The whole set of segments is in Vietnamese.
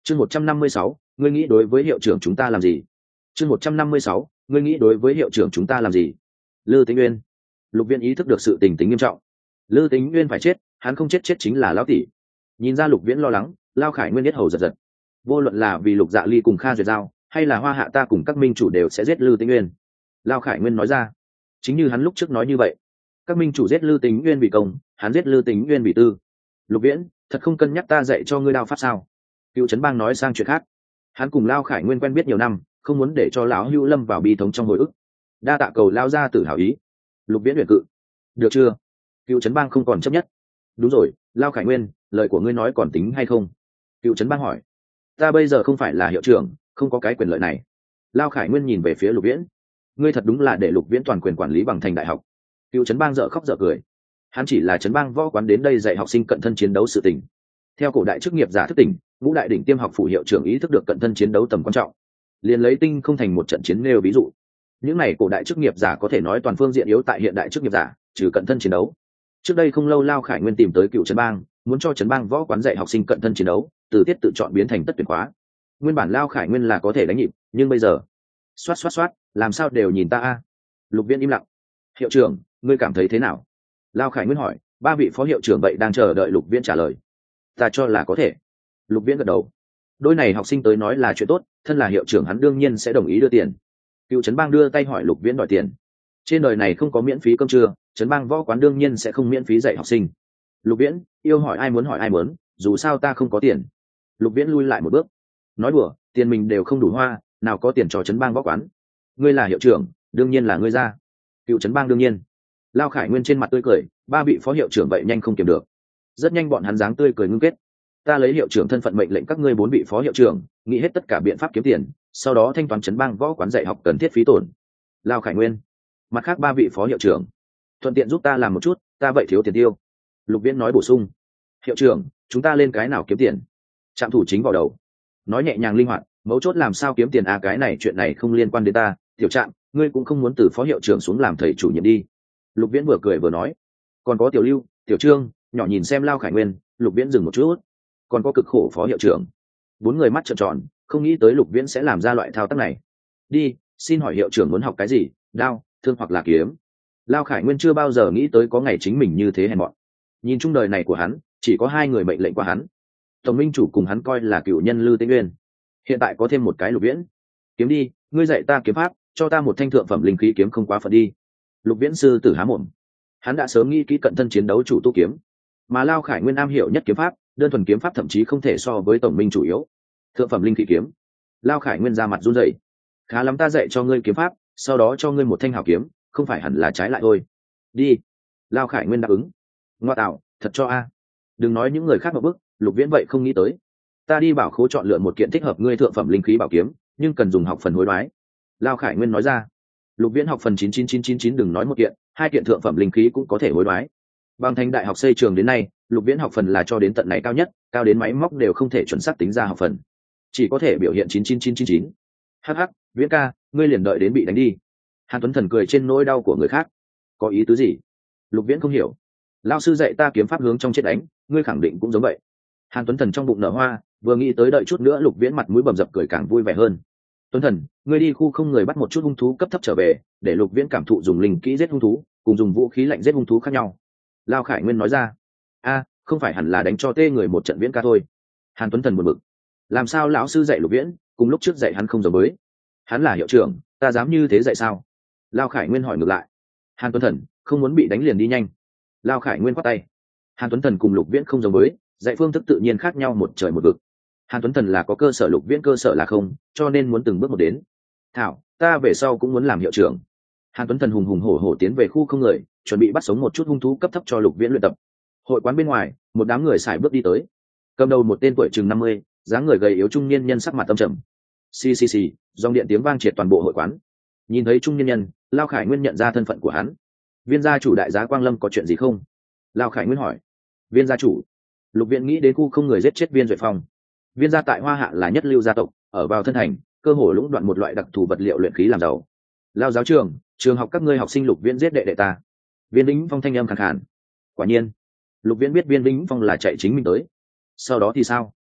Chương 156, ngươi nghĩ đối với hiệu trưởng chúng ta làm gì? Chương 156, ngươi nghĩ đối với hiệu trưởng chúng ta làm gì? Lư Tĩnh Uyên. Lục Viễn ý thức được sự tình nghiêm trọng. Lư Tĩnh Uyên phải chết, hắn không chết chính là lão tỷ. Nhìn ra Lục Viễn lo lắng, Lao Khải Nguyên biết hầu giật giật. Vô luận là vì Lục Dạ Ly cùng Kha Duyệt Giao, hay là Hoa Hạ ta cùng các minh chủ đều sẽ giết Lư Tĩnh Uyên. Lao Khải Nguyên nói ra. Chính như hắn lúc trước nói như vậy, các minh chủ giết Lư Tĩnh Uyên vì công, hắn giết Lư Tĩnh Uyên vì tư. Lục Viễn, thật không cân nhắc ta dạy cho ngươi đao pháp sao? Cựu Trấn Bang nói sang chuyện khác. Hắn cùng Lao Khải Nguyên quen biết nhiều năm, không muốn để cho lão Hưu lâm vào bi thống trong hồi ức. Đa tạ cầu Lao ra tử hảo ý. Lục Viễn huyền cự. Được chưa? Cựu Trấn Bang không còn chấp nhất. Đúng rồi, Lao Khải Nguyên, lời của ngươi nói còn tính hay không? Cựu Trấn Bang hỏi. Ta bây giờ không phải là hiệu trưởng, không có cái quyền lợi này. Lao Khải Nguyên nhìn về phía Lục Viễn. Ngươi thật đúng là để Lục Viễn toàn quyền quản lý bằng thành đại học. Cựu Trấn Bang dở khóc dở cười. Hắn chỉ là Trấn Bang võ quán đến đây dạy học sinh cận thân chiến đấu sự tình. Theo cổ đại chức nghiệp giả thức tỉnh, ngũ đại đỉnh tiêm học phủ hiệu trưởng ý thức được cận thân chiến đấu tầm quan trọng, liền lấy tinh không thành một trận chiến nêu ví dụ. Những này cổ đại chức nghiệp giả có thể nói toàn phương diện yếu tại hiện đại chức nghiệp giả, trừ cận thân chiến đấu. Trước đây không lâu Lao Khải Nguyên tìm tới Cựu Trấn Bang, muốn cho Trấn Bang võ quán dạy học sinh cận thân chiến đấu, từ tiết tự chọn biến thành tất tuyển khóa. Nguyên bản Lao Khải Nguyên là có thể đánh nhịp, nhưng bây giờ, xoát, làm sao đều nhìn ta a? Lục Viễn im lặng. Hiệu trưởng, ngươi cảm thấy thế nào? Lao Khải Nguyên hỏi. Ba vị phó hiệu trưởng vậy đang chờ đợi Lục Viễn trả lời. Ta cho là có thể. Lục Viễn gật đầu. Đôi này học sinh tới nói là chuyện tốt, thân là hiệu trưởng hắn đương nhiên sẽ đồng ý đưa tiền. Cựu Trấn Bang đưa tay hỏi Lục Viễn đòi tiền. Trên đời này không có miễn phí cơm trưa, Trấn Bang võ quán đương nhiên sẽ không miễn phí dạy học sinh. Lục Viễn, yêu hỏi ai muốn, dù sao ta không có tiền. Lục Viễn lui lại một bước. Nói đùa, tiền mình đều không đủ hoa, nào có tiền cho Trấn Bang võ quán. Ngươi là hiệu trưởng, đương nhiên là ngươi ra. Cựu Trấn Bang đương nhiên. Lao Khải Nguyên trên mặt tươi cười, ba vị phó hiệu trưởng vậy nhanh không kiềm được. Rất nhanh bọn hắn dáng tươi cười ngưng kết. Ta lấy hiệu trưởng thân phận mệnh lệnh các ngươi 4 vị phó hiệu trưởng, nghĩ hết tất cả biện pháp kiếm tiền, sau đó thanh toán Trấn Bang võ quán dạy học cần thiết phí tổn. Lao Khải Nguyên. Mặt khác 3 vị phó hiệu trưởng, thuận tiện giúp ta làm một chút, ta vậy thiếu tiền tiêu. Lục Viễn nói bổ sung. Hiệu trưởng, chúng ta lên cái nào kiếm tiền? Trạm thủ chính vào đầu. Nói nhẹ nhàng linh hoạt, mấu chốt làm sao kiếm tiền à, cái này chuyện này không liên quan đến ta. Tiểu Trạm, ngươi cũng không muốn từ phó hiệu trưởng xuống làm thầy chủ nhiệm đi. Lục Viễn vừa cười vừa nói. Còn có Tiểu Lưu, Tiểu Trương, nhỏ nhìn xem Lao Khải Nguyên. Lục Viễn dừng một chút. Còn có cực khổ phó hiệu trưởng. 4 người mắt trợn tròn, không nghĩ tới Lục Viễn sẽ làm ra loại thao tác này. Đi, xin hỏi hiệu trưởng muốn học cái gì? Đao, thương hoặc là kiếm? Lao Khải Nguyên chưa bao giờ nghĩ tới có ngày chính mình như thế hèn mọn. Nhìn chung đời này của hắn, chỉ có 2 người mệnh lệnh qua hắn. Tổng minh chủ cùng hắn coi là cựu nhân Lư Tĩnh Uyên. Hiện tại có thêm một cái Lục Viễn. Kiếm đi, ngươi dạy ta kiếm pháp, cho ta một thanh thượng phẩm linh khí kiếm không quá phận đi. Lục Viễn sư tử há mồm. Hắn đã sớm nghĩ kỹ cận thân chiến đấu chủ tu kiếm, mà Lao Khải Nguyên am hiểu nhất kiếm pháp, đơn thuần kiếm pháp thậm chí không thể so với tổng minh chủ yếu. Thượng phẩm linh khí kiếm. Lao Khải Nguyên ra mặt run rẩy. Khá lắm, ta dạy cho ngươi kiếm pháp, sau đó cho ngươi một thanh hảo kiếm, không phải hẳn là trái lại thôi. Đi. Lao Khải Nguyên đáp ứng. Ngoa tạo, thật cho a. Đừng nói những người khác một bước, Lục Viễn vậy không nghĩ tới. Ta đi bảo khố chọn lựa một kiện thích hợp ngươi thượng phẩm linh khí bảo kiếm, nhưng cần dùng học phần hối đoái. Lao Khải Nguyên nói ra. Lục Viễn học phần 99999 đừng nói một kiện, 2 kiện thượng phẩm linh khí cũng có thể hối đoái. Bằng thành đại học xây trường đến nay, Lục Viễn học phần là cho đến tận này cao nhất, cao đến máy móc đều không thể chuẩn xác tính ra học phần, chỉ có thể biểu hiện 99999. Hắc, Viễn ca, ngươi liền đợi đến bị đánh đi. Hàn Tuấn Thần cười trên nỗi đau của người khác. Có ý tứ gì? Lục Viễn không hiểu. Lão sư dạy ta kiếm pháp hướng trong chết đánh, ngươi khẳng định cũng giống vậy. Hàn Tuấn Thần trong bụng nở hoa, vừa nghĩ tới đợi chút nữa Lục Viễn mặt mũi bầm dập cười càng vui vẻ hơn. Tuấn Thần, ngươi đi khu không người bắt một chút hung thú cấp thấp trở về, để Lục Viễn cảm thụ dùng linh kỹ giết hung thú, cùng dùng vũ khí lạnh giết hung thú khác nhau. Lao Khải Nguyên nói ra. Không phải hẳn là đánh cho tê người một trận Viễn ca thôi? Hàn Tuấn Thần buồn bực. Làm sao lão sư dạy Lục Viễn cùng lúc trước dạy hắn không giống với? Hắn là hiệu trưởng, ta dám như thế dạy sao? Lao Khải Nguyên hỏi ngược lại. Hàn Tuấn Thần, không muốn bị đánh liền đi nhanh. Lao Khải Nguyên quát tay. Hàn Tuấn Thần cùng Lục Viễn không giống với, dạy phương thức tự nhiên khác nhau một trời một vực. Hàn Tuấn Thần là có cơ sở, Lục Viễn cơ sở là không, cho nên muốn từng bước một đến. Thảo, ta về sau cũng muốn làm hiệu trưởng. Hàn Tuấn Thần hùng hùng hổ hổ tiến về khu không người, chuẩn bị bắt sống một chút hung thú cấp thấp cho Lục Viễn luyện tập. Hội quán bên ngoài, một đám người sải bước đi tới. Cầm đầu một tên tuổi chừng 50, dáng người gầy yếu trung niên nhân sắc mặt tâm trầm. Xì xì xì, dòng điện tiếng vang triệt toàn bộ hội quán. Nhìn thấy trung niên nhân, Lao Khải Nguyên nhận ra thân phận của hắn. Viên gia chủ đại giá Quang Lâm có chuyện gì không? Lao Khải Nguyên hỏi. Viên gia chủ? Lục Viễn nghĩ đến khu không người giết chết Viên Duệ Phong. Viên gia tại Hoa Hạ là nhất lưu gia tộc, ở vào thân thành, cơ hội lũng đoạn một loại đặc thù vật liệu luyện khí làm giàu. Lao giáo trường, trường học các ngươi học sinh Lục Viễn giết đệ ta. Viên Vĩnh Phong thanh âm khàn khàn. Quả nhiên, Lục Viễn biết Viên Vĩnh Phong là chạy chính mình tới. Sau đó thì sao?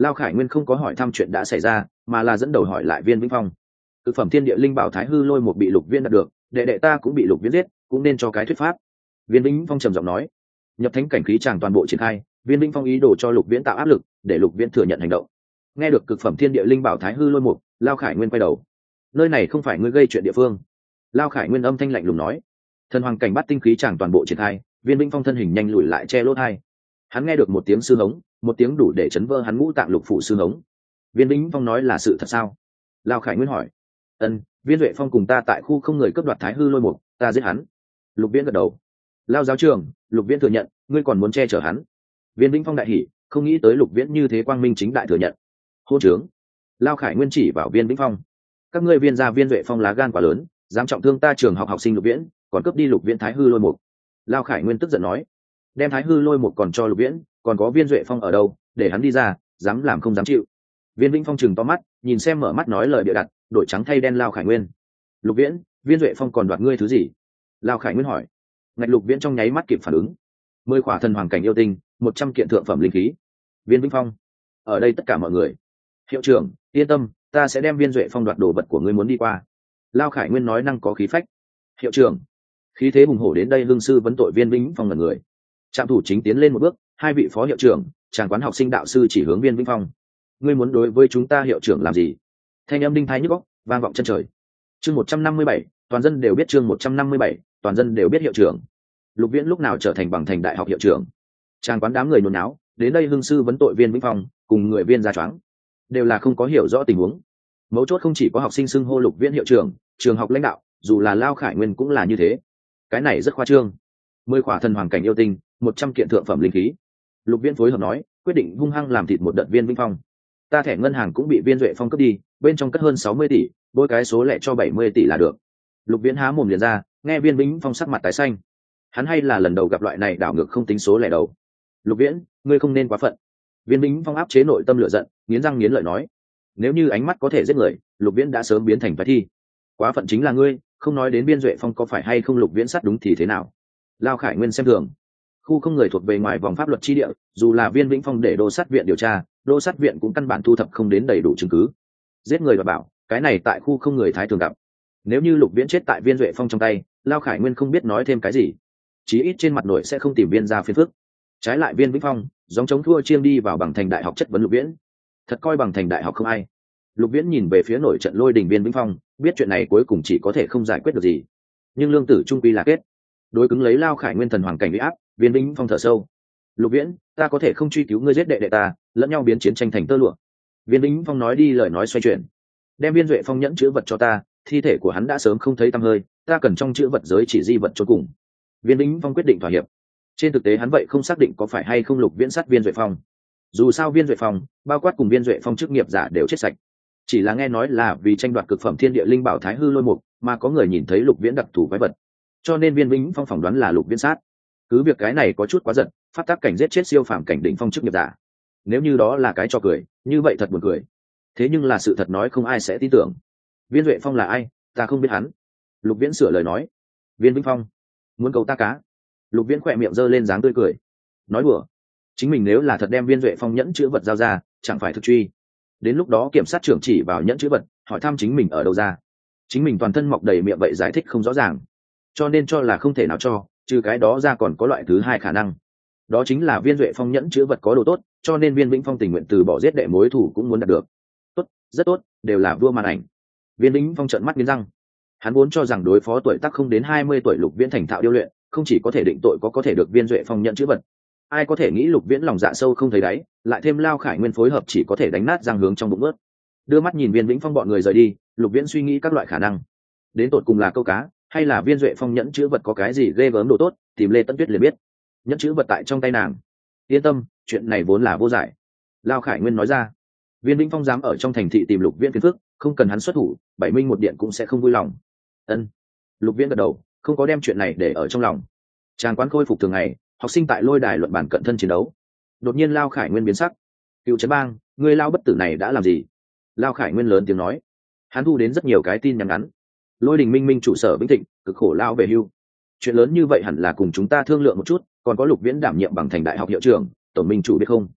Lao Khải Nguyên không có hỏi thăm chuyện đã xảy ra, mà là dẫn đầu hỏi lại Viên Vĩnh Phong. Thực phẩm thiên địa linh bảo thái hư lôi một bị Lục Viễn đạt được, đệ đệ ta cũng bị Lục Viễn giết, cũng nên cho cái thuyết pháp. Viên Vĩnh Phong trầm giọng nói. Nhập thánh cảnh khí chàng toàn bộ triển khai, Viên Vĩnh Phong ý đồ cho Lục Viễn tạo áp lực, để Lục Viễn thừa nhận hành động. Nghe được cực phẩm thiên địa linh bảo thái hư lôi một, Lao Khải Nguyên quay đầu. Nơi này không phải ngươi gây chuyện địa phương. Lao Khải Nguyên âm thanh lạnh lùng nói. Thần hoàng cảnh bắt tinh khí chàng toàn bộ triển khai, Viên Vĩnh Phong thân hình nhanh lùi lại che lỗ tai. Hắn nghe được một tiếng sư hống, một tiếng đủ để chấn vỡ hắn ngũ tạng lục phủ sư hống. Viên Vĩnh Phong nói là sự thật sao? Lao Khải Nguyên hỏi. Viên Duệ Phong cùng ta tại khu không người cướp đoạt thái hư lôi mục, ta giết hắn. Lục Viễn gật đầu. Lao giáo trường, Lục Viễn thừa nhận, ngươi còn muốn che chở hắn. Viên Vĩnh Phong đại hỉ, không nghĩ tới Lục Viễn như thế quang minh chính đại thừa nhận. Hôn trướng. Lao Khải Nguyên chỉ vào Viên Vĩnh Phong. Các ngươi Viên gia Viên Duệ Phong lá gan quá lớn, dám trọng thương ta trường học học sinh Lục Viễn, còn cướp đi Lục Viễn thái hư lôi mục. Lao Khải Nguyên tức giận nói. Đem thái hư lôi mục còn cho Lục Viễn, còn có Viên Duệ Phong ở đâu, để hắn đi ra, dám làm không dám chịu. Viên Vĩnh Phong chừng to mắt, nhìn xem mở mắt nói lời bịa đặt, đổi trắng thay đen. Lao Khải Nguyên. Lục Viễn, Viên Duệ Phong còn đoạt ngươi thứ gì? Lao Khải Nguyên hỏi. Ngạch Lục Viễn trong nháy mắt kịp phản ứng. 10 khỏa thần hoàng cảnh yêu tinh, 100 kiện thượng phẩm linh khí. Viên Vĩnh Phong. Ở đây tất cả mọi người. Hiệu trưởng, yên tâm, ta sẽ đem Viên Duệ Phong đoạt đồ vật của ngươi muốn đi qua. Lao Khải Nguyên nói năng có khí phách. Hiệu trưởng. Khí thế hùng hổ đến đây hương sư vấn tội Viên Vĩnh Phong là người. Trạm thủ chính tiến lên một bước, hai vị phó hiệu trưởng, tràng quán học sinh đạo sư chỉ hướng Viên Vĩnh Phong. Ngươi muốn đối với chúng ta hiệu trưởng làm gì? Thanh âm đinh thái nhức óc, vang vọng chân trời. Chương 157, toàn dân đều biết. Chương 157, toàn dân đều biết hiệu trưởng. Lục Viễn lúc nào trở thành bằng thành đại học hiệu trưởng? Tràng quán đám người nôn náo, đến đây hương sư vấn tội Viên Vĩnh Phong, cùng người viên ra choáng, đều là không có hiểu rõ tình huống. Mấu chốt không chỉ có học sinh xưng hô Lục Viễn hiệu trưởng, trường học lãnh đạo, dù là Lao Khải Nguyên cũng là như thế. Cái này rất khoa trương. 10 khỏa thần hoàng cảnh yêu tinh, 100 kiện thượng phẩm linh khí. Lục Viễn phối hợp nói, quyết định hung hăng làm thịt một đợt Viên Vĩnh Phong. Ta thẻ ngân hàng cũng bị Viên Duệ Phong cướp đi, bên trong cất hơn 60 tỷ, bôi cái số lẻ cho 70 tỷ là được. Lục Viễn há mồm liền ra, nghe Viên Vĩnh Phong sắc mặt tái xanh. Hắn hay là lần đầu gặp loại này đảo ngược không tính số lẻ đầu. Lục Viễn, ngươi không nên quá phận. Viên Vĩnh Phong áp chế nội tâm lửa giận, nghiến răng nghiến lợi nói. Nếu như ánh mắt có thể giết người, Lục Viễn đã sớm biến thành phái thi. Quá phận chính là ngươi, không nói đến Viên Duệ Phong có phải hay không Lục Viễn sát đúng thì thế nào. Lao Khải Nguyên xem thường. Khu không người thuộc về ngoài vòng pháp luật chi địa, dù là Viên Vĩnh Phong để đô sát viện điều tra, đô sát viện cũng căn bản thu thập không đến đầy đủ chứng cứ. Giết người và bảo, cái này tại khu không người thái thường gặp. Nếu như Lục Viễn chết tại Viên Duệ Phong trong tay, Lao Khải Nguyên không biết nói thêm cái gì, chí ít trên mặt nội sẽ không tìm Viên ra phiền phức. Trái lại Viên Vĩnh Phong giống chống thua chiêng đi vào bằng thành đại học chất vấn Lục Viễn, thật coi bằng thành đại học không ai. Lục Viễn nhìn về phía nổi trận lôi đình Viên Vĩnh Phong, biết chuyện này cuối cùng chỉ có thể không giải quyết được gì, nhưng lương tử trung quy là kết. Đối cứng lấy Lao Khải Nguyên thần hoàng cảnh uy áp, Viên Vĩnh Phong thở sâu. Lục Viễn, ta có thể không truy cứu ngươi giết đệ đệ ta, lẫn nhau biến chiến tranh thành tơ lụa. Viên Vĩnh Phong nói đi lời nói xoay chuyển. Đem Viên Duệ Phong nhẫn chữ vật cho ta, thi thể của hắn đã sớm không thấy tăm hơi, ta cần trong chữ vật giới chỉ di vật cho cùng. Viên Vĩnh Phong quyết định thỏa hiệp. Trên thực tế hắn vậy không xác định có phải hay không Lục Viễn sát Viên Duệ Phong. Dù sao Viên Duệ Phong, bao quát cùng Viên Duệ Phong chức nghiệp giả đều chết sạch. Chỉ là nghe nói là vì tranh đoạt cực phẩm thiên địa linh bảo thái hư lôi mục, mà có người nhìn thấy Lục Viễn đặc thù quái vật, cho nên Viên Vĩnh Phong phỏng đoán là Lục Viễn sát. Cứ việc cái này có chút quá giận, pháp tắc cảnh giết chết siêu phàm cảnh đỉnh phong chức nghiệp giả. Nếu như đó là cái trò cười, như vậy thật buồn cười. Thế nhưng là sự thật nói không ai sẽ tin tưởng. Viên Duệ Phong là ai, ta không biết hắn. Lục Viễn sửa lời nói. Viên Vĩnh Phong muốn cầu ta cá. Lục Viễn khỏe miệng giơ lên dáng tươi cười. Nói đùa, chính mình nếu là thật đem Viên Duệ Phong nhẫn chữ vật giao ra, chẳng phải thực truy. Đến lúc đó kiểm sát trưởng chỉ vào nhẫn chữ vật, hỏi thăm chính mình ở đâu ra. Chính mình toàn thân mọc đầy miệng vậy giải thích không rõ ràng, cho nên cho là không thể nào cho, trừ cái đó ra còn có loại thứ hai khả năng. Đó chính là Viên Duệ Phong nhẫn chữ vật có đồ tốt, cho nên Viên Vĩnh Phong tình nguyện từ bỏ giết đệ mối thủ cũng muốn đạt được. Tốt, rất tốt, đều là vua màn ảnh. Viên Vĩnh Phong trợn mắt nghiến răng. Hắn vốn cho rằng đối phó tuổi tác không đến 20 tuổi Lục Viễn thành thạo điêu luyện, không chỉ có thể định tội có thể được Viên Duệ Phong nhận chữ vật. Ai có thể nghĩ Lục Viễn lòng dạ sâu không thấy đáy, lại thêm Lao Khải Nguyên phối hợp chỉ có thể đánh nát răng hướng trong bụng ướt. Đưa mắt nhìn Viên Vĩnh Phong bọn người rời đi, Lục Viễn suy nghĩ các loại khả năng. Đến tột cùng là câu cá, hay là Viên Duệ Phong nhẫn chữ vật có cái gì ghê gớm đồ tốt, tìm Lê Tấn Tuyết liền biết. Nhẫn chữ vật tại trong tay nàng. Yên tâm, chuyện này vốn là vô giải. Lao Khải Nguyên nói ra. Viên Vĩnh Phong dám ở trong thành thị tìm Lục Viễn phiền phức, không cần hắn xuất thủ, Bảy Minh một điện cũng sẽ không vui lòng. Ân. Lục Viễn gật đầu, không có đem chuyện này để ở trong lòng. Tràng quán khôi phục thường ngày, học sinh tại lôi đài luận bàn cận thân chiến đấu. Đột nhiên Lao Khải Nguyên biến sắc. Cựu Trấn Bang, ngươi Lao bất tử này đã làm gì? Lao Khải Nguyên lớn tiếng nói. Hắn thu đến rất nhiều cái tin nhắn ngắn. Lôi Đình Minh Minh trụ sở Vĩnh Thịnh, cực khổ Lao về hưu. Chuyện lớn như vậy hẳn là cùng chúng ta thương lượng một chút, còn có Lục Viễn đảm nhiệm bằng thành đại học hiệu trưởng, tổng minh chủ biết không?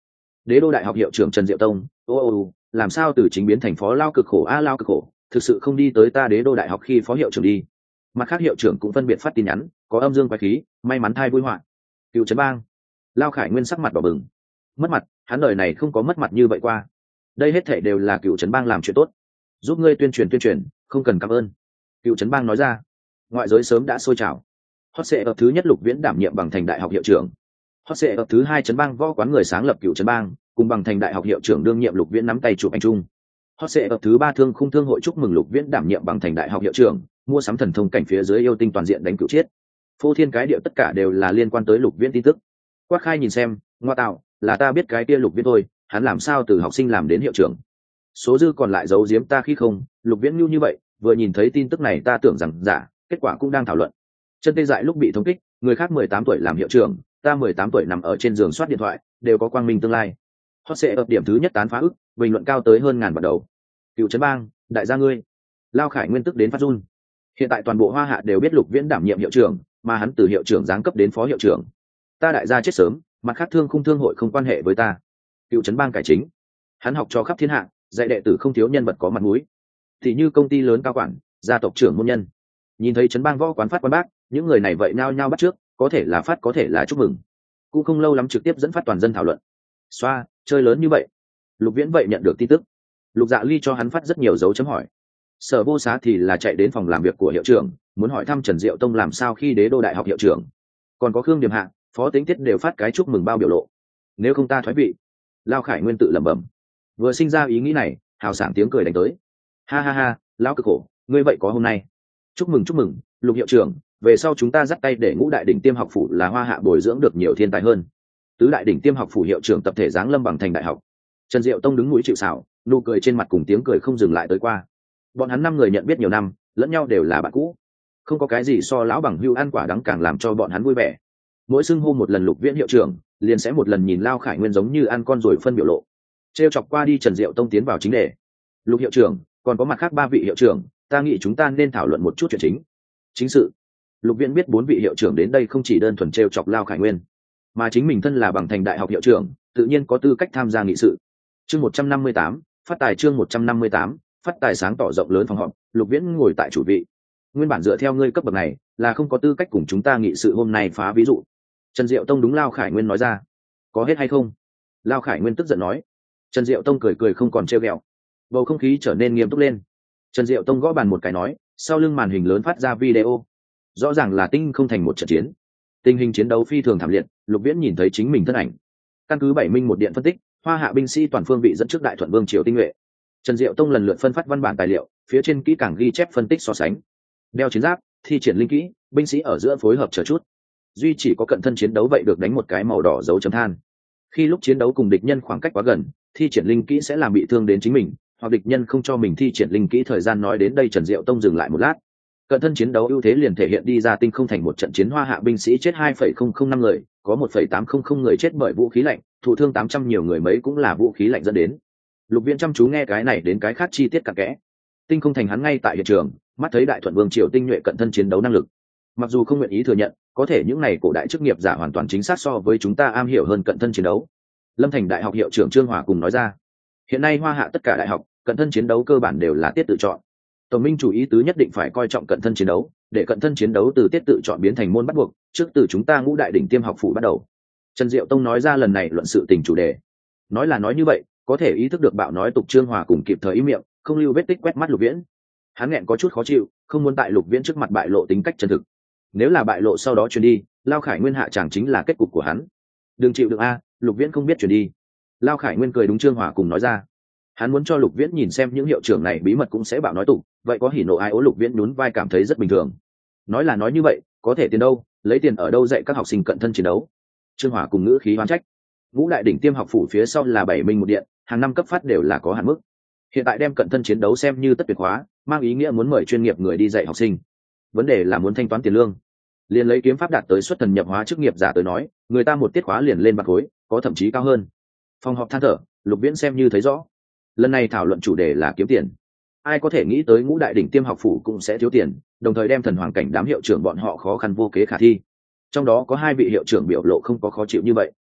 Đế đô đại học hiệu trưởng Trần Diệu Tông, làm sao từ chính biến thành phó lao cực khổ lao cực khổ, thực sự không đi tới ta Đế đô đại học khi phó hiệu trưởng đi. Mặt khác hiệu trưởng cũng phân biệt phát tin nhắn, có âm dương quái khí, may mắn thai vui họa. Cựu Trấn Bang. Lao Khải Nguyên sắc mặt đỏ bừng. Mất mặt, hắn đời này không có mất mặt như vậy qua. Đây hết thảy đều là Cựu Trấn Bang làm chuyện tốt, giúp ngươi tuyên truyền, không cần cảm ơn. Cựu Trấn Bang nói ra. Ngoại giới sớm đã sôi trào. Hot sẽ ập thứ nhất Lục Viễn đảm nhiệm bằng thành đại học hiệu trưởng. Hot sẽ ập thứ hai Trấn Bang võ quán người sáng lập Cựu Trấn Bang, cùng bằng thành đại học hiệu trưởng đương nhiệm Lục Viễn nắm tay chụp ảnh chung. Hot sẽ ập thứ ba Thương Khung Thương hội chúc mừng Lục Viễn đảm nhiệm bằng thành đại học hiệu trưởng, mua sắm thần thông cảnh phía dưới yêu tinh toàn diện đánh cựu chiết. Phô thiên cái địa tất cả đều là liên quan tới Lục Viễn tin tức. Quát khai nhìn xem, ngoa tạo, là ta biết cái kia Lục Viễn thôi, hắn làm sao từ học sinh làm đến hiệu trưởng. Số dư còn lại giấu giếm ta khi không, Lục Viễn nhu như vậy, vừa nhìn thấy tin tức này ta tưởng rằng giả, kết quả cũng đang thảo luận. Chân tê dại lúc bị thống kích, người khác 18 tuổi làm hiệu trưởng, ta 18 tuổi nằm ở trên giường soát điện thoại, đều có quang minh tương lai. Hot sẽ ập điểm thứ nhất tán phá ức, bình luận cao tới hơn ngàn bắt đầu. Cựu Trấn Bang, đại gia ngươi. Lao Khải Nguyên tức đến phát run. Hiện tại toàn bộ Hoa Hạ đều biết Lục Viễn đảm nhiệm hiệu trưởng, mà hắn từ hiệu trưởng giáng cấp đến phó hiệu trưởng. Ta đại gia chết sớm, mặt khác Thương Khung Thương hội không quan hệ với ta. Cựu Trấn Bang cải chính. Hắn học cho khắp thiên hạ, dạy đệ tử không thiếu nhân vật có mặt mũi. Thì như công ty lớn cao quản, gia tộc trưởng môn nhân. Nhìn thấy Trấn Bang võ quán phát quan bác, những người này vậy nao nhao bắt trước, có thể là phát có thể là chúc mừng. Cũng không lâu lắm trực tiếp dẫn phát toàn dân thảo luận. Xoa, chơi lớn như vậy. Lục Viễn vậy nhận được tin tức. Lục Dạ Ly cho hắn phát rất nhiều dấu chấm hỏi. Sở Vô Xá thì là chạy đến phòng làm việc của hiệu trưởng, muốn hỏi thăm Trần Diệu Tông làm sao khi Đế đô đại học hiệu trưởng. Còn có Khương Điềm Hạ, Phó Tính Tiết đều phát cái chúc mừng bao biểu lộ. Nếu không ta thoái vị. Lao Khải Nguyên tự lẩm bẩm. Vừa sinh ra ý nghĩ này, hào sảng tiếng cười đánh tới. Ha ha ha, lão cực khổ, ngươi vậy có hôm nay. Chúc mừng, Lục hiệu trưởng, về sau chúng ta dắt tay để Ngũ Đại đỉnh tiêm học phủ là Hoa Hạ bồi dưỡng được nhiều thiên tài hơn. Tứ Đại đỉnh tiêm học phủ hiệu trưởng tập thể giáng lâm bằng thành đại học. Trần Diệu Tông đứng mũi chịu sào, nụ cười trên mặt cùng tiếng cười không dừng lại tới qua. Bọn hắn 5 người nhận biết nhiều năm, lẫn nhau đều là bạn cũ, không có cái gì so lão bằng hưu ăn quả đắng càng làm cho bọn hắn vui vẻ. Mỗi xưng hô một lần Lục Viễn hiệu trưởng, liền sẽ một lần nhìn Lao Khải Nguyên giống như ăn con rồi phân biểu lộ. Trêu chọc qua đi, Trần Diệu Tông tiến vào chính đề. Lục hiệu trưởng, còn có mặt khác 3 vị hiệu trưởng, ta nghĩ chúng ta nên thảo luận một chút chuyện chính sự. Lục Viễn biết 4 vị hiệu trưởng đến đây không chỉ đơn thuần trêu chọc Lao Khải Nguyên, mà chính mình thân là bằng thành đại học hiệu trưởng, tự nhiên có tư cách tham gia nghị sự. Chương 158, phát tài. Chương 158, phát tài. Sáng tỏ rộng lớn phòng họp, Lục Viễn ngồi tại chủ vị. Nguyên bản dựa theo ngươi cấp bậc này là không có tư cách cùng chúng ta nghị sự hôm nay phá ví dụ. Trần Diệu Tông đúng Lao Khải Nguyên nói ra. Có hết hay không? Lao Khải Nguyên tức giận nói. Trần Diệu Tông cười không còn trêu ghẹo. Bầu không khí trở nên nghiêm túc lên. Trần Diệu Tông gõ bàn một cái nói, sau lưng màn hình lớn phát ra video. Rõ ràng là tinh không thành một trận chiến. Tình hình chiến đấu phi thường thảm liệt, Lục Viễn nhìn thấy chính mình thân ảnh. Căn cứ 7 minh một điện phân tích, Hoa Hạ binh sĩ toàn phương vị dẫn trước Đại Thuận Vương triều tinh nhuệ. Trần Diệu Tông lần lượt phân phát văn bản tài liệu, phía trên kỹ càng ghi chép phân tích so sánh. Đeo chiến giáp, thi triển linh kỹ, binh sĩ ở giữa phối hợp chờ chút. Duy chỉ có cận thân chiến đấu vậy được đánh một cái màu đỏ dấu chấm than. Khi lúc chiến đấu cùng địch nhân khoảng cách quá gần, thi triển linh kỹ sẽ làm bị thương đến chính mình, hoặc địch nhân không cho mình thi triển linh kỹ. Thời gian nói đến đây, Trần Diệu Tông dừng lại một lát. Cận thân chiến đấu ưu thế liền thể hiện đi ra, tinh không thành một trận chiến Hoa Hạ binh sĩ chết 2,005 người, có 1,800 người chết bởi vũ khí lạnh, thụ thương 800 nhiều người mấy cũng là vũ khí lạnh dẫn đến. Lục Viễn chăm chú nghe cái này đến cái khác chi tiết cặn kẽ. Tinh không thành hắn ngay tại hiện trường, mắt thấy Đại Thuận Vương triều tinh nhuệ cận thân chiến đấu năng lực. Mặc dù không nguyện ý thừa nhận, có thể những này cổ đại chức nghiệp giả hoàn toàn chính xác so với chúng ta am hiểu hơn cận thân chiến đấu. Lâm Thành Đại học hiệu trưởng Trương Hòa cùng nói ra, hiện nay Hoa Hạ tất cả đại học cận thân chiến đấu cơ bản đều là tiết tự chọn. Tổng minh chủ ý tứ nhất định phải coi trọng cận thân chiến đấu, để cận thân chiến đấu từ tiết tự chọn biến thành môn bắt buộc, trước từ chúng ta Ngũ Đại đỉnh tiêm học phủ bắt đầu. Trần Diệu Tông nói ra lần này luận sự tình chủ đề. Nói là nói như vậy, có thể ý thức được bạo nói tục Trương Hòa cùng kịp thời im miệng, không lưu vết tích quét mắt Lục Viễn. Hắn nghẹn có chút khó chịu, không muốn tại Lục Viễn trước mặt bại lộ tính cách chân thực. Nếu là bại lộ sau đó truyền đi, Lao Khải Nguyên hạ chẳng chính là kết cục của hắn. Đừng chịu được a, Lục Viễn không biết truyền đi. Lao Khải Nguyên cười đúng Trương Hòa cùng nói ra. Hắn muốn cho Lục Viễn nhìn xem những hiệu trưởng này bí mật cũng sẽ bạo nói tục, vậy có hỉ nộ ai ố. Lục Viễn nhún vai cảm thấy rất bình thường. Nói là nói như vậy, có thể tiền đâu, lấy tiền ở đâu dạy các học sinh cận thân chiến đấu? Trương Hòa cùng ngữ khí oán trách. Ngũ Đại đỉnh tiêm học phủ phía sau là 7 minh một điện, hàng năm cấp phát đều là có hạn mức. Hiện tại đem cận thân chiến đấu xem như tất tuyệt hóa, mang ý nghĩa muốn mời chuyên nghiệp người đi dạy học sinh. Vấn đề là muốn thanh toán tiền lương. Liền lấy kiếm pháp đạt tới xuất thần nhập hóa chức nghiệp giả tới nói, người ta một tiết khóa liền lên bạc khối, có thậm chí cao hơn. Phòng họp than thở, Lục Viễn xem như thấy rõ. Lần này thảo luận chủ đề là kiếm tiền. Ai có thể nghĩ tới Ngũ Đại đỉnh tiêm học phủ cũng sẽ thiếu tiền, đồng thời đem thần hoàng cảnh đám hiệu trưởng bọn họ khó khăn vô kế khả thi. Trong đó có 2 vị hiệu trưởng biểu lộ không có khó chịu như vậy.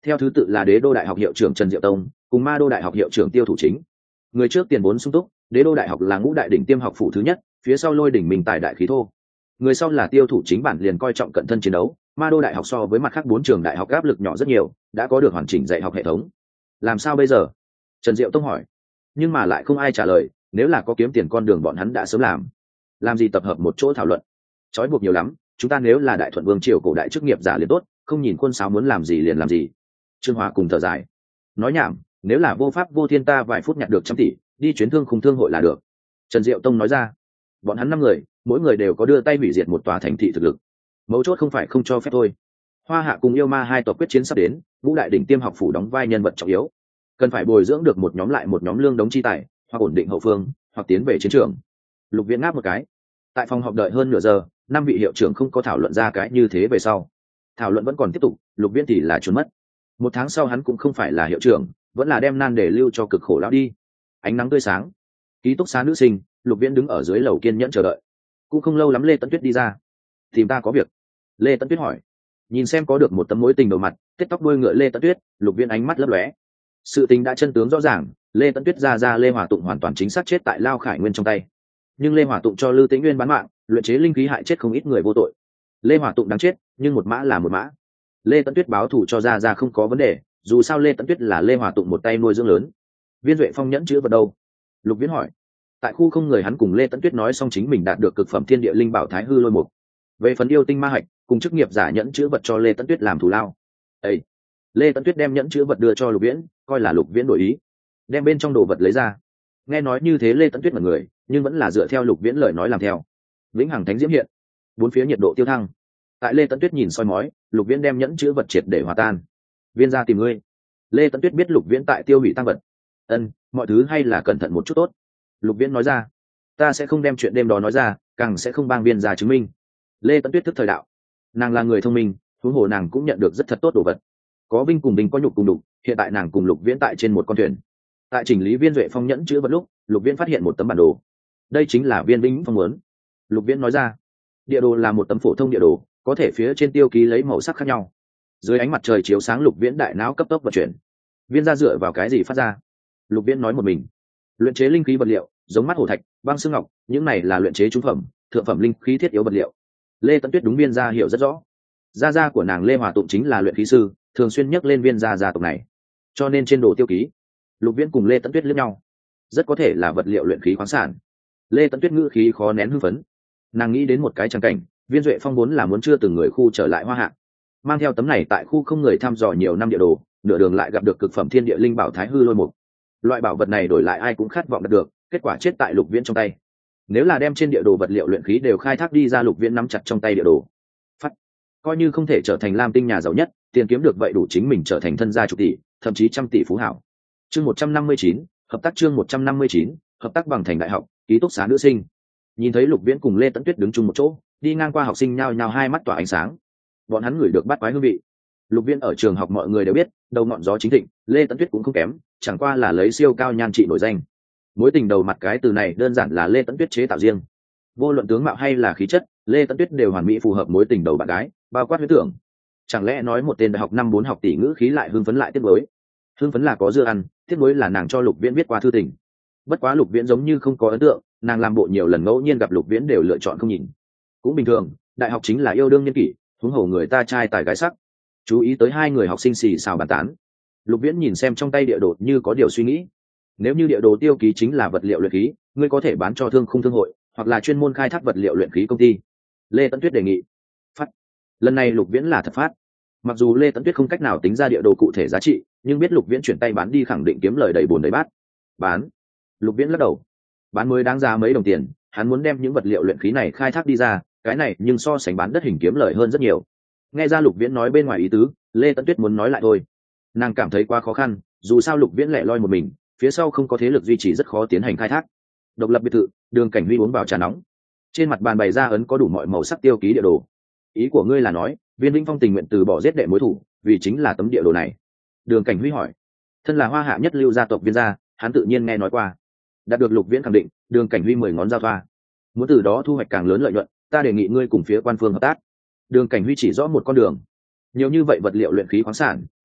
theo thứ tự là Đế Đô Đại học hiệu trưởng Trần Diệu Tông cùng Ma Đô Đại học hiệu trưởng Tiêu Thủ Chính. Người trước tiền vốn sung túc, Đế Đô Đại học là ngũ đại đỉnh tiêm học phủ thứ nhất, phía sau Lôi đỉnh mình tài đại khí thô. Người sau là Tiêu Thủ Chính bản liền coi trọng cận thân chiến đấu, Ma Đô Đại học so với mặt khác 4 trường đại học áp lực nhỏ rất nhiều, đã có được hoàn chỉnh dạy học hệ thống. Làm sao bây giờ? Trần Diệu Tông hỏi. Nhưng mà lại không ai trả lời, nếu là có kiếm tiền con đường bọn hắn đã sớm làm gì tập hợp một chỗ thảo luận. Chói buộc nhiều lắm, chúng ta nếu là Đại Thuận Vương triều cổ đại chức nghiệp giả liền tốt, không nhìn quân sáo muốn làm gì liền làm gì. Trương Hòa cùng thở dài. Nói nhảm, nếu là vô pháp vô thiên ta vài phút nhặt được 100 tỷ, đi chuyến thương khung thương hội là được. Trần Diệu Tông nói ra. Bọn hắn 5 người, mỗi người đều có đưa tay hủy diệt một tòa thành thị thực lực. Mấu chốt không phải không cho phép thôi. Hoa Hạ cùng Yêu Ma hai tộc quyết chiến sắp đến, ngũ đại đỉnh tiêm học phủ đóng vai nhân vật trọng yếu, cần phải bồi dưỡng được một nhóm lại một nhóm lương đống chi tài, hoặc ổn định hậu phương, hoặc tiến về chiến trường. Lục Viễn ngáp một cái. Tại phòng họp đợi hơn nửa giờ, 5 vị hiệu trưởng không có thảo luận ra cái như thế về sau. Thảo luận vẫn còn tiếp tục, Lục Viễn thì là trốn mất. 1 tháng sau hắn cũng không phải là hiệu trưởng, vẫn là đem nan để lưu cho cực khổ lão đi. Ánh nắng tươi sáng, ký túc xá nữ sinh, Lục Viễn đứng ở dưới lầu kiên nhẫn chờ đợi. Cũng không lâu lắm Lê Tấn Tuyết đi ra. Tìm ta có việc. Lê Tấn Tuyết hỏi. Nhìn xem có được một tấm mối tình đầu mặt, tết tóc đuôi ngựa Lê Tấn Tuyết, Lục Viễn ánh mắt lấp lóe. Sự tình đã chân tướng rõ ràng, Lê Tấn Tuyết ra Lê Hòa Tụng hoàn toàn chính xác chết tại Lao Khải Nguyên trong tay. Nhưng Lê Hòa Tụng cho Lư Tĩnh Nguyên bán mạng, luyện chế linh khí hại chết không ít người vô tội. Lê Hòa Tụng đáng chết, nhưng một mã là một mã. Lê Tấn Tuyết báo thù cho ra không có vấn đề, dù sao Lê Tấn Tuyết là Lê Hòa Tụng một tay nuôi dưỡng lớn. Viên Duệ Phong nhẫn chữ vật đâu? Lục Viễn hỏi. Tại khu không người hắn cùng Lê Tấn Tuyết nói xong chính mình đạt được cực phẩm thiên địa linh bảo Thái Hư Lôi Mục. Về phần yêu tinh ma hạch, cùng chức nghiệp giả nhẫn chữ vật cho Lê Tấn Tuyết làm thù lao. Ê! Lê Tấn Tuyết đem nhẫn chữ vật đưa cho Lục Viễn, coi là Lục Viễn đổi ý, đem bên trong đồ vật lấy ra. Nghe nói như thế Lê Tấn Tuyết mật người, nhưng vẫn là dựa theo Lục Viễn lời nói làm theo. Vĩnh hằng thánh diễm hiện, 4 phía nhiệt độ tiêu thăng. Tại Lê Tấn Tuyết nhìn soi mói, Lục Viễn đem nhẫn chữ vật triệt để hòa tan. Viên gia tìm ngươi. Lê Tấn Tuyết biết Lục Viễn tại tiêu hủy tăng vật. Mọi thứ hay là cẩn thận một chút tốt. Lục Viễn nói ra. Ta sẽ không đem chuyện đêm đó nói ra, càng sẽ không bang Viên gia chứng minh. Lê Tấn Tuyết thức thời đạo. Nàng là người thông minh, huống hồ nàng cũng nhận được rất thật tốt đồ vật. Có vinh cùng vinh, có nhục cùng đục, hiện tại nàng cùng Lục Viễn tại trên một con thuyền. Tại chỉnh lý Viên Duệ Phong nhẫn chữ vật lúc, Lục Viễn phát hiện một tấm bản đồ. Đây chính là Viên Vĩnh Phong muốn. Lục Viễn nói ra. Địa đồ là một tấm phổ thông địa đồ, có thể phía trên tiêu ký lấy màu sắc khác nhau. Dưới ánh mặt trời chiếu sáng Lục Viễn đại não cấp tốc vận chuyển. Viên gia dựa vào cái gì phát ra? Lục Viễn nói một mình. Luyện chế linh khí vật liệu, giống mắt hổ thạch, băng xương ngọc, những này là luyện chế trung phẩm, thượng phẩm linh khí thiết yếu vật liệu. Lê Tấn Tuyết đúng Viên gia hiểu rất rõ. Gia của nàng Lê Hòa Tụng chính là luyện khí sư, thường xuyên nhắc lên Viên gia tộc này. Cho nên trên đồ tiêu ký, Lục Viễn cùng Lê Tấn Tuyết liếc nhau. Rất có thể là vật liệu luyện khí khoáng sản. Lê Tấn Tuyết ngữ khí khó nén hưng phấn. Nàng nghĩ đến một cái tràng cảnh, Viên Duệ Phong muốn là muốn chưa từng người khu trở lại Hoa Hạ. Mang theo tấm này tại khu không người thăm dò nhiều năm địa đồ, nửa đường lại gặp được cực phẩm thiên địa linh bảo Thái Hư Lôi Mục. Loại bảo vật này đổi lại ai cũng khát vọng đạt được, kết quả chết tại Lục Viễn trong tay. Nếu là đem trên địa đồ vật liệu luyện khí đều khai thác đi ra, Lục Viễn nắm chặt trong tay địa đồ. Phát, coi như không thể trở thành Lam Tinh nhà giàu nhất, tiền kiếm được vậy đủ chính mình trở thành thân gia chục tỷ, thậm chí trăm tỷ phú hảo. Chương 159, hợp tác chương 159, hợp tác bằng thành đại học, ký túc xá nữ sinh. Nhìn thấy Lục Viễn cùng Lê Tấn Tuyết đứng chung một chỗ, đi ngang qua học sinh nhao nhao hai mắt tỏa ánh sáng. Bọn hắn ngửi được bát quái hương vị. Lục Viễn ở trường học mọi người đều biết, đầu ngọn gió chính thịnh, Lê Tấn Tuyết cũng không kém, chẳng qua là lấy siêu cao nhan trị nổi danh. Mối tình đầu mặt cái từ này đơn giản là Lê Tấn Tuyết chế tạo riêng. Vô luận tướng mạo hay là khí chất, Lê Tấn Tuyết đều hoàn mỹ phù hợp mối tình đầu bạn gái, bao quát huyết tưởng. Chẳng lẽ nói một tên đại học năm 4 học tỷ ngữ khí lại hưng phấn lại tiếc nuối? Hưng phấn là có dưa ăn, tiếc nuối là nàng cho Lục Viễn viết qua thư tình. Bất quá Lục Viễn giống như không có ấn tượng, nàng làm bộ nhiều lần ngẫu nhiên gặp Lục Viễn đều lựa chọn không nhìn. Cũng bình thường, đại học chính là yêu đương niên kỷ, huống hồ người ta trai tài gái sắc. Chú ý tới hai người học sinh xì xào bàn tán. Lục Viễn nhìn xem trong tay địa đồ như có điều suy nghĩ. Nếu như địa đồ tiêu ký chính là vật liệu luyện khí, ngươi có thể bán cho thương khung thương hội, hoặc là chuyên môn khai thác vật liệu luyện khí công ty. Lê Tấn Tuyết đề nghị. Phát. Lần này Lục Viễn là thật phát. Mặc dù Lê Tấn Tuyết không cách nào tính ra địa đồ cụ thể giá trị, nhưng biết Lục Viễn chuyển tay bán đi khẳng định kiếm lời đầy bùn đầy bát. Bán. Lục Viễn lắc đầu. Bán mới đáng giá mấy đồng tiền, hắn muốn đem những vật liệu luyện khí này khai thác đi ra, cái này nhưng so sánh bán đất hình kiếm lời hơn rất nhiều. Nghe ra Lục Viễn nói bên ngoài ý tứ, Lê Tấn Tuyết muốn nói lại thôi. Nàng cảm thấy quá khó khăn, dù sao Lục Viễn lẻ loi một mình, phía sau không có thế lực duy trì rất khó tiến hành khai thác. Độc lập biệt thự, Đường Cảnh Huy uống vào trà nóng. Trên mặt bàn bày ra ấn có đủ mọi màu sắc tiêu ký địa đồ. Ý của ngươi là nói, Viên Vĩnh Phong tình nguyện từ bỏ giết đệ mối thủ, vì chính là tấm địa đồ này. Đường Cảnh Huy hỏi. Thân là Hoa Hạ nhất lưu gia tộc Viên gia, hắn tự nhiên nghe nói qua. Đạt được Lục Viễn khẳng định, Đường Cảnh Huy 10 ngón giao thoa. Muốn từ đó thu hoạch càng lớn lợi nhuận, ta đề nghị ngươi cùng phía quan phương hợp tác. Đường Cảnh Huy chỉ rõ một con đường. Nhiều như vậy vật liệu luyện khí khoáng sản,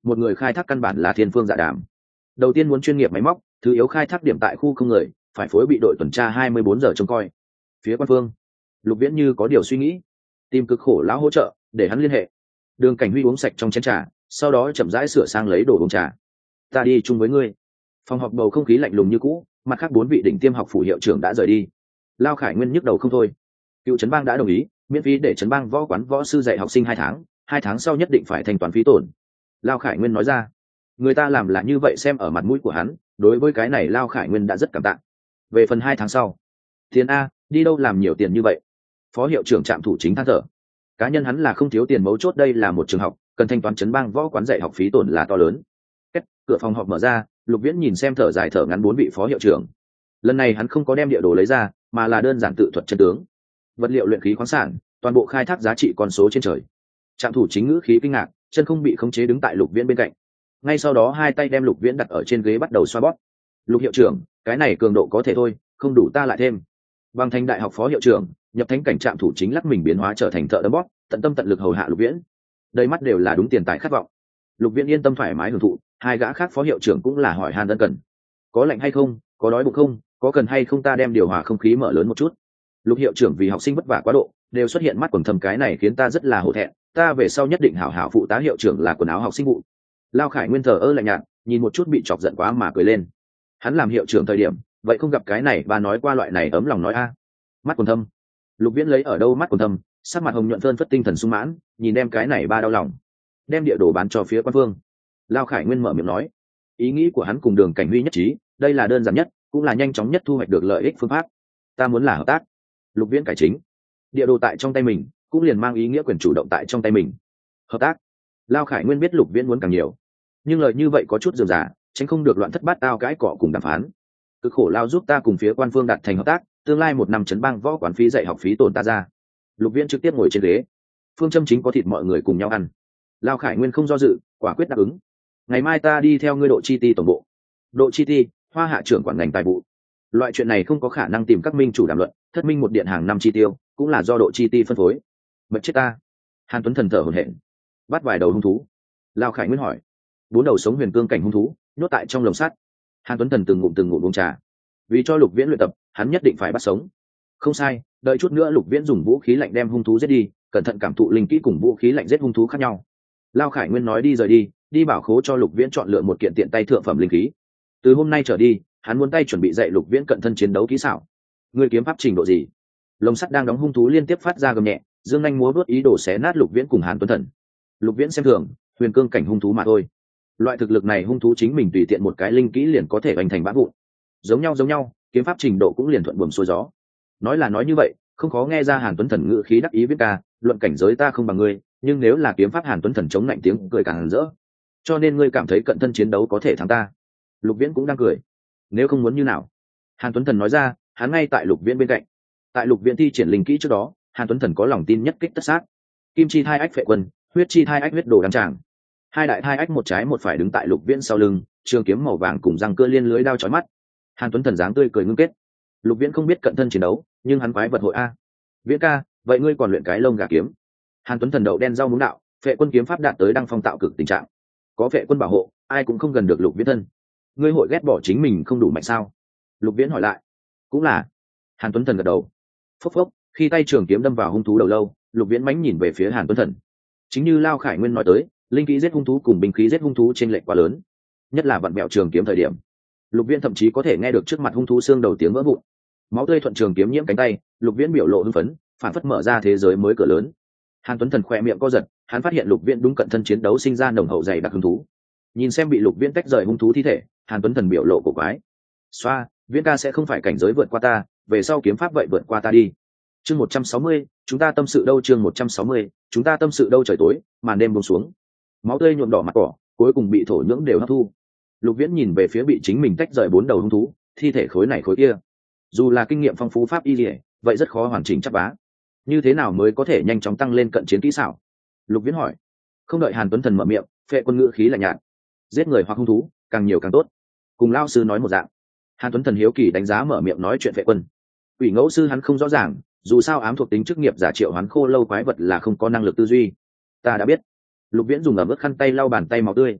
một người khai thác căn bản là thiên phương dạ đàm. Đầu tiên muốn chuyên nghiệp máy móc, thứ yếu khai thác điểm tại khu không người, phải phối bị đội tuần tra 24 giờ trông coi. Phía quan phương, Lục Viễn như có điều suy nghĩ, tìm Cực Khổ lão hỗ trợ để hắn liên hệ. Đường Cảnh Huy uống sạch trong chén trà, sau đó chậm rãi sửa sang lấy đồ uống trà. Ta đi chung với ngươi. Phòng họp bầu không khí lạnh lùng như cũ, mặt khác 4 vị đỉnh tiêm học phủ hiệu trưởng đã rời đi. Lao Khải Nguyên nhức đầu không thôi. Cựu trấn bang đã đồng ý miễn phí để trấn bang võ quán võ sư dạy học sinh 2 tháng sau nhất định phải thanh toán phí tổn. Lao Khải Nguyên nói ra, người ta làm là như vậy xem ở mặt mũi của hắn, đối với cái này Lao Khải Nguyên đã rất cảm tạ. Về phần 2 tháng sau, tiền a, đi đâu làm nhiều tiền như vậy? Phó hiệu trưởng Trạm Thủ Chính than thở, cá nhân hắn là không thiếu tiền, mấu chốt đây là một trường học, cần thanh toán trấn bang võ quán dạy học phí tổn là to lớn. Kết, cửa phòng họp mở ra, Lục Viễn nhìn xem thở dài thở ngắn 4 vị phó hiệu trưởng. Lần này hắn không có đem địa đồ lấy ra, mà là đơn giản tự thuật chân tướng. Vật liệu luyện khí khoáng sản, toàn bộ khai thác giá trị con số trên trời. Trạm Thủ Chính ngữ khí kinh ngạc, chân không bị khống chế đứng tại Lục Viễn bên cạnh. Ngay sau đó hai tay đem Lục Viễn đặt ở trên ghế bắt đầu xoa bóp. Lục hiệu trưởng, cái này cường độ có thể thôi, không đủ ta lại thêm. Bằng thành đại học phó hiệu trưởng, nhập thánh cảnh Trạm Thủ Chính lắc mình biến hóa trở thành thợ đấm bóp, tận tâm tận lực hầu hạ Lục Viễn. Đầy mắt đều là đúng tiền tài khát vọng. Lục Viễn yên tâm thoải mái hưởng thụ, hai gã khác phó hiệu trưởng cũng là hỏi han ân cần. Có lạnh hay không, có đói bụng không, có cần hay không ta đem điều hòa không khí mở lớn một chút. Lục hiệu trưởng vì học sinh vất vả quá độ, đều xuất hiện mắt quầng thâm, cái này khiến ta rất là hổ thẹn, ta về sau nhất định hảo hảo phụ tá hiệu trưởng là quần áo học sinh vụ. Lao Khải Nguyên thờ ơ lạnh nhạt, nhìn một chút bị chọc giận quá mà cười lên. Hắn làm hiệu trưởng thời điểm, vậy không gặp cái này bà nói qua loại này ấm lòng nói a. Mắt quầng thâm. Lục Viễn lấy ở đâu mắt quầng thâm, sắc mặt hồng nhuận phơn phất tinh thần sung mãn, nhìn đem cái này ba đau lòng. Đem địa đồ bán cho phía quan phương. Lao Khải Nguyên mở miệng nói, ý nghĩ của hắn cùng Đường Cảnh Huy nhất trí, đây là đơn giản nhất, cũng là nhanh chóng nhất thu hoạch được lợi ích phương pháp. Ta muốn là hợp tác. Lục Viễn cải chính, địa đồ tại trong tay mình, cũng liền mang ý nghĩa quyền chủ động tại trong tay mình. Hợp tác. Lao Khải Nguyên biết Lục Viễn muốn càng nhiều, nhưng lời như vậy có chút dườm giả, tránh không được loạn thất bát tao cãi cọ cùng đàm phán. Cực khổ Lao giúp ta cùng phía quan phương đạt thành hợp tác, tương lai 1 năm trấn bang võ quán phí dạy học phí tổn ta ra. Lục Viễn trực tiếp ngồi trên ghế, phương châm chính có thịt mọi người cùng nhau ăn. Lao Khải Nguyên không do dự, quả quyết đáp ứng. Ngày mai ta đi theo ngươi Độ Chi Ti tổng bộ. Độ Chi Ti, Hoa hạ trưởng quản ngành tài vụ. Loại chuyện này không có khả năng tìm các minh chủ đàm luận, thất minh một điện hàng năm chi tiêu cũng là do Độ Chi Ti phân phối. Mệt chết ta. Hàn Tuấn Thần thở hổn hển. Bắt vài đầu hung thú. Lao Khải Nguyên hỏi. 4 đầu sống huyền cương cảnh hung thú, nhốt tại trong lồng sắt. Hàn Tuấn Thần từng ngụm uống trà. Vì cho Lục Viễn luyện tập, hắn nhất định phải bắt sống. Không sai, đợi chút nữa Lục Viễn dùng vũ khí lạnh đem hung thú giết đi, cẩn thận cảm thụ linh kỹ cùng vũ khí lạnh giết hung thú khác nhau. Lao Khải Nguyên nói đi rời đi, đi bảo khố cho Lục Viễn chọn lựa một kiện tiện tay thượng phẩm linh khí. Từ hôm nay trở đi, hắn muốn tay chuẩn bị dạy Lục Viễn cận thân chiến đấu kỹ xảo. Người kiếm pháp trình độ gì? Lồng sắt đang đóng hung thú liên tiếp phát ra gầm nhẹ, dương anh múa vớt ý đồ xé nát Lục Viễn cùng Hàn Tuấn Thần. Lục Viễn xem thường, huyền cương cảnh hung thú mà thôi. Loại thực lực này hung thú chính mình tùy tiện một cái linh kỹ liền có thể hành thành bã vụn. Giống nhau, kiếm pháp trình độ cũng liền thuận buồm xuôi gió. Nói là nói như vậy, không khó nghe ra Hàn Tuấn Thần ngữ khí đắc ý. Viết ca, luận cảnh giới ta không bằng ngươi, nhưng nếu là kiếm pháp Hàn Tuấn Thần chống lạnh tiếng cười càng rỡ. Cho nên ngươi cảm thấy cận thân chiến đấu có thể thắng ta? Lục Viễn cũng đang cười. Nếu không muốn như nào? Hàn Tuấn Thần nói ra, hắn ngay tại Lục Viễn bên cạnh. Tại Lục Viễn thi triển linh kỹ trước đó, Hàn Tuấn Thần có lòng tin nhất kích tất sát. Kim chi thai ách phệ quân, huyết chi thai ách huyết đồ đăng tràng. Hai đại thai ách một trái một phải đứng tại Lục Viễn sau lưng, trường kiếm màu vàng cùng răng cưa liên lưới đao chói mắt. Hàn Tuấn Thần dáng tươi cười ngưng kết. Lục Viễn không biết cận thân chiến đấu, nhưng hắn quái vật hội a. Viễn ca, vậy ngươi còn luyện cái lông gà kiếm? Hàn Tuấn Thần đậu đen rau muống đạo, phệ quân kiếm pháp đạt tới đăng phong tạo cực tình trạng. Có phệ quân bảo hộ, ai cũng không gần được Lục Viễn thân. Ngươi hội ghét bỏ chính mình không đủ mạnh sao? Lục Viễn hỏi lại. Cũng là. Hàn Tuấn Thần gật đầu. Phốc phốc, khi tay trường kiếm đâm vào hung thú đầu lâu, Lục Viễn mánh nhìn về phía Hàn Tuấn Thần. Chính như Lao Khải Nguyên nói tới, linh khí giết hung thú cùng binh khí giết hung thú chênh lệch quá lớn, nhất là vặn bẹo trường kiếm thời điểm. Lục Viễn thậm chí có thể nghe được trước mặt hung thú xương đầu tiếng vỡ vụn, máu tươi thuận trường kiếm nhiễm cánh tay. Lục Viễn biểu lộ hưng phấn, phản phất mở ra thế giới mới cửa lớn. Hàn Tuấn Thần khỏe miệng co giật, hắn phát hiện Lục Viễn đúng cận thân chiến đấu sinh ra nồng hậu dày đặc hung thú. Nhìn xem bị Lục Viễn tách rời hung thú thi thể, Hàn Tuấn Thần biểu lộ cổ quái. Xoa, Viễn ca sẽ không phải cảnh giới vượt qua ta, về sau kiếm pháp vậy vượt qua ta đi. Chương 160, chúng ta tâm sự đâu? Chương 160, chúng ta tâm sự đâu? Trời tối, màn đêm buông xuống, máu tươi nhuộm đỏ mặt cỏ, cuối cùng bị thổ nhưỡng đều hấp thu. Lục Viễn nhìn về phía bị chính mình tách rời 4 đầu hung thú, thi thể khối này khối kia. Dù là kinh nghiệm phong phú pháp y liễu, vậy rất khó hoàn chỉnh chắc bá. Như thế nào mới có thể nhanh chóng tăng lên cận chiến kỹ xảo? Lục Viễn hỏi. Không đợi Hàn Tuấn Thần mở miệng, phệ quân ngữ khí lạnh nhạt. Giết người hoặc hung thú, càng nhiều càng tốt. Cùng lao sư nói một dạng. Hàn Tuấn Thần hiếu kỳ đánh giá mở miệng nói chuyện phệ quân. Ủy ngẫu sư hắn không rõ ràng, dù sao ám thuộc tính chức nghiệp giả triệu hoán khô lâu quái vật là không có năng lực tư duy. Ta đã biết. Lục Viễn dùng ẩm ướt khăn tay lau bàn tay máu tươi,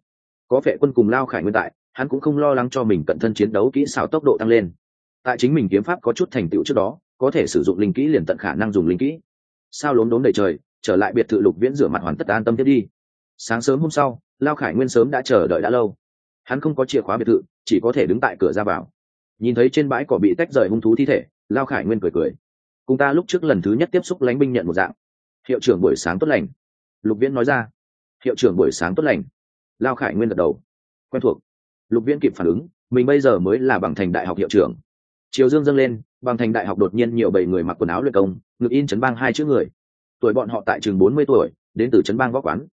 Có Phệ Quân cùng Lao Khải Nguyên tại, hắn cũng không lo lắng cho mình cận thân chiến đấu kỹ xảo tốc độ tăng lên. Tại chính mình kiếm pháp có chút thành tựu trước đó, có thể sử dụng linh kỹ liền tận khả năng dùng linh kỹ. Sao lốm đốm đầy trời, trở lại biệt thự Lục Viễn rửa mặt hoàn tất an tâm tiếp đi. Sáng sớm hôm sau, Lao Khải Nguyên sớm đã chờ đợi đã lâu. Hắn không có chìa khóa biệt thự, chỉ có thể đứng tại cửa ra vào. Nhìn thấy trên bãi cỏ bị tách rời hung thú thi thể, Lao Khải Nguyên cười cười. Cùng ta lúc trước lần thứ nhất tiếp xúc lánh binh nhận một dạng. Hiệu trưởng buổi sáng tốt lành. Lục Viễn nói ra. Hiệu trưởng buổi sáng tốt lành. Lao Khải Nguyên gật đầu. Quen thuộc. Lục Viễn kịp phản ứng, mình bây giờ mới là Bằng Thành Đại học hiệu trưởng. Chiều dương dâng lên, Bằng Thành Đại học đột nhiên nhiều bầy người mặc quần áo luyện công, ngực in trấn bang hai chữ người. Tuổi bọn họ tại chừng 40 tuổi, đến từ trấn bang võ quán.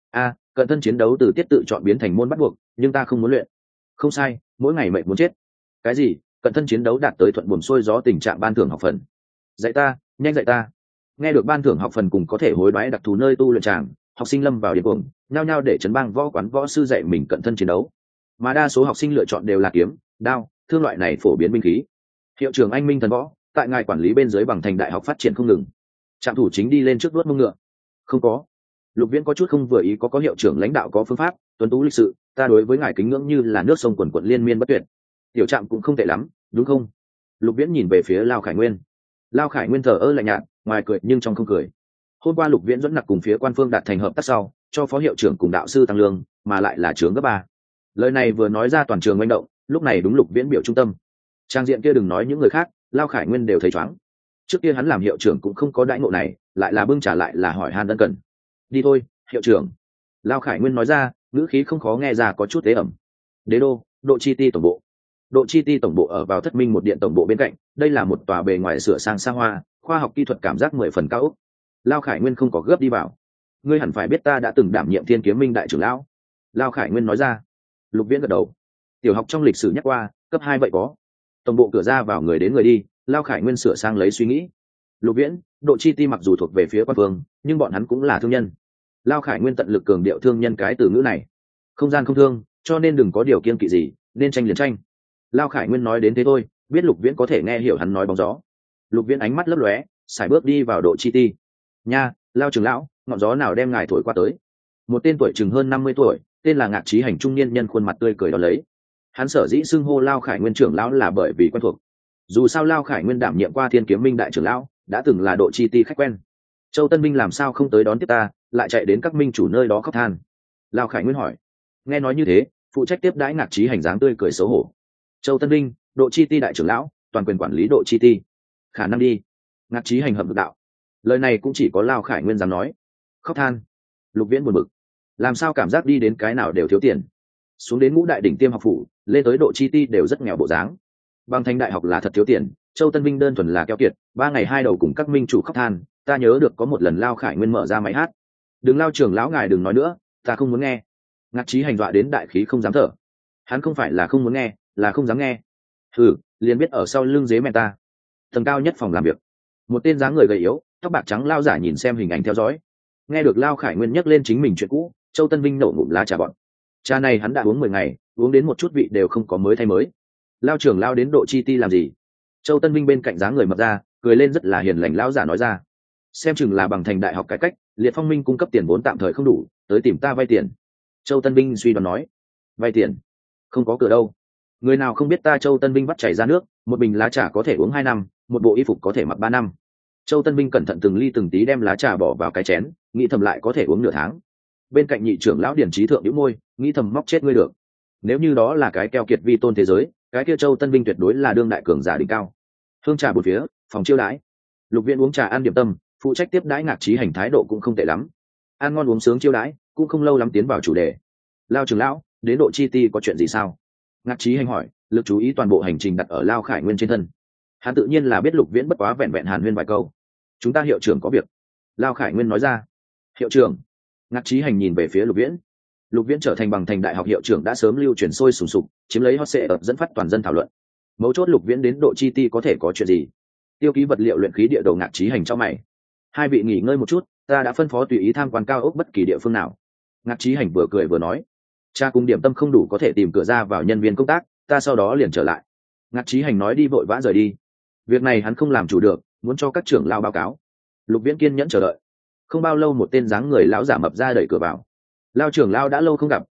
Cận thân chiến đấu từ tiết tự chọn biến thành môn bắt buộc, nhưng ta không muốn luyện. Không sai, mỗi ngày mệt muốn chết. Cái gì? Cận thân chiến đấu đạt tới thuận buồm xuôi gió tình trạng ban thưởng học phần. Dạy ta, nhanh dạy ta. Nghe được ban thưởng học phần cùng có thể hối đoái đặc thù nơi tu luyện tràng, học sinh lâm vào điên cuồng, nhao nhao để trấn bang võ quán võ sư dạy mình cận thân chiến đấu. Mà đa số học sinh lựa chọn đều là kiếm, đao, thương loại này phổ biến binh khí. Hiệu trưởng anh minh thần võ, tại ngài quản lý bên dưới Bằng Thành Đại học phát triển không ngừng. Trạm thủ chính đi lên trước đuốt mông ngựa. Không có. Lục Viễn có chút không vừa ý, có hiệu trưởng lãnh đạo có phương pháp, tuấn tú lịch sự, ta đối với ngài kính ngưỡng như là nước sông quần quận liên miên bất tuyệt. Tiểu Trạm cũng không tệ lắm, đúng không? Lục Viễn nhìn về phía Lao Khải Nguyên. Lao Khải Nguyên thờ ơ lạnh nhạt, ngoài cười nhưng trong không cười. Hôm qua Lục Viễn dẫn nặc cùng phía quan phương đạt thành hợp tác sau, cho phó hiệu trưởng cùng đạo sư tăng lương, mà lại là trưởng cấp 3. Lời này vừa nói ra toàn trường manh động, lúc này đúng Lục Viễn biểu trung tâm. Trang diện kia đừng nói những người khác, Lao Khải Nguyên đều thấy chóng. Trước kia hắn làm hiệu trưởng cũng không có đãi ngộ này, lại là bưng trả lại là hỏi han ân cần. Đi thôi, hiệu trưởng. Lao Khải Nguyên nói ra, ngữ khí không khó nghe ra có chút tế ẩm. Đế đô, Độ Chi Ti tổng bộ. Độ Chi Ti tổng bộ ở vào Thất Minh một điện tổng bộ bên cạnh, đây là một tòa bề ngoài sửa sang xa hoa, khoa học kỹ thuật cảm giác 10 phần cao ốc. Lao Khải Nguyên không có gấp đi vào. Ngươi hẳn phải biết ta đã từng đảm nhiệm Thiên Kiếm Minh đại trưởng lão. Lao Khải Nguyên nói ra. Lục Viễn gật đầu. Tiểu học trong lịch sử nhắc qua, cấp 2 vậy có. Tổng bộ cửa ra vào người đến người đi, Lao Khải Nguyên sửa sang lấy suy nghĩ. Lục Viễn, Độ Chi Ti mặc dù thuộc về phía quan phương, nhưng bọn hắn cũng là thương nhân. Lao Khải Nguyên tận lực cường điệu thương nhân cái từ ngữ này. Không gian không thương, cho nên đừng có điều kiêng kỵ gì, nên tranh liền tranh. Lao Khải Nguyên nói đến thế thôi, biết Lục Viễn có thể nghe hiểu hắn nói bóng gió. Lục Viễn ánh mắt lấp lóe, sải bước đi vào Độ Chi Ti. Nha, Lao trưởng lão, ngọn gió nào đem ngài thổi qua tới? Một tên tuổi chừng hơn 50 tuổi, tên là Ngạc Chí Hành trung niên nhân khuôn mặt tươi cười đón lấy. Hắn sở dĩ xưng hô Lao Khải Nguyên trưởng lão là bởi vì quen thuộc. Dù sao Lao Khải Nguyên đảm nhiệm qua Thiên Kiếm Minh đại trưởng lão, đã từng là Độ Chi Ti khách quen. Châu Tân Minh làm sao không tới đón tiếp ta, lại chạy đến các minh chủ nơi đó khóc than? Lao Khải Nguyên hỏi. Nghe nói như thế, phụ trách tiếp đãi Ngạc Chí Hành dáng tươi cười xấu hổ. Châu Tân Minh, Độ Chi Ti đại trưởng lão, toàn quyền quản lý Độ Chi Ti. Khả năng đi. Ngạc Chí Hành hậm hực đạo. Lời này cũng chỉ có Lao Khải Nguyên dám nói. Khóc than. Lục Viễn buồn bực. Làm sao cảm giác đi đến cái nào đều thiếu tiền. Xuống đến Ngũ Đại đỉnh tiêm học phủ, lên tới Độ Chi Ti đều rất nghèo bộ dáng. Bằng Thành Đại học là thật thiếu tiền, Châu Tân Minh đơn thuần là keo kiệt, 3 ngày 2 đầu cùng các minh chủ khóc than. Ta nhớ được có một lần Lao Khải Nguyên mở ra máy hát. Đừng Lao trưởng lão ngài đừng nói nữa, ta không muốn nghe. Ngạc Chí Hành dọa đến đại khí không dám thở. Hắn không phải là không muốn nghe, là không dám nghe. Liền biết ở sau lưng dế mẹ ta. Tầng cao nhất phòng làm việc, một tên dáng người gầy yếu, tóc bạc trắng lao giả nhìn xem hình ảnh theo dõi. Nghe được Lao Khải Nguyên nhắc lên chính mình chuyện cũ, Châu Tân Vinh nổ ngụm lá trà bọn. Trà này hắn đã uống 10 ngày, uống đến một chút vị đều không có mới thay mới. Lao trưởng lao đến Độ Chi Ti làm gì? Châu Tân Vinh bên cạnh dáng người mập ra, cười lên rất là hiền lành. Lão giả nói ra, xem chừng là Bằng Thành Đại học cải cách, Liệt Phong Minh cung cấp tiền vốn tạm thời không đủ, tới tìm ta vay tiền. Châu Tân Vinh suy đoán nói, vay tiền? Không có cửa đâu. Người nào không biết ta? Châu Tân Vinh vắt chảy ra nước, một bình lá trà có thể uống 2 năm, một bộ y phục có thể mặc 3 năm. Châu Tân Vinh cẩn thận từng ly từng tí đem lá trà bỏ vào cái chén, nghĩ thầm lại có thể uống nửa tháng. Bên cạnh nhị trưởng lão Điển Trí Thượng nhíu môi, nghĩ thầm móc chết ngươi được. Nếu như đó là cái keo kiệt vi tôn thế giới, cái kia Châu Tân Vinh tuyệt đối là đương đại cường giả đỉnh cao. Hương trà bốn phía, phòng chiêu đãi. Lục Viễn uống trà ăn điểm tâm, phụ trách tiếp đãi Ngạc Chí Hành thái độ cũng không tệ lắm. Ăn ngon uống sướng chiêu đãi, cũng không lâu lắm tiến vào chủ đề. Lao trưởng lão, đến Độ Chi Ti có chuyện gì sao? Ngạc Chí Hành hỏi, lực chú ý toàn bộ hành trình đặt ở Lao Khải Nguyên trên thân. Hắn tự nhiên là biết Lục Viễn bất quá vẹn vẹn hàn huyên vài câu. Chúng ta hiệu trưởng có việc. Lao Khải Nguyên nói ra. Hiệu trưởng? Ngạc Chí Hành nhìn về phía Lục Viễn. Lục Viễn trở thành Bằng Thành Đại học hiệu trưởng đã sớm lưu truyền sôi sùng sục, chiếm lấy hot seat dẫn phát toàn dân thảo luận. Mấu chốt Lục Viễn đến Độ Chi Ti có thể có chuyện gì? Tiêu ký vật liệu luyện khí địa đầu. Ngạc Chí Hành cho mày. Hai vị nghỉ ngơi một chút, ta đã phân phó tùy ý tham quan cao ốc bất kỳ địa phương nào. Ngạc Chí Hành vừa cười vừa nói, cha cùng điểm tâm không đủ có thể tìm cửa ra vào nhân viên công tác, ta sau đó liền trở lại. Ngạc Chí Hành nói đi vội vã rời đi. Việc này hắn không làm chủ được, muốn cho các trưởng lao báo cáo. Lục Viễn kiên nhẫn chờ đợi. Không bao lâu một tên dáng người lão giả mập ra đẩy cửa vào. Lao trưởng lao đã lâu không gặp,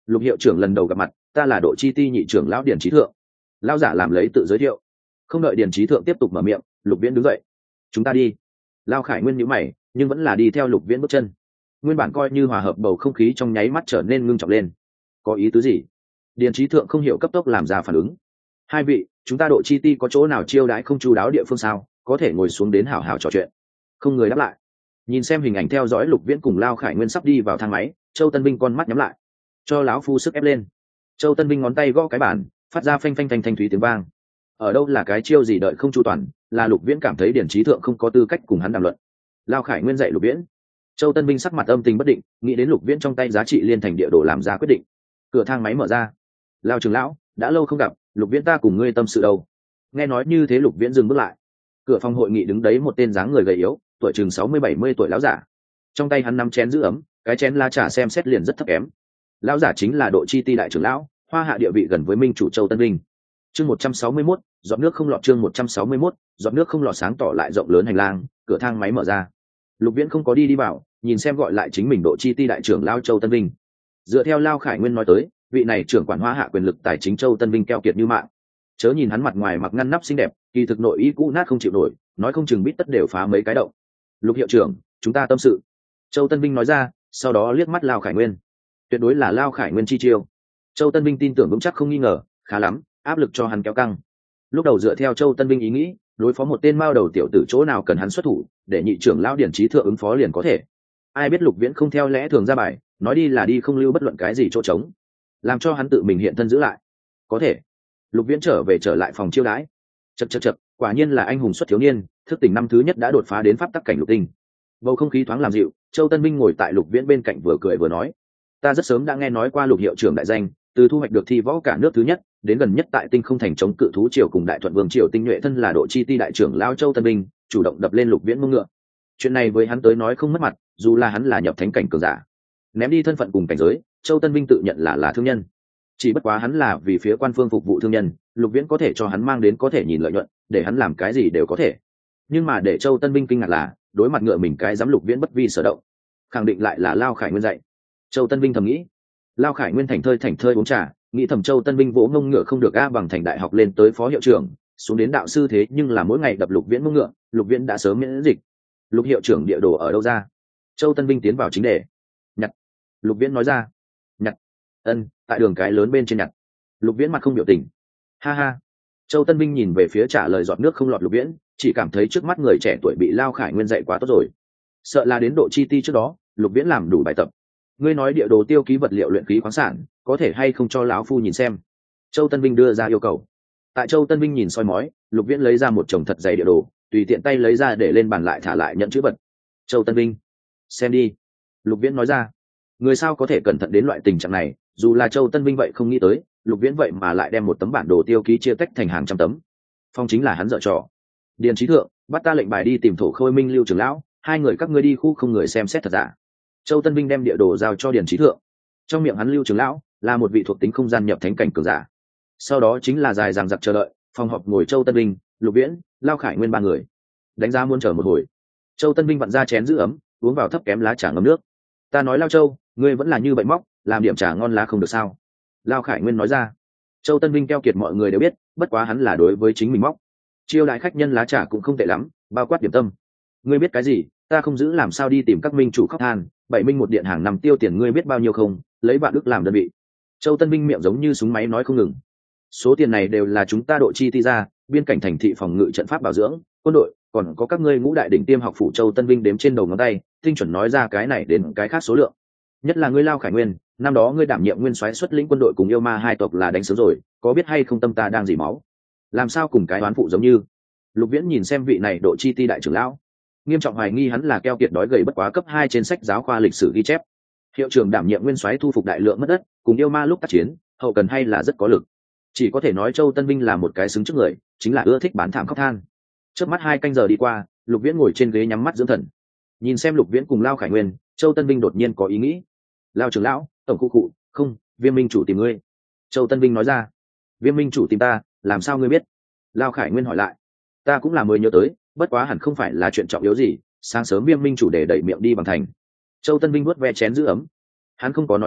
Lục hiệu trưởng lần đầu gặp mặt, ta là Độ Chi Ti nhị trưởng lão Điền Trí Thượng. Lão giả làm lấy tự giới thiệu. Không đợi Điền Trí Thượng tiếp tục mở miệng, Lục Viễn đứng dậy. Chúng ta đi. Lao Khải Nguyên nhíu mày, nhưng vẫn là đi theo Lục Viễn bước chân. Nguyên bản coi như hòa hợp bầu không khí trong nháy mắt trở nên ngưng trọng lên. Có ý tứ gì? Điền Trí Thượng không hiểu cấp tốc làm ra phản ứng. Hai vị, chúng ta Độ Chi Ti có chỗ nào chiêu đãi không chu đáo địa phương sao? Có thể ngồi xuống đến hảo hảo trò chuyện. Không người đáp lại. Nhìn xem hình ảnh theo dõi Lục Viễn cùng Lao Khải Nguyên sắp đi vào thang máy, Châu Tân Binh con mắt nhắm lại. Cho lão phu sức ép lên. Châu Tân Binh ngón tay gõ cái bàn, phát ra phanh phanh thanh thanh thúy tiếng vang. Ở đâu là cái chiêu gì đợi không chu toàn, là Lục Viễn cảm thấy Điền Trí Thượng không có tư cách cùng hắn đàm luận. Lao Khải Nguyên dạy Lục Viễn. Châu Tân Binh sắc mặt âm tình bất định, nghĩ đến Lục Viễn trong tay giá trị liên thành địa đồ làm ra quyết định. Cửa thang máy mở ra. Lao trưởng lão, đã lâu không gặp, Lục Viễn ta cùng ngươi tâm sự đâu. Nghe nói như thế Lục Viễn dừng bước lại. Cửa phòng hội nghị đứng đấy một tên dáng người gầy yếu, tuổi chừng 60-70 tuổi lão giả. Trong tay hắn nắm chén giữ ấm, cái chén lá trà xem xét liền rất thấp kém. Lão giả chính là Độ Chi Ti đại trưởng lão, Hoa Hạ địa vị gần với minh chủ Châu Tân Binh. Chương 161, giọt nước không lọt. Chương 161, giọt nước không lọt. Sáng tỏ lại rộng lớn hành lang, cửa thang máy mở ra. Lục Viễn không có đi vào, nhìn xem gọi lại chính mình Độ Chi Ti đại trưởng lão Châu Tân Binh. Dựa theo Lao Khải Nguyên nói tới, vị này trưởng quản Hoa Hạ quyền lực tài chính Châu Tân Binh keo kiệt như mạng. Chớ nhìn hắn mặt ngoài mặc ngăn nắp xinh đẹp, kỳ thực nội ý cũ nát không chịu nổi, nói không chừng bít tất đều phá mấy cái động. Lục hiệu trưởng, chúng ta tâm sự. Châu Tân Binh nói ra, sau đó liếc mắt Lao Khải Nguyên. Tuyệt đối là Lao Khải Nguyên chi chiêu. Châu Tân Binh tin tưởng vững chắc không nghi ngờ, khá lắm, áp lực cho hắn kéo căng. Lúc đầu dựa theo Châu Tân Binh ý nghĩ, đối phó một tên mao đầu tiểu tử chỗ nào cần hắn xuất thủ, để nhị trưởng lão Điển Trí Thượng ứng phó liền có thể. Ai biết Lục Viễn không theo lẽ thường ra bài, nói đi là đi không lưu bất luận cái gì chỗ trống, làm cho hắn tự mình hiện thân giữ lại. Có thể. Lục Viễn trở lại phòng chiêu đãi. Chậc, quả nhiên là anh hùng xuất thiếu niên, thức tỉnh năm thứ nhất đã đột phá đến pháp tắc cảnh lục tinh. Bầu không khí thoáng làm dịu, Châu Tân Binh ngồi tại Lục Viễn bên cạnh vừa cười vừa nói: ta rất sớm đã nghe nói qua Lục hiệu trưởng đại danh, từ thu hoạch được thi võ cả nước thứ nhất đến gần nhất tại Tinh Không Thành chống cự thú triều cùng Đại Thuận Vương triều tinh nhuệ thân là Độ Chi Ti đại trưởng lão Châu Tân Binh, chủ động đập lên Lục Viễn mông ngựa. Chuyện này với hắn tới nói không mất mặt, dù là hắn là nhập thánh cảnh cường giả. Ném đi thân phận cùng cảnh giới, Châu Tân Binh tự nhận là thương nhân. Chỉ bất quá hắn là vì phía quan phương phục vụ thương nhân, Lục Viễn có thể cho hắn mang đến có thể nhìn lợi nhuận, để hắn làm cái gì đều có thể. Nhưng mà để Châu Tân Binh kinh ngạc là, đối mặt ngựa mình cái dám Lục Viễn bất vi sở động, khẳng định lại là Lao Khải Nguyên dạy. Châu Tân Binh thầm nghĩ. Lao Khải Nguyên thảnh thơi uống trà, nghĩ thầm Châu Tân Binh vỗ ngông ngựa không được a bằng thành đại học lên tới phó hiệu trưởng, xuống đến đạo sư thế nhưng là mỗi ngày đập Lục Viễn mông ngựa, Lục Viễn đã sớm miễn dịch. Lục hiệu trưởng địa đồ ở đâu ra? Châu Tân Binh tiến vào chính đề. Nhặt. Lục Viễn nói ra. Nhặt. Ân, tại đường cái lớn bên trên nhặt. Lục Viễn mặt không biểu tình. Ha ha. Châu Tân Binh nhìn về phía trả lời giọt nước không lọt Lục Viễn, chỉ cảm thấy trước mắt người trẻ tuổi bị Lao Khải Nguyên dạy quá tốt rồi. Sợ là đến Độ Chi Ti trước đó, Lục Viễn làm đủ bài tập. Ngươi nói địa đồ tiêu ký vật liệu luyện khí khoáng sản, có thể hay không cho lão phu nhìn xem? Châu Tân Binh đưa ra yêu cầu. Tại Châu Tân Binh nhìn soi mói, Lục Viễn lấy ra một chồng thật dày địa đồ, tùy tiện tay lấy ra để lên bàn lại thả lại nhận chữ vật. Châu Tân Binh, xem đi. Lục Viễn nói ra. Người sao có thể cẩn thận đến loại tình trạng này, dù là Châu Tân Binh vậy không nghĩ tới, Lục Viễn vậy mà lại đem một tấm bản đồ tiêu ký chia tách thành hàng trăm tấm. Phong chính là hắn dở trò. Điền Trí Thượng, bắt ta lệnh bài đi tìm Thổ Khôi Minh Lưu trưởng lão, hai người các ngươi đi khu không người xem xét thật giả. Châu Tân Binh đem địa đồ giao cho Điền Trí Thượng. Trong miệng hắn Lưu trưởng lão là một vị thuộc tính không gian nhập thánh cảnh cường giả. Sau đó chính là dài dằng dặc chờ đợi, phòng họp ngồi Châu Tân Binh, Lục Viễn, Lao Khải Nguyên ba người. Đánh giá muôn chờ một hồi. Châu Tân Binh vặn ra chén giữ ấm, uống vào thấp kém lá trà ngấm nước. Ta nói Lao Châu, ngươi vẫn là như vậy móc, làm điểm trà ngon lá không được sao? Lao Khải Nguyên nói ra. Châu Tân Binh keo kiệt mọi người đều biết, bất quá hắn là đối với chính mình móc. Chiêu đại khách nhân lá trà cũng không tệ lắm, bao quát điểm tâm. Ngươi biết cái gì? Ta không giữ làm sao đi tìm các minh chủ khóc than, 7 minh một điện hàng năm tiêu tiền ngươi biết bao nhiêu không? Lấy vạn ức làm đơn vị. Châu Tân Binh miệng giống như súng máy nói không ngừng. Số tiền này đều là chúng ta Độ Chi Ti ra, biên cảnh thành thị phòng ngự trận pháp bảo dưỡng, quân đội, còn có các ngươi ngũ đại đỉnh tiêm học phủ. Châu Tân Binh đếm trên đầu ngón tay, tinh chuẩn nói ra cái này đến cái khác số lượng. Nhất là ngươi Lao Khải Nguyên, năm đó ngươi đảm nhiệm nguyên soái xuất lĩnh quân đội cùng yêu ma hai tộc là đánh sớm rồi, có biết hay không tâm ta đang dỉ máu? Làm sao cùng cái đoán phụ giống như? Lục Viễn nhìn xem vị này Độ Chi Ti đại trưởng lão, nghiêm trọng hoài nghi hắn là keo kiệt đói gầy bất quá cấp 2 trên sách giáo khoa lịch sử ghi chép. Hiệu trưởng đảm nhiệm nguyên soái thu phục đại lượng mất đất, cùng yêu ma lúc tác chiến, hậu cần hay là rất có lực. Chỉ có thể nói Châu Tân Binh là một cái xứng trước người, chính là ưa thích bán thảm khóc than. Trước mắt 2 canh giờ đi qua, Lục Viễn ngồi trên ghế nhắm mắt dưỡng thần. Nhìn xem Lục Viễn cùng Lao Khải Nguyên, Châu Tân Binh đột nhiên có ý nghĩ. Lao trưởng lão, tổng cụ cụ, không, Viêm Minh chủ tìm ngươi. Châu Tân Binh nói ra. Viêm Minh chủ tìm ta, làm sao ngươi biết? Lao Khải Nguyên hỏi lại. Ta cũng là mới nhớ tới, bất quá hẳn không phải là chuyện trọng yếu gì, sáng sớm Viêm Minh chủ để đẩy miệng đi bằng thành. Châu Tân Binh vuốt ve chén giữ ấm. Hắn không có nói láo,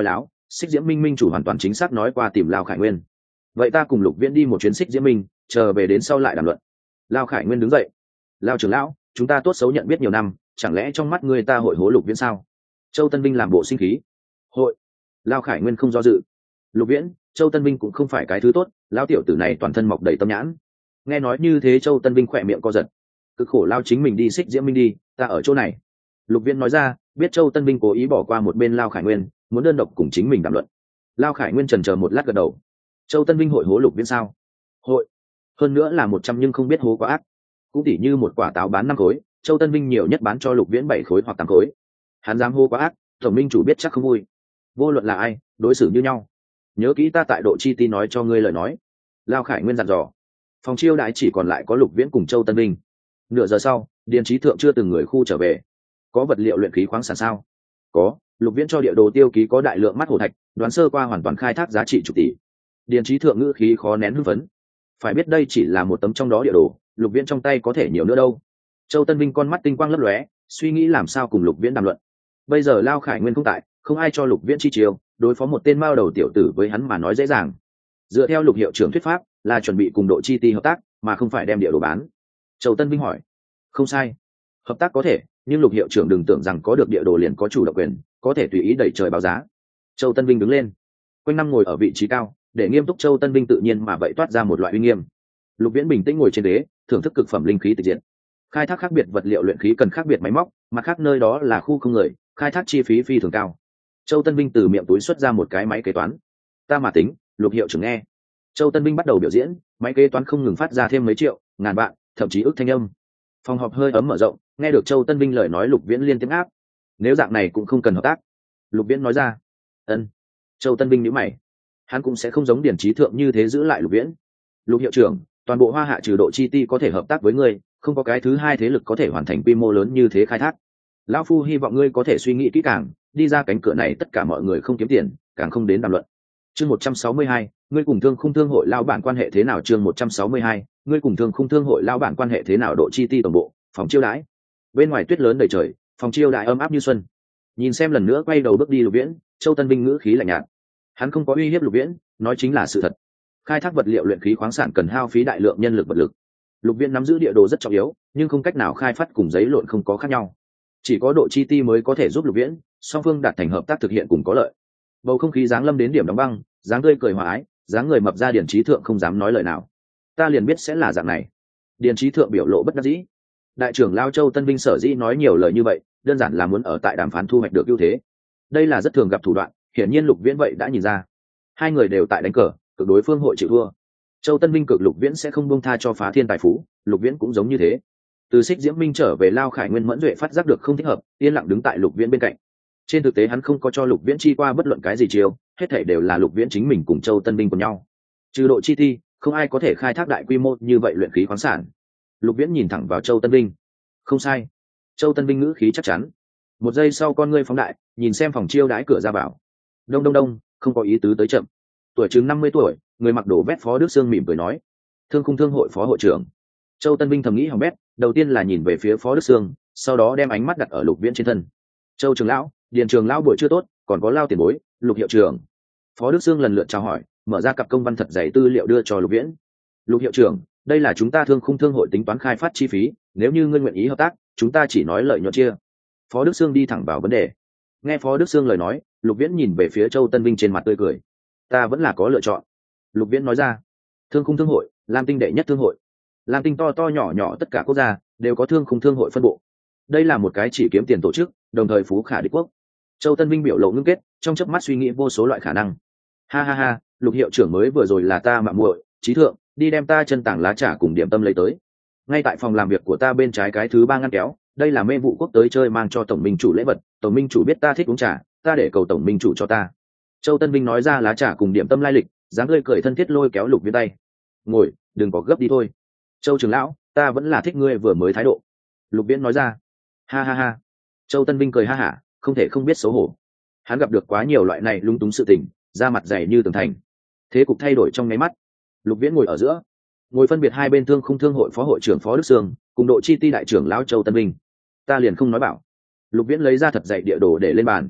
xích diễm minh minh chủ hoàn toàn chính xác nói qua tìm Lao Khải Nguyên. Vậy ta cùng Lục Viễn đi một chuyến xích diễm minh, chờ về đến sau lại đàm luận. Lao Khải Nguyên đứng dậy. Lao trưởng lão, chúng ta tốt xấu nhận biết nhiều năm, chẳng lẽ trong mắt người ta hội hố Lục Viễn sao? Châu Tân Vinh làm bộ sinh khí. Hội. Lao Khải Nguyên không do dự. Lục Viễn, Châu Tân Vinh cũng không phải cái thứ tốt, lão tiểu tử này toàn thân mọc đầy tâm nhãn. Nghe nói như thế Châu Tân Vinh khỏe miệng co giật. Cực khổ Lao chính mình đi xích diễm minh đi, ta ở chỗ này. Lục Viễn nói ra, biết Châu Tân Vinh cố ý bỏ qua một bên Lao Khải Nguyên, muốn đơn độc cùng chính mình đàm luận. Lao Khải Nguyên chần chờ một lát gật đầu. Châu Tân Vinh hội hố Lục Viễn sao? Hội. Hơn nữa là 100 nhưng không biết hố quá ác. Cũng tỉ như một quả táo bán 5 khối, Châu Tân Vinh nhiều nhất bán cho Lục Viễn 7 khối hoặc 8 khối. Hắn dám hô quá ác, tổng minh chủ biết chắc không vui. Vô luận là ai, đối xử như nhau. Nhớ kỹ ta tại độ chi ti nói cho ngươi lời nói. Lao Khải Nguyên dặn dò. Phòng chiêu đãi chỉ còn lại có Lục Viễn cùng Châu Tân Vinh. Nửa giờ sau, Điền Chí Thượng chưa từng người khu trở về. Có vật liệu luyện khí khoáng sản sao? Có. Lục Viễn cho địa đồ tiêu ký có đại lượng mắt hồ thạch, đoán sơ qua hoàn toàn khai thác giá trị chục tỷ. Điền Chí Thượng ngữ khí khó nén hưng phấn. Phải biết đây chỉ là một tấm trong đó địa đồ, Lục Viễn trong tay có thể nhiều nữa đâu. Châu Tân Vinh con mắt tinh quang lấp lóe, suy nghĩ làm sao cùng Lục Viễn đàm luận. Bây giờ Lao Khải Nguyên không tại, không ai cho Lục Viễn chi chiêu, đối phó một tên mao đầu tiểu tử với hắn mà nói dễ dàng. Dựa theo Lục hiệu trưởng thuyết pháp, là chuẩn bị cùng độ chi ti hợp tác, mà không phải đem địa đồ bán. Châu Tân Vinh hỏi. Không sai. Hợp tác có thể, nhưng Lục hiệu trưởng đừng tưởng rằng có được địa đồ liền có chủ động quyền, có thể tùy ý đẩy trời báo giá. Châu Tân Vinh đứng lên. Quanh năm ngồi ở vị trí cao, để nghiêm túc Châu Tân Vinh tự nhiên mà vậy toát ra một loại uy nghiêm. Lục Viễn bình tĩnh ngồi trên ghế, thưởng thức cực phẩm linh khí tịch diện. Khai thác khác biệt vật liệu luyện khí cần khác biệt máy móc, mà khác nơi đó là khu không người, khai thác chi phí phi thường cao. Châu Tân Vinh từ miệng túi xuất ra một cái máy kế toán. Ta mà tính. Lục hiệu trưởng nghe. Châu Tân Vinh bắt đầu biểu diễn, máy kế toán không ngừng phát ra thêm mấy triệu, ngàn vạn, thậm chí ức thanh âm. Phòng họp hơi ấm mở rộng, nghe được Châu Tân Vinh lời nói Lục Viễn liên tiếng áp. Nếu dạng này cũng không cần hợp tác. Lục Viễn nói ra. Ân. Châu Tân Vinh nhíu mày. Hắn cũng sẽ không giống Điển Chí Thượng như thế giữ lại Lục Viễn. Lục hiệu trưởng, toàn bộ Hoa Hạ trừ độ chi ti có thể hợp tác với ngươi, không có cái thứ hai thế lực có thể hoàn thành quy mô lớn như thế khai thác. Lão phu hy vọng ngươi có thể suy nghĩ kỹ càng, đi ra cánh cửa này tất cả mọi người không kiếm tiền, càng không đến đàm luận. Chương 162, ngươi cùng Thương Khung Thương hội lão bản quan hệ thế nào? Chương 162, ngươi cùng Thương Khung Thương hội lão bản quan hệ thế nào? Độ chi ti tổng bộ, phòng chiêu đãi. Bên ngoài tuyết lớn đầy trời, phòng chiêu đãi ấm áp như xuân. Nhìn xem lần nữa quay đầu bước đi Lục Viễn, Châu Tân Vinh ngữ khí lạnh nhạt. Hắn không có uy hiếp Lục Viễn, nói chính là sự thật. Khai thác vật liệu luyện khí khoáng sản cần hao phí đại lượng nhân lực vật lực. Lục Viễn nắm giữ địa đồ rất trọng yếu, nhưng không cách nào khai phát cùng giấy lộn không có khác nhau. Chỉ có độ chi ti mới có thể giúp Lục Viễn, song phương đạt thành hợp tác thực hiện cùng có lợi. Bầu không khí giáng lâm đến điểm đóng băng, dáng tươi cười hòa ái, dáng người mập ra Điền Chí Thượng không dám nói lời nào. Ta liền biết sẽ là dạng này. Điền Chí Thượng biểu lộ bất đắc dĩ. Đại trưởng Lao Châu Tân Vinh sở dĩ nói nhiều lời như vậy, đơn giản là muốn ở tại đàm phán thu hoạch được ưu thế. Đây là rất thường gặp thủ đoạn, hiển nhiên Lục Viễn vậy đã nhìn ra. Hai người đều tại đánh cờ, cực đối phương hội chịu thua. Châu Tân Vinh cực Lục Viễn sẽ không buông tha cho phá thiên tài phú, Lục Viễn cũng giống như thế. Từ xích diễm minh trở về Lao Khải Nguyên mẫn duệ phát giác được không thích hợp, yên lặng đứng tại Lục Viễn bên cạnh. Trên thực tế hắn không có cho Lục Viễn chi qua bất luận cái gì chiêu, hết thảy đều là Lục Viễn chính mình cùng Châu Tân Vinh cùng nhau. Trừ độ chi ti, không ai có thể khai thác đại quy mô như vậy luyện khí khoáng sản. Lục Viễn nhìn thẳng vào Châu Tân Vinh. Không sai. Châu Tân Vinh ngữ khí chắc chắn. Một giây sau con ngươi phóng đại, nhìn xem phòng chiêu đãi cửa ra vào. Đông đông đông, không có ý tứ tới chậm. Tuổi chừng 50 tuổi, người mặc đồ vét Phó Đức Sương mỉm cười nói. Thương Khung Thương hội phó hội trưởng. Châu Tân Vinh thầm nghĩ hỏng bét, đầu tiên là nhìn về phía Phó Đức Sương, sau đó đem ánh mắt đặt ở Lục Viễn trên thân. Châu trưởng lão, Điền trường lão buổi chưa tốt, còn có Lao tiền bối, Lục hiệu trưởng. Phó Đức Sương lần lượt chào hỏi, mở ra cặp công văn thật dày tư liệu đưa cho Lục Viễn. Lục hiệu trưởng, đây là chúng ta Thương Khung Thương hội tính toán khai phát chi phí, nếu như ngươi nguyện ý hợp tác, chúng ta chỉ nói lợi nhuận chia. Phó Đức Sương đi thẳng vào vấn đề. Nghe Phó Đức Sương lời nói, Lục Viễn nhìn về phía Châu Tân Vinh trên mặt tươi cười. Ta vẫn là có lựa chọn. Lục Viễn nói ra. Thương Khung Thương hội, Lam Tinh đệ nhất thương hội. Lam Tinh to to nhỏ nhỏ tất cả quốc gia đều có Thương Khung Thương hội phân bộ. Đây là một cái chỉ kiếm tiền tổ chức, đồng thời phú khả địch quốc. Châu Tân Vinh biểu lộ ngưng kết, trong chớp mắt suy nghĩ vô số loại khả năng. Ha ha ha, Lục hiệu trưởng mới vừa rồi là ta mạo muội, Chí Thượng, đi đem ta chân tảng lá trà cùng điểm tâm lấy tới. Ngay tại phòng làm việc của ta bên trái cái thứ 3 ngăn kéo, đây là Mê Vụ Quốc tới chơi mang cho tổng minh chủ lễ vật, tổng minh chủ biết ta thích uống trà, ta để cầu tổng minh chủ cho ta. Châu Tân Vinh nói ra lá trà cùng điểm tâm lai lịch, dáng tươi cười thân thiết lôi kéo Lục Viễn tay. Ngồi, đừng có gấp đi thôi. Châu trưởng lão, ta vẫn là thích ngươi vừa mới thái độ. Lục Viễn nói ra. Ha ha ha. Châu Tân Vinh cười ha hả, không thể không biết xấu hổ. Hắn gặp được quá nhiều loại này lung túng sự tình, da mặt dày như tường thành. Thế cục thay đổi trong nháy mắt. Lục Viễn ngồi ở giữa, ngồi phân biệt hai bên Thương Khung Thương hội phó hội trưởng Phó Đức Sương cùng độ chi ti đại trưởng lão Châu Tân Vinh. Ta liền không nói bảo. Lục Viễn lấy ra thật dày địa đồ để lên bàn.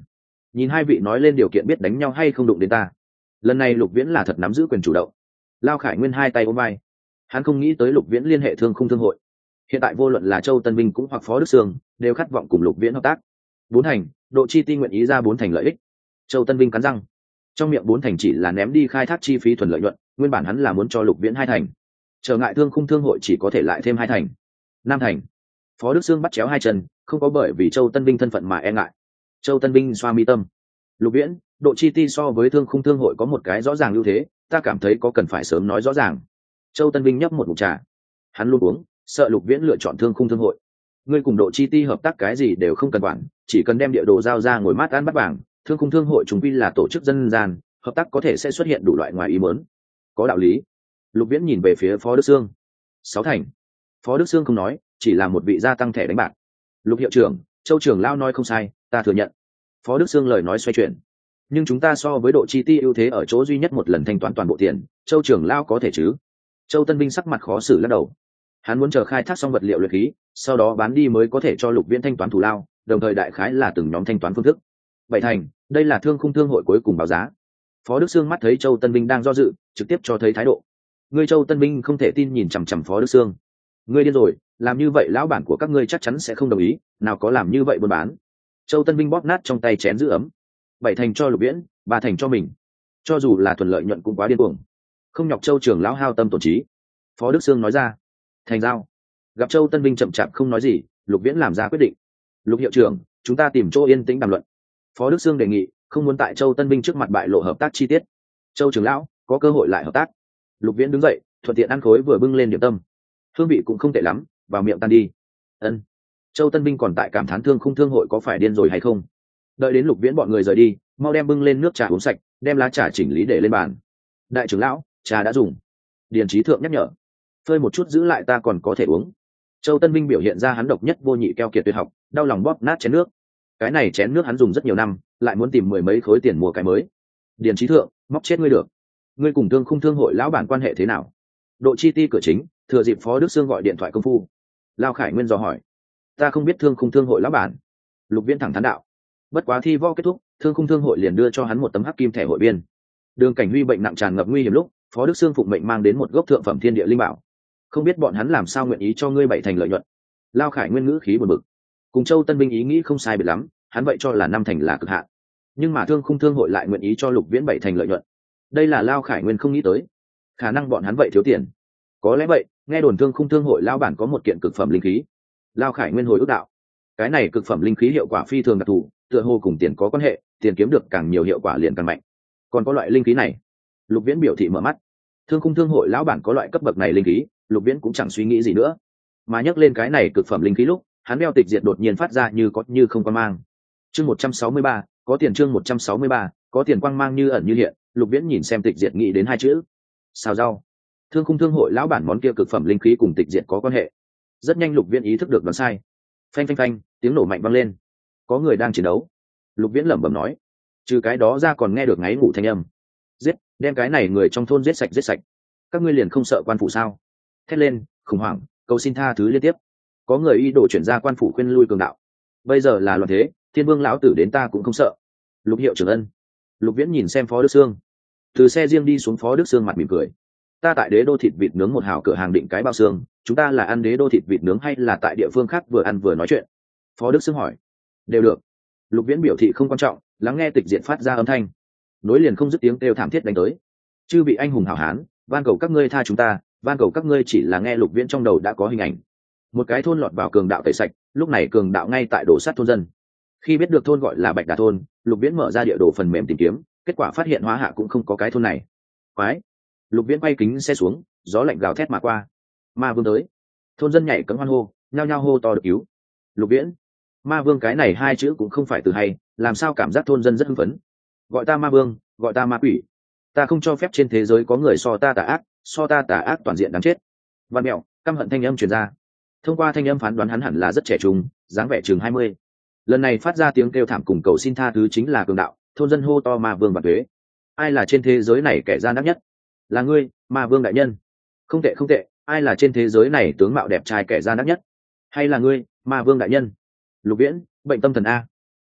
nhìn hai vị nói lên điều kiện biết đánh nhau hay không đụng đến ta. Lần này Lục Viễn là thật nắm giữ quyền chủ động. Lao Khải Nguyên hai tay ôm vai, hắn không nghĩ tới Lục Viễn liên hệ thương khung thương hội. Hiện tại vô luận là Châu Tân Vinh cũng hoặc Phó Đức Sương đều khát vọng cùng Lục Viễn hợp tác. 4 thành, Độ Chi Ti nguyện ý ra 4 thành lợi ích. Châu Tân Vinh cắn răng, trong miệng 4 thành chỉ là ném đi khai thác chi phí thuần lợi nhuận, nguyên bản hắn là muốn cho Lục Viễn 2 thành. Trở ngại thương khung thương hội chỉ có thể lại thêm 2 thành. 5 thành. Phó Đức Sương bắt chéo hai chân, không có bởi vì Châu Tân Vinh thân phận mà e ngại. Châu Tân Vinh xoa mi tâm. Lục Viễn, Độ Chi Ti so với thương khung thương hội có một cái rõ ràng ưu thế, ta cảm thấy có cần phải sớm nói rõ ràng. Châu Tân Vinh nhấp một ngụm trà, hắn luôn uống, sợ Lục Viễn lựa chọn thương khung thương hội. Ngươi cùng Độ Chi Ti hợp tác cái gì đều không cần quản, chỉ cần đem địa đồ giao ra ngồi mát ăn bắt vàng. Thương khung thương hội chúng quy là tổ chức dân gian, hợp tác có thể sẽ xuất hiện đủ loại ngoài ý muốn. Có đạo lý. Lục Viễn nhìn về phía Phó Đức Sương. 6 thành. Phó Đức Sương không nói, chỉ là một vị gia tăng thẻ đánh bạc. Lục hiệu trưởng, Châu trưởng lao nói không sai, ta thừa nhận. Phó Đức Sương lời nói xoay chuyển. Nhưng chúng ta so với Độ Chi Ti ưu thế ở chỗ duy nhất một lần thanh toán toàn bộ tiền, Châu trưởng lao có thể chứ? Châu Tân Vinh sắc mặt khó xử lắc đầu. Hắn muốn chờ khai thác xong vật liệu luyện khí, sau đó bán đi mới có thể cho Lục Viễn thanh toán thù lao, đồng thời đại khái là từng nhóm thanh toán phương thức. 7 thành, đây là thương khung thương hội cuối cùng báo giá. Phó Đức Sương mắt thấy Châu Tân Vinh đang do dự, trực tiếp cho thấy thái độ. Ngươi Châu Tân Vinh không thể tin nhìn chằm chằm Phó Đức Sương. Ngươi điên rồi, làm như vậy lão bản của các ngươi chắc chắn sẽ không đồng ý, nào có làm như vậy buôn bán. Châu Tân Vinh bóp nát trong tay chén giữ ấm. 7 thành cho Lục Viễn, 3 thành cho mình. Cho dù là thuần lợi nhuận cũng quá điên cuồng. Không nhọc Châu trưởng lão hao tâm tổn trí. Phó Đức Sương nói ra. Thành giao. Gặp Châu Tân Vinh chậm chạp không nói gì, Lục Viễn làm ra quyết định. Lục hiệu trưởng, chúng ta tìm chỗ yên tĩnh đàm luận. Phó Đức Sương đề nghị, không muốn tại Châu Tân Vinh trước mặt bại lộ hợp tác chi tiết. Châu trưởng lão, có cơ hội lại hợp tác. Lục Viễn đứng dậy, thuận tiện ăn khối vừa bưng lên điểm tâm. Hương vị cũng không tệ lắm, vào miệng tan đi. Ân. Châu Tân Vinh còn tại cảm thán thương khung thương hội có phải điên rồi hay không. Đợi đến Lục Viễn bọn người rời đi, mau đem bưng lên nước trà uống sạch, đem lá trà chỉnh lý để lên bàn. Đại trưởng lão, trà đã dùng. Điền Chí Thượng nhắc nhở. Phơi một chút giữ lại ta còn có thể uống. Châu Tân Vinh biểu hiện ra hắn độc nhất vô nhị keo kiệt tuyệt học, đau lòng bóp nát chén nước. Cái này chén nước hắn dùng rất nhiều năm, lại muốn tìm 10 mấy khối tiền mua cái mới. Điền Chí Thượng, móc chết ngươi được. Ngươi cùng thương khung thương hội lão bản quan hệ thế nào? Độ Chi Ti cửa chính, thừa dịp Phó Đức Sương gọi điện thoại công phu. Lao Khải Nguyên dò hỏi. Ta không biết thương khung thương hội lão bản. Lục Viễn thẳng thắn đạo. Bất quá thi võ kết thúc, thương khung thương hội liền đưa cho hắn một tấm hắc kim thẻ hội viên. Đường Cảnh Huy bệnh nặng tràn ngập nguy hiểm lúc, Phó Đức Sương phụng mệnh mang đến một gốc thượng phẩm thiên địa linh bảo. Không biết bọn hắn làm sao nguyện ý cho ngươi 7 thành lợi nhuận. Lao Khải Nguyên ngữ khí buồn bực. Cùng Châu Tân Vinh ý nghĩ không sai biệt lắm, hắn vậy cho là 5 thành là cực hạn. Nhưng mà thương khung thương hội lại nguyện ý cho Lục Viễn 7 thành lợi nhuận. Đây là Lao Khải Nguyên không nghĩ tới. Khả năng bọn hắn vậy thiếu tiền. Có lẽ vậy, nghe đồn thương khung thương hội lão bản có một kiện cực phẩm linh khí. Lao Khải Nguyên hồi ước đạo. Cái này cực phẩm linh khí hiệu quả phi thường đặc thù, tựa hồ cùng tiền có quan hệ, tiền kiếm được càng nhiều hiệu quả liền càng mạnh. Còn có loại linh khí này. Lục Viễn biểu thị mở mắt. Thương khung thương hội lão bản có loại cấp bậc này linh khí, Lục Viễn cũng chẳng suy nghĩ gì nữa. Mà nhắc lên cái này cực phẩm linh khí lúc, hắn đeo tịch diệt đột nhiên phát ra như có như không quang mang. Chương 163, có tiền chương 163, có tiền quang mang như ẩn như hiện, Lục Viễn nhìn xem tịch diệt nghĩ đến hai chữ. Xào rau. Thương khung thương hội lão bản món kia cực phẩm linh khí cùng tịch diệt có quan hệ. Rất nhanh Lục Viễn ý thức được đoán sai. Phanh phanh phanh, tiếng nổ mạnh vang lên. Có người đang chiến đấu. Lục Viễn lẩm bẩm nói. Trừ cái đó ra còn nghe được ngáy ngủ thanh âm. Giết, đem cái này người trong thôn giết sạch giết sạch. Các ngươi liền không sợ quan phủ sao? Thét lên, khủng hoảng, cầu xin tha thứ liên tiếp. Có người y đổ chuyển ra quan phủ khuyên lui cường đạo. Bây giờ là loạn thế, Thiên Vương lão tử đến ta cũng không sợ. Lục hiệu trưởng ân. Lục Viễn nhìn xem Phó Đức Sương. Từ xe riêng đi xuống, Phó Đức Sương mặt mỉm cười. Ta tại Đế Đô thịt vịt nướng một hào cửa hàng định cái bao xương, chúng ta là ăn Đế Đô thịt vịt nướng hay là tại địa phương khác vừa ăn vừa nói chuyện? Phó Đức Sương hỏi. Đều được. Lục Viễn biểu thị không quan trọng, lắng nghe tịch diện phát ra âm thanh. Nối liền không dứt tiếng kêu thảm thiết đánh tới. Chư vị anh hùng hảo hán, van cầu các ngươi tha chúng ta, van cầu các ngươi. Chỉ là nghe Lục Viễn trong đầu đã có hình ảnh. Một cái thôn lọt vào cường đạo tẩy sạch, lúc này cường đạo ngay tại đổ sát thôn dân. Khi biết được thôn gọi là Bạch Đà thôn, Lục Viễn mở ra địa đồ phần mềm tìm kiếm, kết quả phát hiện hóa hạ cũng không có cái thôn này. Quái. Lục Viễn quay kính xe xuống, gió lạnh gào thét mà qua. Ma vương tới. Thôn dân nhảy cẫng hoan hô, nhao nhao hô to được cứu. Lục Viễn. Ma vương cái này hai chữ cũng không phải từ hay, làm sao cảm giác thôn dân rất hưng phấn. Gọi ta ma vương, gọi ta ma quỷ. Ta không cho phép trên thế giới có người so ta tà ác toàn diện đáng chết. Văn mẹo, căm hận thanh âm truyền ra. Thông qua thanh âm phán đoán hắn hẳn là rất trẻ trung, dáng vẻ chừng 20. Lần này phát ra tiếng kêu thảm cùng cầu xin tha thứ chính là cường đạo, thôn dân hô to ma vương và thuế. Ai là trên thế giới này kẻ gian ác nhất? Là ngươi, ma vương đại nhân. Không tệ không tệ, ai là trên thế giới này tướng mạo đẹp trai kẻ gian ác nhất? Hay là ngươi, ma vương đại nhân? Lục Viễn, bệnh tâm thần a.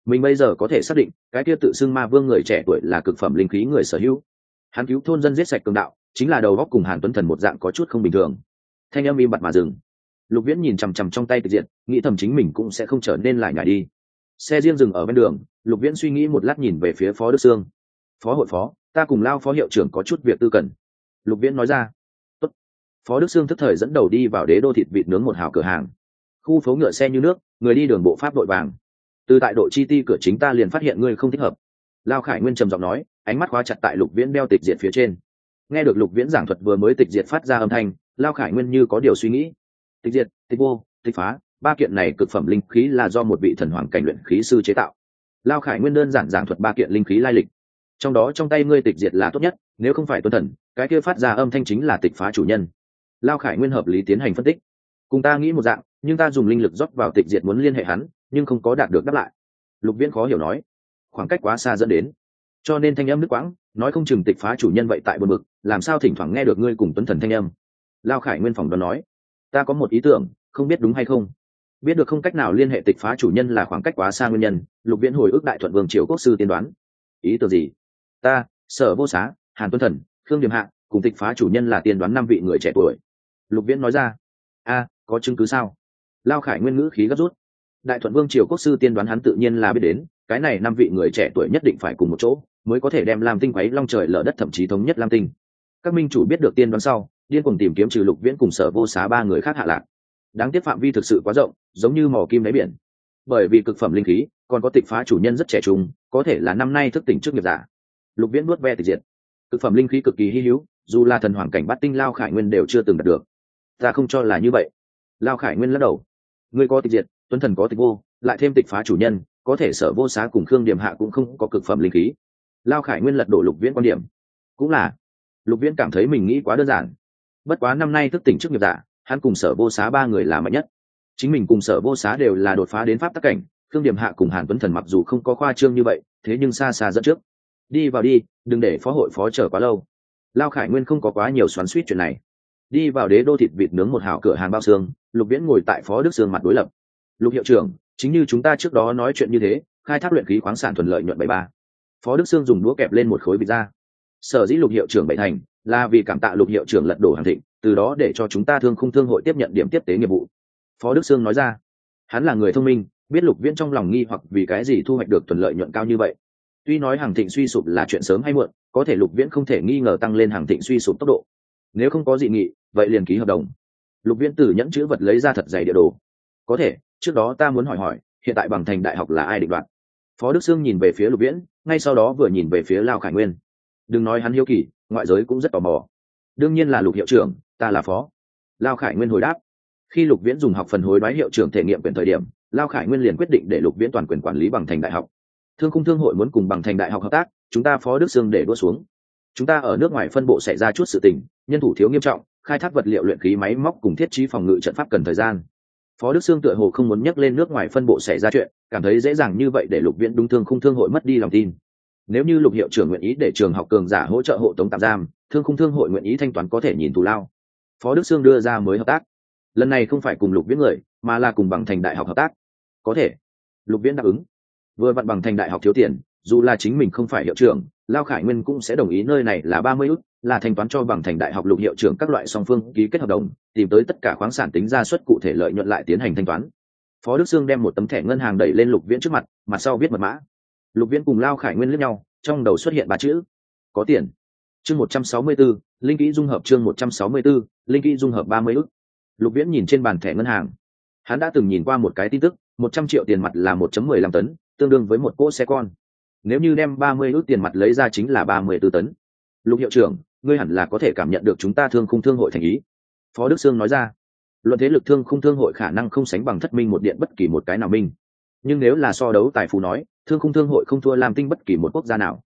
Mình bây giờ có thể xác định cái kia tự xưng ma vương người trẻ tuổi là cực phẩm linh khí người sở hữu. Hắn cứu thôn dân giết sạch cường đạo, chính là đầu góc cùng Hàn Tuấn Thần một dạng có chút không bình thường. Thanh âm im bặt mà dừng. Lục Viễn nhìn chằm chằm trong tay tịch diệt, nghĩ thầm chính mình cũng sẽ không trở nên lại nhảy đi. Xe riêng dừng ở bên đường, Lục Viễn suy nghĩ một lát nhìn về phía Phó Đức Sương. Phó hội phó, ta cùng Lao phó hiệu trưởng có chút việc tư cần. Lục Viễn nói ra. Tốt. Phó Đức Sương thức thời dẫn đầu đi vào Đế đô thịt vịt nướng một hào cửa hàng. Khu phố ngựa xe như nước, người đi đường bộ pháp đội vàng. Từ tại đội chi ti cửa chính ta liền phát hiện ngươi không thích hợp. Lao Khải Nguyên trầm giọng nói, ánh mắt khóa chặt tại Lục Viễn đeo tịch diệt phía trên. Nghe được Lục Viễn giảng thuật vừa mới tịch diệt phát ra âm thanh, Lao Khải Nguyên như có điều suy nghĩ. Tịch diệt, tịch vô, tịch phá, ba kiện này cực phẩm linh khí là do một vị thần hoàng cảnh luyện khí sư chế tạo. Lao Khải Nguyên đơn giản giảng thuật ba kiện linh khí lai lịch. Trong đó trong tay ngươi tịch diệt là tốt nhất, nếu không phải tuân thần, cái kia phát ra âm thanh chính là tịch phá chủ nhân. Lao Khải Nguyên hợp lý tiến hành phân tích. Cùng ta nghĩ một dạng, nhưng ta dùng linh lực rót vào tịch diệt muốn liên hệ hắn, nhưng không có đạt được đáp lại. Lục Viễn khó hiểu nói, khoảng cách quá xa dẫn đến, cho nên thanh âm nước quãng, nói không chừng tịch phá chủ nhân vậy tại buồn bực, làm sao thỉnh thoảng nghe được ngươi cùng tuấn thần thanh âm. Lao Khải Nguyên phỏng đoán nói, ta có một ý tưởng, không biết đúng hay không. Biết được không cách nào liên hệ tịch phá chủ nhân là khoảng cách quá xa nguyên nhân. Lục Viễn hồi ức Đại Thuận Vương triều quốc sư tiên đoán. Ý tưởng gì? Ta, Sở Vô Xá, Hàn Tuấn Thần, Khương Điềm Hạ cùng tịch phá chủ nhân là tiên đoán 5 vị người trẻ tuổi. Lục Viễn nói ra. A, có chứng cứ sao? Lao Khải Nguyên ngữ khí gấp rút. Đại Thuận Vương triều quốc sư tiên đoán hắn tự nhiên là biết đến, cái này 5 vị người trẻ tuổi nhất định phải cùng một chỗ, mới có thể đem Lam Tinh quấy long trời lở đất, thậm chí thống nhất Lam Tinh. Các minh chủ biết được tiên đoán sau, điên cuồng tìm kiếm trừ Lục Viễn cùng Sở Vô Xá 3 người khác hạ lạc. Đáng tiếc phạm vi thực sự quá rộng, giống như mỏ kim đáy biển. Bởi vì cực phẩm linh khí, còn có tịch phá chủ nhân rất trẻ trung, có thể là năm nay thức tỉnh trước nghiệp giả. Lục Viễn nuốt ve tịch diệt. Cực phẩm linh khí cực kỳ hi hữu, dù là thần hoàng cảnh bát tinh Lao Khải Nguyên đều chưa từng đạt được. Ta không cho là như vậy. Lao Khải Nguyên lắc đầu. Ngươi có tịch diệt, Tuấn Thần có tịch vô, lại thêm tịch phá chủ nhân, có thể Sở Vô Xá cùng Khương Điềm Hạ cũng không có cực phẩm linh khí. Lao Khải Nguyên lật đổ Lục Viễn quan điểm. Cũng là, Lục Viễn cảm thấy mình nghĩ quá đơn giản. Bất quá năm nay thức tỉnh trước nghiệp giả, hắn cùng Sở Vô Xá 3 người là mạnh nhất. Chính mình cùng Sở Vô Xá đều là đột phá đến pháp tắc cảnh, Khương Điềm Hạ cùng Hàn Tuấn Thần mặc dù không có khoa trương như vậy, thế nhưng xa xa dẫn trước. Đi vào đi, đừng để phó hội phó chờ quá lâu. Lao Khải Nguyên không có quá nhiều xoắn xuýt chuyện này. Đi vào Đế đô thịt vịt nướng một hào cửa hàng bao xương, Lục Viễn ngồi tại Phó Đức Sương mặt đối lập. Lục hiệu trưởng, chính như chúng ta trước đó nói chuyện như thế, khai thác luyện khí khoáng sản thuận lợi nhuận 73. Phó Đức Sương dùng đũa kẹp lên một khối vịt ra. Sở dĩ Lục hiệu trưởng bậy thành, là vì cảm tạ Lục hiệu trưởng lật đổ Hàn Thịnh, từ đó để cho chúng ta Thương Khung Thương hội tiếp nhận điểm tiếp tế nghiệp vụ. Phó Đức Sương nói ra. Hắn là người thông minh, biết Lục Viễn trong lòng nghi hoặc vì cái gì thu hoạch được thuận lợi nhuận cao như vậy. Tuy nói Hàn Thịnh suy sụp là chuyện sớm hay muộn, có thể Lục Viễn không thể nghi ngờ tăng lên Hàn Thịnh suy sụp tốc độ. Nếu không có dị nghị, vậy liền ký hợp đồng. Lục Viễn từ nhẫn chữ vật lấy ra thật dày địa đồ. Có thể, trước đó ta muốn hỏi, hiện tại Bằng Thành đại học là ai định đoạt? Phó Đức Sương nhìn về phía Lục Viễn, ngay sau đó vừa nhìn về phía Lao Khải Nguyên. Đừng nói hắn hiếu kỳ, ngoại giới cũng rất tò mò. Đương nhiên là Lục hiệu trưởng, ta là phó. Lao Khải Nguyên hồi đáp. Khi Lục Viễn dùng học phần hối đoái hiệu trưởng thể nghiệm quyền thời điểm, Lao Khải Nguyên liền quyết định để Lục Viễn toàn quyền quản lý Bằng Thành đại học. Thương Khung Thương hội muốn cùng Bằng Thành đại học hợp tác, chúng ta Phó Đức Sương để đua xuống. Chúng ta ở nước ngoài phân bộ xảy ra chút sự tình, nhân thủ thiếu nghiêm trọng, khai thác vật liệu luyện khí máy móc cùng thiết trí phòng ngự trận pháp cần thời gian. Phó Đức Sương tựa hồ không muốn nhắc lên nước ngoài phân bộ xảy ra chuyện, cảm thấy dễ dàng như vậy để Lục Viễn đúng Thương Khung Thương hội mất đi lòng tin. Nếu như Lục hiệu trưởng nguyện ý để trường học cường giả hỗ trợ hộ tống tạm giam, Thương Khung Thương hội nguyện ý thanh toán có thể nhìn thù lao. Phó Đức Sương đưa ra mới hợp tác. Lần này không phải cùng Lục Viễn người, mà là cùng Bằng Thành đại học hợp tác. Có thể. Lục Viễn đáp ứng. Vừa vặn Bằng Thành đại học thiếu tiền, dù là chính mình không phải hiệu trưởng, Lao Khải Nguyên cũng sẽ đồng ý nơi này là 30 ức, là thanh toán cho Bằng Thành đại học Lục hiệu trưởng các loại song phương ký kết hợp đồng, tìm tới tất cả khoáng sản tính ra suất cụ thể lợi nhuận lại tiến hành thanh toán. Phó Đức Sương đem một tấm thẻ ngân hàng đẩy lên Lục Viễn trước mặt, mặt sau viết mật mã. Lục Viễn cùng Lao Khải Nguyên liếc nhau, trong đầu xuất hiện 3 chữ: có tiền. Chương 164, linh kỹ dung hợp. Chương 164, linh kỹ dung hợp 30 ức. Lục Viễn nhìn trên bàn thẻ ngân hàng. Hắn đã từng nhìn qua một cái tin tức, 100 triệu tiền mặt là 1.15 tấn, tương đương với một cỗ xe con. Nếu như đem 30 ức tiền mặt lấy ra chính là 34 tấn. Lục hiệu trưởng, ngươi hẳn là có thể cảm nhận được chúng ta Thương Khung Thương hội thành ý. Phó Đức Sương nói ra. Luận thế lực Thương Khung Thương hội khả năng không sánh bằng Thất Minh một điện bất kỳ một cái nào minh. Nhưng nếu là so đấu tài phú nói, Thương Khung Thương hội không thua Lam Tinh bất kỳ một quốc gia nào.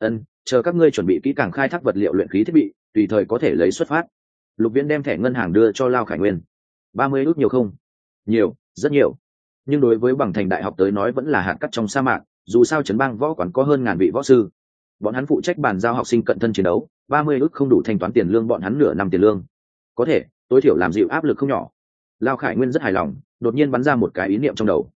Chờ các ngươi chuẩn bị kỹ càng khai thác vật liệu luyện khí thiết bị, tùy thời có thể lấy xuất phát. Lục Viễn đem thẻ ngân hàng đưa cho Lao Khải Nguyên. 30 ức nhiều không? Nhiều, rất nhiều. Nhưng đối với Bằng Thành đại học tới nói vẫn là hạt cát trong sa mạc, dù sao trấn bang võ quán có hơn ngàn vị võ sư. Bọn hắn phụ trách bàn giao học sinh cận thân chiến đấu, 30 ức không đủ thanh toán tiền lương bọn hắn nửa năm tiền lương. Có thể, tối thiểu làm dịu áp lực không nhỏ. Lao Khải Nguyên rất hài lòng, đột nhiên bắn ra một cái ý niệm trong đầu.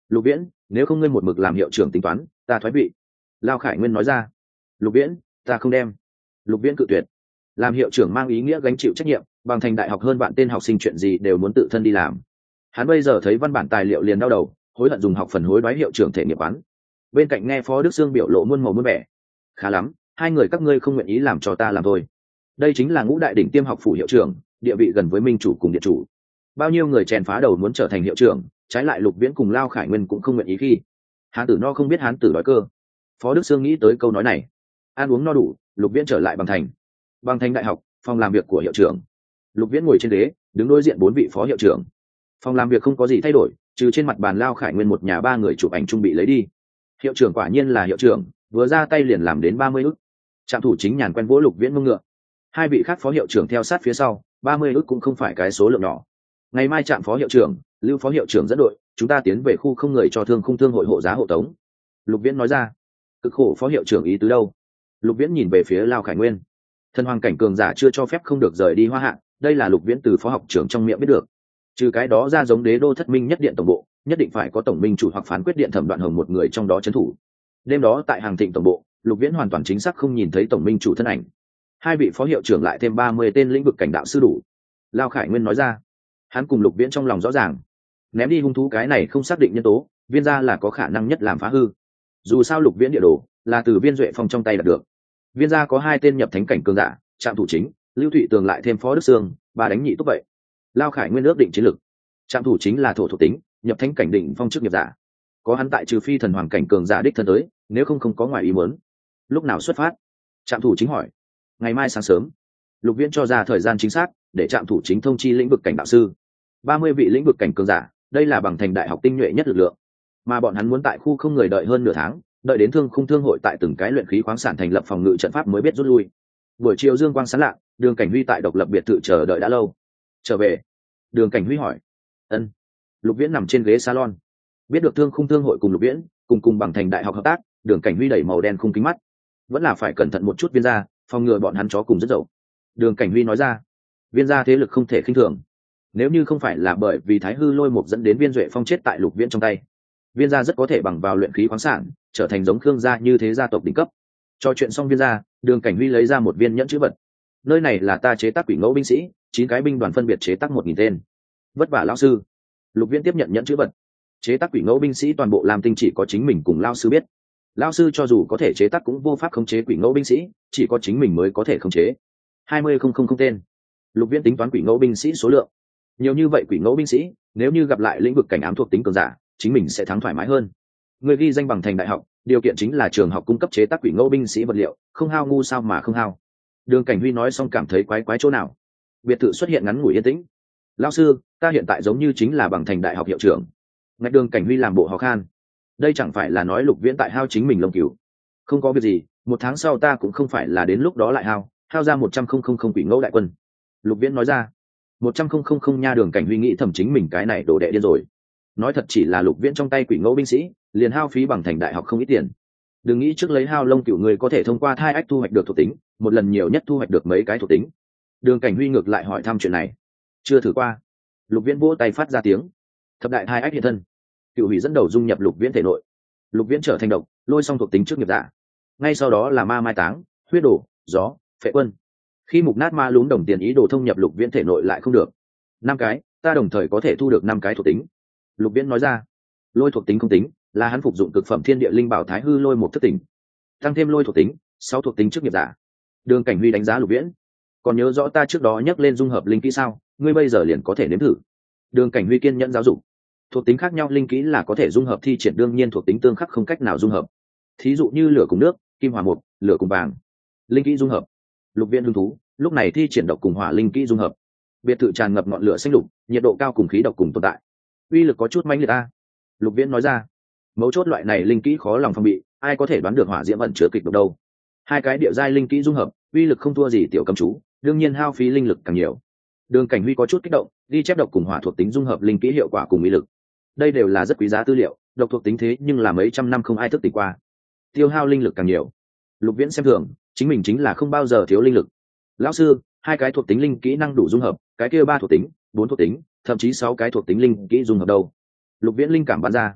Lục Viễn, nếu không ngươi một mực làm hiệu trưởng tính toán, ta thoái vị. Lao Khải Nguyên nói ra. Lục Viễn, ta không đem. Lục Viễn cự tuyệt. Làm hiệu trưởng mang ý nghĩa gánh chịu trách nhiệm, bằng thành đại học hơn bạn tên học sinh chuyện gì đều muốn tự thân đi làm. Hắn bây giờ thấy văn bản tài liệu liền đau đầu, hối hận dùng học phần hối đoái hiệu trưởng thể nghiệp án. Bên cạnh nghe Phó Đức Sương biểu lộ muôn màu muôn vẻ. Khá lắm, hai người các ngươi không nguyện ý làm cho ta làm thôi. Đây chính là ngũ đại đỉnh tiêm học phủ hiệu trưởng, địa vị gần với minh chủ cùng điện chủ. Bao nhiêu người chèn phá đầu muốn trở thành hiệu trưởng, trái lại Lục Viễn cùng Lao Khải Nguyên cũng không nguyện ý khi. Hán tử no không biết hán tử đói cơ. Phó Đức Sương nghĩ tới câu nói này. Ăn uống no đủ, Lục Viễn trở lại bằng thành đại học, phòng làm việc của hiệu trưởng. Lục Viễn ngồi trên ghế, đứng đối diện 4 vị phó hiệu trưởng. Phòng làm việc không có gì thay đổi, trừ trên mặt bàn Lao Khải Nguyên một nhà 3 người chụp ảnh chung bị lấy đi. Hiệu trưởng quả nhiên là hiệu trưởng, vừa ra tay liền làm đến 30 ức. Trạm thủ chính nhàn quen vỗ Lục Viễn mông ngựa. Hai vị khác phó hiệu trưởng theo sát phía sau, 30 ức cũng không phải cái số lượng nhỏ. Ngày mai trạm phó hiệu trưởng, Lưu phó hiệu trưởng dẫn đội, chúng ta tiến về khu không người cho thương khung thương hội hộ giá hộ tống. Lục Viễn nói ra. Cực khổ phó hiệu trưởng ý tứ đâu? Lục Viễn nhìn về phía Lao Khải Nguyên. Thần hoàng cảnh cường giả chưa cho phép không được rời đi Hoa Hạ, đây là Lục Viễn từ phó học trưởng trong miệng biết được. Trừ cái đó ra, giống Đế đô Thất Minh nhất điện tổng bộ, nhất định phải có tổng minh chủ hoặc phán quyết điện Thẩm Đoạn Hồng một người trong đó trấn thủ. Đêm đó tại Hàng Thịnh tổng bộ, Lục Viễn hoàn toàn chính xác không nhìn thấy tổng minh chủ thân ảnh. Hai vị phó hiệu trưởng lại thêm 30 tên lĩnh vực cảnh đạo sư đủ. Lao Khải Nguyên nói ra. Hắn cùng Lục Viễn trong lòng rõ ràng, ném đi hung thú cái này không xác định nhân tố, Viên gia là có khả năng nhất làm phá hư. Dù sao Lục Viễn địa đồ là từ Viên Duệ Phong trong tay đạt được. Viên gia có 2 tên nhập thánh cảnh cường giả, Trạm thủ chính, Lưu Thụy Tường lại thêm phó Đức Sương, ba đánh nhị tốt vậy. Lao Khải Nguyên ước định chiến lược. Trạm thủ chính là thổ thuộc tính, nhập thánh cảnh đỉnh phong chức nghiệp giả. Có hắn tại trừ phi thần hoàng cảnh cường giả đích thân tới, nếu không có ngoài ý muốn. Lúc nào xuất phát? Trạm thủ chính hỏi. Ngày mai sáng sớm. Lục Viễn cho ra thời gian chính xác, để trạm thủ chính thông chi lĩnh vực cảnh đạo sư. 30 vị lĩnh vực cảnh cường giả, đây là bằng thành đại học tinh nhuệ nhất lực lượng. Mà bọn hắn muốn tại khu không người đợi hơn nửa tháng, đợi đến thương khung thương hội tại từng cái luyện khí khoáng sản thành lập phòng ngự trận pháp mới biết rút lui. Buổi chiều dương quang sáng lạ, Đường Cảnh Huy tại độc lập biệt thự chờ đợi đã lâu. Trở về? Đường Cảnh Huy hỏi. Ân. Lục Viễn nằm trên ghế salon. Biết được thương khung thương hội cùng Lục Viễn cùng bằng thành đại học hợp tác, Đường Cảnh Huy đẩy màu đen khung kính mắt. Vẫn là phải cẩn thận một chút Viên gia, phòng ngừa bọn hắn chó cùng rất dậu. Đường Cảnh Huy nói ra. Viên gia thế lực không thể khinh thường. Nếu như không phải là bởi vì Thái Hư Lôi Mục dẫn đến Viên Duệ Phong chết tại Lục Viễn trong tay, Viên gia rất có thể bằng vào luyện khí khoáng sản, trở thành giống Khương gia như thế gia tộc đỉnh cấp. Cho chuyện xong Viên gia, Đường Cảnh Huy lấy ra một viên nhẫn chữ vật. Nơi này là ta chế tác quỷ ngẫu binh sĩ, 9 cái binh đoàn phân biệt chế tác 1000 tên. Vất vả lão sư. Lục Viễn tiếp nhận nhẫn chữ vật. Chế tác quỷ ngẫu binh sĩ toàn bộ làm tinh chỉ có chính mình cùng lão sư biết. Lão sư cho dù có thể chế tác cũng vô pháp khống chế quỷ ngẫu binh sĩ, chỉ có chính mình mới có thể khống chế. 20,000 tên. Lục Viễn tính toán quỷ ngẫu binh sĩ số lượng. Nhiều như vậy quỷ ngẫu binh sĩ, nếu như gặp lại lĩnh vực cảnh ám thuộc tính cường giả, chính mình sẽ thắng thoải mái hơn. Người ghi danh bằng thành đại học, điều kiện chính là trường học cung cấp chế tác quỷ ngẫu binh sĩ vật liệu, không hao ngu sao mà không hao. Đường Cảnh Huy nói xong cảm thấy quái quái chỗ nào. Biệt thự xuất hiện ngắn ngủi yên tĩnh. Lão sư, ta hiện tại giống như chính là bằng thành đại học hiệu trưởng. Ngạch Đường Cảnh Huy làm bộ hò khan. Đây chẳng phải là nói Lục Viễn tại hao chính mình lông cừu. Không có việc gì, 1 tháng sau ta cũng không phải là đến lúc đó lại hao ra 100,000 quỷ ngẫu đại quân. Lục Viễn nói ra. 100,000 nha. Đường Cảnh Huy nghĩ thầm chính mình cái này đồ đệ điên rồi. Nói thật chỉ là Lục Viễn trong tay quỷ ngẫu binh sĩ, liền hao phí bằng thành đại học không ít tiền. Đừng nghĩ trước lấy hao lông cừu người có thể thông qua thai ách thu hoạch được thuộc tính, một lần nhiều nhất thu hoạch được mấy cái thuộc tính. Đường Cảnh Huy ngược lại hỏi thăm chuyện này. Chưa thử qua. Lục Viễn vỗ tay phát ra tiếng. Thập đại thai ách hiện thân. Cựu hủy dẫn đầu dung nhập Lục Viễn thể nội. Lục Viễn trở thành độc, lôi xong thuộc tính trước nghiệp giả. Ngay sau đó là ma mai táng, huyết đổ, gió, phệ quân. Khi mục nát ma lún đồng tiền ý đồ thông nhập Lục Viễn thể nội lại không được. 5 cái, ta đồng thời có thể thu được 5 cái thuộc tính. Lục Viễn nói ra. Lôi thuộc tính không tính, là hắn phục dụng cực phẩm thiên địa linh bảo Thái Hư Lôi một thức tỉnh, tăng thêm lôi thuộc tính, 6 thuộc tính trước nghiệp giả. Đường Cảnh Huy đánh giá Lục Viễn. Còn nhớ rõ ta trước đó nhắc lên dung hợp linh kỹ sao? Ngươi bây giờ liền có thể nếm thử. Đường Cảnh Huy kiên nhẫn giáo dục. Thuộc tính khác nhau linh kỹ là có thể dung hợp thi triển, đương nhiên thuộc tính tương khắc không cách nào dung hợp. Thí dụ như lửa cùng nước, kim hỏa mộc, lửa cùng vàng. Linh kỹ dung hợp. Lục Viễn hứng thú, lúc này thi triển độc cùng hỏa linh kỹ dung hợp. Biệt thự tràn ngập ngọn lửa xanh lục, nhiệt độ cao cùng khí độc cùng tồn tại. Uy lực có chút mãnh liệt a. Lục Viễn nói ra. Mấu chốt loại này linh kỹ khó lòng phòng bị, ai có thể đoán được hỏa diễm ẩn chứa kịch độc đâu. 2 cái địa giai linh kỹ dung hợp, uy lực không thua gì tiểu cầm chú, đương nhiên hao phí linh lực càng nhiều. Đường Cảnh Huy có chút kích động, ghi chép độc cùng hỏa thuộc tính dung hợp linh kỹ hiệu quả cùng uy lực. Đây đều là rất quý giá tư liệu, độc thuộc tính thế nhưng là mấy trăm năm không ai thức tỉnh qua. Tiêu hao linh lực càng nhiều. Lục Viễn xem thường, chính mình chính là không bao giờ thiếu linh lực. Lão sư, 2 cái thuộc tính linh kỹ năng đủ dung hợp, cái kia 3 thuộc tính, 4 thuộc tính, thậm chí 6 cái thuộc tính linh kỹ dung hợp đâu? Lục Viễn linh cảm bắn ra.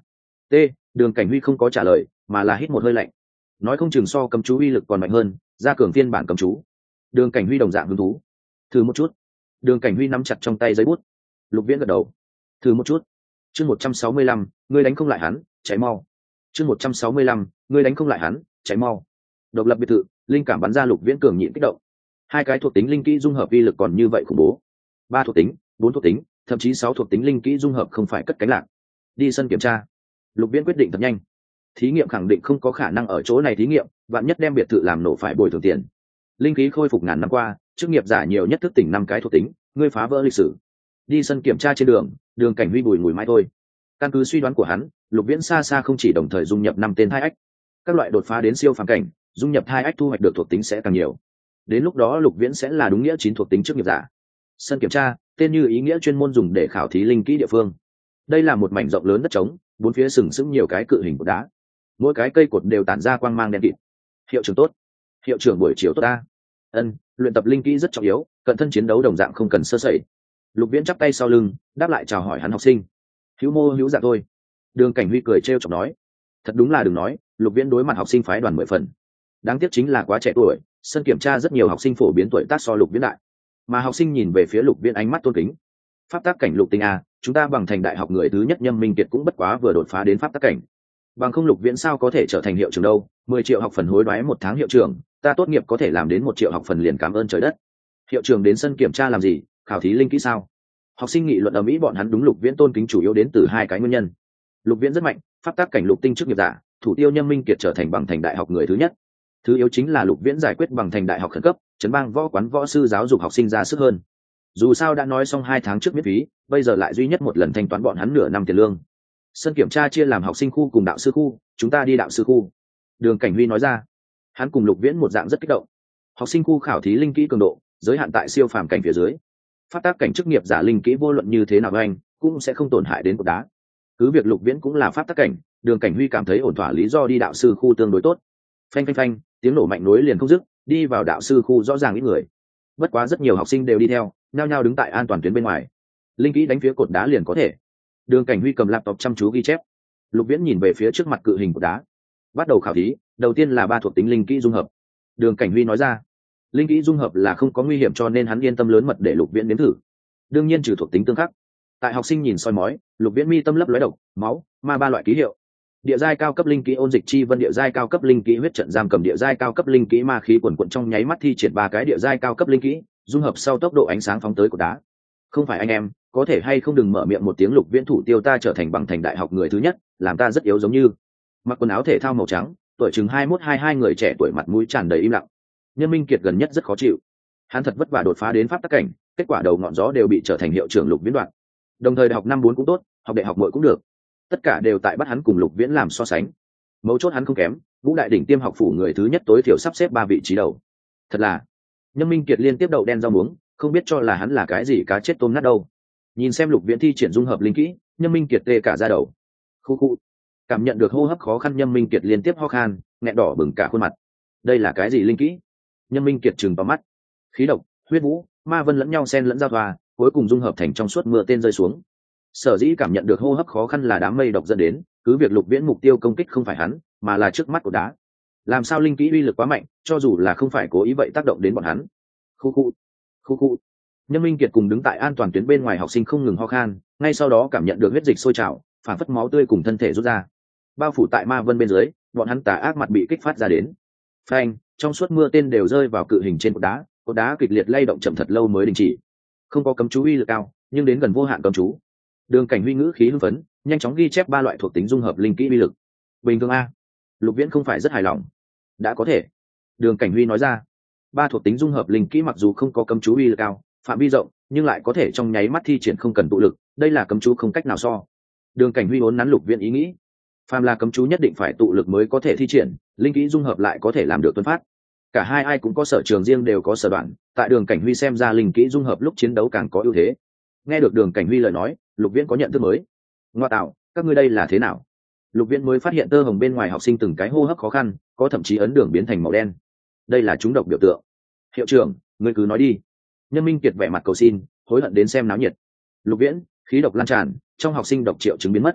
t Đường Cảnh Huy không có trả lời mà là hít một hơi lạnh. Nói không chừng so cấm chú uy lực còn mạnh hơn, ra cường phiên bản cấm chú. Đường Cảnh Huy đồng dạng hứng thú. Thử một chút. Đường Cảnh Huy nắm chặt trong tay giấy bút. Lục Viễn gật đầu. Thử một chút. Chương 165, ngươi đánh không lại hắn, cháy mau. Chương 165, ngươi đánh không lại hắn, cháy mau. Độc lập biệt thự, linh cảm bắn ra. Lục Viễn cường nhịn kích động. Hai cái thuộc tính linh kỹ dung hợp uy lực còn như vậy khủng bố. 3 thuộc tính, 4 thuộc tính, thậm chí 6 thuộc tính linh kỹ dung hợp không phải cất cánh lạc. Đi sân kiểm tra. Lục Viễn quyết định thật nhanh. Thí nghiệm khẳng định không có khả năng ở chỗ này thí nghiệm, vạn nhất đem biệt thự làm nổ phải bồi thường tiền. Linh khí khôi phục ngàn năm qua, chức nghiệp giả nhiều nhất thức tỉnh 5 cái thuộc tính, ngươi phá vỡ lịch sử. Đi sân kiểm tra trên đường, Đường Cảnh Huy bùi ngùi mãi thôi. Căn cứ suy đoán của hắn, Lục Viễn xa xa không chỉ đồng thời dung nhập 5 tên thai ách. Các loại đột phá đến siêu phàm cảnh, dung nhập thai ách thu hoạch được thuộc tính sẽ càng nhiều. Đến lúc đó Lục Viễn sẽ là đúng nghĩa 9 thuộc tính chức nghiệp giả. Sân kiểm tra, tên như ý nghĩa chuyên môn dùng để khảo thí linh kỹ địa phương. Đây là một mảnh rộng lớn đất trống, bốn phía sừng sững nhiều cái cự hình cột đá. Mỗi cái cây cột đều tản ra quang mang đen kịt. Hiệu trưởng tốt. Hiệu trưởng buổi chiều tốt ta. Luyện tập linh kỹ rất trọng yếu, cận thân chiến đấu đồng dạng không cần sơ sẩy. Lục Viễn chắp tay sau lưng, đáp lại chào hỏi hắn học sinh. Hữu mô hữu dạ thôi. Đường Cảnh Huy cười trêu chọc nói. Thật đúng là đừng nói, Lục Viễn đối mặt học sinh phái đoàn 10 phần. Đáng tiếc chính là quá trẻ tuổi, sân kiểm tra rất nhiều học sinh phổ biến tuổi tác so Lục Viễn đại. Mà học sinh nhìn về phía Lục Viễn ánh mắt tôn kính. Pháp tác cảnh Lục Tinh a, chúng ta bằng thành đại học người thứ nhất Nhâm Minh Kiệt cũng bất quá vừa đột phá đến pháp tác cảnh. Bằng không Lục Viễn sao có thể trở thành hiệu trưởng đâu? 10 triệu học phần hối đoái 1 tháng hiệu trưởng, ta tốt nghiệp có thể làm đến 1 triệu học phần liền cảm ơn trời đất. Hiệu trưởng đến sân kiểm tra làm gì? Khảo thí linh kỹ sao? Học sinh nghị luận ở Mỹ, bọn hắn đúng Lục Viễn tôn kính chủ yếu đến từ 2 cái nguyên nhân. Lục Viễn rất mạnh, pháp tác cảnh Lục Tinh chức nghiệp giả, thủ tiêu Nhâm Minh Kiệt trở thành bằng thành đại học người thứ nhất. Thứ yếu chính là Lục Viễn giải quyết bằng thành đại học khẩn cấp, trấn bang võ quán võ sư giáo dục học sinh ra sức hơn. Dù sao đã nói xong 2 tháng trước miễn phí, bây giờ lại duy nhất một lần thanh toán bọn hắn nửa năm tiền lương. Sân kiểm tra chia làm học sinh khu cùng đạo sư khu, chúng ta đi đạo sư khu. Đường Cảnh Huy nói ra. Hắn cùng Lục Viễn một dạng rất kích động. Học sinh khu khảo thí linh kỹ cường độ, giới hạn tại siêu phàm cảnh phía dưới. Pháp tác cảnh chức nghiệp giả linh kỹ vô luận như thế nào anh cũng sẽ không tổn hại đến cột đá. Cứ việc Lục Viễn cũng là pháp tác cảnh, Đường Cảnh Huy cảm thấy ổn thỏa lý do đi đạo sư khu tương đối tốt. Phanh phanh phanh, tiếng nổ mạnh nối liền không dứt, đi vào đạo sư khu rõ ràng ít người. Bất quá rất nhiều học sinh đều đi theo, nhao nhao đứng tại an toàn tuyến bên ngoài. Linh kỹ đánh phía cột đá liền có thể. Đường Cảnh Huy cầm laptop chăm chú ghi chép. Lục Viễn nhìn về phía trước mặt cự hình cột đá. Bắt đầu khảo thí, đầu tiên là 3 thuộc tính linh kỹ dung hợp. Đường Cảnh Huy nói ra. Linh kỹ dung hợp là không có nguy hiểm cho nên hắn yên tâm lớn mật để Lục Viễn nếm thử. Đương nhiên trừ thuộc tính tương khắc. Tại học sinh nhìn soi mói, Lục Viễn mi tâm lấp lóe độc, máu, ma 3 loại ký hiệu. Địa giai cao cấp linh kỹ ôn dịch chi vân, địa giai cao cấp linh kỹ huyết trận giam cầm, địa giai cao cấp linh kỹ ma khí quần quần, trong nháy mắt thi triển 3 cái địa giai cao cấp linh kỹ, dung hợp sau tốc độ ánh sáng phóng tới cột đá. Không phải anh em, có thể hay không đừng mở miệng một tiếng. Lục Viễn thủ tiêu ta trở thành bằng thành đại học người thứ nhất, làm ta rất yếu giống như. Mặc quần áo thể thao màu trắng, tuổi chừng 21-22 người trẻ tuổi mặt mũi tràn đầy im lặng. Nhân Minh Kiệt gần nhất rất khó chịu. Hắn thật vất vả đột phá đến pháp tắc cảnh, kết quả đầu ngọn gió đều bị trở thành hiệu trưởng Lục Viễn đoạn. Đồng thời đại học năm 4 cũng tốt, học đại học muội cũng được. Tất cả đều tại bắt hắn cùng Lục Viễn làm so sánh. Mấu chốt hắn không kém, Vũ Đại đỉnh tiêm học phủ người thứ nhất tối thiểu sắp xếp 3 vị trí đầu. Thật là, Nhân Minh Kiệt liên tiếp đậu đen rau muống, không biết cho là hắn là cái gì cá chết tôm nát đâu. Nhìn xem Lục Viễn thi triển dung hợp linh kỹ, Nhân Minh Kiệt tê cả da đầu. Khu khu. Cảm nhận được hô hấp khó khăn, Nhân Minh Kiệt liên tiếp ho khan, nghẹn đỏ bừng cả khuôn mặt. Đây là cái gì linh kỹ? Nhân Minh Kiệt trừng vào mắt. Khí độc, huyết vũ, ma vân lẫn nhau xen lẫn giao thoa, cuối cùng dung hợp thành trong suốt mưa tên rơi xuống. Sở dĩ cảm nhận được hô hấp khó khăn là đám mây độc dẫn đến, cứ việc Lục Viễn mục tiêu công kích không phải hắn, mà là trước mắt của đá. Làm sao linh kỹ uy lực quá mạnh, cho dù là không phải cố ý vậy tác động đến bọn hắn. Khu khu. Khu khu. Nhân Minh Kiệt cùng đứng tại an toàn tuyến bên ngoài học sinh không ngừng ho khan, ngay sau đó cảm nhận được huyết dịch sôi trào, phản phất máu tươi cùng thân thể rút ra. Bao phủ tại ma vân bên dưới, bọn hắn tà ác mặt bị kích phát ra đến. Phanh, trong suốt mưa tên đều rơi vào cự hình trên cột đá kịch liệt lay động chậm thật lâu mới đình chỉ. Không có cấm chú uy lực cao, nhưng đến gần vô hạn cấm chú. Đường Cảnh Huy ngữ khí hưng phấn, nhanh chóng ghi chép 3 loại thuộc tính dung hợp linh kỹ uy lực. Bình thường a. Lục Viễn không phải rất hài lòng. Đã có thể. Đường Cảnh Huy nói ra. 3 thuộc tính dung hợp linh kỹ mặc dù không có cấm chú uy lực cao, phạm vi rộng, nhưng lại có thể trong nháy mắt thi triển không cần tụ lực, đây là cấm chú không cách nào so. Đường Cảnh Huy uốn nắn Lục Viễn ý nghĩ. Phàm là cấm chú nhất định phải tụ lực mới có thể thi triển, linh kỹ dung hợp lại có thể làm được tuân phát. Cả hai ai cũng có sở trường riêng, đều có sở đoạn, tại Đường Cảnh Huy xem ra linh kỹ dung hợp lúc chiến đấu càng có ưu thế. Nghe được Đường Cảnh Huy lời nói, Lục Viễn có nhận thức mới. Ngoa tạo, các ngươi đây là thế nào? Lục Viễn mới phát hiện tơ hồng bên ngoài học sinh từng cái hô hấp khó khăn, có thậm chí ấn đường biến thành màu đen. Đây là chúng độc biểu tượng. Hiệu trưởng, ngươi cứ nói đi. Nhân Minh Kiệt vẻ mặt cầu xin, hối hận đến xem náo nhiệt. Lục Viễn, khí độc lan tràn, trong học sinh độc triệu chứng biến mất.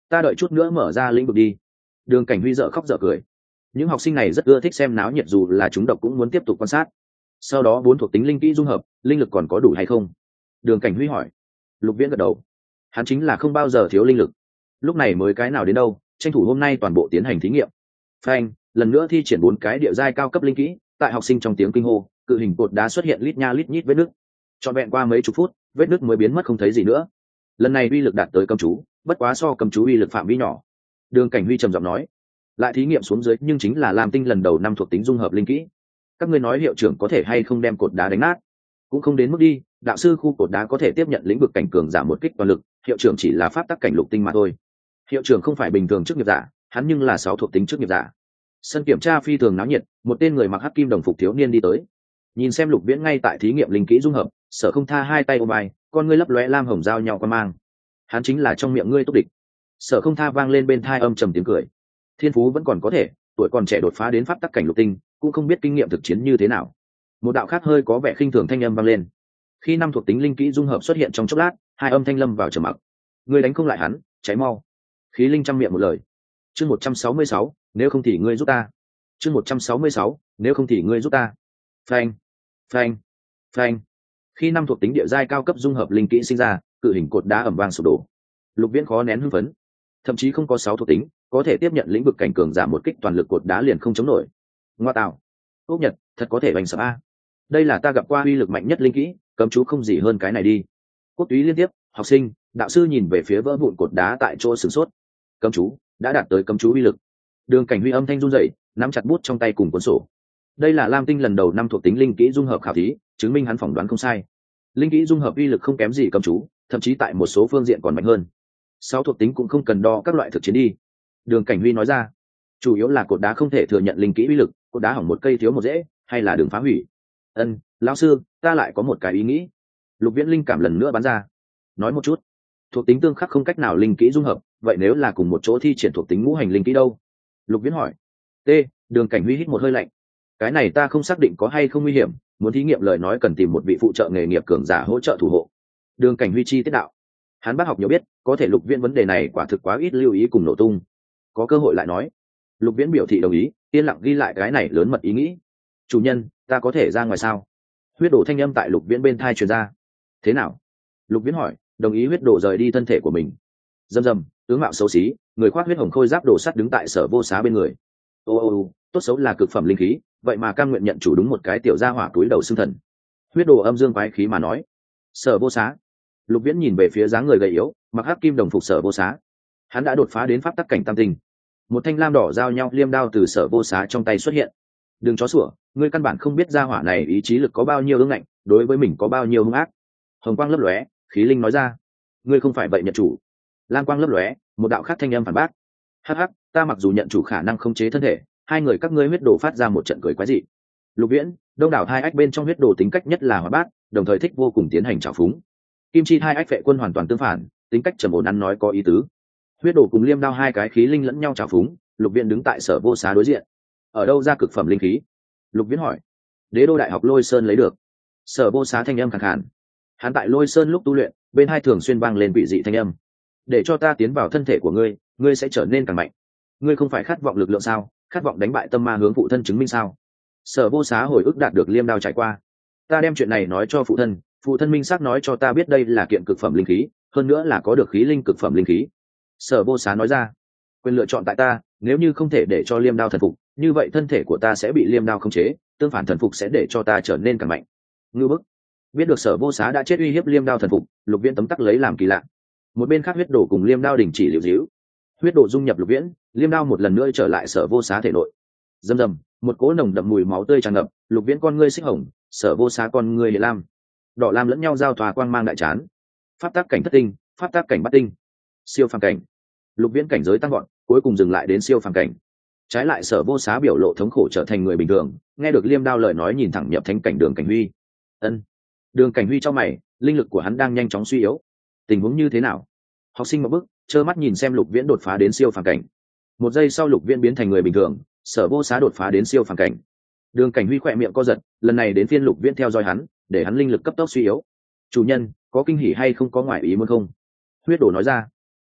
ta đợi chút nữa mở ra lĩnh vực đi. Đường Cảnh Huy dở khóc dở cười. Những học sinh này rất ưa thích xem náo nhiệt, dù là chúng độc cũng muốn tiếp tục quan sát. Sau đó 4 thuộc tính linh kỹ dung hợp, linh lực còn có đủ hay không? Đường Cảnh Huy hỏi. Lục Viễn gật đầu. Hắn chính là không bao giờ thiếu linh lực. Lúc này mới cái nào đến đâu, tranh thủ hôm nay toàn bộ tiến hành thí nghiệm. Phanh, lần nữa thi triển 4 cái địa giai cao cấp linh kỹ, tại học sinh trong tiếng kinh hô, cự hình cột đá xuất hiện lít nha lít nhít vết nứt. Trọn vẹn qua mấy chục phút, vết nứt mới biến mất không thấy gì nữa. Lần này uy lực đạt tới cấm chú, bất quá so cấm chú uy lực phạm vi nhỏ. Đường Cảnh Huy trầm giọng nói. Lại thí nghiệm xuống dưới, nhưng chính là Lam Tinh lần đầu 5 thuộc tính dung hợp linh kỹ. Các ngươi nói hiệu trưởng có thể hay không đem cột đá đánh nát? Cũng không đến mức đi, đạo sư khu cột đá có thể tiếp nhận lĩnh vực cảnh cường giả một kích toàn lực, hiệu trưởng chỉ là pháp tắc cảnh lục tinh mà thôi. Hiệu trưởng không phải bình thường chức nghiệp giả, hắn nhưng là 6 thuộc tính chức nghiệp giả. Sân kiểm tra phi thường náo nhiệt, một tên người mặc hắc kim đồng phục thiếu niên đi tới. Nhìn xem Lục Viễn ngay tại thí nghiệm linh kỹ dung hợp, Sở Không Tha hai tay ôm vai, con ngươi lấp lóe lam hồng giao nhau quan mang. Hắn chính là trong miệng ngươi túc địch. Sở Không Tha vang lên bên tai âm trầm tiếng cười. Thiên phú vẫn còn có thể, tuổi còn trẻ đột phá đến pháp tắc cảnh lục tinh, cũng không biết kinh nghiệm thực chiến như thế nào. Một đạo khác hơi có vẻ khinh thường thanh âm vang lên. Khi 5 thuộc tính linh kỹ dung hợp xuất hiện trong chốc lát, hai âm thanh lâm vào trầm mặc. Ngươi đánh không lại hắn, cháy mau. Khí linh trăm miệng một lời. Chương 166, nếu không thì ngươi giúp ta. Chương 166, nếu không thì ngươi giúp ta. Phanh, phanh, phanh. Khi 5 thuộc tính địa giai cao cấp dung hợp linh kỹ sinh ra, cự hình cột đá ầm vang sụp đổ. Lục Viễn khó nén hưng phấn. Thậm chí không có 6 thuộc tính, có thể tiếp nhận lĩnh vực cảnh cường giảm một kích toàn lực cột đá liền không chống nổi. Ngoa tạo, Úc Nhật, thật có thể bành sập a. Đây là ta gặp qua uy lực mạnh nhất linh kỹ, cấm chú không gì hơn cái này đi. Quốc túy liên tiếp, học sinh, đạo sư nhìn về phía vỡ vụn cột đá tại chỗ sửng sốt. Cấm chú đã đạt tới cấm chú uy lực. Đường Cảnh Huy âm thanh run rẩy, nắm chặt bút trong tay cùng cuốn sổ. Đây là Lam Tinh lần đầu 5 thuộc tính linh kỹ dung hợp khảo thí, chứng minh hắn phỏng đoán không sai. Linh kỹ dung hợp uy lực không kém gì cấm chú, thậm chí tại một số phương diện còn mạnh hơn. 6 thuộc tính cũng không cần đo các loại thực chiến đi. Đường Cảnh Huy nói ra, chủ yếu là cột đá không thể thừa nhận linh kỹ uy lực, cột đá hỏng một cây thiếu một rễ, hay là đường phá hủy. Lão sư, ta lại có một cái ý nghĩ. Lục Viễn linh cảm lần nữa bắn ra. Nói một chút. Thuộc tính tương khắc không cách nào linh kỹ dung hợp, vậy nếu là cùng một chỗ thi triển thuộc tính ngũ hành linh kỹ đâu? Lục Viễn hỏi. T. Đường Cảnh Huy hít một hơi lạnh. Cái này ta không xác định có hay không nguy hiểm, muốn thí nghiệm lời nói cần tìm một vị phụ trợ nghề nghiệp cường giả hỗ trợ thủ hộ. Đường Cảnh Huy chi tiết đạo. Hắn bác học nhiều biết, có thể Lục Viễn vấn đề này quả thực quá ít lưu ý cùng nổ tung. Có cơ hội lại nói. Lục Viễn biểu thị đồng ý, yên lặng ghi lại cái này lớn mật ý nghĩ. Chủ nhân, ta có thể ra ngoài sao? Huyết đổ thanh âm tại Lục Viễn bên thai truyền ra. Thế nào? Lục Viễn hỏi, đồng ý huyết đổ rời đi thân thể của mình. Dầm dầm, tướng mạo xấu xí, người khoác huyết hồng khôi giáp đồ sắt đứng tại Sở Vô Xá bên người. Ô, tốt xấu là cực phẩm linh khí, vậy mà cam nguyện nhận chủ đúng một cái tiểu gia hỏa túi đầu xương thần. Huyết đồ âm dương quái khí mà nói. Sở Vô Xá. Lục Viễn nhìn về phía dáng người gầy yếu, mặc hắc kim đồng phục Sở Vô Xá. Hắn đã đột phá đến pháp tắc cảnh tam tinh. Một thanh lam đỏ giao nhau liêm đao từ Sở Vô Xá trong tay xuất hiện. Đừng chó sủa, ngươi căn bản không biết gia hỏa này ý chí lực có bao nhiêu ương ngạnh, đối với mình có bao nhiêu hung ác. Hồng quang lấp lóe, khí linh nói ra. Ngươi không phải vậy nhận chủ. Lam quang lấp lóe, một đạo khác thanh âm phản bác. Hắc hắc, ta mặc dù nhận chủ khả năng khống chế thân thể, hai người các ngươi huyết đồ phát ra một trận cười quái dị. Lục Viễn, đông đảo hai ách bên trong huyết đồ tính cách nhất là hoạt bát, đồng thời thích vô cùng tiến hành trào phúng. Kim chi hai ách vệ quân hoàn toàn tương phản, tính cách trầm ổn ăn nói có ý tứ. Huyết đồ cùng liêm đao hai cái khí linh lẫn nhau trào phúng. Lục Viễn đứng tại Sở Vô Xá đối diện. Ở đâu ra cực phẩm linh khí? Lục Viễn hỏi. Đế đô đại học Lôi Sơn lấy được. Sở Vô Xá thanh âm khàn khàn. Hắn tại Lôi Sơn lúc tu luyện, bên hai thường xuyên vang lên vị dị thanh âm. Để cho ta tiến vào thân thể của ngươi, ngươi sẽ trở nên càng mạnh. Ngươi không phải khát vọng lực lượng sao? Khát vọng đánh bại tâm ma hướng phụ thân chứng minh sao? Sở Vô Xá hồi ức đạt được liêm đao trải qua. Ta đem chuyện này nói cho phụ thân minh xác nói cho ta biết đây là kiện cực phẩm linh khí, hơn nữa là có được khí linh cực phẩm linh khí. Sở Vô Xá nói ra. Quyền lựa chọn tại ta, nếu như không thể để cho liêm đao thần phục, như vậy thân thể của ta sẽ bị liêm đao khống chế, tương phản thần phục sẽ để cho ta trở nên càng mạnh. Ngư bức. Biết được Sở Vô Xá đã chết uy hiếp liêm đao thần phục, Lục Viễn tấm tắc lấy làm kỳ lạ. Một bên khác huyết đồ cùng liêm đao đình chỉ liễu díu. Huyết đồ dung nhập Lục Viễn, liêm đao một lần nữa trở lại Sở Vô Xá thể nội. Dầm dầm, một cỗ nồng đậm mùi máu tươi tràn ngập. Lục Viễn con ngươi xích hồng, Sở Vô Xá con ngươi địa lam, đỏ lam lẫn nhau giao thoa quang mang đại chán. Pháp tác cảnh thất tinh, pháp tác cảnh bát tinh, siêu phàm cảnh. Lục Viễn cảnh giới tăng gọn, cuối cùng dừng lại đến siêu phàm cảnh. Trái lại Sở Vô Xá biểu lộ thống khổ trở thành người bình thường, nghe được liêm đao lời nói nhìn thẳng nhập thánh cảnh Đường Cảnh Huy. Đường Cảnh Huy trong mày, linh lực của hắn đang nhanh chóng suy yếu. Tình huống như thế nào? Học sinh một bước, trơ mắt nhìn xem Lục Viễn đột phá đến siêu phàm cảnh. Một giây sau Lục Viễn biến thành người bình thường, Sở Vô Xá đột phá đến siêu phàm cảnh. Đường Cảnh Huy khỏe miệng co giật, lần này đến phiên Lục Viễn theo dõi hắn, để hắn linh lực cấp tốc suy yếu. Chủ nhân, có kinh hỉ hay không có ngoại ý muốn không? Huyết Đồ nói ra.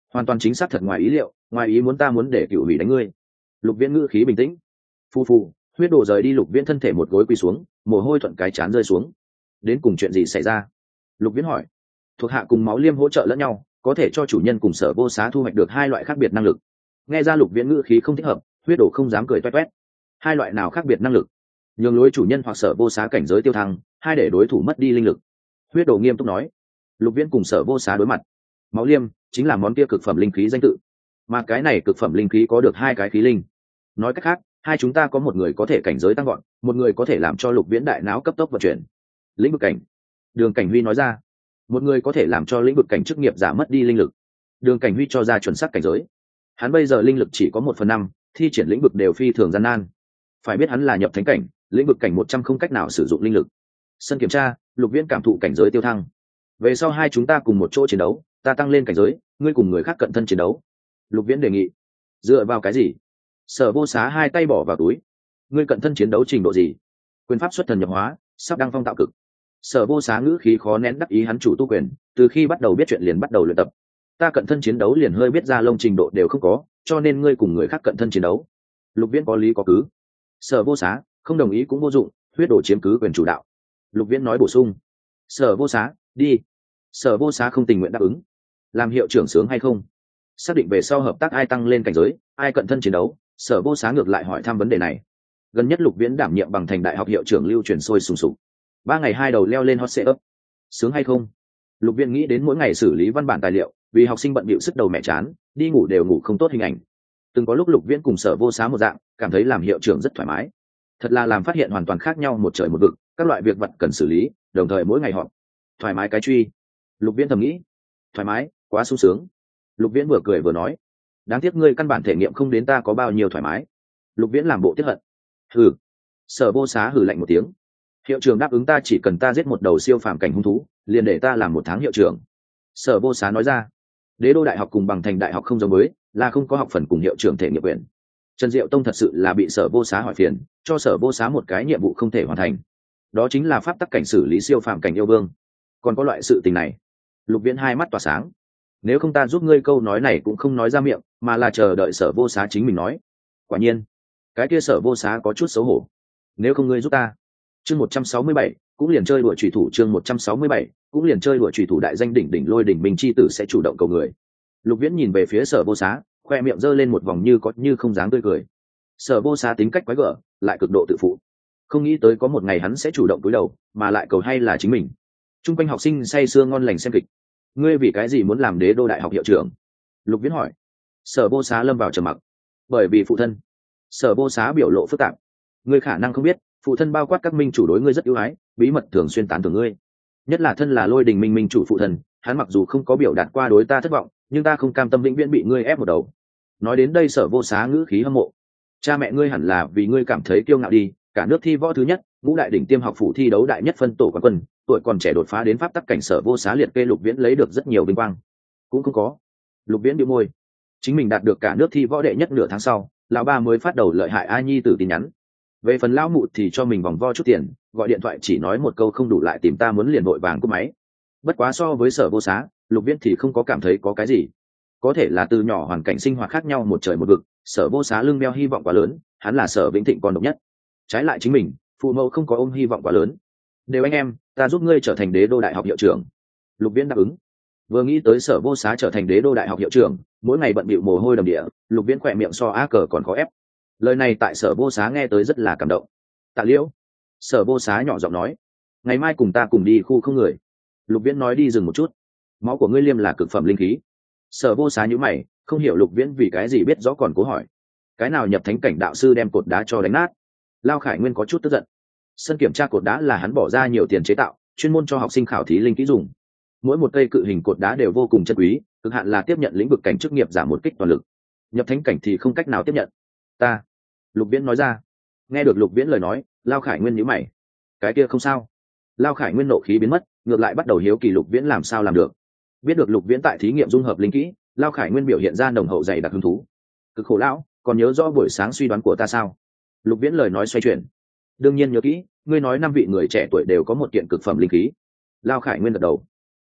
hoàn toàn chính xác thật ngoài ý liệu, ngoài ý muốn ta muốn để Cựu Hủy đánh ngươi. Lục Viễn ngữ khí bình tĩnh. Phù phù, huyết đổ rời đi. Lục Viễn thân thể một gối quỳ xuống, mồ hôi thuận cái trán rơi xuống. Đến cùng chuyện gì xảy ra? Lục Viễn hỏi. Thuộc hạ cùng máu liêm hỗ trợ lẫn nhau, có thể cho chủ nhân cùng Sở Vô Xá thu hoạch được hai loại khác biệt năng lực. Nghe ra Lục Viễn ngữ khí không thích hợp, huyết đổ không dám cười toét toét. Hai loại nào khác biệt năng lực? Nhường lối chủ nhân hoặc Sở Vô Xá cảnh giới tiêu thăng, hai để đối thủ mất đi linh lực. Huyết đổ nghiêm túc nói. Lục Viễn cùng Sở Vô Xá đối mặt. Máu liêm chính là món kia cực phẩm linh khí danh tự, mà cái này cực phẩm linh khí có được hai cái khí linh. Nói cách khác, hai chúng ta có một người có thể cảnh giới tăng gọn, một người có thể làm cho Lục Viễn đại não cấp tốc vận chuyển. Lĩnh vực cảnh. Đường Cảnh Huy nói ra. Một người có thể làm cho lĩnh vực cảnh chức nghiệp giả mất đi linh lực. Đường Cảnh Huy cho ra chuẩn xác cảnh giới. Hắn bây giờ linh lực chỉ có 1/5, thi triển lĩnh vực đều phi thường gian nan. Phải biết hắn là nhập thánh cảnh, lĩnh vực cảnh 100 không cách nào sử dụng linh lực. Sân kiểm tra, Lục Viễn cảm thụ cảnh giới tiêu thăng. Về sau hai chúng ta cùng một chỗ chiến đấu, ta tăng lên cảnh giới, ngươi cùng người khác cận thân chiến đấu. Lục Viễn đề nghị. Dựa vào cái gì? Sở Vô Xá hai tay bỏ vào túi. Ngươi cận thân chiến đấu trình độ gì? Quyền pháp xuất thần nhập hóa, sắp đăng phong tạo cực. Sở Vô Xá ngữ khí khó nén đắc ý, hắn chủ tu quyền, từ khi bắt đầu biết chuyện liền bắt đầu luyện tập. Ta cận thân chiến đấu liền hơi biết ra lông, trình độ đều không có, cho nên ngươi cùng người khác cận thân chiến đấu. Lục Viễn có lý có cứ. Sở Vô Xá không đồng ý cũng vô dụng, huyết đổ chiếm cứ quyền chủ đạo. Lục Viễn nói bổ sung. Sở Vô Xá, đi. Sở Vô Xá không tình nguyện đáp ứng. Làm hiệu trưởng sướng hay không? Xác định về sau hợp tác ai tăng lên cảnh giới, ai cận thân chiến đấu. Sở Vô Xá ngược lại hỏi thăm vấn đề này. Gần nhất Lục Viễn đảm nhiệm bằng thành đại học hiệu trưởng lưu truyền sôi sùng sục. 3 ngày 2 đầu leo lên hot setup. Sướng hay không? Lục Viễn nghĩ đến mỗi ngày xử lý văn bản tài liệu, vì học sinh bận bịu sức đầu mẹ chán, đi ngủ đều ngủ không tốt hình ảnh. Từng có lúc Lục Viễn cùng Sở Vô Xá một dạng, cảm thấy làm hiệu trưởng rất thoải mái. Thật là làm phát hiện hoàn toàn khác nhau một trời một vực, các loại việc vật cần xử lý, đồng thời mỗi ngày họp. Thoải mái cái truy. Lục Viễn thầm nghĩ. Thoải mái, quá sung sướng. Lục Viễn vừa cười vừa nói. Đáng tiếc ngươi căn bản thể nghiệm không đến ta có bao nhiêu thoải mái. Lục Viễn làm bộ tiếc hận. Hừ. Sở Vô Xá hừ lạnh một tiếng. Hiệu trưởng đáp ứng ta chỉ cần ta giết một đầu siêu phàm cảnh hung thú, liền để ta làm 1 tháng hiệu trưởng. Sở Vô Xá nói ra. Đế đô đại học cùng bằng thành đại học không giống với, là không có học phần cùng hiệu trưởng thể nghiệm quyền. Trần Diệu Tông thật sự là bị Sở Vô Xá hỏi phiền, cho Sở Vô Xá một cái nhiệm vụ không thể hoàn thành. Đó chính là pháp tắc cảnh xử lý siêu phàm cảnh yêu vương. Còn có loại sự tình này. Lục Viễn hai mắt tỏa sáng. Nếu không ta giúp ngươi, câu nói này cũng không nói ra miệng, mà là chờ đợi Sở Vô Xá chính mình nói. Quả nhiên, cái kia Sở Vô Xá có chút xấu hổ. Nếu không ngươi giúp ta. Chương 167, cũng liền chơi đùa chủy thủ. Chương 167, cũng liền chơi đùa chủy thủ. Đại danh đỉnh đỉnh Lôi Đỉnh Minh chi tử sẽ chủ động cầu người. Lục Viễn nhìn về phía Sở Vô Xá, khoe miệng giơ lên một vòng như có như không dáng tươi cười. Sở Vô Xá tính cách quái gở, lại cực độ tự phụ. Không nghĩ tới có một ngày hắn sẽ chủ động cúi đầu, mà lại cầu hay là chính mình. Trung quanh học sinh say sưa ngon lành xem kịch. Ngươi vì cái gì muốn làm Đế đô đại học hiệu trưởng? Lục Viễn hỏi. Sở Vô Xá lâm vào trầm mặc. Bởi vì phụ thân. Sở Vô Xá biểu lộ phức tạp. Ngươi khả năng không biết, phụ thân bao quát các minh chủ đối ngươi rất ưu ái, bí mật thường xuyên tán thưởng ngươi. Nhất là thân là Lôi Đình Minh minh chủ phụ thân, hắn mặc dù không có biểu đạt qua đối ta thất vọng, nhưng ta không cam tâm vĩnh viễn bị ngươi ép một đầu. Nói đến đây Sở Vô Xá ngữ khí hâm mộ. Cha mẹ ngươi hẳn là vì ngươi cảm thấy kiêu ngạo đi, cả nước thi võ thứ nhất, ngũ đại đỉnh tiêm học phủ thi đấu đại nhất phân tổ quán quân, tuổi còn trẻ đột phá đến pháp tắc cảnh. Sở Vô Xá liệt kê Lục Viễn lấy được rất nhiều vinh quang. Cũng không có. Lục Viễn bĩu môi. Chính mình đạt được cả nước thi võ đệ nhất nửa tháng sau, lão ba mới phát đầu lợi hại ai nhi tử tin nhắn. Về phần lão mụ thì cho mình vòng vo chút tiền, gọi điện thoại chỉ nói một câu không đủ lại tìm ta muốn liền vội vàng cúp máy. Bất quá so với Sở Vô Xá, Lục Viễn thì không có cảm thấy có cái gì. Có thể là từ nhỏ hoàn cảnh sinh hoạt khác nhau một trời một vực, Sở Vô Xá lưng đeo hy vọng quá lớn, hắn là Sở Vĩnh Thịnh con độc nhất. Trái lại chính mình, phụ mẫu không có ôm hy vọng quá lớn. Đều anh em, ta giúp ngươi trở thành Đế đô đại học hiệu trưởng. Lục Viễn đáp ứng. Vừa nghĩ tới Sở Vô Xá trở thành Đế đô đại học hiệu trưởng, mỗi ngày bận bịu mồ hôi đầm địa, Lục Viễn khỏe miệng so á cờ còn khó ép. Lời này tại Sở Vô Xá nghe tới rất là cảm động. Tạ Liễu. Sở Vô Xá nhỏ giọng nói. Ngày mai cùng ta cùng đi khu không người. Lục Viễn nói đi dừng một chút. Máu của ngươi liêm là cực phẩm linh khí. Sở Vô Xá nhíu mày, không hiểu Lục Viễn vì cái gì biết rõ còn cố hỏi. Cái nào nhập thánh cảnh đạo sư đem cột đá cho đánh nát? Lao Khải Nguyên có chút tức giận. Sân kiểm tra cột đá là hắn bỏ ra nhiều tiền chế tạo, chuyên môn cho học sinh khảo thí linh kỹ dùng. Mỗi một cây cự hình cột đá đều vô cùng chân quý, cực hạn là tiếp nhận lĩnh vực cảnh chức nghiệp giảm một kích toàn lực. Nhập thánh cảnh thì không cách nào tiếp nhận. Ta. Lục Viễn nói ra. Nghe được Lục Viễn lời nói, Lao Khải Nguyên nhíu mày. Cái kia không sao. Lao Khải Nguyên nộ khí biến mất, ngược lại bắt đầu hiếu kỳ Lục Viễn làm sao làm được. Biết được Lục Viễn tại thí nghiệm dung hợp linh kỹ, Lao Khải Nguyên biểu hiện ra nồng hậu dày đặc hứng thú. Cực khổ lão, còn nhớ rõ buổi sáng suy đoán của ta sao? Lục Viễn lời nói xoay chuyển. Đương nhiên nhớ kỹ, ngươi nói 5 vị người trẻ tuổi đều có một kiện cực phẩm linh khí. Lao Khải Nguyên gật đầu.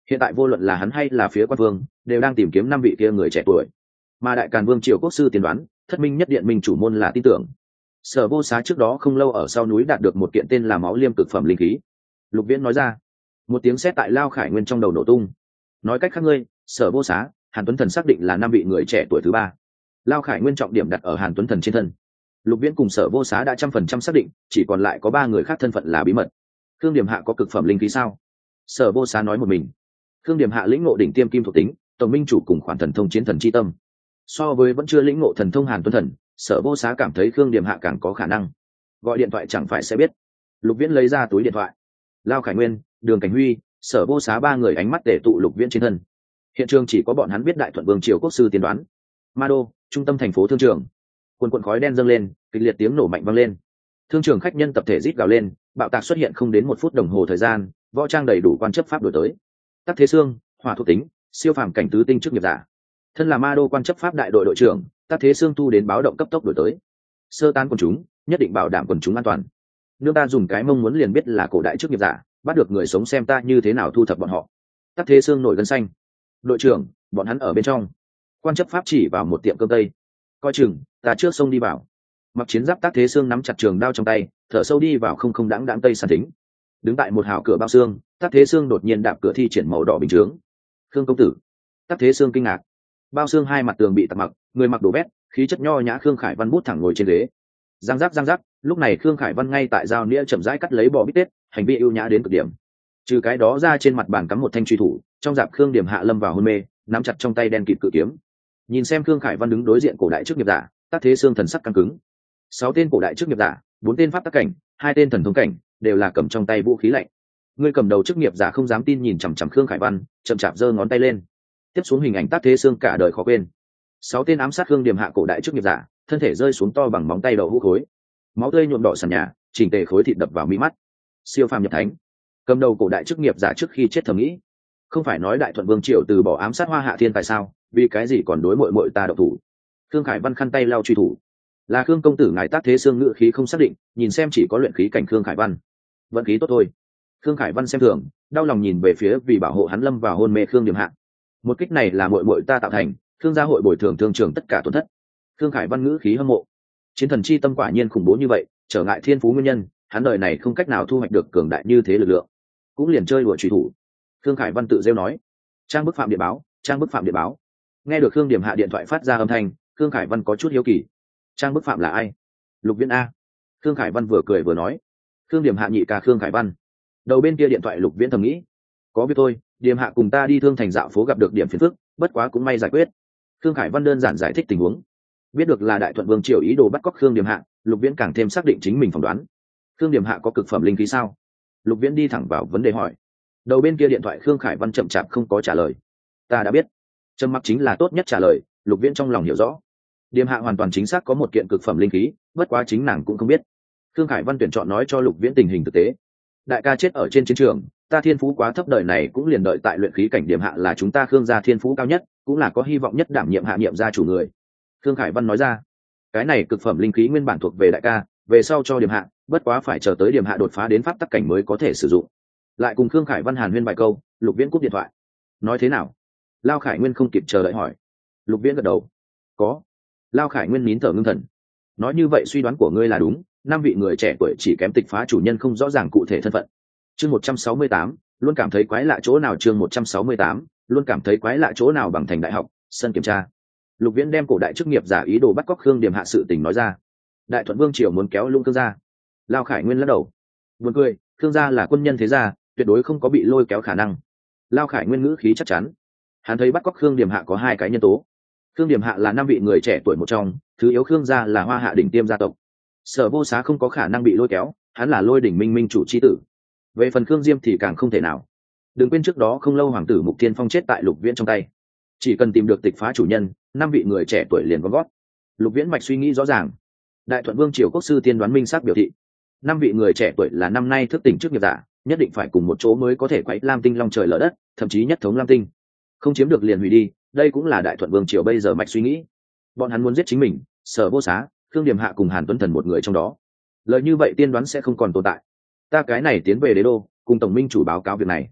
Hiện tại vô luận là hắn hay là phía quan vương đều đang tìm kiếm năm vị kia người trẻ tuổi, mà đại càn vương triều quốc sư tiên đoán thất minh nhất điện minh chủ môn là tin tưởng. Sở Vô Xá trước đó không lâu ở sau núi đạt được một kiện tên là máu liêm cực phẩm linh khí. Lục Viễn nói ra. Một tiếng sét tại Lao Khải Nguyên trong đầu nổ tung. Nói cách khác ngươi, Sở Vô Xá, Hàn Tuấn Thần xác định là năm vị người trẻ tuổi thứ ba. Lao Khải Nguyên trọng điểm đặt ở Hàn Tuấn Thần trên thân. Lục Viễn cùng Sở Vô Xá đã 100% xác định, chỉ còn lại có ba người khác thân phận là bí mật. Khương Điểm Hạ có cực phẩm linh khí sao? Sở Vô Xá nói một mình. Khương Điểm Hạ lĩnh ngộ đỉnh tiêm kim thuộc tính, tổng minh chủ cùng khoản thần thông chiến thần chi tâm. So với vẫn chưa lĩnh ngộ thần thông Hàn Tuấn Thần, Sở Vô Xá cảm thấy Khương Điểm Hạ càng có khả năng. Gọi điện thoại chẳng phải sẽ biết. Lục Viễn lấy ra túi điện thoại. Lao Khải Nguyên, Đường Cảnh Huy, Sở Vô Xá ba người ánh mắt tề tụ Lục Viễn trên thân. Hiện trường chỉ có bọn hắn biết Đại Thuận Vương triều quốc sư tiên đoán. Ma Đô, trung tâm thành phố thương trường. Quần quần khói đen dâng lên, kịch liệt tiếng nổ mạnh vang lên. Thương trường khách nhân tập thể rít gào lên, bạo tạc xuất hiện không đến 1 phút đồng hồ thời gian, võ trang đầy đủ quan chấp pháp đổi tới. Tắc Thế Sương, hỏa thuộc tính, siêu phàm cảnh tứ tinh chức nghiệp giả. Thân là Ma Đô quan chấp pháp đại đội đội trưởng, Tắc Thế Sương thu đến báo động cấp tốc đổi tới. Sơ tán quần chúng, nhất định bảo đảm quần chúng an toàn. Nước ta dùng cái mông muốn liền biết là cổ đại chức nghiệp giả, bắt được người sống xem ta như thế nào thu thập bọn họ. Tắc Thế Sương nổi gân xanh. Đội trưởng, bọn hắn ở bên trong. Quan chấp pháp chỉ vào một tiệm cơm tây. Coi chừng, ta trước sông đi vào. Mặc chiến giáp Tắc Thế Sương nắm chặt trường đao trong tay, thở sâu đi vào không đãng đãng tây sàn thính. Đứng tại một hào cửa bao xương, Tắc Thế Sương đột nhiên đạp cửa thi triển màu đỏ bình chướng. Khương công tử. Tắc Thế Sương kinh ngạc. Bao xương hai mặt tường bị tạc mặc, người mặc đồ vét, khí chất nho nhã Khương Khải Văn bút thẳng ngồi trên ghế. Giang giáp, lúc này Khương Khải Văn ngay tại dao nĩa chậm rãi cắt lấy bò bít tết, hành vi ưu nhã đến cực điểm. Trừ cái đó ra trên mặt bàn cắm một thanh truy thủ, trong dạp Khương Điểm Hạ lâm vào hôn mê, nắm chặt trong tay đen kịt cự kiếm. Nhìn xem Khương Khải Văn đứng đối diện cổ đại chức nghiệp giả, Tắc Thế Sương thần sắc căng cứng. 6 tên cổ đại chức nghiệp giả, 4 tên pháp tắc cảnh, 2 tên thần thông cảnh, đều là cầm trong tay vũ khí lạnh. Người cầm đầu chức nghiệp giả không dám tin nhìn chằm chằm Khương Khải Văn, chậm chạp giơ ngón tay lên. Tiếp xuống hình ảnh Tắc Thế Sương cả đời khó quên. 6 tên ám sát Khương Điểm Hạ cổ đại chức nghiệp giả, thân thể rơi xuống to bằng móng tay đầu hũ khối, máu tươi nhuộm đỏ sàn nhà, chỉnh tề khối thịt đập vào mi mắt. Siêu phàm nhập thánh. Cầm đầu cổ đại chức nghiệp giả trước khi chết thầm nghĩ, không phải nói Đại Thuận Vương triều từ bỏ ám sát Hoa Hạ Thiên tại sao, vì cái gì còn đối muội muội ta độc thủ? Khương Khải Văn khăn tay lau truy thủ. Là Khương công tử ngài Tắc Thế Sương ngự khí không xác định, nhìn xem chỉ có luyện khí cảnh Khương Khải Văn. Vận khí tốt thôi. Khương Khải Văn xem thường, đau lòng nhìn về phía vì bảo hộ hắn lâm vào hôn mê Khương Điểm Hạ. Một kích này là muội muội ta tạo thành, Khương gia hội bồi thường thương trường tất cả tổn thất. Khương Khải Văn ngữ khí hâm mộ. Chiến thần chi tâm quả nhiên khủng bố như vậy, trở ngại thiên phú nguyên nhân, hắn đời này không cách nào thu hoạch được cường đại như thế lực lượng, cũng liền chơi đùa truy thủ. Khương Khải Văn tự rêu nói. Trang bức phạm điện báo, trang bức phạm điện báo. Nghe được Khương Điểm Hạ điện thoại phát ra âm thanh, Khương Khải Văn có chút hiếu kỳ. Trang bức phạm là ai? Lục Viễn a. Khương Khải Văn vừa cười vừa nói. Khương Điểm Hạ nhị ca Khương Khải Văn. Đầu bên kia điện thoại Lục Viễn thầm nghĩ, có việc thôi, Điểm Hạ cùng ta đi Thương Thành dạo phố gặp được điểm phiền phức, bất quá cũng may giải quyết. Khương Khải Văn đơn giản giải thích tình huống. Biết được là Đại Thuận Vương triều ý đồ bắt cóc Khương Điểm Hạ, Lục Viễn càng thêm xác định chính mình phỏng đoán. Khương Điểm Hạ có cực phẩm linh khí sao? Lục Viễn đi thẳng vào vấn đề hỏi. Đầu bên kia điện thoại Khương Khải Văn chậm chạp không có trả lời. Ta đã biết. Trầm mặc chính là tốt nhất trả lời. Lục Viễn trong lòng hiểu rõ. Điểm Hạ hoàn toàn chính xác có một kiện cực phẩm linh khí, bất quá chính nàng cũng không biết. Khương Khải Văn tuyển chọn nói cho Lục Viễn tình hình thực tế. Đại ca chết ở trên chiến trường, ta thiên phú quá thấp, đời này cũng liền đợi tại luyện khí cảnh. Điểm Hạ là chúng ta Khương gia thiên phú cao nhất, cũng là có hy vọng nhất đảm nhiệm hạ nhiệm gia chủ người. Khương Khải Văn nói ra. Cái này cực phẩm linh khí nguyên bản thuộc về đại ca, về sau cho Điểm Hạ, bất quá phải chờ tới Điểm Hạ đột phá đến pháp tắc cảnh mới có thể sử dụng. Lại cùng Khương Khải Văn hàn huyên vài câu, Lục Viễn cúp điện thoại. Nói thế nào? Lao Khải Nguyên không kịp chờ đợi hỏi. Lục Viễn gật đầu. Có. Lao Khải Nguyên nín thở ngưng thần. Nói như vậy suy đoán của ngươi là đúng, 5 vị người trẻ tuổi chỉ kém tịch phá chủ nhân không rõ ràng cụ thể thân phận. Chương 168, luôn cảm thấy quái lạ chỗ nào? Chương 168, luôn cảm thấy quái lạ chỗ nào? Bằng thành đại học, sân kiểm tra. Lục Viễn đem cổ đại chức nghiệp giả ý đồ bắt cóc Khương Điểm Hạ sự tình nói ra. Đại Thuận Vương triều muốn kéo lung Khương gia. Lao Khải Nguyên lắc đầu. Buồn cười, Khương gia là quân nhân thế gia, tuyệt đối không có bị lôi kéo khả năng. Lao Khải Nguyên ngữ khí chắc chắn. Hắn thấy bắt cóc Khương Điểm Hạ có 2 cái nhân tố. Khương Điểm Hạ là 5 vị người trẻ tuổi một trong, thứ yếu Khương gia là Hoa Hạ đỉnh tiêm gia tộc. Sở Vô Xá không có khả năng bị lôi kéo, hắn là Lôi đỉnh minh minh chủ chi tử. Về phần Khương Diêm thì càng không thể nào. Đừng quên trước đó không lâu hoàng tử Mục Thiên Phong chết tại Lục Viễn trong tay. Chỉ cần tìm được tịch phá chủ nhân, 5 vị người trẻ tuổi liền có gót. Lục Viễn mạch suy nghĩ rõ ràng. Đại Thuận Vương triều quốc sư tiên đoán minh xác biểu thị, 5 vị người trẻ tuổi là năm nay thức tỉnh trước nghiệp giả, nhất định phải cùng một chỗ mới có thể quấy Lam Tinh long trời lở đất, thậm chí nhất thống Lam Tinh. Không chiếm được liền hủy đi, đây cũng là Đại Thuận Vương triều bây giờ mạch suy nghĩ. Bọn hắn muốn giết chính mình, Sở Vô Xá, Khương Điểm Hạ cùng Hàn Tuấn Thần một người trong đó. Lời như vậy tiên đoán sẽ không còn tồn tại. Ta cái này tiến về đế đô, cùng tổng minh chủ báo cáo việc này.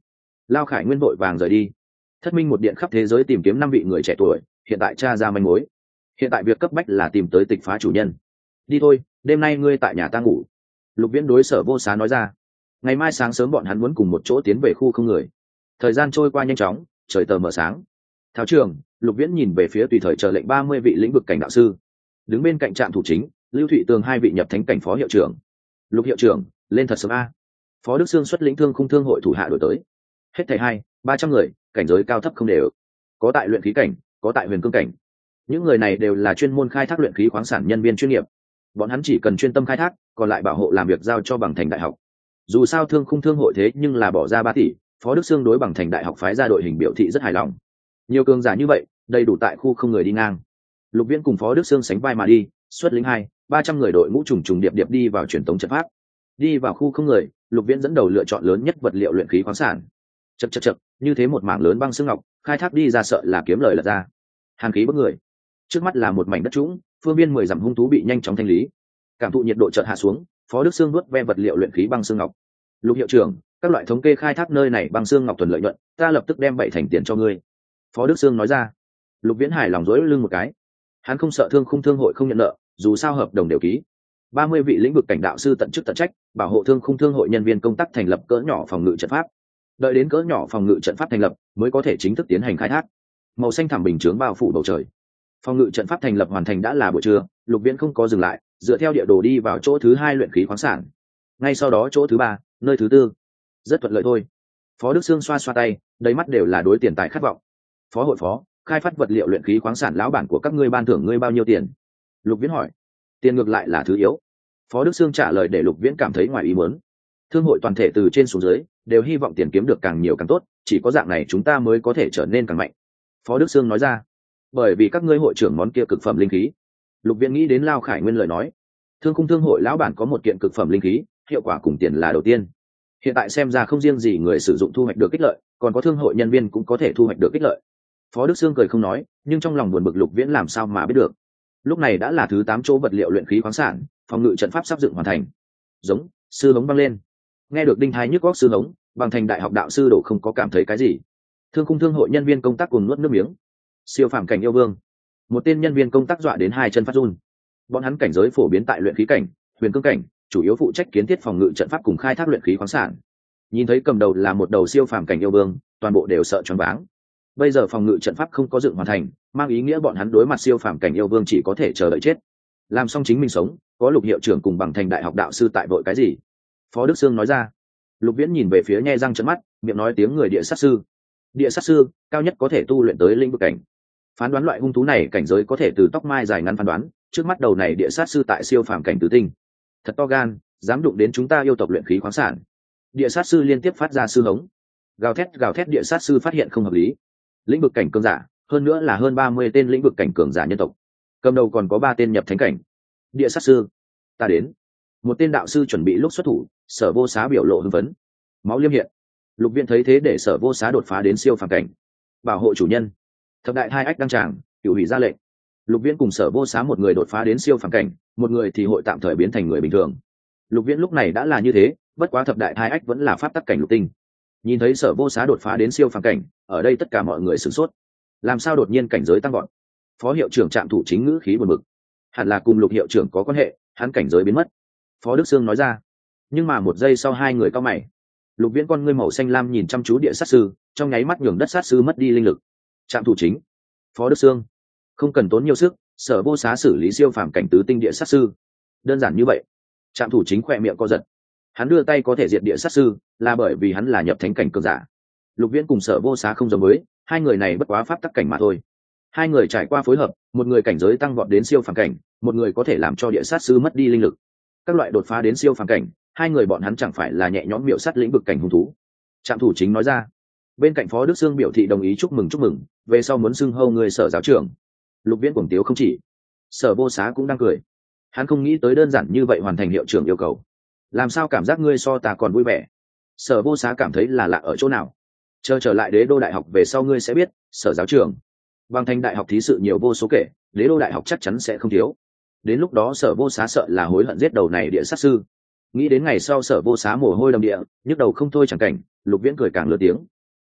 Lao Khải Nguyên vội vàng rời đi. Thất minh một điện khắp thế giới tìm kiếm 5 vị người trẻ tuổi, hiện tại tra ra manh mối. Hiện tại việc cấp bách là tìm tới tịch phá chủ nhân. Đi thôi, đêm nay ngươi tại nhà ta ngủ. Lục Viễn đối Sở Vô Xá nói ra. Ngày mai sáng sớm bọn hắn muốn cùng một chỗ tiến về khu không người. Thời gian trôi qua nhanh chóng, trời tờ mờ sáng. Thao trường, Lục Viễn nhìn về phía tùy thời chờ lệnh 30 vị lĩnh vực cảnh đạo sư. Đứng bên cạnh trạm thủ chính, Lưu Thụy Tường 2 vị nhập thánh cảnh phó hiệu trưởng. Lục hiệu trưởng, lên thật sớm a. Phó Đức Sương xuất lĩnh thương khung thương hội thủ hạ đổi tới. Hết thảy 200-300 người, cảnh giới cao thấp không đều. Có tại luyện khí cảnh, có tại huyền cương cảnh. Những người này đều là chuyên môn khai thác luyện khí khoáng sản nhân viên chuyên nghiệp. Bọn hắn chỉ cần chuyên tâm khai thác, còn lại bảo hộ làm việc giao cho Bằng Thành Đại học. Dù sao thương khung thương hội thế nhưng là bỏ ra 3 tỷ, Phó Đức Sương đối Bằng Thành Đại học phái ra đội hình biểu thị rất hài lòng. Nhiều cường giả như vậy, đầy đủ tại khu không người đi ngang. Lục Viễn cùng Phó Đức Sương sánh vai mà đi, xuất lĩnh 200-300 người đội ngũ trùng trùng điệp điệp đi vào truyền tống trận pháp. Đi vào khu không người, Lục Viễn dẫn đầu lựa chọn lớn nhất vật liệu luyện khí khoáng sản. Chậc, như thế một mảng lớn băng xương ngọc, khai thác đi ra sợ là kiếm lời lật ra. Hàn khí bức người. Trước mắt là một mảnh đất trũng, phương viên 10 dặm hung thú bị nhanh chóng thanh lý. Cảm thụ nhiệt độ chợt hạ xuống, Phó Đức Sương nuốt ve vật liệu luyện khí băng xương ngọc. Lục hiệu trưởng, các loại thống kê khai thác nơi này băng xương ngọc thuần lợi nhuận, ta lập tức đem 7 thành tiền cho ngươi. Phó Đức Sương nói ra. Lục Viễn hài lòng dối lưng một cái. Hắn không sợ thương khung thương hội không nhận nợ, dù sao hợp đồng đều ký. 30 vị lĩnh vực cảnh đạo sư tận chức tận trách, bảo hộ thương khung thương hội nhân viên công tác thành lập cỡ nhỏ phòng ngự trận pháp. Đợi đến cỡ nhỏ phòng ngự trận pháp thành lập, mới có thể chính thức tiến hành khai thác. Màu xanh thẳm bình chướng bao phủ bầu trời. Phòng ngự trận pháp thành lập hoàn thành đã là buổi trưa, Lục Viễn không có dừng lại, dựa theo địa đồ đi vào chỗ thứ 2 luyện khí khoáng sản. Ngay sau đó chỗ thứ 3, nơi thứ 4. Rất thuận lợi thôi. Phó Đức Sương xoa xoa tay, đầy mắt đều là đối tiền tài khát vọng. Phó hội phó, khai phát vật liệu luyện khí khoáng sản lão bản của các ngươi ban thưởng ngươi bao nhiêu tiền? Lục Viễn hỏi. Tiền ngược lại là thứ yếu. Phó Đức Sương trả lời để Lục Viễn cảm thấy ngoài ý muốn. Thương hội toàn thể từ trên xuống dưới đều hy vọng tiền kiếm được càng nhiều càng tốt, chỉ có dạng này chúng ta mới có thể trở nên càng mạnh. Phó Đức Sương nói ra. Bởi vì các ngươi hội trưởng món kia cực phẩm linh khí. Lục Viễn nghĩ đến Lao Khải Nguyên lời nói. Thương khung thương hội lão bản có một kiện cực phẩm linh khí, hiệu quả cùng tiền là đầu tiên. Hiện tại xem ra không riêng gì người sử dụng thu hoạch được ích lợi, còn có thương hội nhân viên cũng có thể thu hoạch được ích lợi. Phó Đức Sương cười không nói, nhưng trong lòng buồn bực Lục Viễn làm sao mà biết được. Lúc này đã là thứ 8 chỗ vật liệu luyện khí khoáng sản, phòng ngự trận pháp sắp dựng hoàn thành. Giống, sư hống vang lên. Nghe được đinh thái nhức góc sư hống, Bằng Thành Đại học đạo sư đổ không có cảm thấy cái gì. Thương khung thương hội nhân viên công tác cùng nuốt nước miếng. Siêu phàm cảnh yêu vương. Một tên nhân viên công tác dọa đến 2 chân phát run. Bọn hắn cảnh giới phổ biến tại luyện khí cảnh, huyền cương cảnh, chủ yếu phụ trách kiến thiết phòng ngự trận pháp cùng khai thác luyện khí khoáng sản. Nhìn thấy cầm đầu là một đầu siêu phàm cảnh yêu vương, toàn bộ đều sợ choáng váng. Bây giờ phòng ngự trận pháp không có dựng hoàn thành, mang ý nghĩa bọn hắn đối mặt siêu phàm cảnh yêu vương chỉ có thể chờ đợi chết. Làm xong chính mình sống, có Lục hiệu trưởng cùng Bằng Thành Đại học đạo sư tại vội cái gì? Phó Đức Sương nói ra. Lục Viễn nhìn về phía nhe răng trợn mắt, miệng nói tiếng người địa sát sư. Địa sát sư, cao nhất có thể tu luyện tới lĩnh vực cảnh. Phán đoán loại hung thú này cảnh giới có thể từ tóc mai dài ngắn phán đoán, trước mắt đầu này địa sát sư tại siêu phàm cảnh tứ tinh. Thật to gan, dám đụng đến chúng ta yêu tộc luyện khí khoáng sản. Địa sát sư liên tiếp phát ra sư hống. Gào thét địa sát sư phát hiện không hợp lý. Lĩnh vực cảnh cường giả, hơn nữa là hơn 30 tên lĩnh vực cảnh cường giả nhân tộc. Cầm đầu còn có 3 tên nhập thánh cảnh. Địa sát sư, ta đến. Một tên đạo sư chuẩn bị lúc xuất thủ, Sở Vô Xá biểu lộ hưng phấn. Máu liêm hiện. Lục Viễn thấy thế để Sở Vô Xá đột phá đến siêu phàm cảnh. Bảo hộ chủ nhân. Thập đại 2 ách đăng tràng, cửu hủy ra lệnh. Lục Viễn cùng Sở Vô Xá một người đột phá đến siêu phàm cảnh, một người thì hội tạm thời biến thành người bình thường. Lục Viễn lúc này đã là như thế, bất quá thập đại 2 ách vẫn là pháp tắc cảnh lục tinh. Nhìn thấy Sở Vô Xá đột phá đến siêu phàm cảnh, ở đây tất cả mọi người sửng sốt. Làm sao đột nhiên cảnh giới tăng vọt? Phó hiệu trưởng trạm thủ chính ngữ khí buồn bực. Hẳn là cùng Lục hiệu trưởng có quan hệ, hắn cảnh giới biến mất. Phó Đức Sương nói ra. Nhưng mà một giây sau hai người cau mày. Lục Viễn con ngươi màu xanh lam nhìn chăm chú địa sát sư, trong nháy mắt nhường đất sát sư mất đi linh lực. Trạm thủ chính, Phó Đức Sương, không cần tốn nhiều sức, Sở Vô Xá xử lý siêu phàm cảnh tứ tinh địa sát sư. Đơn giản như vậy. Trạm thủ chính khỏe miệng co giật. Hắn đưa tay có thể diệt địa sát sư, là bởi vì hắn là nhập thánh cảnh cường giả. Lục Viễn cùng Sở Vô Xá không giống với, hai người này bất quá pháp tắc cảnh mà thôi. Hai người trải qua phối hợp, một người cảnh giới tăng vọt đến siêu phàm cảnh, một người có thể làm cho địa sát sư mất đi linh lực. Các loại đột phá đến siêu phàm cảnh, hai người bọn hắn chẳng phải là nhẹ nhõm miểu sát lĩnh vực cảnh hung thú. Trạm thủ chính nói ra. Bên cạnh Phó Đức Sương biểu thị đồng ý chúc mừng, về sau muốn xưng hô người Sở giáo trưởng. Lục Viễn cuồng tiếu không chỉ. Sở Vô Xá cũng đang cười. Hắn không nghĩ tới đơn giản như vậy hoàn thành hiệu trưởng yêu cầu. Làm sao cảm giác ngươi so ta còn vui vẻ? Sở Vô Xá cảm thấy là lạ ở chỗ nào? Chờ trở lại Đế Đô Đại học về sau ngươi sẽ biết, Sở giáo trưởng. Bằng Thành Đại học thí sự nhiều vô số kể, Đế Đô Đại học chắc chắn sẽ không thiếu. Đến lúc đó Sở Vô Xá sợ là hối hận giết đầu này địa sát sư. Nghĩ đến ngày sau Sở Vô Xá mồ hôi đầm địa, nhức đầu không thôi chẳng cảnh, Lục Viễn cười càng lớn tiếng.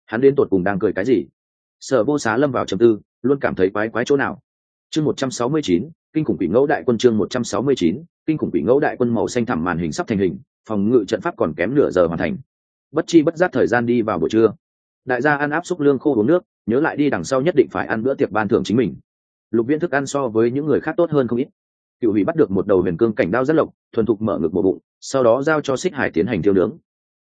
Hắn đến tột cùng đang cười cái gì? Sở Vô Xá lâm vào trầm tư, luôn cảm thấy quái quái chỗ nào. Chương 169, kinh khủng quỷ ngẫu đại quân. Chương 169, kinh khủng quỷ ngẫu đại quân. Màu xanh thẳm màn hình sắp thành hình, phòng ngự trận pháp còn kém nửa giờ hoàn thành. Bất chi bất giác thời gian đi vào buổi trưa. Đại gia ăn áp xúc lương khô uống nước, nhớ lại đi đằng sau nhất định phải ăn bữa tiệc ban thưởng chính mình. Lục Viễn thức ăn so với những người khác tốt hơn không ít. Cựu Hủy bắt được một đầu huyền cương cảnh đao rất lộc, thuần thục mở ngực một bụng, sau đó giao cho Xích Hải tiến hành thiêu nướng.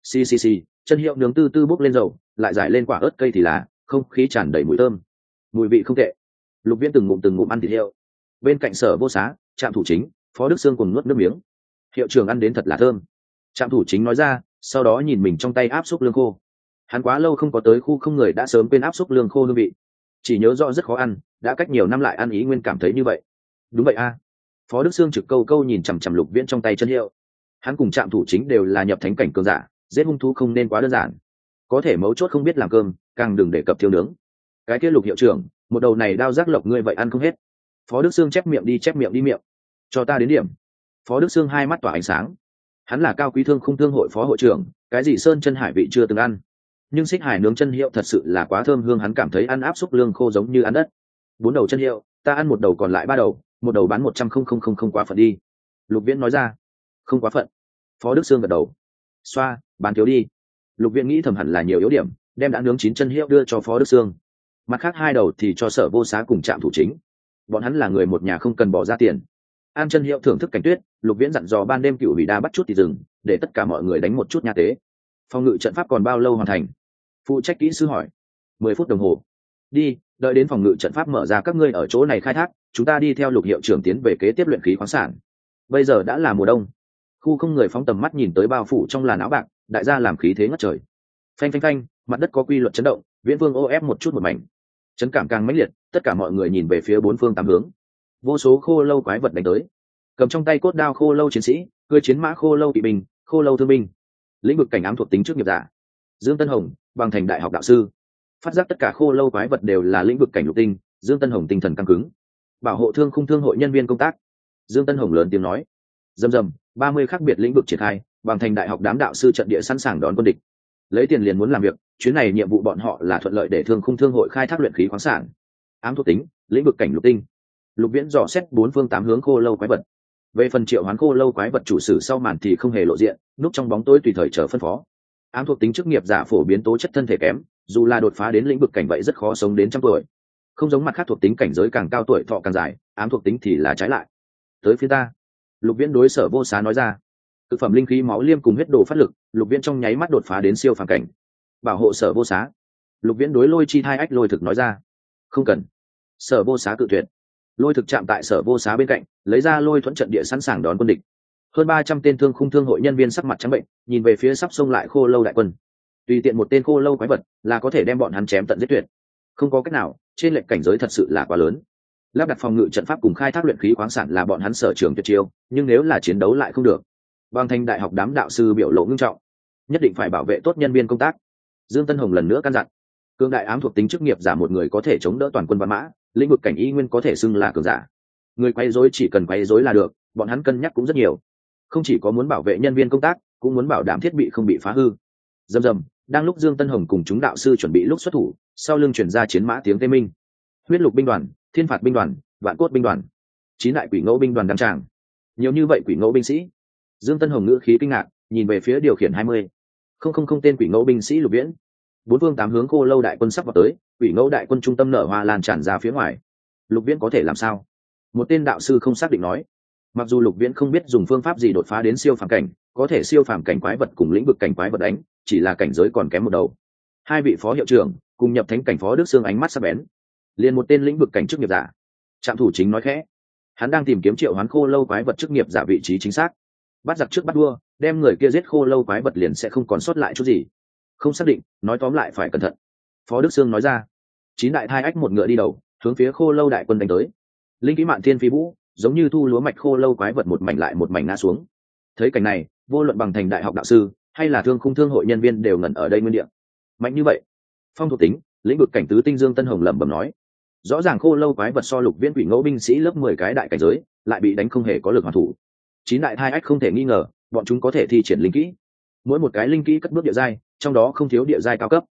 Xì, chân hiệu nướng tư tư bốc lên dầu, lại giải lên quả ớt cây thì là, không khí tràn đầy mùi thơm. Mùi vị không tệ. Lục Viễn từng ngụm ăn thịt hiệu. Bên cạnh Sở Vô Xá, Trạm thủ chính, Phó Đức Sương cùng nuốt nước miếng. Hiệu trưởng ăn đến thật là thơm. Trạm thủ chính nói ra, sau đó nhìn mình trong tay áp xúc lương khô. Hắn quá lâu không có tới khu không người đã sớm quên áp xúc lương khô hương vị, chỉ nhớ rõ rất khó ăn, đã cách nhiều năm lại ăn ý nguyên cảm thấy như vậy. Đúng vậy a. Phó Đức Sương trực câu nhìn chằm chằm Lục Viễn trong tay chân hiệu. Hắn cùng Trạm thủ chính đều là nhập thánh cảnh cường giả, giết hung thú không nên quá đơn giản, có thể mấu chốt không biết làm cơm, càng đừng để cập thiêu nướng. Cái kia Lục hiệu trưởng, một đầu này đao giác lộc ngươi vậy ăn không hết. Phó Đức Sương chép miệng đi miệng. Cho ta đến điểm. Phó Đức Sương hai mắt tỏa ánh sáng. Hắn là Cao Quý Thương Khung Thương hội phó hội trưởng, cái gì sơn chân hải vị chưa từng ăn, nhưng Xích Hải nướng chân hiệu thật sự là quá thơm hương, hắn cảm thấy ăn áp xúc lương khô giống như ăn đất. 4 đầu chân hiệu, ta ăn một đầu còn lại 3 đầu, một đầu bán 100.000 không quá phận đi. Lục Viễn nói ra. Không quá phận. Phó Đức Sương gật đầu. Xoa, bán thiếu đi. Lục Viễn nghĩ thầm hẳn là nhiều yếu điểm, đem đã nướng 9 chân hiệu đưa cho Phó Đức Sương, mặt khác 2 đầu thì cho Sở Vô Xá cùng Trạm thủ chính. Bọn hắn là người một nhà không cần bỏ ra tiền. An chân hiệu thưởng thức cảnh tuyết, Lục Viễn dặn dò ban đêm Cựu Hủy đa bắt chút thì dừng, để tất cả mọi người đánh một chút nha tế. Phòng ngự trận pháp còn bao lâu hoàn thành? Phụ trách kỹ sư hỏi. 10 phút đồng hồ. Đi, đợi đến phòng ngự trận pháp mở ra các ngươi ở chỗ này khai thác, chúng ta đi theo Lục hiệu trưởng tiến về kế tiếp luyện khí khoáng sản. Bây giờ đã là mùa đông. Khu không người phóng tầm mắt nhìn tới bao phủ trong làn áo bạc, đại gia làm khí thế ngất trời. Phanh, mặt đất có quy luật chấn động, Viễn Vương ô ép một chút một mảnh. Chấn cảm càng mãnh liệt, tất cả mọi người nhìn về phía bốn phương tám hướng. Vô số khô lâu quái vật đánh tới, cầm trong tay cốt đao khô lâu chiến sĩ, cưỡi chiến mã khô lâu kỵ binh, khô lâu thương binh. Lĩnh vực cảnh ám thuộc tính trước nghiệp giả Dương Tân Hồng, bằng thành đại học đạo sư, phát giác tất cả khô lâu quái vật đều là lĩnh vực cảnh lục tinh. Dương Tân Hồng tinh thần căng cứng. Bảo hộ Thương Khung Thương hội nhân viên công tác. Dương Tân Hồng lớn tiếng nói. Rầm 30 khác biệt lĩnh vực triển khai, bằng thành đại học đám đạo sư trận địa sẵn sàng đón quân địch. Lấy tiền liền muốn làm việc, chuyến này nhiệm vụ bọn họ là thuận lợi để Thương Khung Thương hội khai thác luyện khí khoáng sản. Ám thuộc tính, lĩnh vực cảnh lục tinh. Lục Viễn dò xét bốn phương tám hướng khô lâu quái vật. Về phần triệu hoán khô lâu quái vật chủ sử sau màn thì không hề lộ diện, núp trong bóng tối tùy thời chờ phân phó. Ám thuộc tính chức nghiệp giả phổ biến tố chất thân thể kém, dù là đột phá đến lĩnh vực cảnh vậy rất khó sống đến trăm tuổi. Không giống mặt khác thuộc tính cảnh giới càng cao tuổi thọ càng dài, ám thuộc tính thì là trái lại. Tới phía ta. Lục Viễn đối Sở Vô Xá nói ra. Thực phẩm linh khí máu liêm cùng huyết đồ phát lực, Lục Viễn trong nháy mắt đột phá đến siêu phàm cảnh. Bảo hộ Sở Vô Xá. Lục Viễn đối Lôi Chi Thai Ách Lôi Thực nói ra. Không cần. Sở Vô Xá cự tuyệt. Lôi Thực chạm tại Sở Vô Xá bên cạnh, lấy ra lôi thuẫn trận địa sẵn sàng đón quân địch. Hơn 300 tên Thương Khung Thương hội nhân viên sắc mặt trắng bệnh, nhìn về phía sắp xông lại khô lâu đại quân. Tùy tiện một tên khô lâu quái vật là có thể đem bọn hắn chém tận giết tuyệt. Không có cách nào, trên lệnh cảnh giới thật sự là quá lớn. Lắp đặt phòng ngự trận pháp cùng khai thác luyện khí khoáng sản là bọn hắn sở trường tuyệt chiêu, nhưng nếu là chiến đấu lại không được. Bằng thành đại học đám đạo sư biểu lộ ngưng trọng, nhất định phải bảo vệ tốt nhân viên công tác. Dương Tân Hồng lần nữa căn dặn. Cương đại ám thuộc tính chức nghiệp giả một người có thể chống đỡ toàn quân văn mã, lĩnh vực cảnh y nguyên có thể xưng là cường giả. Người quay rối chỉ cần quay rối là được, bọn hắn cân nhắc cũng rất nhiều. Không chỉ có muốn bảo vệ nhân viên công tác, cũng muốn bảo đảm thiết bị không bị phá hư. Rầm, đang lúc Dương Tân Hồng cùng chúng đạo sư chuẩn bị lúc xuất thủ, sau lưng truyền ra chiến mã tiếng tê minh. Huyết lục binh đoàn, thiên phạt binh đoàn, vạn cốt binh đoàn, 9 đại quỷ ngẫu binh đoàn đăng tràng. Nhiều như vậy quỷ ngẫu binh sĩ. Dương Tân Hồng ngữ khí kinh ngạc, nhìn về phía điều khiển 20. Không tên quỷ ngẫu binh sĩ Lục Viễn. Bốn phương tám hướng khô lâu đại quân sắp vào tới, quỷ ngẫu đại quân trung tâm nở hoa lan tràn ra phía ngoài. Lục Viễn có thể làm sao? Một tên đạo sư không xác định nói. Mặc dù Lục Viễn không biết dùng phương pháp gì đột phá đến siêu phàm cảnh, có thể siêu phàm cảnh quái vật cùng lĩnh vực cảnh quái vật đánh, chỉ là cảnh giới còn kém một đầu. Hai vị phó hiệu trưởng cùng nhập thánh cảnh Phó Đức Sương ánh mắt sắc bén. Liền một tên lĩnh vực cảnh chức nghiệp giả. Trạm thủ chính nói khẽ. Hắn đang tìm kiếm triệu hoán khô lâu quái vật chức nghiệp giả vị trí chính xác. Bắt giặc trước bắt đua, đem người kia giết khô lâu quái vật liền sẽ không còn sót lại chút gì. Không xác định, nói tóm lại phải cẩn thận. Phó Đức Sương nói ra. 9 đại thai ách một ngựa đi đầu, hướng phía khô lâu đại quân đánh tới. Linh khí mạn thiên phi vũ, giống như thu lúa mạch khô lâu quái vật một mảnh lại một mảnh ngã xuống. Thấy cảnh này, vô luận bằng thành đại học đạo sư hay là Thương Khung Thương hội nhân viên đều ngẩn ở đây nguyên địa. Mạnh như vậy. Phong thuộc tính, lĩnh vực cảnh tứ tinh Dương Tân Hồng lẩm bẩm nói. Rõ ràng khô lâu quái vật so Lục Viễn quỷ ngẫu binh sĩ lớp 10 cái đại cảnh giới, lại bị đánh không hề có lực hoàn thủ. 9 đại thai ách không thể nghi ngờ, bọn chúng có thể thi triển linh kỹ. Mỗi một cái linh kỹ cất bước địa giai, trong đó không thiếu địa giai cao cấp.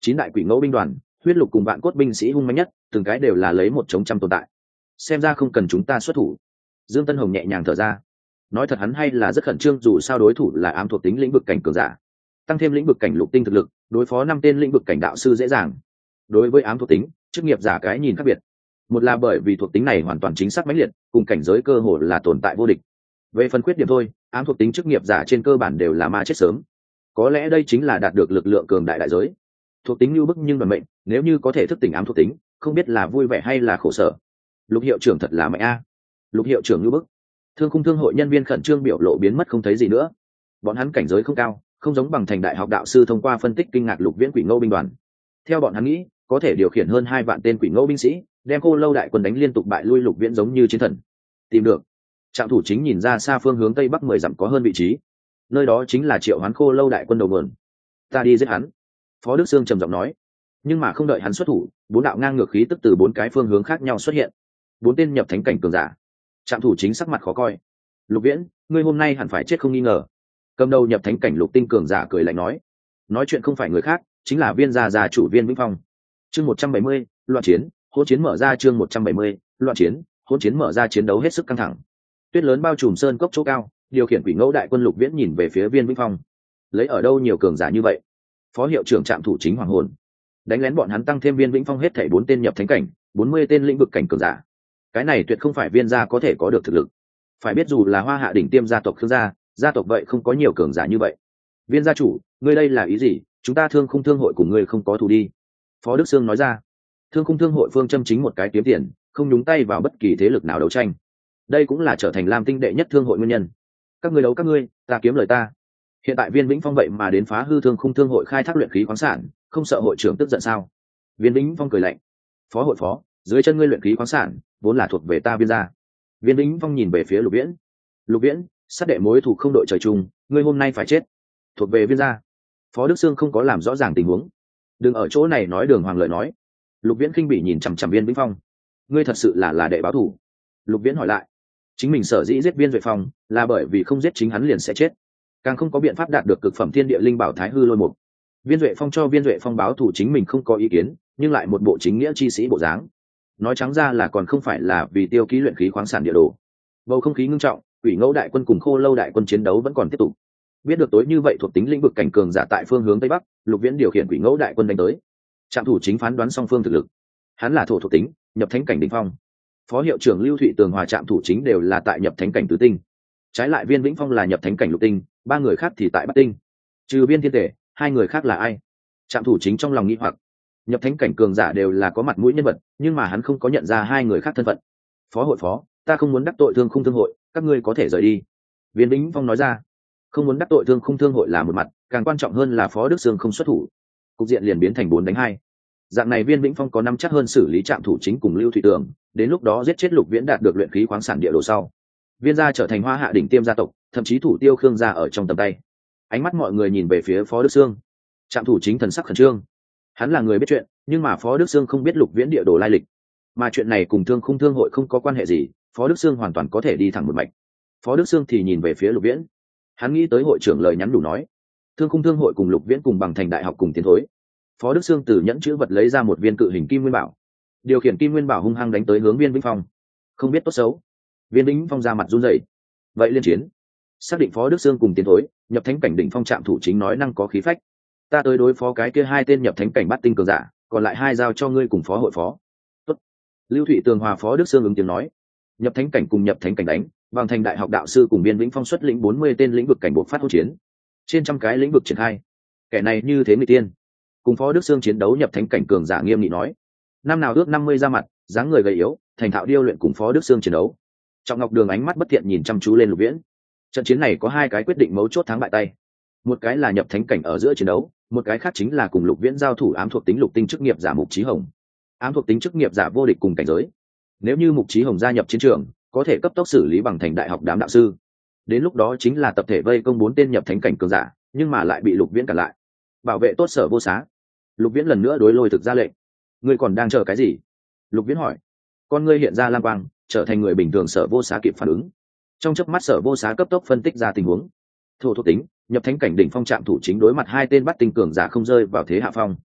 9 đại quỷ ngẫu binh đoàn, huyết lục cùng vạn cốt binh sĩ hung mạnh nhất, từng cái đều là lấy một chống trăm tồn tại. Xem ra không cần chúng ta xuất thủ. Dương Tân Hồng nhẹ nhàng thở ra. Nói thật hắn hay là rất khẩn trương, dù sao đối thủ là ám thuộc tính lĩnh vực cảnh cường giả, tăng thêm lĩnh vực cảnh lục tinh thực lực, đối phó 5 tên lĩnh vực cảnh đạo sư dễ dàng. Đối với ám thuộc tính, chức nghiệp giả cái nhìn khác biệt. Một là bởi vì thuộc tính này hoàn toàn chính xác mãnh liệt, cùng cảnh giới cơ hội là tồn tại vô địch. Về phần khuyết điểm thôi, ám thuộc tính chức nghiệp giả trên cơ bản đều là ma chết sớm. Có lẽ đây chính là đạt được lực lượng cường đại đại giới. Thuộc tính như bức nhưng vận mệnh, nếu như có thể thức tỉnh ám thuộc tính, không biết là vui vẻ hay là khổ sở. Lục hiệu trưởng thật là mạnh a. Lục hiệu trưởng như bức. Thương khung thương hội nhân viên khẩn trương biểu lộ biến mất không thấy gì nữa. Bọn hắn cảnh giới không cao, không giống bằng thành đại học đạo sư thông qua phân tích kinh ngạc Lục Viễn quỷ ngẫu binh đoàn. Theo bọn hắn nghĩ, có thể điều khiển hơn 2 vạn tên quỷ ngẫu binh sĩ, đem Khô Lâu đại quân đánh liên tục bại lui Lục Viễn giống như chiến thần. Tìm được. Trạm thủ chính nhìn ra xa phương hướng tây bắc 10 dặm có hơn vị trí. Nơi đó chính là Triệu Hoán Khô Lâu đại quân đầu nguồn. Ta đi giết hắn. Phó Đức Sương trầm giọng nói. Nhưng mà không đợi hắn xuất thủ, 4 đạo ngang ngược khí tức từ 4 cái phương hướng khác nhau xuất hiện. 4 tên nhập thánh cảnh cường giả. Trạm thủ chính sắc mặt khó coi. Lục Viễn, ngươi hôm nay hẳn phải chết không nghi ngờ. Cầm đầu nhập thánh cảnh lục tinh cường giả cười lạnh nói. Nói chuyện không phải người khác, chính là Viên gia chủ Viên Vĩnh Phong. Chương 170, loạn chiến, hỗn chiến mở ra. Chương 170, loạn chiến, hỗn chiến mở ra. Chiến đấu hết sức căng thẳng. Tuyết lớn bao trùm sơn cốc chỗ cao, điều khiển quỷ ngẫu đại quân Lục Viễn nhìn về phía Viên Vĩnh Phong. Lấy ở đâu nhiều cường giả như vậy? Phó hiệu trưởng trạm thủ chính hoàng hồn. Đánh lén bọn hắn tăng thêm Viên Vĩnh Phong hết thảy 4 tên nhập thánh cảnh, 40 tên lĩnh vực cảnh cường giả. Cái này tuyệt không phải Viên gia có thể có được thực lực. Phải biết dù là Hoa Hạ đỉnh tiêm gia tộc Khương gia tộc vậy không có nhiều cường giả như vậy. Viên gia chủ, ngươi đây là ý gì? Chúng ta Thương Khung thương hội cùng ngươi không có thù đi. Phó Đức Sương nói ra. Thương Khung thương hội phương châm chính một cái kiếm tiền, không nhúng tay vào bất kỳ thế lực nào đấu tranh. Đây cũng là trở thành Lam Tinh đệ nhất thương hội nguyên nhân. Các ngươi đấu các ngươi, ta kiếm lời ta. Hiện tại Viên Vĩnh Phong vậy mà đến phá hư Thương Khung thương hội khai thác luyện khí khoáng sản, không sợ hội trưởng tức giận sao? Viên Vĩnh Phong cười lạnh. Phó hội phó, dưới chân ngươi luyện khí khoáng sản vốn là thuộc về ta Viên gia. Viên Vĩnh Phong nhìn về phía Lục Viễn. Lục Viễn, sát đệ mối thủ không đội trời chung, ngươi hôm nay phải chết. Thuộc về Viên gia. Phó Đức Sương không có làm rõ ràng tình huống. Đừng ở chỗ này nói đường hoàng lợi nói. Lục Viễn khinh bỉ nhìn chằm chằm Viên Vĩnh Phong. Ngươi thật sự là đệ báo thủ? Lục Viễn hỏi lại. Chính mình sở dĩ giết Viên Duệ Phong là bởi vì không giết chính hắn liền sẽ chết, càng không có biện pháp đạt được cực phẩm thiên địa linh bảo Thái Hư Lôi Mục. Viên Duệ Phong cho Viên Duệ Phong báo thủ chính mình không có ý kiến, nhưng lại một bộ chính nghĩa chi sĩ bộ dáng. Nói trắng ra là còn không phải là vì tiêu ký luyện khí khoáng sản địa đồ. Bầu không khí ngưng trọng, Quỷ Ngẫu đại quân cùng Khô Lâu đại quân chiến đấu vẫn còn tiếp tục. Biết được tối như vậy thuộc tính lĩnh vực cảnh cường giả tại phương hướng tây bắc, Lục Viễn điều khiển Quỷ Ngẫu đại quân đánh tới. Trạm thủ chính phán đoán song phương thực lực. Hắn là thổ thuộc tính, nhập thánh cảnh đỉnh phong. Phó hiệu trưởng Lưu Thụy Tường hòa trạm thủ chính đều là tại nhập thánh cảnh tứ tinh. Trái lại Viên Vĩnh Phong là nhập thánh cảnh lục tinh, 3 người khác thì tại bát tinh. Trừ Viên Thiên Tể, 2 người khác là ai? Trạm thủ chính trong lòng nghi hoặc. Nhập thánh cảnh cường giả đều là có mặt mũi nhân vật, nhưng mà hắn không có nhận ra 2 người khác thân phận. Phó hội phó, ta không muốn đắc tội Thương Khung thương hội, các ngươi có thể rời đi. Viên Vĩnh Phong nói ra. Không muốn đắc tội Thương Khung thương hội là một mặt, càng quan trọng hơn là Phó Đức Sương không xuất thủ. Cục diện liền biến thành 4 đánh 2. Dạng này Viên Vĩnh Phong có nắm chắc hơn xử lý trạm thủ chính cùng Lưu Thụy Tường, đến lúc đó giết chết Lục Viễn đạt được luyện khí khoáng sản địa đồ sau. Viên gia trở thành Hoa Hạ đỉnh tiêm gia tộc, thậm chí thủ tiêu Khương gia ở trong tầm tay. Ánh mắt mọi người nhìn về phía Phó Đức Sương. Trạm thủ chính thần sắc khẩn trương. Hắn là người biết chuyện, nhưng mà Phó Đức Sương không biết Lục Viễn địa đồ lai lịch. Mà chuyện này cùng Thương Khung thương hội không có quan hệ gì, Phó Đức Sương hoàn toàn có thể đi thẳng một mạch. Phó Đức Sương thì nhìn về phía Lục Viễn. Hắn nghĩ tới hội trưởng lời nhắn đủ nói, Thương Khung thương hội cùng Lục Viễn cùng bằng thành đại học cùng tiến thối. Phó Đức Sương từ nhẫn chữ vật lấy ra một viên cự hình kim nguyên bảo, điều khiển kim nguyên bảo hung hăng đánh tới hướng Viên Vĩnh Phong. Không biết tốt xấu, Viên Vĩnh Phong ra mặt run rẩy. Vậy liên chiến, xác định Phó Đức Sương cùng tiến thối, nhập thánh cảnh đỉnh phong trạm thủ chính nói năng có khí phách. Ta tới đối phó cái kia 2 tên nhập thánh cảnh bát tinh cường giả, còn lại 2 giao cho ngươi cùng Phó hội phó. Tốt. Lưu Thụy Tường hòa Phó Đức Sương ứng tiếng nói. Nhập thánh cảnh cùng nhập thánh cảnh đánh, bằng thành đại học đạo sư cùng Viên Vĩnh Phong xuất lĩnh 40 tên lĩnh vực cảnh bộ phát hỗn chiến. Trên trăm cái lĩnh vực triển khai. Kẻ này như thế người tiên. Cùng Phó Đức Sương chiến đấu nhập thánh cảnh cường giả nghiêm nghị nói. Năm nào ước 50 ra mặt, dáng người gầy yếu, thành thạo điêu luyện cùng Phó Đức Sương chiến đấu. Trọng Ngọc Đường ánh mắt bất thiện nhìn chăm chú lên Lục Viễn. Trận chiến này có 2 cái quyết định mấu chốt thắng bại tay. Một cái là nhập thánh cảnh ở giữa chiến đấu, một cái khác chính là cùng Lục Viễn giao thủ ám thuộc tính lục tinh chức nghiệp giả Mục Chí Hồng. Ám thuộc tính chức nghiệp giả vô địch cùng cảnh giới. Nếu như Mục Chí Hồng gia nhập chiến trường, có thể cấp tốc xử lý bằng thành đại học đám đạo sư. Đến lúc đó chính là tập thể vây công 4 tên nhập thánh cảnh cường giả, nhưng mà lại bị Lục Viễn cản lại. Bảo vệ tốt Sở Vô Xá. Lục Viễn lần nữa đối Lôi Thực ra lệnh. Ngươi còn đang chờ cái gì? Lục Viễn hỏi. Con ngươi hiện ra lam quang, trở thành người bình thường Sở Vô Xá kịp phản ứng. Trong chớp mắt Sở Vô Xá cấp tốc phân tích ra tình huống. Thổ thuộc tính, nhập thánh cảnh đỉnh phong trạm thủ chính đối mặt 2 tên bắt tinh cường giả không rơi vào thế hạ phong.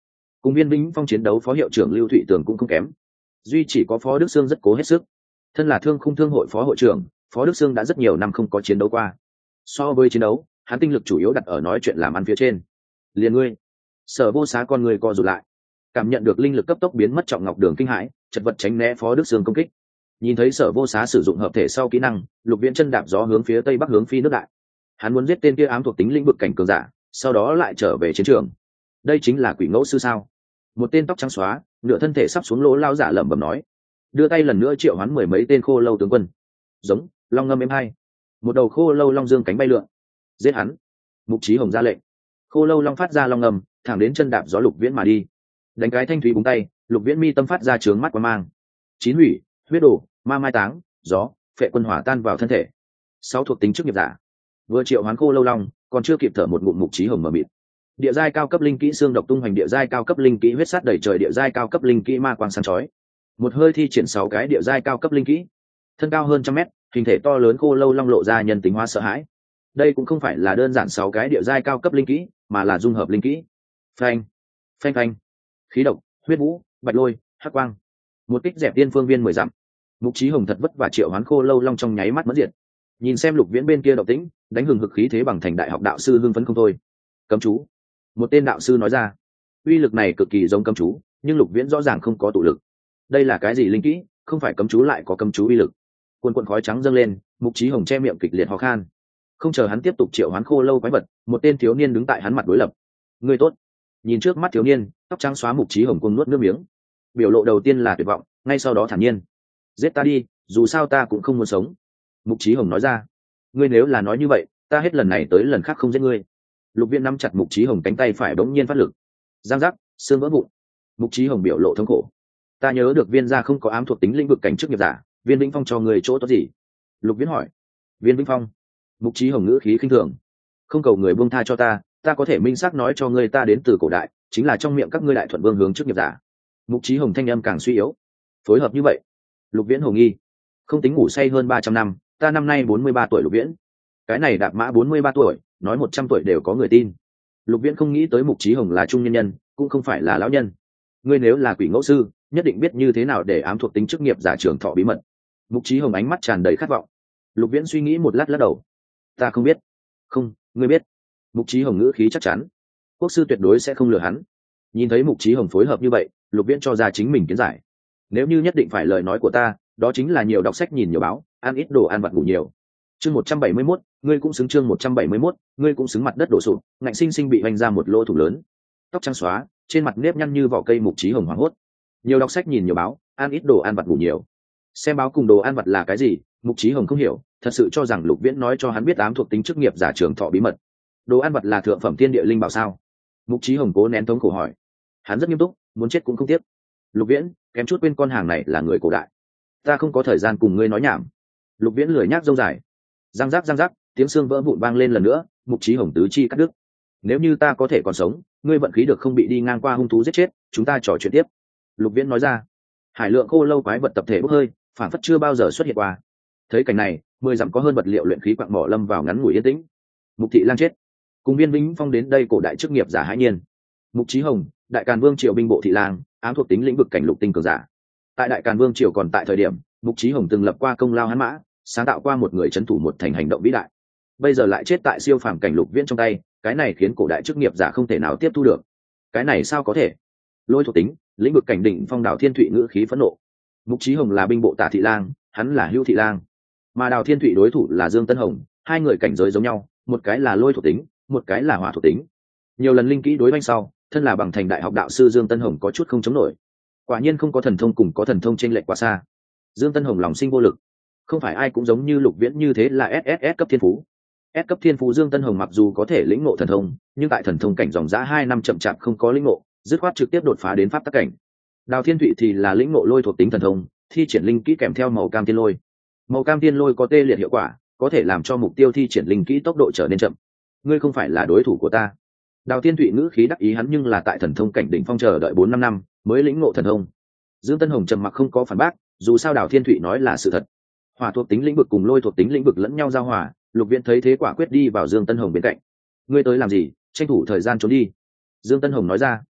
cùng viên vĩnh phong chiến đấu phó hiệu trưởng Lưu Thụy Tường cũng không kém, duy chỉ có phó Đức Sương rất cố hết sức. Thân là thương khung thương hội phó hội trưởng, phó Đức Sương đã rất nhiều năm không có chiến đấu qua. So với chiến đấu, hắn tinh lực chủ yếu đặt ở nói chuyện làm ăn phía trên. Liền ngươi, Sở Vô Xá con người co rụt lại, cảm nhận được linh lực cấp tốc biến mất, Trọng Ngọc Đường kinh hãi, chật vật tránh né phó Đức Sương công kích. Nhìn thấy Sở Vô Xá sử dụng hợp thể sau kỹ năng, Lục Viễn chân đạp gió hướng phía tây bắc hướng phi nước đại. Hắn muốn giết tên kia ám thuộc tính lĩnh vực cảnh cường giả, sau đó lại trở về chiến trường. Đây chính là Quỷ Ngẫu sư sao? Một tên tóc trắng xóa, nửa thân thể sắp xuống lỗ lao giả lẩm bẩm nói, đưa tay lần nữa triệu hoán mười mấy tên khô lâu tướng quân. Giống long ngâm êm hai, một đầu khô lâu long dương cánh bay lượn. Giết hắn! Mục Chí Hồng ra lệnh. Khô lâu long phát ra long ngâm, thẳng đến chân đạp gió Lục Viễn mà đi. Đánh cái thanh thúy búng tay, Lục Viễn mi tâm phát ra trướng mắt quang mang. Chín hủy, huyết đổ, ma mai táng, gió, phệ quân hỏa tan vào thân thể. 6 thuộc tính chức nghiệp giả. Vừa triệu hoán khô lâu long, còn chưa kịp thở một ngụm, Mục Chí Hồng mở miệng. Địa giai cao cấp linh kỹ xương độc tung hoành, địa giai cao cấp linh kỹ huyết sát đầy trời, địa giai cao cấp linh kỹ ma quang sáng chói. Một hơi thi triển 6 cái địa giai cao cấp linh kỹ. Thân cao hơn 100 mét, hình thể to lớn khô lâu long lộ ra nhân tính hóa sợ hãi. Đây cũng không phải là đơn giản 6 cái địa giai cao cấp linh kỹ, mà là dung hợp linh kỹ. Phanh, phanh phanh. Khí độc, huyết vũ, bạch lôi, hắc quang. Một kích dẹp tiên phương viên 10 dặm. Mục Chí Hồng thật vất vả triệu hoán khô lâu long trong nháy mắt mất diệt. Nhìn xem Lục Viễn bên kia động tĩnh, đánh hừng hực khí thế bằng thành đại học đạo sư hưng phấn không thôi. Cấm chú. Một tên đạo sư nói ra. Uy lực này cực kỳ giống cấm chú, nhưng Lục Viễn rõ ràng không có tụ lực. Đây là cái gì linh kỹ, không phải cấm chú lại có cấm chú uy lực. Cuồn cuộn khói trắng dâng lên, Mục Chí Hồng che miệng kịch liệt ho khan. Không chờ hắn tiếp tục triệu hoán khô lâu quái vật, một tên thiếu niên đứng tại hắn mặt đối lập. Ngươi tốt. Nhìn trước mắt thiếu niên, tóc trắng xóa, Mục Chí Hồng cuồng nuốt nước miếng. Biểu lộ đầu tiên là tuyệt vọng, ngay sau đó thản nhiên. Giết ta đi, dù sao ta cũng không muốn sống. Mục Chí Hồng nói ra. Ngươi nếu là nói như vậy, ta hết lần này tới lần khác không giết ngươi. Lục Viễn nắm chặt Mục Chí Hồng cánh tay phải, bỗng nhiên phát lực. Giang giác, xương vỡ vụn. Mục Chí Hồng biểu lộ thống khổ. Ta nhớ được Viên gia không có ám thuộc tính lĩnh vực cảnh chức nghiệp giả, Viên Vĩnh Phong cho người chỗ tốt gì? Lục Viễn hỏi. Viên Vĩnh Phong? Mục Chí Hồng ngữ khí khinh thường. Không cầu người buông tha cho ta, ta có thể minh xác nói cho ngươi ta đến từ cổ đại, chính là trong miệng các ngươi đại thuận vương hướng chức nghiệp giả. Mục Chí Hồng thanh âm càng suy yếu. Phối hợp như vậy. Lục Viễn hồ nghi. Không tính ngủ say hơn 300 năm, ta năm nay 43 tuổi. Lục Viễn. Cái này đạp mã 43 tuổi, nói 100 tuổi đều có người tin. Lục Viễn không nghĩ tới Mục Chí Hồng là trung nhân nhân, cũng không phải là lão nhân. Ngươi nếu là Quỷ Ngẫu sư, nhất định biết như thế nào để ám thuộc tính chức nghiệp giả trưởng thọ bí mật. Mục Chí Hồng ánh mắt tràn đầy khát vọng. Lục Viễn suy nghĩ một lát lắc đầu. Ta không biết. Không, ngươi biết. Mục Chí Hồng ngữ khí chắc chắn. Quốc sư tuyệt đối sẽ không lừa hắn. Nhìn thấy Mục Chí Hồng phối hợp như vậy, Lục Viễn cho ra chính mình kiến giải. Nếu như nhất định phải lời nói của ta, đó chính là nhiều đọc sách, nhìn nhiều báo, ăn ít đồ ăn vặt, ngủ nhiều. Chương 171, ngươi cũng xứng. Chương 171, ngươi cũng xứng. Mặt đất đổ sụp, ngạnh sinh sinh bị vành ra một lỗ thủng lớn. Tóc trắng xóa, trên mặt nếp nhăn như vỏ cây, Mục Chí Hồng hoảng hốt. Nhiều đọc sách, nhìn nhiều báo, ăn ít đồ ăn vặt, ngủ nhiều. Xem báo cùng đồ ăn vặt là cái gì, Mục Chí Hồng không hiểu, thật sự cho rằng Lục Viễn nói cho hắn biết ám thuộc tính chức nghiệp giả trưởng thọ bí mật. Đồ ăn vặt là thượng phẩm thiên địa linh bảo sao? Mục Chí Hồng cố nén thống khổ hỏi. Hắn rất nghiêm túc, muốn chết cũng không tiếc. Lục Viễn, kém chút quên con hàng này là người cổ đại. Ta không có thời gian cùng ngươi nói nhảm. Lục Viễn lười nhác rông dài. Răng rắc, tiếng xương vỡ vụn vang lên lần nữa, Mục Chí Hồng tứ chi cắt đứt. Nếu như ta có thể còn sống, ngươi vận khí được không bị đi ngang qua hung thú giết chết, chúng ta trò chuyện tiếp. Lục Viễn nói ra. Hải lượng khô lâu quái vật tập thể bốc hơi, phản phất chưa bao giờ xuất hiện qua. Thấy cảnh này, 10 dặm có hơn vật liệu luyện khí quặng mỏ lâm vào ngắn ngủi yên tĩnh. Mục Thị Lang chết. Cùng Viên Vĩnh Phong đến đây cổ đại chức nghiệp giả hãi nhiên. Mục Chí Hồng, Đại Càn Vương triều binh bộ thị lang, ám thuộc tính lĩnh vực cảnh lục tinh cường giả. Tại Đại Càn Vương triều còn tại thời điểm, Mục Chí Hồng từng lập qua công lao hán mã, sáng tạo qua một người trấn thủ một thành hành động vĩ đại. Bây giờ lại chết tại siêu phàm cảnh Lục Viễn trong tay, cái này khiến cổ đại chức nghiệp giả không thể nào tiếp thu được. Cái này sao có thể? Lôi thuộc tính, lĩnh vực cảnh đỉnh phong Đào Thiên Thụy ngữ khí phẫn nộ. Mục Chí Hồng là binh bộ tả thị lang, hắn là Hưu thị lang, mà Đào Thiên Thụy đối thủ là Dương Tân Hồng, hai người cảnh giới giống nhau, một cái là lôi thuộc tính, một cái là hỏa thuộc tính. Nhiều lần linh kỹ đối oanh sau, thân là bằng thành đại học đạo sư Dương Tân Hồng có chút không chống nổi. Quả nhiên không có thần thông cùng có thần thông chênh lệch quá xa. Dương Tân Hồng lòng sinh vô lực. Không phải ai cũng giống như Lục Viễn như thế là SSS cấp thiên phú. S cấp thiên phú Dương Tân Hồng mặc dù có thể lĩnh ngộ thần thông, nhưng tại thần thông cảnh dòng dã 2 năm chậm chạp không có lĩnh ngộ, dứt khoát trực tiếp đột phá đến pháp tắc cảnh. Đào Thiên Thụy thì là lĩnh ngộ lôi thuộc tính thần thông, thi triển linh kỹ kèm theo màu cam tiên lôi. Màu cam tiên lôi có tê liệt hiệu quả, có thể làm cho mục tiêu thi triển linh kỹ tốc độ trở nên chậm. Ngươi không phải là đối thủ của ta. Đào Thiên Thụy ngữ khí đắc ý, hắn nhưng là tại thần thông cảnh đỉnh phong chờ đợi 4-5 năm mới lĩnh ngộ thần thông. Dương Tân Hồng trầm mặc không có phản bác, dù sao Đào Thiên Thụy nói là sự thật. Hỏa thuộc tính lĩnh vực cùng lôi thuộc tính lĩnh vực lẫn nhau giao hòa, Lục Viễn thấy thế quả quyết đi vào Dương Tân Hồng bên cạnh. Ngươi tới làm gì, tranh thủ thời gian trốn đi. Dương Tân Hồng nói ra.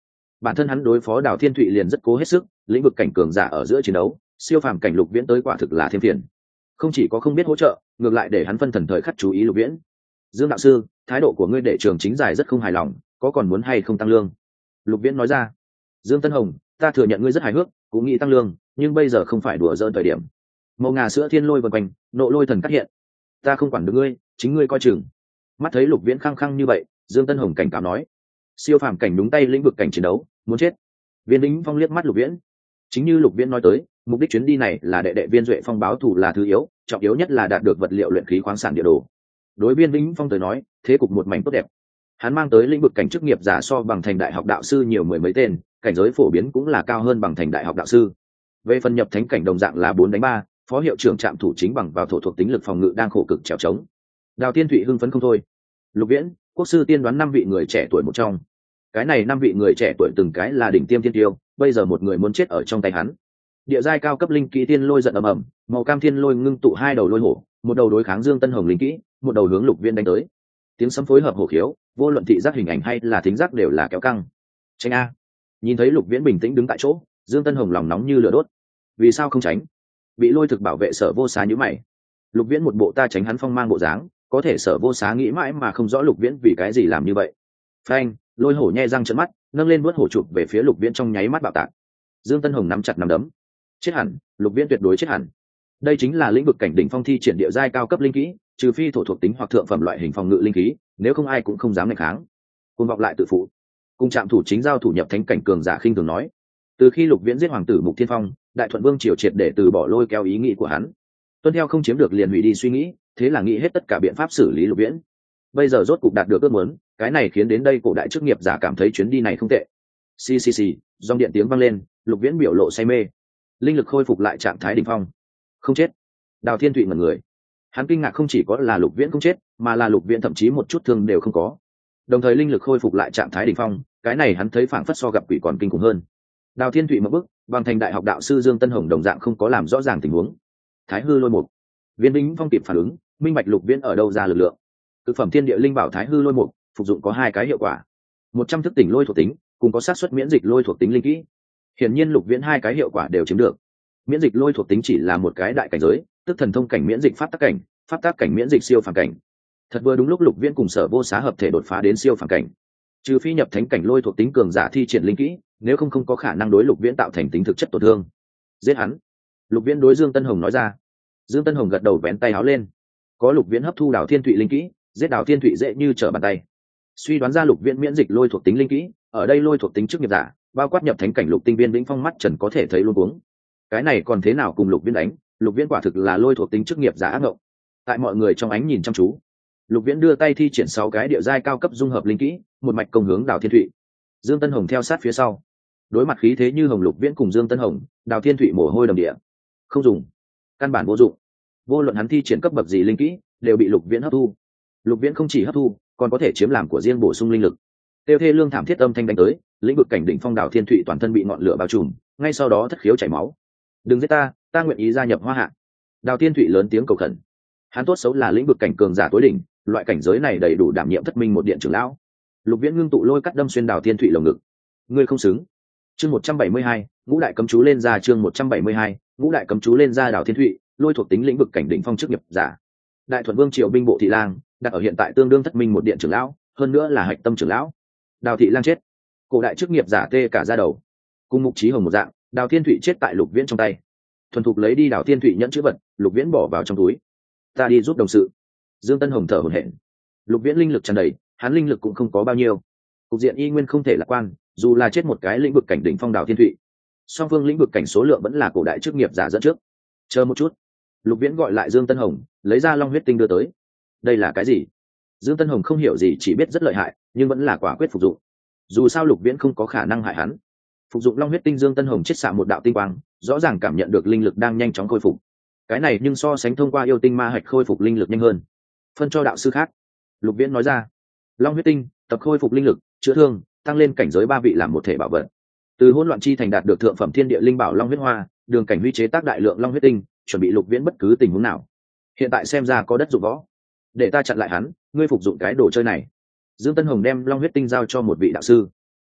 bản thân hắn đối phó Đào Thiên Thụy liền rất cố hết sức, lĩnh vực cảnh cường giả ở giữa chiến đấu, siêu phàm cảnh Lục Viễn tới quả thực là thêm phiền. Không chỉ có không biết hỗ trợ, ngược lại để hắn phân thần thời khắc chú ý Lục Viễn. Dương đạo sư, thái độ của ngươi để trường chính giải rất không hài lòng, có còn muốn hay không tăng lương? Lục Viễn nói ra. Dương Tân Hồng, ta thừa nhận ngươi rất hài hước, cũng nghĩ tăng lương, nhưng bây giờ không phải đùa giỡn thời điểm. Màu ngà sữa thiên lôi vần quanh, nộ lôi thần cắt hiện. Ta không quản được ngươi, chính ngươi coi chừng. Mắt thấy Lục Viễn khăng khăng như vậy, Dương Tân Hồng cảnh cáo nói. Siêu phàm cảnh đúng tay lĩnh vực cảnh chiến đấu, muốn chết. Viên Vĩnh Phong liếc mắt Lục Viễn. Chính như Lục Viễn nói tới, mục đích chuyến đi này là đệ đệ Viên Duệ Phong báo thù là thứ yếu, trọng yếu nhất là đạt được vật liệu luyện khí khoáng sản địa đồ. Đối Viên Vĩnh Phong tới nói, thế cục một mảnh tốt đẹp. Hắn mang tới lĩnh vực cảnh chức nghiệp giả so bằng thành đại học đạo sư nhiều mười mấy tên, cảnh giới phổ biến cũng là cao hơn bằng thành đại học đạo sư. Về phần nhập thánh cảnh đồng dạng là 4-3, phó hiệu trưởng trạm thủ chính bằng vào thổ thuộc tính lực phòng ngự đang khổ cực trèo trống. Đào Tiên Thụy hưng phấn không thôi. Lục Viễn, quốc sư tiên đoán 5 vị người trẻ tuổi một trong. Cái này 5 vị người trẻ tuổi từng cái là đỉnh tiêm thiên tiêu, bây giờ một người muốn chết ở trong tay hắn. Địa giai cao cấp linh kỹ tiên lôi giận ầm ầm, màu cam thiên lôi ngưng tụ 2 đầu lôi hổ, một đầu đối kháng Dương Tân Hồng linh kỹ, một đầu hướng Lục Viễn đánh tới. Tiếng sấm phối hợp hổ khiếu, vô luận thị giác hình ảnh hay là thính giác đều là kéo căng. Tránh a! Nhìn thấy Lục Viễn bình tĩnh đứng tại chỗ, Dương Tân Hồng lòng nóng như lửa đốt. Vì sao không tránh? Bị lôi thực bảo vệ Sở Vô Xá nhíu mày. Lục Viễn một bộ ta tránh hắn phong mang bộ dáng, có thể Sở Vô Xá nghĩ mãi mà không rõ Lục Viễn vì cái gì làm như vậy. Phanh! Lôi hổ nhe răng trợn mắt, nâng lên vuốt hổ chụp về phía Lục Viễn trong nháy mắt bạo tạc. Dương Tân Hồng nắm chặt nắm đấm. Chết hẳn, Lục Viễn tuyệt đối chết hẳn. Đây chính là lĩnh vực cảnh đỉnh phong thi triển địa giai cao cấp linh kỹ, trừ phi thổ thuộc tính hoặc thượng phẩm loại hình phòng ngự linh khí, nếu không ai cũng không dám nghịch kháng. Cùng vọng lại tự phụ. Cùng trạm thủ chính giao thủ nhập thánh cảnh cường giả khinh thường nói. Từ khi Lục Viễn giết hoàng tử Mục Thiên Phong, Đại Thuận Vương triều triệt để từ bỏ lôi kéo ý nghĩ của hắn. Tuân theo không chiếm được liền hủy đi suy nghĩ, thế là nghĩ hết tất cả biện pháp xử lý Lục Viễn. Bây giờ rốt cục đạt được ước muốn, cái này khiến đến đây cổ đại chức nghiệp giả cảm thấy chuyến đi này không tệ. Xì xì xì, dòng điện tiếng vang lên, Lục Viễn biểu lộ say mê. Linh lực khôi phục lại trạng thái đỉnh phong. Không chết. Đào Thiên Thụy ngẩn người. Hắn kinh ngạc không chỉ có là Lục Viễn không chết, mà là Lục Viễn thậm chí một chút thương đều không có. Đồng thời linh lực khôi phục lại trạng thái đỉnh phong, cái này hắn thấy phảng phất so gặp quỷ còn kinh khủng hơn. Đào Thiên Thụy mở bức, bằng thành đại học đạo sư Dương Tân Hồng đồng dạng không có làm rõ ràng tình huống. Thái hư lôi mục. Viên Vĩnh Phong kịp phản ứng, minh bạch Lục Viễn ở đâu ra lực lượng. Cực phẩm thiên địa linh bảo Thái hư lôi mục, phục dụng có 2 cái hiệu quả. 100 thức tỉnh lôi thuộc tính, cùng có xác suất miễn dịch lôi thuộc tính linh kỹ. Hiển nhiên Lục Viễn 2 cái hiệu quả đều chiếm được. Miễn dịch lôi thuộc tính chỉ là một cái đại cảnh giới, tức thần thông cảnh miễn dịch pháp tắc cảnh miễn dịch siêu phàm cảnh. Thật vừa đúng lúc Lục Viễn cùng Sở Vô Xá hợp thể đột phá đến siêu phàm cảnh. Trừ phi nhập thánh cảnh lôi thuộc tính cường giả thi triển linh kỹ, nếu không có khả năng đối Lục Viễn tạo thành tính thực chất tổn thương. Giết hắn. Lục Viễn đối Dương Tân Hồng nói ra. Dương Tân Hồng gật đầu vén tay áo lên. Có Lục Viễn hấp thu Đào Thiên Thụy linh kỹ, giết Đào Thiên Thụy dễ như trở bàn tay. Suy đoán ra Lục Viễn miễn dịch lôi thuộc tính linh kỹ, ở đây lôi thuộc tính chức nghiệp giả, bao quát nhập thánh cảnh Lục Tinh Viên Vĩnh Phong mắt trần có thể thấy luôn uống. Cái này còn thế nào cùng Lục Viễn đánh? Lục Viễn quả thực là lôi thuộc tính chức nghiệp giả ác ngộng. Tại mọi người trong ánh nhìn chăm chú, Lục Viễn đưa tay thi triển 6 cái địa giai cao cấp dung hợp linh kỹ, một mạch công hướng Đào Thiên Thụy. Dương Tân Hồng theo sát phía sau. Đối mặt khí thế như hồng Lục Viễn cùng Dương Tân Hồng, Đào Thiên Thụy mồ hôi đầm địa. Không dùng, căn bản vô dụng. Vô luận hắn thi triển cấp bậc gì linh kỹ, đều bị Lục Viễn hấp thu. Lục Viễn không chỉ hấp thu, còn có thể chiếm làm của riêng bổ sung linh lực. Tiêu thê lương thảm thiết âm thanh đánh tới, lĩnh vực cảnh đỉnh phong Đào Thiên Thụy toàn thân bị ngọn lửa bao trùm, ngay sau đó thất khiếu chảy máu. Đừng giết ta nguyện ý gia nhập Hoa Hạ. Đào Thiên Thụy lớn tiếng cầu khẩn. Hắn tốt xấu là lĩnh vực cảnh cường giả tối đỉnh, loại cảnh giới này đầy đủ đảm nhiệm thất minh một điện trưởng lão. Lục Viễn ngưng tụ lôi cắt đâm xuyên Đào Thiên Thụy lồng ngực. Ngươi không xứng. Chương 172, ngũ đại cấm chú lên ra. Chương 172, ngũ đại cấm chú lên ra. Đào Thiên Thụy, lôi thuộc tính lĩnh vực cảnh đỉnh phong chức nghiệp giả. Đại Thuận Vương triều binh bộ thị lang, đặt ở hiện tại tương đương thất minh một điện trưởng lão, hơn nữa là hạch tâm trưởng lão. Đào thị lang chết. Cổ đại chức nghiệp giả tê cả da đầu. Cùng Mục Chí Hồng một dạng, Đào Thiên Thụy chết tại Lục Viễn trong tay. Thuần thục lấy đi Đào Thiên Thụy nhẫn chữ vật, Lục Viễn bỏ vào trong túi. Ta đi giúp đồng sự. Dương Tân Hồng thở hổn hển. Lục Viễn linh lực tràn đầy, hắn linh lực cũng không có bao nhiêu. Cục diện y nguyên không thể lạc quan, dù là chết một cái lĩnh vực cảnh đỉnh phong Đào Thiên Thụy, song phương lĩnh vực cảnh số lượng vẫn là cổ đại chức nghiệp giả dẫn trước. Chờ một chút. Lục Viễn gọi lại Dương Tân Hồng, lấy ra long huyết tinh đưa tới. Đây là cái gì? Dương Tân Hồng không hiểu gì, chỉ biết rất lợi hại, nhưng vẫn là quả quyết phục dụng. Dù sao Lục Viễn không có khả năng hại hắn. Phục dụng long huyết tinh, Dương Tân Hồng chết xạ một đạo tinh quang, rõ ràng cảm nhận được linh lực đang nhanh chóng khôi phục. Cái này nhưng so sánh thông qua yêu tinh ma hạch khôi phục linh lực nhanh hơn. Phân cho đạo sư khác. Lục Viễn nói ra. Long huyết tinh tập khôi phục linh lực, chữa thương, tăng lên cảnh giới 3 vị làm một thể bảo vật. Từ hỗn loạn chi thành đạt được thượng phẩm thiên địa linh bảo long huyết hoa, đường cảnh huy chế tác đại lượng long huyết tinh, chuẩn bị Lục Viễn bất cứ tình huống nào. Hiện tại xem ra có đất dụng võ, để ta chặn lại hắn, ngươi phục dụng cái đồ chơi này. Dương Tân Hồng đem long huyết tinh giao cho một vị đạo sư.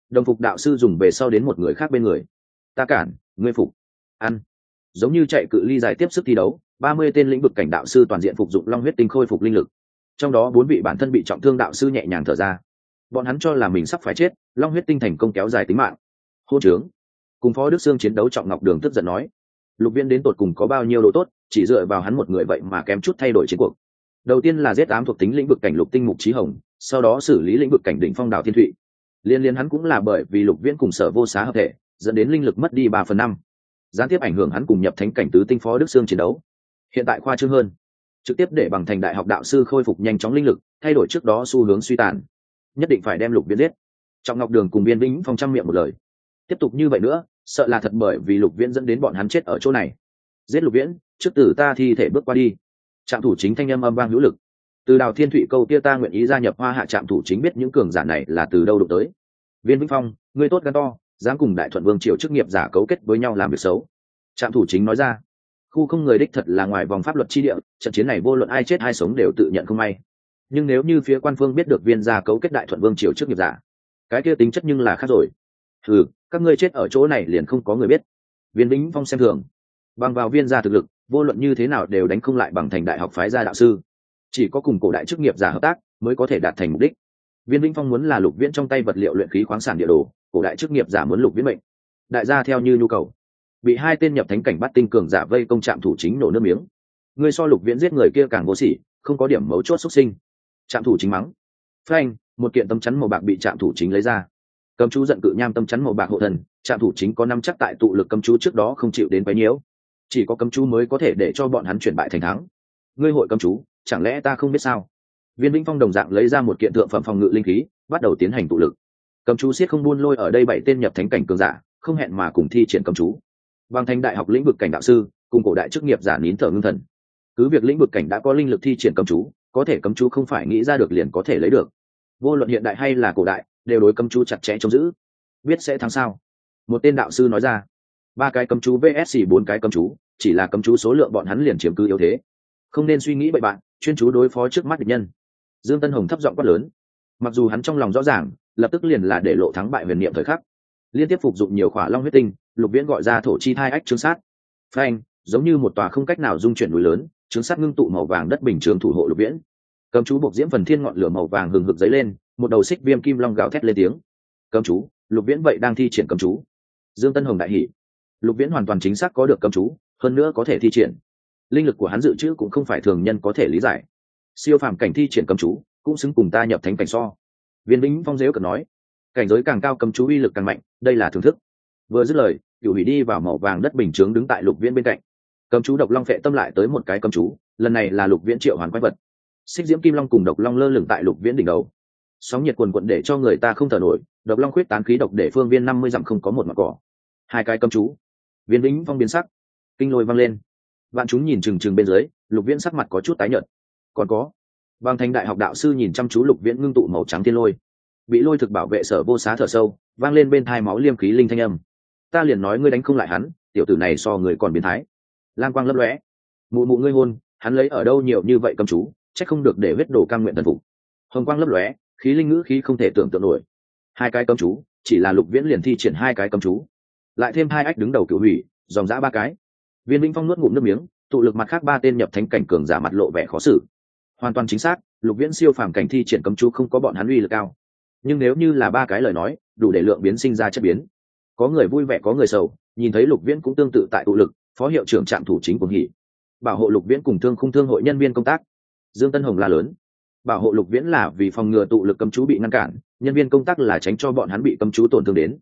Đồng phục đạo sư dùng về sau đến một người khác bên người. Ta cản, ngươi phục. Ăn. Giống như chạy cự ly dài tiếp sức thi đấu, 30 tên lĩnh vực cảnh đạo sư toàn diện phục dụng long huyết tinh khôi phục linh lực. Trong đó 4 vị bản thân bị trọng thương đạo sư nhẹ nhàng thở ra. Bọn hắn cho là mình sắp phải chết, long huyết tinh thành công kéo dài tính mạng. Hôn trướng. Cùng Phó Đức Sương chiến đấu, Trọng Ngọc Đường tức giận nói, Lục Viễn đến tột cùng có bao nhiêu độ tốt, chỉ dựa vào hắn một người vậy mà kém chút thay đổi chiến cuộc. Đầu tiên là giết ám thuộc tính lĩnh vực cảnh Lục Tinh Mục Chí Hồng, sau đó xử lý lĩnh vực cảnh đỉnh phong Đào Thiên Thụy. Liên hắn cũng là bởi vì Lục Viễn cùng Sở Vô Xá hợp thể, dẫn đến linh lực mất đi 3/5, gián tiếp ảnh hưởng hắn cùng nhập thánh cảnh tứ tinh Phó Đức Sương chiến đấu. Hiện tại khoa trương hơn, trực tiếp để bằng thành đại học đạo sư khôi phục nhanh chóng linh lực, thay đổi trước đó xu hướng suy tàn. Nhất định phải đem Lục Viễn giết. Trọng Ngọc Đường cùng Biên Vĩnh Phong trăm miệng một lời. Tiếp tục như vậy nữa, sợ là thật bởi vì Lục Viễn dẫn đến bọn hắn chết ở chỗ này. Giết Lục Viễn, trước tử ta thi thể bước qua đi. Trạm thủ chính thanh âm âm vang hữu lực. Từ Đào Thiên Thụy câu kia ta nguyện ý gia nhập Hoa Hạ trạm thủ chính biết những cường giả này là từ đâu đụng tới. Viên Vĩnh Phong, ngươi tốt gan to, dám cùng Đại Thuận Vương triều chức nghiệp giả cấu kết với nhau làm việc xấu. Trạm thủ chính nói ra, khu không người đích thật là ngoài vòng pháp luật chi địa, trận chiến này vô luận ai chết ai sống đều tự nhận không may. Nhưng nếu như phía quan phương biết được Viên gia cấu kết Đại Thuận Vương triều chức nghiệp giả, cái kia tính chất nhưng là khác rồi. Các ngươi chết ở chỗ này liền không có người biết. Viên Vĩnh Phong xem thường, bằng vào Viên gia thực lực, vô luận như thế nào đều đánh không lại bằng thành đại học phái gia đạo sư. Chỉ có cùng cổ đại chức nghiệp giả hợp tác mới có thể đạt thành mục đích. Viên Vĩnh Phong muốn là Lục Viễn trong tay vật liệu luyện khí khoáng sản địa đồ, cổ đại chức nghiệp giả muốn Lục Viễn mệnh. Đại gia theo như nhu cầu, bị 2 tên nhập thánh cảnh bắt tinh cường giả vây công trạm thủ chính nổ nước miếng. Ngươi so Lục Viễn giết người kia càng vô sỉ, không có điểm mấu chốt xuất sinh. Trạm thủ chính mắng. Phanh, một kiện tấm chắn màu bạc bị trạm thủ chính lấy ra. Cấm chú giận cự nham tấm chắn màu bạc hộ thần, trạm thủ chính có nắm chắc tại tụ lực cấm chú trước đó không chịu đến quấy nhiễu. Chỉ có cấm chú mới có thể để cho bọn hắn chuyển bại thành thắng. Ngươi hội cấm chú, chẳng lẽ ta không biết sao? Viên Vĩnh Phong đồng dạng lấy ra một kiện thượng phẩm phòng ngự linh khí, bắt đầu tiến hành tụ lực. Cấm chú siết không buôn lôi ở đây 7 tên nhập thánh cảnh cường giả, không hẹn mà cùng thi triển cấm chú. Bằng thành đại học lĩnh vực cảnh đạo sư, cùng cổ đại chức nghiệp giả nín thở ngưng thần. Cứ việc lĩnh vực cảnh đã có linh lực thi triển cấm chú, có thể cấm chú không phải nghĩ ra được liền có thể lấy được. Vô luận hiện đại hay là cổ đại, đều đối cấm chú chặt chẽ trông giữ. Biết sẽ thắng sao? Một tên đạo sư nói ra. 3 cái cấm chú vs 4 cái cấm chú, chỉ là cấm chú số lượng bọn hắn liền chiếm cứ yếu thế. Không nên suy nghĩ bậy bạn, chuyên chú đối phó trước mắt địch nhân. Dương Tân Hồng thấp giọng quát lớn. Mặc dù hắn trong lòng rõ ràng, lập tức liền là để lộ thắng bại huyền niệm thời khắc. Liên tiếp phục dụng nhiều khỏa long huyết tinh, Lục Viễn gọi ra thổ chi thai ách trướng sát. Phanh, giống như một tòa không cách nào dung chuyển núi lớn, trướng sát ngưng tụ màu vàng đất bình trường thủ hộ Lục Viễn. Cấm chú buộc diễm phần thiên ngọn lửa màu vàng hừng hực dấy lên, một đầu xích viêm kim long gào thét lên tiếng. Cấm chú, Lục Viễn vậy đang thi triển cấm chú. Dương Tân Hồng đại hỉ. Lục Viễn hoàn toàn chính xác có được cấm chú, hơn nữa có thể thi triển. Linh lực của hắn dự trữ cũng không phải thường nhân có thể lý giải. Siêu phàm cảnh thi triển cấm chú, cũng xứng cùng ta nhập thánh cảnh so. Viên Vĩnh Phong dễu cợt nói, cảnh giới càng cao cấm chú uy lực càng mạnh, đây là thưởng thức. Vừa dứt lời, Cửu Hủy đi vào màu vàng đất bình chướng đứng tại Lục Viễn bên cạnh. Cấm chú độc long phệ tâm lại tới một cái cấm chú, lần này là Lục Viễn triệu hoàn quái vật. Xích diễm kim long cùng độc long lơ lửng tại Lục Viễn đỉnh đầu. Sóng nhiệt cuồn cuộn để cho người ta không thở nổi, độc long khuyết tán khí độc để phương viên 50 dặm không có một mảng cỏ. 2 cái cấm chú. Viên Vĩnh Phong biến sắc, kinh lôi vang lên. Vạn chúng nhìn chừng chừng bên dưới, Lục Viễn sắc mặt có chút tái nhợt. Còn có, bằng thành đại học đạo sư nhìn chăm chú Lục Viễn ngưng tụ màu trắng thiên lôi, bị lôi thực bảo vệ Sở Vô Xá thở sâu, vang lên bên tai máu liêm khí linh thanh âm. Ta liền nói ngươi đánh không lại hắn, tiểu tử này so người còn biến thái. Lam quang lấp lóe. Mụ mụ ngươi hôn, hắn lấy ở đâu nhiều như vậy cấm chú, chắc không được để huyết đồ cam nguyện thần phục. Hồng quang lấp lóe, khí linh ngữ khí không thể tưởng tượng nổi. 2 cái cấm chú, chỉ là Lục Viễn liền thi triển 2 cái cấm chú, lại thêm 2 ách đứng đầu Cửu Hủy, dòng dã 3 cái. Viên Vĩnh Phong nuốt ngụm nước miếng, tụ lực mặt khác 3 tên nhập thánh cảnh cường giả mặt lộ vẻ khó xử. Hoàn toàn chính xác, Lục Viễn siêu phàm cảnh thi triển cấm chú không có bọn hắn uy lực cao, nhưng nếu như là 3 cái lời nói, đủ để lượng biến sinh ra chất biến. Có người vui vẻ có người sầu, nhìn thấy Lục Viễn cũng tương tự tại tụ lực, phó hiệu trưởng trạm thủ chính cuồng hỉ. Bảo hộ Lục Viễn cùng thương khung thương hội nhân viên công tác. Dương Tân Hồng la lớn. Bảo hộ Lục Viễn là vì phòng ngừa tụ lực cấm chú bị ngăn cản, nhân viên công tác là tránh cho bọn hắn bị cấm chú tổn thương đến.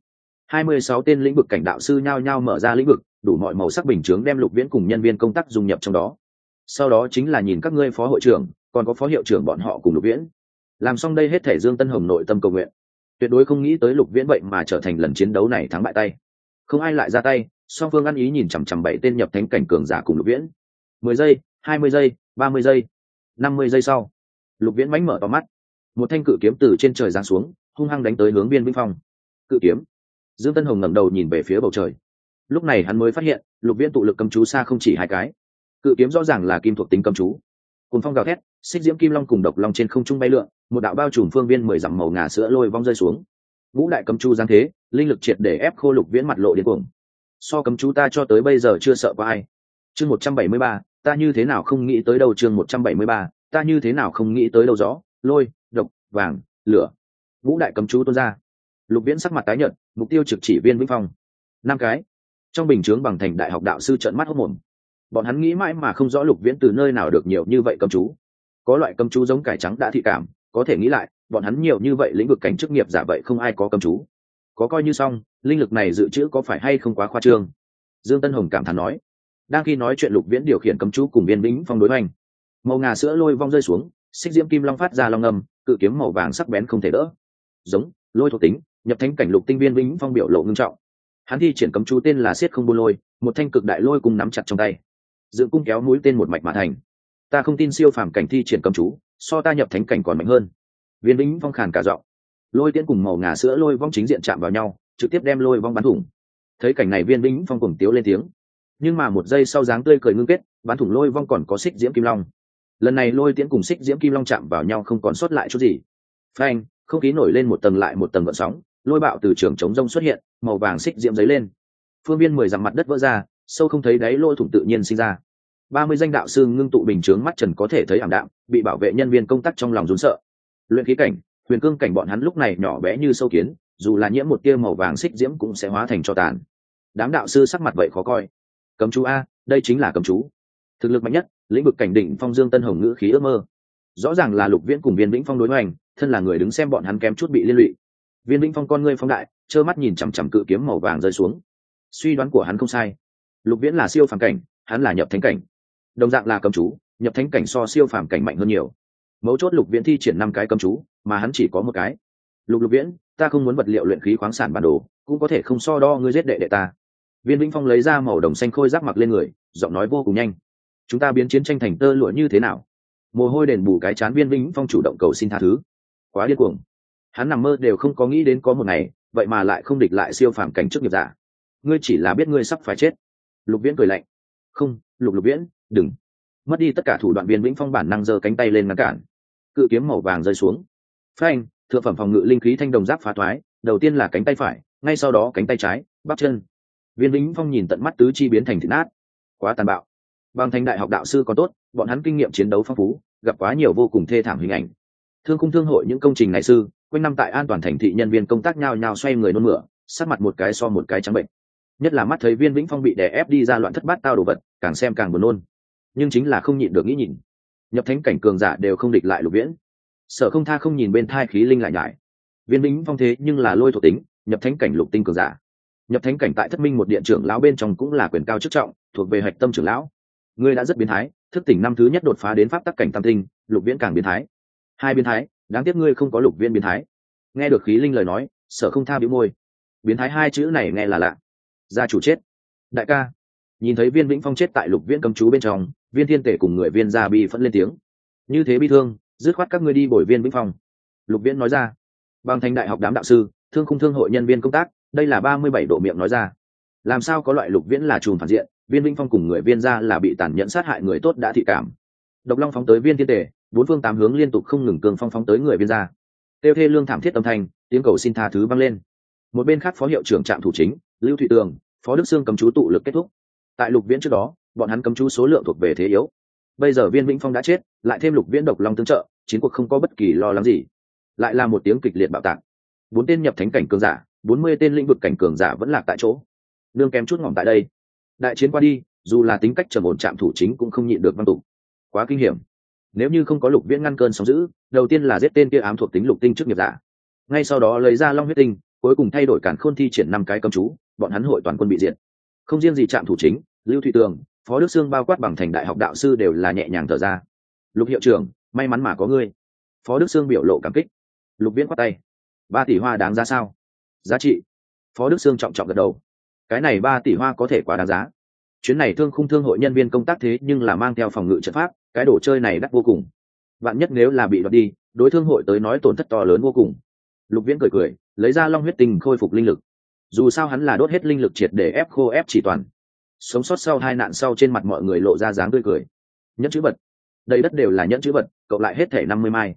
26 tên lĩnh vực cảnh đạo sư nhao nhao mở ra lĩnh vực, đủ mọi màu sắc bình chướng đem Lục Viễn cùng nhân viên công tác dung nhập trong đó. Sau đó chính là nhìn các ngươi phó hội trưởng, còn có phó hiệu trưởng bọn họ cùng Lục Viễn. Làm xong đây hết thể Dương Tân Hồng nội tâm cầu nguyện. Tuyệt đối không nghĩ tới Lục Viễn vậy mà trở thành lần chiến đấu này thắng bại tay. Không ai lại ra tay, song phương ăn ý nhìn chằm chằm 7 tên nhập thánh cảnh cường giả cùng Lục Viễn. 10 giây, 20 giây, 30 giây, 50 giây sau, Lục Viễn mánh mở to mắt, một thanh cự kiếm từ trên trời giáng xuống, hung hăng đánh tới hướng Viên Vĩnh Phong. Cự kiếm. Dương Tân Hồng ngẩng đầu nhìn về phía bầu trời. Lúc này hắn mới phát hiện, Lục Viễn tụ lực cấm chú xa không chỉ 2 cái. Cự kiếm rõ ràng là kim thuộc tính cấm chú. Cuồng phong gào thét, xích diễm kim long cùng độc long trên không trung bay lượn, một đạo bao trùm phương viên 10 dặm màu ngà sữa lôi vong rơi xuống. ngũ đại cấm chú giáng thế, linh lực triệt để ép Khô Lục Viễn mặt lộ điên cuồng. So cấm chú ta cho tới bây giờ chưa sợ qua ai. Chương 173, ta như thế nào không nghĩ tới đâu. Chương 173, ta như thế nào không nghĩ tới đâu. Gió, lôi, độc, vàng, lửa, ngũ đại cấm chú tuôn ra. Lục Viễn sắc mặt tái nhợt, mục tiêu trực chỉ Viên Vĩnh Phong. 5 cái. Trong bình chướng bằng thành đại học đạo sư trợn mắt hốt mồm. Bọn hắn nghĩ mãi mà không rõ Lục Viễn từ nơi nào được nhiều như vậy cấm chú. Có loại cấm chú giống cải trắng đã thị cảm, có thể nghĩ lại, bọn hắn nhiều như vậy lĩnh vực cảnh chức nghiệp giả vậy không ai có cấm chú. Có coi như xong, linh lực này dự trữ có phải hay không quá khoa trương? Dương Tân Hồng cảm thán nói. Đang khi nói chuyện, Lục Viễn điều khiển cấm chú cùng Viên Vĩnh Phong đối hoành. Màu ngà sữa lôi vong rơi xuống, xích diễm kim long phát ra long âm, cự kiếm màu vàng sắc bén không thể đỡ. Giống, lôi thuộc tính, nhập thánh cảnh lục tinh. Viên Vĩnh Phong biểu lộ ngưng trọng. Hắn thi triển cấm chú tên là Xiết Không Buôn Lôi, một thanh cực đại lôi cung nắm chặt trong tay. Dựng cung kéo mũi tên một mạch mà thành. Ta không tin siêu phàm cảnh thi triển cấm chú, so ta nhập thánh cảnh còn mạnh hơn. Viên Vĩnh Phong khàn cả giọng. Lôi tiễn cùng màu ngà sữa lôi vong chính diện chạm vào nhau, trực tiếp đem lôi vong bắn thủng. Thấy cảnh này, Viên Vĩnh Phong cuồng tiếu lên tiếng. Nhưng mà một giây sau, dáng tươi cười ngưng kết, bắn thủng lôi vong còn có xích diễm kim long. Lần này lôi tiễn cùng xích diễm kim long chạm vào nhau không còn sót lại chút gì. Phanh, không khí nổi lên một tầng lại một tầng gợn sóng, lôi bạo từ trường chống rông xuất hiện, màu vàng xích diễm giấy lên. Phương viên 10 dặm mặt đất vỡ ra, sâu không thấy đáy lôi thủng tự nhiên sinh ra. 30 danh đạo sư ngưng tụ bình chướng, mắt trần có thể thấy ảm đạm, bị bảo vệ nhân viên công tác trong lòng run sợ. Luyện khí cảnh, huyền cương cảnh bọn hắn lúc này nhỏ bé như sâu kiến, dù là nhiễm một tia màu vàng xích diễm cũng sẽ hóa thành tro tàn. Đám đạo sư sắc mặt vậy khó coi. Cấm chú a, đây chính là cấm chú. Thực lực mạnh nhất, lĩnh vực cảnh đỉnh phong. Dương Tân Hồng ngữ khí ước mơ. Rõ ràng là Lục Viễn cùng Viên Vĩnh Phong đối hoành, thân là người đứng xem bọn hắn kém chút bị liên lụy. Viên Vĩnh Phong con ngươi phóng đại, trơ mắt nhìn chằm chằm cự kiếm màu vàng rơi xuống. Suy đoán của hắn không sai, Lục Viễn là siêu phàm cảnh, hắn là nhập thánh cảnh. Đồng dạng là cấm chú, nhập thánh cảnh so siêu phàm cảnh mạnh hơn nhiều. Mấu chốt Lục Viễn thi triển 5 cái cấm chú, mà hắn chỉ có 1 cái. Lục Viễn, ta không muốn vật liệu luyện khí khoáng sản bản đồ, cũng có thể không so đo ngươi giết đệ đệ ta. Viên Vĩnh Phong lấy ra màu đồng xanh khôi giáp mặc lên người, giọng nói vô cùng nhanh. Chúng ta biến chiến tranh thành tơ lụa như thế nào? Mồ hôi đền bù cái chán, Viên Vĩnh Phong chủ động cầu xin tha thứ. Quá điên cuồng, hắn nằm mơ đều không có nghĩ đến có một ngày, vậy mà lại không địch lại siêu phàm cảnh chức nghiệp giả. Ngươi chỉ là biết ngươi sắp phải chết. Lục Viễn cười lạnh. Không, Lục Viễn, đừng. Mất đi tất cả thủ đoạn, Viên Vĩnh Phong bản năng giơ cánh tay lên ngăn cản. Cự kiếm màu vàng rơi xuống. Phanh, thượng phẩm phòng ngự linh khí thanh đồng giáp phá thoái, đầu tiên là cánh tay phải, ngay sau đó cánh tay trái, bắp chân. Viên Vĩnh Phong nhìn tận mắt tứ chi biến thành thịt nát. Quá tàn bạo. Bằng thành đại học đạo sư còn tốt, bọn hắn kinh nghiệm chiến đấu phong phú, gặp quá nhiều vô cùng thê thảm hình ảnh. Thương khung thương hội những công trình này sư, quanh năm tại an toàn thành thị nhân viên công tác nhao nhao xoay người nôn mửa, sát mặt một cái so một cái trắng bệnh. Nhất là mắt thấy Viên Vĩnh Phong bị đè ép đi ra loạn thất bát tao đồ vật, càng xem càng buồn nôn. Nhưng chính là không nhịn được nghĩ nhìn. Nhập thánh cảnh cường giả đều không địch lại Lục Viễn. Sở Không Tha không nhìn bên thai khí linh lại nhải. Viên Vĩnh Phong thế nhưng là lôi thuộc tính, nhập thánh cảnh lục tinh cường giả. Nhập thánh cảnh tại Thất Minh một điện trưởng lão bên trong cũng là quyền cao chức trọng, thuộc về hạch tâm trưởng lão. Ngươi đã rất biến thái, thức tỉnh năm thứ nhất đột phá đến pháp tắc cảnh tam tinh, Lục Viễn càng biến thái. 2 biến thái, đáng tiếc ngươi không có Lục Viễn biến thái. Nghe được khí linh lời nói, Sở Không Tha bĩu môi. Biến thái 2 chữ này nghe là lạ. Gia chủ chết. Đại ca. Nhìn thấy Viên Vĩnh Phong chết tại Lục Viễn cấm chú bên trong, Viên Thiên Tể cùng người Viên gia bi phẫn lên tiếng. Như thế bi thương, dứt khoát các ngươi đi bồi Viên Vĩnh Phong. Lục Viễn nói ra. Bằng thành đại học đám đạo sư, thương khung thương hội nhân viên công tác, đây là 37 độ miệng nói ra. Làm sao có loại Lục Viễn là trùm phản diện, Viên Vĩnh Phong cùng người Viên gia là bị tàn nhẫn sát hại người tốt đã thị cảm. Độc long phóng tới Viên Thiên Tể, 4 phương 8 hướng liên tục không ngừng cường phong phóng tới người Viên gia. Tiêu thê lương thảm thiết âm thanh, tiếng cầu xin tha thứ vang lên. Một bên khác, phó hiệu trưởng trạm thủ chính Lưu Thụy Tường, Phó Đức Sương cấm chú tụ lực kết thúc. Tại Lục Viễn trước đó, bọn hắn cấm chú số lượng thuộc về thế yếu. Bây giờ Viên Vĩnh Phong đã chết, lại thêm Lục Viễn độc long tương trợ, chiến cuộc không có bất kỳ lo lắng gì. Lại là một tiếng kịch liệt bạo tạc. 4 tên nhập thánh cảnh cường giả, 40 tên lĩnh vực cảnh cường giả vẫn lạc tại chỗ. Nương kém chút ngỏm tại đây. Đại chiến qua đi, dù là tính cách trầm ổn trạm thủ chính cũng không nhịn được văng tục. Quá kinh hiểm. Nếu như không có Lục Viễn ngăn cơn sóng dữ, đầu tiên là giết tên kia ám thuộc tính lục tinh trước nghiệp giả. Ngay sau đó lấy ra long huyết tinh, cuối cùng thay đổi càn khôn thi triển 5 cái cấm chú, bọn hắn hội toàn quân bị diệt. Không riêng gì trạm thủ chính, Lưu Thụy Tường, Phó Đức Sương bao quát bằng thành đại học đạo sư đều là nhẹ nhàng thở ra. Lục hiệu trưởng, may mắn mà có ngươi. Phó Đức Sương biểu lộ cảm kích. Lục Viễn quát tay. 3 tỷ hoa đáng giá sao? Giá trị. Phó Đức Sương trọng trọng gật đầu. Cái này 3 tỷ hoa có thể quá đáng giá. Chuyến này thương khung thương hội nhân viên công tác thế nhưng là mang theo phòng ngự trận pháp, cái đồ chơi này đắt vô cùng. Vạn nhất nếu là bị đoạt đi, đối thương hội tới nói tổn thất to lớn vô cùng. Lục Viễn cười cười, lấy ra long huyết tinh khôi phục linh lực. Dù sao hắn là đốt hết linh lực triệt để ép khô ép chỉ toàn. Sống sót sau 2 nạn sau, trên mặt mọi người lộ ra dáng tươi cười. Nhẫn chữ vật. Đây đất đều là nhẫn chữ vật, cộng lại hết thể 50 mai.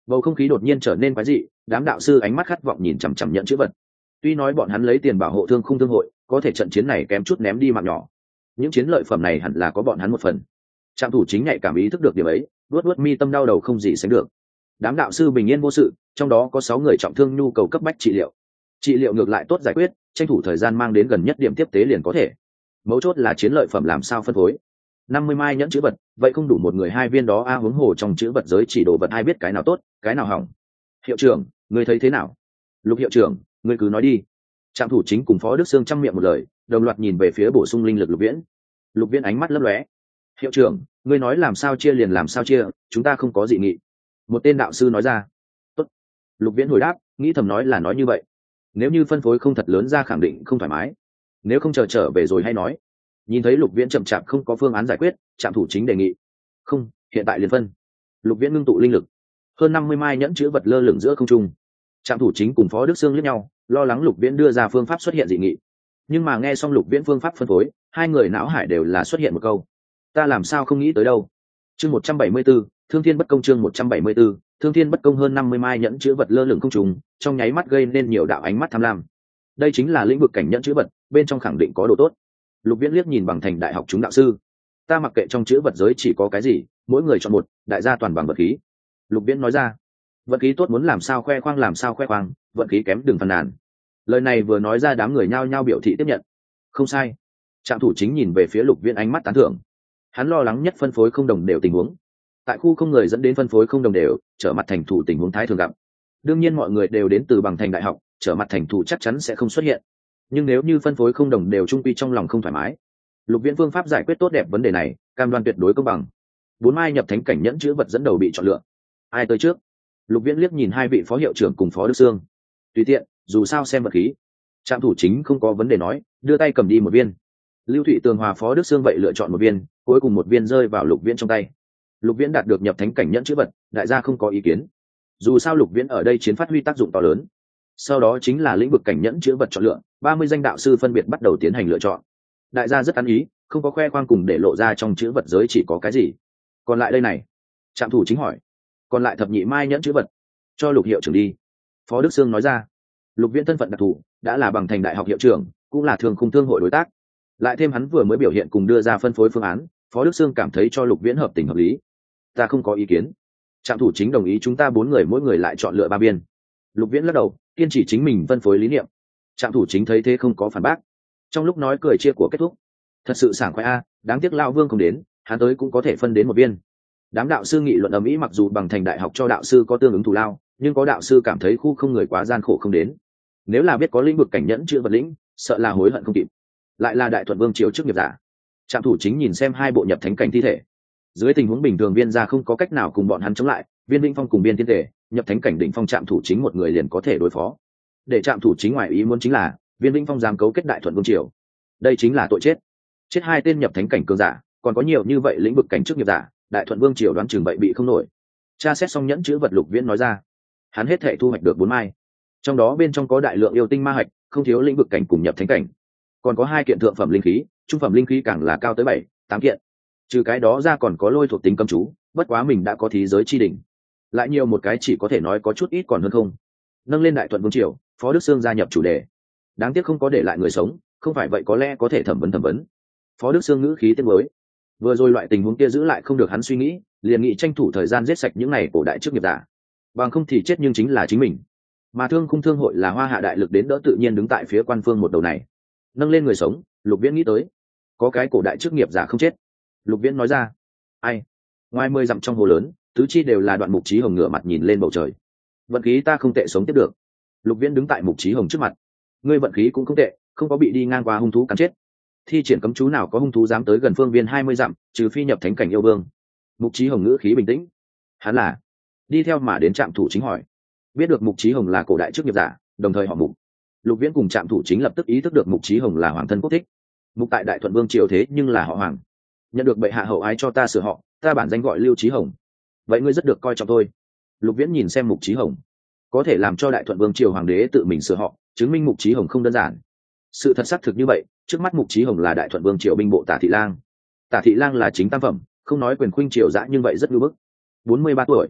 bầu không khí đột nhiên trở nên quái dị, đám đạo sư ánh mắt khát vọng nhìn chằm chằm nhận chữ vật. Tuy nói bọn hắn lấy tiền bảo hộ thương khung thương hội, có thể trận chiến này kém chút ném đi mạng nhỏ, những chiến lợi phẩm này hẳn là có bọn hắn một phần. Trạm thủ chính nhạy cảm ý thức được điểm ấy, luốt mi tâm đau đầu không gì sánh được. Đám đạo sư bình yên vô sự, trong đó có 6 người trọng thương nhu cầu cấp bách trị liệu ngược lại tốt giải quyết, tranh thủ thời gian mang đến gần nhất điểm tiếp tế liền có thể. Mấu chốt là chiến lợi phẩm làm sao phân phối. 50 mai nhẫn chữ vật, vậy không đủ một người 2 viên đó a, huống hồ trong chữ vật giới chỉ đồ vật ai biết cái nào tốt cái nào hỏng. Hiệu trưởng, ngươi thấy thế nào? Lục hiệu trưởng, ngươi cứ nói đi. Trạm thủ chính cùng Phó Đức Sương chăm miệng một lời, đồng loạt nhìn về phía bổ sung linh lực Lục Viễn ánh mắt lấp lóe. Hiệu trưởng, ngươi nói làm sao chia liền làm sao chia, chúng ta không có dị nghị. Một tên đạo sư nói ra. Tốt. Lục Viễn hồi đáp, nghĩ thầm nói là nói như vậy. Nếu như phân phối không thật lớn ra khẳng định không thoải mái, nếu không chờ trở về rồi hay nói. Nhìn thấy Lục Viễn chậm chạp không có phương án giải quyết, trạm thủ chính đề nghị. Không, hiện tại liền phân. Lục Viễn ngưng tụ linh lực, hơn 50 mai nhẫn chữ vật lơ lửng giữa không trung. Trạm thủ chính cùng Phó Đức Sương liếc nhau, lo lắng Lục Viễn đưa ra phương pháp xuất hiện dị nghị. Nhưng mà nghe xong Lục Viễn phương pháp phân phối, hai người não hải đều là xuất hiện một câu: ta làm sao không nghĩ tới đâu. Chương 174, Thương Thiên bất công. Chương 174, Thương Thiên bất công. Hơn 50 mai nhẫn chữ vật lơ lửng không trung, trong nháy mắt gây nên nhiều đạo ánh mắt tham lam. Đây chính là lĩnh vực cảnh nhẫn chữ vật, bên trong khẳng định có đồ tốt. Lục Viễn liếc nhìn Bằng Thành đại học chúng đạo sư. Ta mặc kệ trong chữ vật giới chỉ có cái gì, mỗi người chọn một, đại gia toàn bằng vật khí. Lục Viễn nói ra. Vận khí tốt muốn làm sao khoe khoang làm sao khoe khoang, vận khí kém đừng phàn nàn. Lời này vừa nói ra đám người nhao nhao biểu thị tiếp nhận. Không sai. Trạm thủ chính nhìn về phía Lục Viễn ánh mắt tán thưởng. Hắn lo lắng nhất phân phối không đồng đều tình huống. Tại khu không người dẫn đến phân phối không đồng đều, trở mặt thành thủ tình huống thái thường gặp. Đương nhiên mọi người đều đến từ Bằng Thành đại học, trở mặt thành thủ chắc chắn sẽ không xuất hiện. Nhưng nếu như phân phối không đồng đều trung quy trong lòng không thoải mái, Lục Viễn phương pháp giải quyết tốt đẹp vấn đề này, cam đoan tuyệt đối công bằng. 4 mai nhập thánh cảnh nhẫn chữ vật dẫn đầu bị chọn lựa. Ai tới trước? Lục Viễn liếc nhìn hai vị phó hiệu trưởng cùng Phó Đức Sương. Tùy tiện, dù sao xem vật khí. Trạm thủ chính không có vấn đề nói, đưa tay cầm đi một viên. Lưu Thụy Tường hòa Phó Đức Sương vậy lựa chọn một viên, cuối cùng một viên rơi vào Lục Viễn trong tay. Lục Viễn đạt được nhập thánh cảnh nhẫn chữ vật, đại gia không có ý kiến. Dù sao Lục Viễn ở đây chiến phát huy tác dụng to lớn. Sau đó chính là lĩnh vực cảnh nhẫn chữ vật chọn lựa, 30 danh đạo sư phân biệt bắt đầu tiến hành lựa chọn. Đại gia rất ăn ý, không có khoe khoang cùng để lộ ra trong chữ vật giới chỉ có cái gì. Còn lại đây này. Trạm thủ chính hỏi. Còn lại thập nhị mai nhẫn chữ vật, cho Lục hiệu trưởng đi. Phó Đức Sương nói ra. Lục Viễn thân phận đặc thù, đã là Bằng Thành đại học hiệu trưởng, cũng là thường khung thương hội đối tác. Lại thêm hắn vừa mới biểu hiện cùng đưa ra phân phối phương án, Phó Đức Sương cảm thấy cho Lục Viễn hợp tình hợp lý. Ta không có ý kiến. Trạm thủ chính đồng ý chúng ta 4 người mỗi người lại chọn lựa 3 viên. Lục Viễn lắc đầu, kiên trì chính mình phân phối lý niệm. Trạm thủ chính thấy thế không có phản bác. Trong lúc nói cười chia của kết thúc. Thật sự sảng khoái a, đáng tiếc lão Vương không đến, hắn tới cũng có thể phân đến một viên. Đám đạo sư nghị luận ầm ĩ, mặc dù Bằng Thành đại học cho đạo sư có tương ứng thù lao, nhưng có đạo sư cảm thấy khu không người quá gian khổ không đến. Nếu là biết có lĩnh vực cảnh nhẫn chữ vật lĩnh, sợ là hối hận không kịp. Lại là Đại Thuận Vương triều chức nghiệp giả. Trạm thủ chính nhìn xem hai bộ nhập thánh cảnh thi thể. Dưới tình huống bình thường viên gia không có cách nào cùng bọn hắn chống lại, Viên Vĩnh Phong cùng Viên Thiên Thể, nhập thánh cảnh đỉnh phong trạm thủ chính một người liền có thể đối phó. Để trạm thủ chính ngoài ý muốn chính là, Viên Vĩnh Phong dám cấu kết Đại Thuận Vương triều. Đây chính là tội chết. Chết hai tên nhập thánh cảnh cường giả, còn có nhiều như vậy lĩnh vực cảnh chức nghiệp giả, Đại Thuận Vương triều đoán chừng vậy bị không nổi. Tra xét xong nhẫn chữ vật, Lục Viễn nói ra. Hắn hết thảy thu hoạch được 4 mai. Trong đó bên trong có đại lượng yêu tinh ma hạch, không thiếu lĩnh vực cảnh cùng nhập thánh cảnh. Còn có 2 kiện thượng phẩm linh khí, trung phẩm linh khí càng là cao tới 7, 8 kiện. Trừ cái đó ra còn có lôi thuộc tính cấm chú, bất quá mình đã có thí giới chi đỉnh. Lại nhiều một cái chỉ có thể nói có chút ít còn hơn không. Nâng lên Đại Thuận Vương triều, Phó Đức Sương gia nhập chủ đề. Đáng tiếc không có để lại người sống, không phải vậy có lẽ có thể thẩm vấn. Phó Đức Sương ngữ khí tiếc nuối. Vừa rồi loại tình huống kia giữ lại không được hắn suy nghĩ, liền nghị tranh thủ thời gian giết sạch những này cổ đại chức nghiệp giả. Bằng không thì chết nhưng chính là chính mình. Mà Thương Khung thương hội là Hoa Hạ đại lực đến đỡ, tự nhiên đứng tại phía quan phương một đầu này. Nâng lên người sống, Lục Viễn nghĩ tới, có cái cổ đại chức nghiệp giả không chết. Lục Viễn nói ra. Ai? Ngoài 10 dặm trong hồ lớn, tứ chi đều là Đoạn Mục Chí Hồng ngửa mặt nhìn lên bầu trời. Vận khí ta không tệ, sống tiếp được. Lục Viễn đứng tại Mục Chí Hồng trước mặt. Ngươi vận khí cũng không tệ, không có bị đi ngang qua hung thú cắn chết. Thi triển cấm chú nào có hung thú dám tới gần phương viên 20 dặm, trừ phi nhập thánh cảnh yêu vương. Mục Chí Hồng ngữ khí bình tĩnh. Hắn là đi theo mà đến trạm thủ chính hỏi. Biết được Mục Chí Hồng là cổ đại chức nghiệp giả, đồng thời họ Mục. Lục Viễn cùng trạm thủ chính lập tức ý thức được Mục Chí Hồng là hoàng thân quốc thích. Mục tại Đại Thuận Vương triều thế nhưng là họ Hoàng. Nhận được bệ hạ hậu ái cho ta sửa họ, ta bản danh gọi Lưu Chí Hồng. Vậy ngươi rất được coi trọng tôi. Lục Viễn nhìn xem Mục Chí Hồng, có thể làm cho Đại Thuận Vương triều hoàng đế tự mình sửa họ, chứng minh Mục Chí Hồng không đơn giản. Sự thật xác thực như vậy, trước mắt Mục Chí Hồng là Đại Thuận Vương triều binh bộ Tả Thị Lang. Tả Thị Lang là chính tam phẩm, không nói quyền khuynh triều dã nhưng vậy rất nhu bức. 43 tuổi,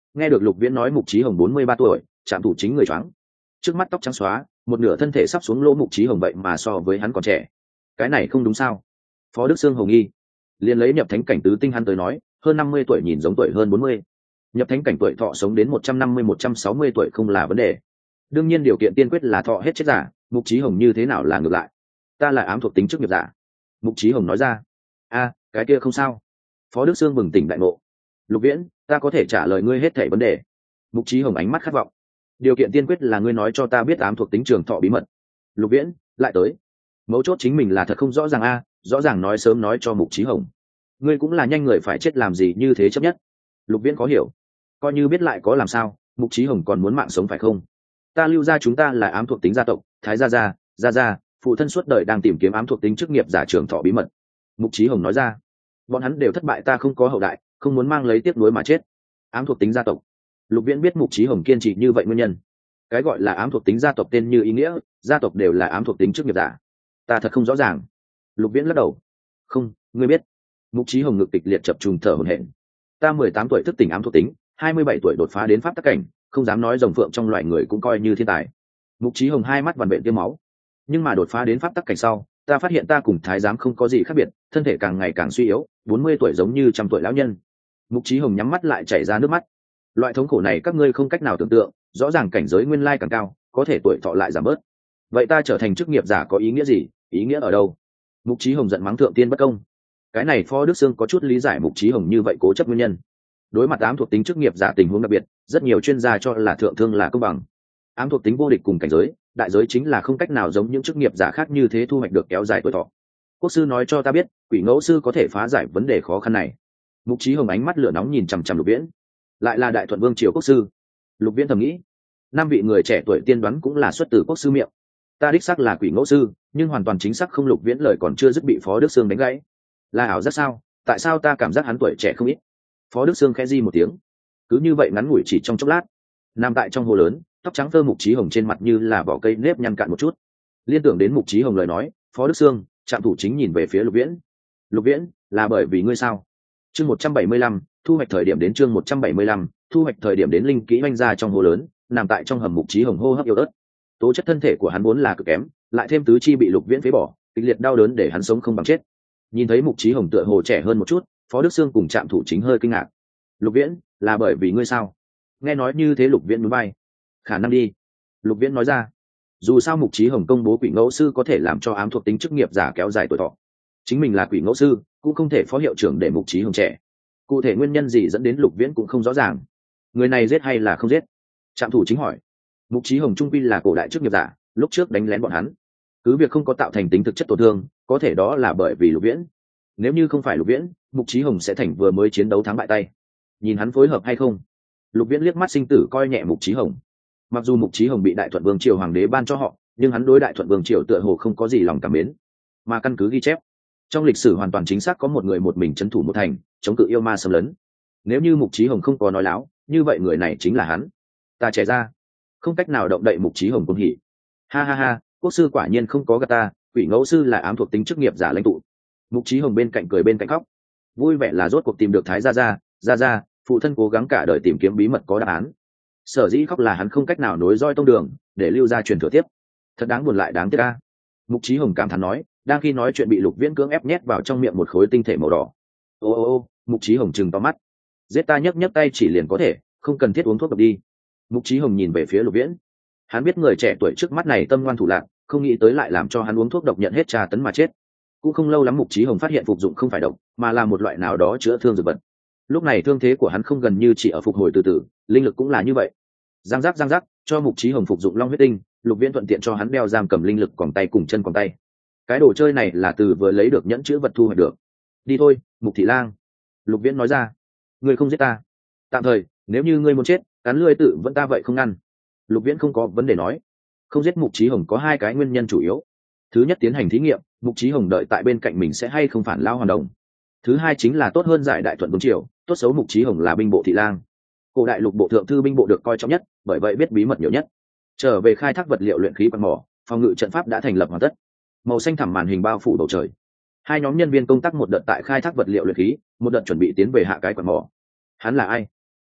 Nghe được Lục Viễn nói Mục Chí Hồng 43 tuổi, Trạm Thủ Chính người choáng. Trước mắt tóc trắng xóa, một nửa thân thể sắp xuống lỗ Mục Chí Hồng vậy mà so với hắn còn trẻ. Cái này không đúng sao? Phó Đức Sương hồng nghi, liền lấy nhập thánh cảnh tứ tinh hắn tới nói, hơn 50 tuổi nhìn giống tuổi hơn 40. Nhập thánh cảnh tuổi thọ sống đến 150-160 tuổi không là vấn đề. Đương nhiên điều kiện tiên quyết là thọ hết chết giả, Mục Chí Hồng như thế nào là ngược lại. Ta là ám thuộc tính chức nghiệp giả. Mục Chí Hồng nói ra. A, cái kia không sao. Phó Đức Sương bừng tỉnh đại ngộ. Lục Viễn, ta có thể trả lời ngươi hết thảy vấn đề. Mục Chí Hồng ánh mắt khát vọng. Điều kiện tiên quyết là ngươi nói cho ta biết ám thuộc tính trường thọ bí mật. Lục Viễn lại tới. Mấu chốt chính mình là thật không rõ ràng a, rõ ràng nói sớm nói cho Mục Chí Hồng. Ngươi cũng là nhanh người phải chết làm gì như thế chấp nhất. Lục Viễn có hiểu. Coi như biết lại có làm sao, Mục Chí Hồng còn muốn mạng sống phải không? Ta Lưu gia chúng ta là ám thuộc tính gia tộc, Thái gia, phụ thân suốt đời đang tìm kiếm ám thuộc tính chức nghiệp giả trường thọ bí mật. Mục Chí Hồng nói ra. Bọn hắn đều thất bại, ta không có hậu đại, không muốn mang lấy tiếc nuối mà chết. Ám thuộc tính gia tộc. Lục Viễn biết Mục Chí Hồng kiên trì như vậy nguyên nhân. Cái gọi là ám thuộc tính gia tộc tên như ý nghĩa, gia tộc đều là ám thuộc tính chức nghiệp giả. Ta thật không rõ ràng. Lục Viễn lắc đầu. Không, ngươi biết. Mục Chí Hồng ngực kịch liệt chập trùng thở hổn hển. Ta 18 tuổi thức tỉnh ám thuộc tính, 27 tuổi đột phá đến pháp tắc cảnh, không dám nói rồng phượng trong loại người cũng coi như thiên tài. Mục Chí Hồng hai mắt vằn vện tiêm máu. Nhưng mà đột phá đến pháp tắc cảnh sau, ta phát hiện ta cùng thái giám không có gì khác biệt, thân thể càng ngày càng suy yếu, 40 tuổi giống như trăm tuổi lão nhân. Mục Chí Hồng nhắm mắt lại chảy ra nước mắt. Loại thống khổ này các ngươi không cách nào tưởng tượng, rõ ràng cảnh giới nguyên lai càng cao, có thể tuổi thọ lại giảm bớt. Vậy ta trở thành chức nghiệp giả có ý nghĩa gì, ý nghĩa ở đâu? Mục Chí Hồng giận mắng thượng tiên bất công. Cái này Phó Đức Sương có chút lý giải Mục Chí Hồng như vậy cố chấp nguyên nhân. Đối mặt ám thuộc tính chức nghiệp giả tình huống đặc biệt, rất nhiều chuyên gia cho là thượng thương là công bằng. Ám thuộc tính vô địch cùng cảnh giới, đại giới chính là không cách nào giống những chức nghiệp giả khác như thế thu hoạch được kéo dài tuổi thọ. Quốc sư nói cho ta biết, Quỷ Ngẫu sư có thể phá giải vấn đề khó khăn này. Mục Chí Hồng ánh mắt lửa nóng nhìn chằm chằm Lục Viễn. Lại là Đại Thuận Vương triều quốc sư. Lục Viễn thầm nghĩ, năm vị người trẻ tuổi tiên đoán cũng là xuất từ quốc sư miệng. Ta đích xác là Quỷ Ngẫu sư, nhưng hoàn toàn chính xác không. Lục Viễn lời còn chưa dứt bị Phó Đức Sương đánh gãy. Là ảo giác sao? Tại sao ta cảm giác hắn tuổi trẻ không ít? Phó Đức Sương khẽ di một tiếng. Cứ như vậy ngắn ngủi chỉ trong chốc lát, nằm tại trong hồ lớn, tóc trắng phơ Mục Chí Hồng trên mặt như là vỏ cây nếp nhăn cạn một chút. Liên tưởng đến Mục Chí Hồng lời nói, Phó Đức Sương, Trạm Thủ Chính nhìn về phía Lục Viễn. Lục Viễn, là bởi vì ngươi sao? Chương 175, thu hoạch thời điểm đến. Chương 175, thu hoạch thời điểm đến. Linh kỹ oanh ra trong hồ lớn, nằm tại trong hầm. Mục Chí Hồng hô hấp yếu ớt. Tố chất thân thể của hắn vốn là cực kém, lại thêm tứ chi bị Lục Viễn phế bỏ, kịch liệt đau đớn để hắn sống không bằng chết. Nhìn thấy Mục Chí Hồng tựa hồ trẻ hơn một chút, Phó Đức Sương cùng Trạm Thủ Chính hơi kinh ngạc. Lục Viễn, là bởi vì ngươi sao? Nghe nói như thế Lục Viễn nhún vai. Khả năng đi. Lục Viễn nói ra. Dù sao Mục Chí Hồng công bố Quỷ Ngẫu sư có thể làm cho ám thuộc tính chức nghiệp giả kéo dài tuổi thọ. Chính mình là Quỷ Ngẫu sư, cũng không thể phó hiệu trưởng để Mục Chí Hồng trẻ. Cụ thể nguyên nhân gì dẫn đến Lục Viễn cũng không rõ ràng. Người này giết hay là không giết? Trạm Thủ Chính hỏi. Mục Chí Hồng trung quy là cổ đại chức nghiệp giả, lúc trước đánh lén bọn hắn, cứ việc không có tạo thành tính thực chất tổn thương, có thể đó là bởi vì Lục Viễn. Nếu như không phải Lục Viễn, Mục Chí Hồng sẽ thành vừa mới chiến đấu thắng bại tay. Nhìn hắn phối hợp hay không. Lục Viễn liếc mắt sinh tử coi nhẹ Mục Chí Hồng. Mặc dù Mục Chí Hồng bị Đại Thuận Vương triều hoàng đế ban cho họ, nhưng hắn đối Đại Thuận Vương triều tựa hồ không có gì lòng cảm mến. Mà căn cứ ghi chép, trong lịch sử hoàn toàn chính xác có một người một mình trấn thủ một thành, chống cự yêu ma xâm lấn. Nếu như Mục Chí Hồng không có nói láo, như vậy người này chính là hắn. Ta trẻ ra, không cách nào động đậy. Mục Chí Hồng cuồng hỉ. Ha ha ha, quốc sư quả nhiên không có gạt ta, Quỷ Ngẫu sư là ám thuộc tính chức nghiệp giả lãnh tụ. Mục Chí Hồng bên cạnh cười bên cạnh khóc. Vui vẻ là rốt cuộc tìm được Thái gia, phụ thân cố gắng cả đời tìm kiếm bí mật có đáp án. Sở dĩ khóc là hắn không cách nào nối roi tông đường để lưu gia truyền thừa tiếp. Thật đáng buồn lại đáng tiếc a. Mục Chí Hồng cảm thán nói, đang khi nói chuyện bị Lục Viễn cưỡng ép nhét vào trong miệng một khối tinh thể màu đỏ. Ô, Mục Chí Hồng trừng to mắt. Giết ta nhấc tay chỉ liền có thể, không cần thiết uống thuốc độc đi. Mục Chí Hồng nhìn về phía Lục Viễn. Hắn biết người trẻ tuổi trước mắt này tâm ngoan thủ lạn, không nghĩ tới lại làm cho hắn uống thuốc độc nhận hết tra tấn mà chết. Cũng không lâu lắm Mục Chí Hồng phát hiện phục dụng không phải độc, mà là một loại nào đó chữa thương dược vật. Lúc này thương thế của hắn không gần như chỉ ở phục hồi từ từ, linh lực cũng là như vậy. Giang giác, cho Mục Chí Hồng phục dụng Long huyết tinh, Lục Viễn thuận tiện cho hắn đeo giam cầm linh lực còng tay cùng chân còng tay. Cái đồ chơi này là từ vừa lấy được nhẫn chữ vật thu hoạch được. Đi thôi, Mục Thị Lang. Lục Viễn nói ra. Ngươi không giết ta. Tạm thời, nếu như ngươi muốn chết, cắn lưỡi tự vẫn ta vậy không ngăn. Lục Viễn không có vấn đề nói. Không giết Mục Chí Hồng có hai cái nguyên nhân chủ yếu. Thứ nhất, tiến hành thí nghiệm, Mục Chí Hồng đợi tại bên cạnh mình sẽ hay không phản lao hoàn đồng. Thứ hai chính là tốt hơn giải Đại Thuận Vương triều, tốt xấu Mục Chí Hồng là binh bộ thị lang. Cổ đại lục bộ thượng thư binh bộ được coi trọng nhất, bởi vậy biết bí mật nhiều nhất. Trở về khai thác vật liệu luyện khí quan mỏ, phòng ngự trận pháp đã thành lập hoàn tất. Màu xanh thẳm màn hình bao phủ bầu trời. Hai nhóm nhân viên công tác một đợt tại khai thác vật liệu luyện khí, một đợt chuẩn bị tiến về hạ cái quan mỏ. Hắn là ai?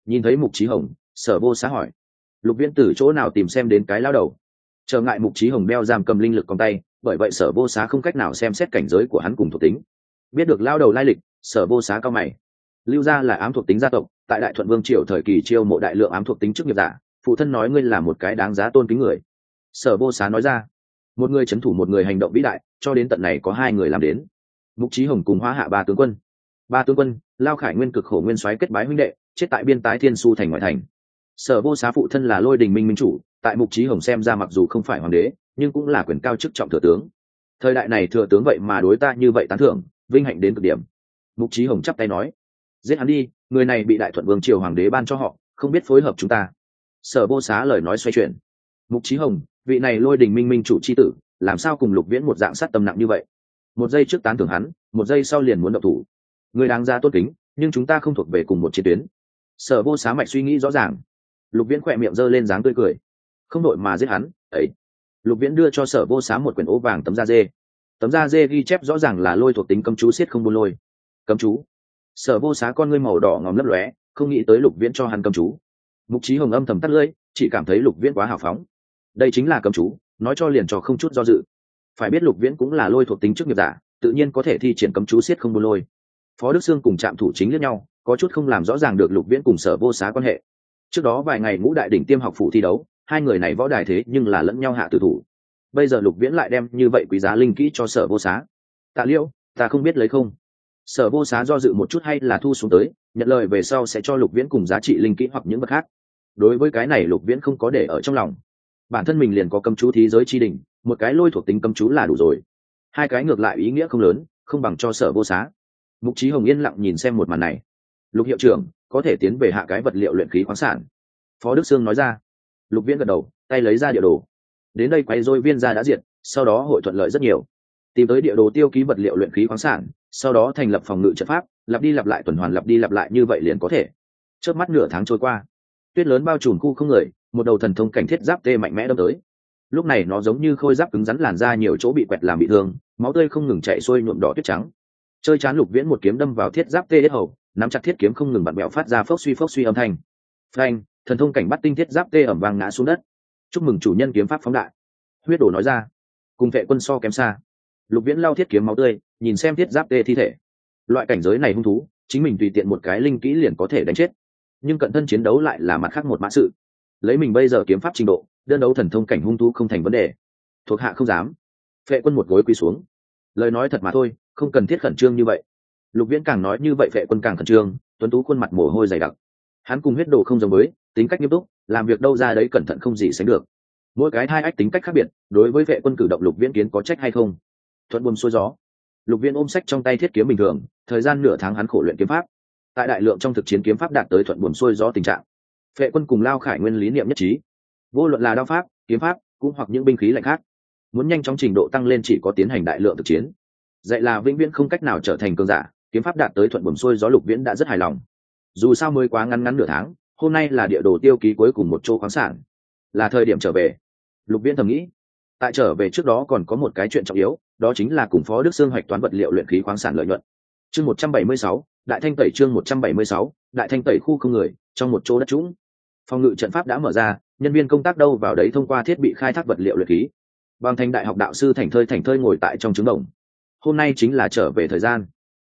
Nhìn thấy Mục Chí Hồng, Sở Vô Xá hỏi: Lục Viễn từ chỗ nào tìm xem đến cái lao đầu? Trở ngại Mục Chí Hồng đeo giam cầm linh lực còng tay, bởi vậy Sở Vô Xá không cách nào xem xét cảnh giới của hắn cùng thuộc tính. Biết được lao đầu lai lịch, Sở Vô Xá cao mày. Lưu gia là ám thuộc tính gia tộc, tại Đại Thuận Vương triều thời kỳ chiêu mộ đại lượng ám thuộc tính chức nghiệp giả, phụ thân nói ngươi là một cái đáng giá tôn kính người. Sở Vô Xá nói ra, một người chấn thủ một người hành động vĩ đại, cho đến tận này có hai người làm đến. Mục Chí Hồng cùng Hóa Hạ ba tướng quân. Ba tướng quân, Lao Khải Nguyên cực khổ nguyên soái kết bái huynh đệ, chết tại biên tái Thiên Su thành ngoại thành. Sở Vô Xá phụ thân là Lôi Đình Minh minh chủ, tại Mục Chí Hồng xem ra mặc dù không phải hoàng đế, nhưng cũng là quyền cao chức trọng thừa tướng. Thời đại này thừa tướng vậy mà đối ta như vậy tán thưởng, vinh hạnh đến cực điểm. Mục Chí Hồng chắp tay nói, giết hắn đi, người này bị Đại Thuận Vương triều hoàng đế ban cho họ, không biết phối hợp chúng ta. Sở Vô Xá lời nói xoay chuyển. Mục Chí Hồng, vị này Lôi Đình Minh minh chủ chi tử, làm sao cùng Lục Viễn một dạng sát tâm nặng như vậy? Một giây trước tán thưởng hắn, một giây sau liền muốn động thủ. Người đáng ra tôn kính, nhưng chúng ta không thuộc về cùng một chiến tuyến. Sở Vô Xá mạch suy nghĩ rõ ràng. Lục Viễn khỏe miệng giơ lên dáng tươi cười, không đội mà giết hắn ấy. Lục Viễn đưa cho Sở Vô Xá một quyển ố vàng tấm da dê. Tấm da dê ghi chép rõ ràng là lôi thuộc tính cấm chú siết không buôn lôi. Cấm chú? Sở Vô Xá con ngươi màu đỏ ngòm lấp lóe, không nghĩ tới Lục Viễn cho hắn cấm chú. Mục Chí Hồng âm thầm tắt lưỡi, chỉ cảm thấy Lục Viễn quá hào phóng. Đây chính là cấm chú, nói cho liền cho không chút do dự. Phải biết Lục Viễn cũng là lôi thuộc tính chức nghiệp giả, tự nhiên có thể thi triển cấm chú siết không buôn lôi. Phó Đức Sương cùng Trạm Thủ Chính liếc nhau, có chút không làm rõ ràng được Lục Viễn cùng Sở Vô Xá quan hệ. Trước đó vài ngày Ngũ Đại đỉnh tiêm học phủ thi đấu, hai người này võ đài thế nhưng là lẫn nhau hạ tử thủ. Bây giờ Lục Viễn lại đem như vậy quý giá linh kỹ cho Sở Vô Xá. Tạ Liễu, ta không biết lấy không. Sở Vô Xá do dự một chút hay là thu xuống tới, nhận lời về sau sẽ cho Lục Viễn cùng giá trị linh kỹ hoặc những vật khác. Đối với cái này Lục Viễn không có để ở trong lòng. Bản thân mình liền có cấm chú thí giới chi đỉnh, một cái lôi thuộc tính cấm chú là đủ rồi. Hai cái ngược lại ý nghĩa không lớn, không bằng cho Sở Vô Xá. Mục Chí Hồng yên lặng nhìn xem một màn này. Lục hiệu trưởng, có thể tiến về hạ cái vật liệu luyện khí khoáng sản. Phó Đức Sương nói ra. Lục Viễn gật đầu, tay lấy ra địa đồ. Đến đây quay rồi viên gia đã diệt, sau đó hội thuận lợi rất nhiều. Tìm tới địa đồ tiêu ký vật liệu luyện khí khoáng sản, sau đó thành lập phòng ngự trận pháp, lặp đi lặp lại tuần hoàn lặp đi lặp lại như vậy liền có thể. Chớp mắt nửa tháng trôi qua, tuyết lớn bao trùm khu không người, một đầu thần thông cảnh thiết giáp tê mạnh mẽ đâm tới. Lúc này nó giống như khôi giáp cứng rắn, làn ra nhiều chỗ bị quẹt làm bị thương, máu tươi không ngừng chảy xuôi nhuộm đỏ tuyết trắng. Chơi chán Lục Viễn một kiếm đâm vào thiết giáp tê hết hầu, nắm chặt thiết kiếm không ngừng bật bẹo phát ra phốc suy âm thanh. Phanh, thần thông cảnh bắt tinh thiết giáp tê ẩm vang ngã xuống đất. Chúc mừng chủ nhân kiếm pháp phóng đại. Huyết Đổ nói ra. Cùng vệ quân so kém xa. Lục Viễn lau thiết kiếm máu tươi, nhìn xem thiết giáp tê thi thể. Loại cảnh giới này hung thú, chính mình tùy tiện một cái linh kỹ liền có thể đánh chết, nhưng cận thân chiến đấu lại là mặt khác một mã sự. Lấy mình bây giờ kiếm pháp trình độ, đơn đấu thần thông cảnh hung thú không thành vấn đề. Thuộc hạ không dám. Vệ quân một gối quỳ xuống. Lời nói thật mà thôi, không cần thiết khẩn trương như vậy. Lục Viễn càng nói như vậy vệ quân càng khẩn trương, tuấn tú khuôn mặt mồ hôi dày đặc. Hắn cùng Huyết Đồ không giống với, tính cách nghiêm túc, làm việc đâu ra đấy cẩn thận không gì sánh được. Mỗi cái hai ách tính cách khác biệt, đối với vệ quân cử động Lục Viễn kiến có trách hay không? Thuận buồm xuôi gió. Lục Viễn ôm sách trong tay thiết kiếm bình thường, thời gian nửa tháng hắn khổ luyện kiếm pháp. Tại đại lượng trong thực chiến kiếm pháp đạt tới thuận buồm xuôi gió tình trạng. Vệ quân cùng Lao Khải Nguyên lý niệm nhất trí. Vô luận là đao pháp, kiếm pháp, cũng hoặc những binh khí lạnh khác, muốn nhanh chóng trình độ tăng lên chỉ có tiến hành đại lượng thực chiến. Dạy là vĩnh viễn không cách nào trở thành cường giả, kiếm pháp đạt tới thuận buồm xuôi gió Lục Viễn đã rất hài lòng. Dù sao mới quá ngắn nửa tháng, hôm nay là địa đồ tiêu ký cuối cùng một chỗ khoáng sản, là thời điểm trở về. Lục Viễn thầm nghĩ. Tại trở về trước đó còn có một cái chuyện trọng yếu, đó chính là cùng Phó Đức Sương hoạch toán vật liệu luyện khí khoáng sản lợi nhuận. Chương 176, Đại Thanh tẩy chương 176, Đại Thanh tẩy khu không người, trong một chỗ đất trũng. Phòng ngự trận pháp đã mở ra, nhân viên công tác đâu vào đấy thông qua thiết bị khai thác vật liệu luyện khí. Bằng Thành Đại học đạo sư thảnh thơi ngồi tại trong trứng đồng. Hôm nay chính là trở về thời gian.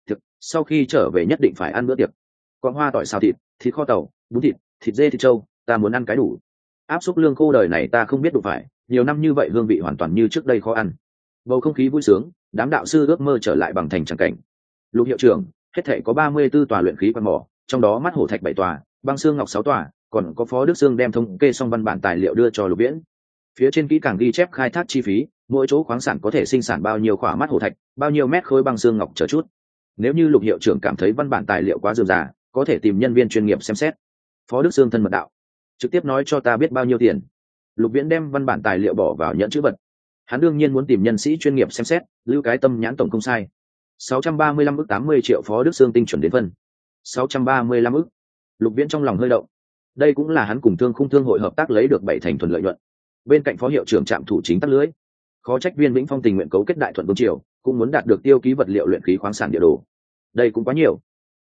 Sau khi trở về nhất định phải ăn bữa tiệc. Có hoa tỏi xào thịt, thịt kho tàu, bún thịt, thịt dê thịt trâu, ta muốn ăn cái đủ. Áp xúc lương khô đời này ta không biết đủ phải, nhiều năm như vậy hương vị hoàn toàn như trước đây khó ăn. Bầu không khí vui sướng, đám đạo sư ước mơ trở lại Bằng Thành chẳng cảnh. Lục hiệu trưởng, hết thể có 34 tòa luyện khí quan mỏ, trong đó mắt hổ thạch 7 tòa, băng xương ngọc 6 tòa, còn có Phó Đức Sương đem thống kê xong văn bản tài liệu đưa cho Lục Viễn. Phía trên kỹ càng ghi chép khai thác chi phí, mỗi chỗ khoáng sản có thể sinh sản bao nhiêu khỏa mắt hổ thạch, bao nhiêu mét khối băng xương ngọc chờ chút. Nếu như Lục hiệu trưởng cảm thấy văn bản tài liệu quá rườm rà, có thể tìm nhân viên chuyên nghiệp xem xét. Phó Đức Sương thân mật đạo, trực tiếp nói cho ta biết bao nhiêu tiền. Lục Viễn đem văn bản tài liệu bỏ vào nhẫn chữ vật. Hắn đương nhiên muốn tìm nhân sĩ chuyên nghiệp xem xét, lưu cái tâm nhãn tổng không sai. 635 ức 80 triệu Phó Đức Sương tinh chuẩn đến phân. 635 ức. Lục Viễn trong lòng hơi động. Đây cũng là hắn cùng thương hội hợp tác lấy được 7 thành thuần lợi nhuận. Bên cạnh Phó hiệu trưởng Trạm Thủ Chính tắt lưới. Khó trách Viên Vĩnh Phong tình nguyện cấu kết Đại Thuận Vương triều, cũng muốn đạt được tiêu ký vật liệu luyện khí khoáng sản địa đồ. Đây cũng quá nhiều.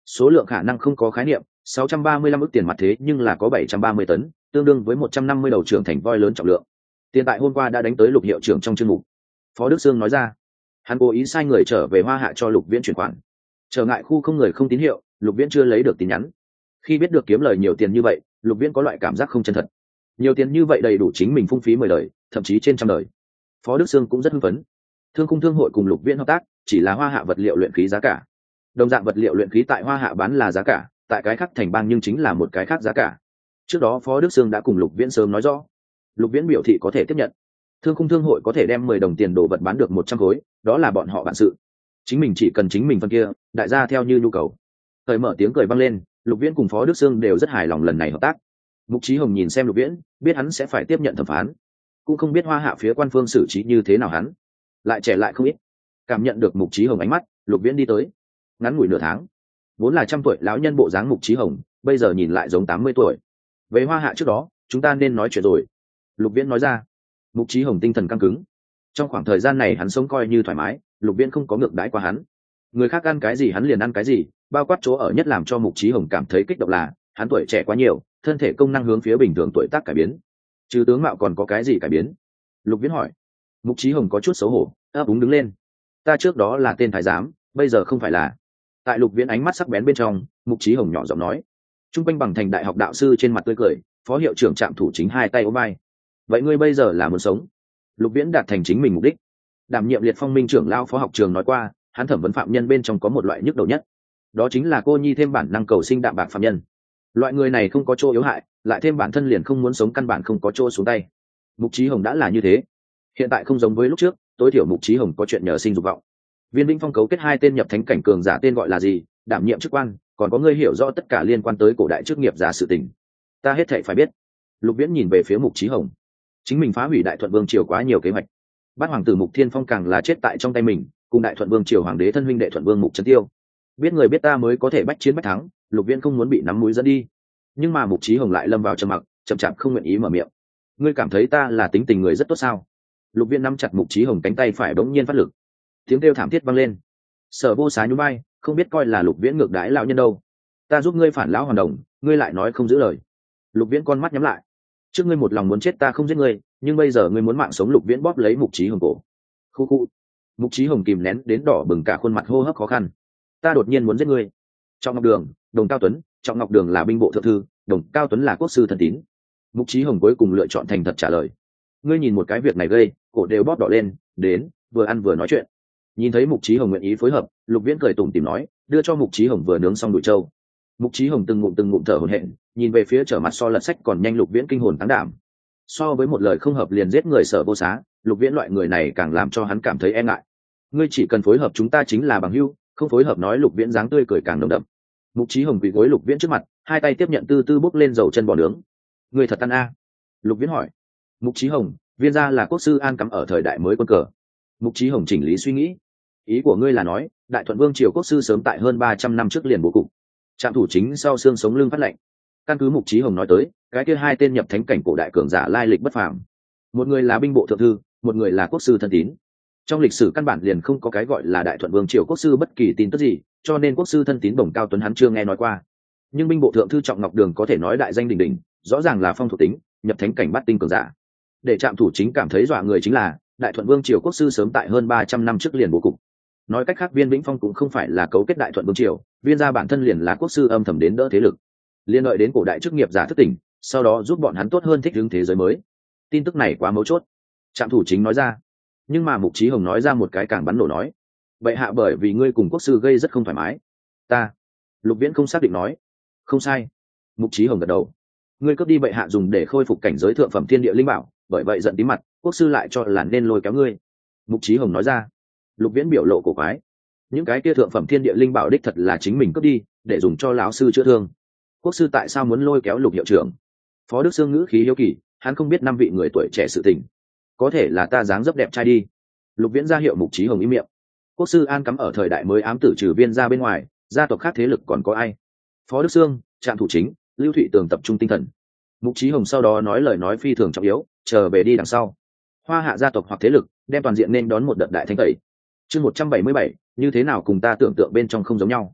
số lượng khả năng không có khái niệm, 635 ức tiền mặt thế nhưng là có 730 tấn, tương đương với 150 đầu trưởng thành voi lớn trọng lượng. Tiền tại hôm qua đã đánh tới Lục hiệu trưởng trong chương mục. Phó Đức Sương nói ra, hắn cố ý sai người trở về Hoa Hạ cho Lục Viễn chuyển khoản. Trở ngại khu không người không tín hiệu, Lục Viễn chưa lấy được tin nhắn. Khi biết được kiếm lời nhiều tiền như vậy, Lục Viễn có loại cảm giác không chân thật. Nhiều tiền như vậy đầy đủ chính mình phung phí 10 đời, thậm chí trên trăm đời. Phó Đức Sương cũng rất hưng phấn. Thương khung thương hội cùng Lục Viễn hợp tác, chỉ là Hoa Hạ vật liệu luyện khí giá cả. Đồng dạng vật liệu luyện khí tại Hoa Hạ bán là giá cả, tại cái khác thành bang nhưng chính là một cái khác giá cả. Trước đó Phó Đức Sương đã cùng Lục Viễn sớm nói rõ. Lục Viễn biểu thị có thể tiếp nhận. Thương khung thương hội có thể đem 10 đồng tiền đồ vật bán được 100 khối, đó là bọn họ bản sự. Chính mình chỉ cần chính mình phân kia, đại gia theo như nhu cầu. Thời mở tiếng cười vang lên, Lục Viễn cùng Phó Đức Sương đều rất hài lòng lần này hợp tác. Mục Chí Hồng nhìn xem Lục Viễn, biết hắn sẽ phải tiếp nhận thẩm phán, cũng không biết Hoa Hạ phía quan phương xử trí như thế nào hắn. Lại trẻ lại không ít. Cảm nhận được Mục Chí Hồng ánh mắt, Lục Viễn đi tới. Ngắn ngủi nửa tháng, vốn là 100 tuổi lão nhân bộ dáng Mục Chí Hồng, bây giờ nhìn lại giống 80 tuổi. Về Hoa Hạ trước đó, chúng ta nên nói chuyện rồi. Lục Viễn nói ra. Mục Chí Hồng tinh thần căng cứng. Trong khoảng thời gian này hắn sống coi như thoải mái, Lục Viễn không có ngược đãi qua hắn. Người khác ăn cái gì hắn liền ăn cái gì, bao quát chỗ ở nhất làm cho Mục Chí Hồng cảm thấy kích động là hắn tuổi trẻ quá nhiều, thân thể công năng hướng phía bình thường tuổi tác cải biến. Trừ tướng mạo còn có cái gì cải biến? Lục Viễn hỏi. Mục Chí Hồng có chút xấu hổ, ấp úng đứng lên. Ta trước đó là tên thái giám, bây giờ không phải là. Tại Lục Viễn ánh mắt sắc bén bên trong, Mục Chí Hồng nhỏ giọng nói. Trung quanh bằng thành đại học đạo sư trên mặt tươi cười, phó hiệu trưởng Trạm Thủ Chính hai tay ôm vai. Vậy ngươi bây giờ là muốn sống? Lục Viễn đạt thành chính mình mục đích. Đảm nhiệm liệt phong minh trưởng lão phó học trường nói qua, hắn thẩm vấn phạm nhân bên trong có một loại nhức đầu nhất, đó chính là cô nhi thêm bản năng cầu sinh đạm bạc phạm nhân. Loại người này không có chỗ yếu hại, lại thêm bản thân liền không muốn sống, căn bản không có chỗ xuống tay. Mục Chí Hồng đã là như thế. Hiện tại không giống với lúc trước, tối thiểu Mục Chí Hồng có chuyện nhờ sinh dục vọng. Viên Vĩnh Phong cấu kết hai tên nhập thánh cảnh cường giả tên gọi là gì, đảm nhiệm chức quan, còn có người hiểu rõ tất cả liên quan tới cổ đại chức nghiệp giả sự tình. Ta hết thảy phải biết. Lục Viễn nhìn về phía Mục Chí Hồng. Chính mình phá hủy Đại Thuận Vương triều quá nhiều kế hoạch. Bát hoàng tử Mục Thiên Phong càng là chết tại trong tay mình, cùng Đại Thuận Vương triều hoàng đế thân huynh đệ Thuận Vương Mục Trấn Tiêu. Biết người biết ta mới có thể bách chiến bách thắng, Lục Viễn không muốn bị nắm mũi dẫn đi. Nhưng mà Mục Chí Hồng lại lâm vào trầm mặc, chậm chạp không nguyện ý mở miệng. Ngươi cảm thấy ta là tính tình người rất tốt sao? Lục Viễn nắm chặt Mục Chí Hồng cánh tay phải, bỗng nhiên phát lực. Tiếng kêu thảm thiết vang lên. Sở Vô Xá nhún vai, không biết coi là Lục Viễn ngược đãi lão nhân đâu. Ta giúp ngươi phản lão hoàn đồng, ngươi lại nói không giữ lời. Lục Viễn con mắt nhắm lại. Trước ngươi một lòng muốn chết ta không giết ngươi, nhưng bây giờ ngươi muốn mạng sống. Lục Viễn bóp lấy Mục Chí Hồng cổ. Khu khu. Mục Chí Hồng kìm nén đến đỏ bừng cả khuôn mặt, hô hấp khó khăn. Ta đột nhiên muốn giết ngươi. Trọng Ngọc Đường, Đồng Cao Tuấn. Trọng Ngọc Đường là binh bộ thượng thư, Đồng Cao Tuấn là quốc sư thân tín. Mục Chí Hồng cuối cùng lựa chọn thành thật trả lời. Ngươi nhìn một cái việc này gây, cổ đều bóp đỏ lên. Đến, vừa ăn vừa nói chuyện. Nhìn thấy Mục Chí Hồng nguyện ý phối hợp, Lục Viễn cười tủm tỉm nói, đưa cho Mục Chí Hồng vừa nướng xong đùi trâu. Mục Chí Hồng từng ngụm thở hổn hển, nhìn về phía trở mặt so lật sách còn nhanh Lục Viễn, kinh hồn táng đảm. So với một lời không hợp liền giết người Sở Vô Xá, Lục Viễn loại người này càng làm cho hắn cảm thấy e ngại. Ngươi chỉ cần phối hợp chúng ta chính là bằng hữu, không phối hợp nói. Lục Viễn dáng tươi cười càng nồng đậm. Mục Chí Hồng quỳ gối Lục Viễn trước mặt, hai tay tiếp nhận từ từ bốc lên dầu chân bò nướng. Ngươi thật ăn a? Lục Viễn hỏi. Mục Chí Hồng, Viên gia là quốc sư an cắm ở thời đại mới quân cờ. Mục Chí Hồng chỉnh lý suy nghĩ. Ý của ngươi là nói, Đại Thuận Vương triều quốc sư sớm tại hơn 300 năm trước liền bố cục. Trạm Thủ Chính sau xương sống lưng phát lệnh. Căn cứ Mục Chí Hồng nói tới, cái kia hai tên nhập thánh cảnh cổ đại cường giả lai lịch bất phàm. Một người là binh bộ thượng thư, một người là quốc sư thân tín. Trong lịch sử căn bản liền không có cái gọi là Đại Thuận Vương triều quốc sư bất kỳ tin tức gì, cho nên quốc sư thân tín Đồng Cao Tuấn hắn chưa nghe nói qua. Nhưng binh bộ thượng thư Trọng Ngọc Đường có thể nói đại danh đỉnh đỉnh, rõ ràng là phong thuộc tính, nhập thánh cảnh bát tinh cường giả. Để Trạm Thủ Chính cảm thấy dọa người chính là, Đại Thuận Vương triều quốc sư sớm tại hơn 300 năm trước liền bố cục. Nói cách khác, Viên Vĩnh Phong cũng không phải là cấu kết Đại Thuận Vương triều, Viên gia bản thân liền là quốc sư âm thầm đến đỡ thế lực, liên đợi đến cổ đại chức nghiệp giả thức tỉnh, sau đó giúp bọn hắn tốt hơn thích ứng thế giới mới. Tin tức này quá mấu chốt. Trạm Thủ Chính nói ra. Nhưng mà Mục Chí Hồng nói ra một cái càng bắn nổ nói, vậy hạ bởi vì ngươi cùng quốc sư gây rất không thoải mái. Ta. Lục Viễn không xác định nói. Không sai. Mục Chí Hồng gật đầu. Ngươi cướp đi bệ hạ dùng để khôi phục cảnh giới thượng phẩm thiên địa linh bảo, bởi vậy giận tím mặt, quốc sư lại cho là nên lôi kéo ngươi. Mục Chí Hồng nói ra. Lục Viễn biểu lộ cổ quái. Những cái kia thượng phẩm thiên địa linh bảo đích thật là chính mình cướp đi, để dùng cho lão sư chữa thương. Quốc sư tại sao muốn lôi kéo Lục hiệu trưởng? Phó Đức Sương ngữ khí hiếu kỳ, hắn không biết năm vị người tuổi trẻ sự tình. Có thể là ta dáng dấp đẹp trai đi. Lục Viễn ra hiệu Mục Chí Hồng im miệng. Quốc sư an cắm ở thời đại mới ám tử trừ Viên gia bên ngoài, gia tộc khác thế lực còn có ai? Phó Đức Sương, Trạm Thủ Chính, Lưu Thụy Tường tập trung tinh thần. Mục Chí Hồng sau đó nói lời nói phi thường trọng yếu, chờ về đi đằng sau. Hoa Hạ gia tộc hoặc thế lực đem toàn diện nên đón một đợt đại thanh tẩy. Chương 177, như thế nào cùng ta tưởng tượng bên trong không giống nhau.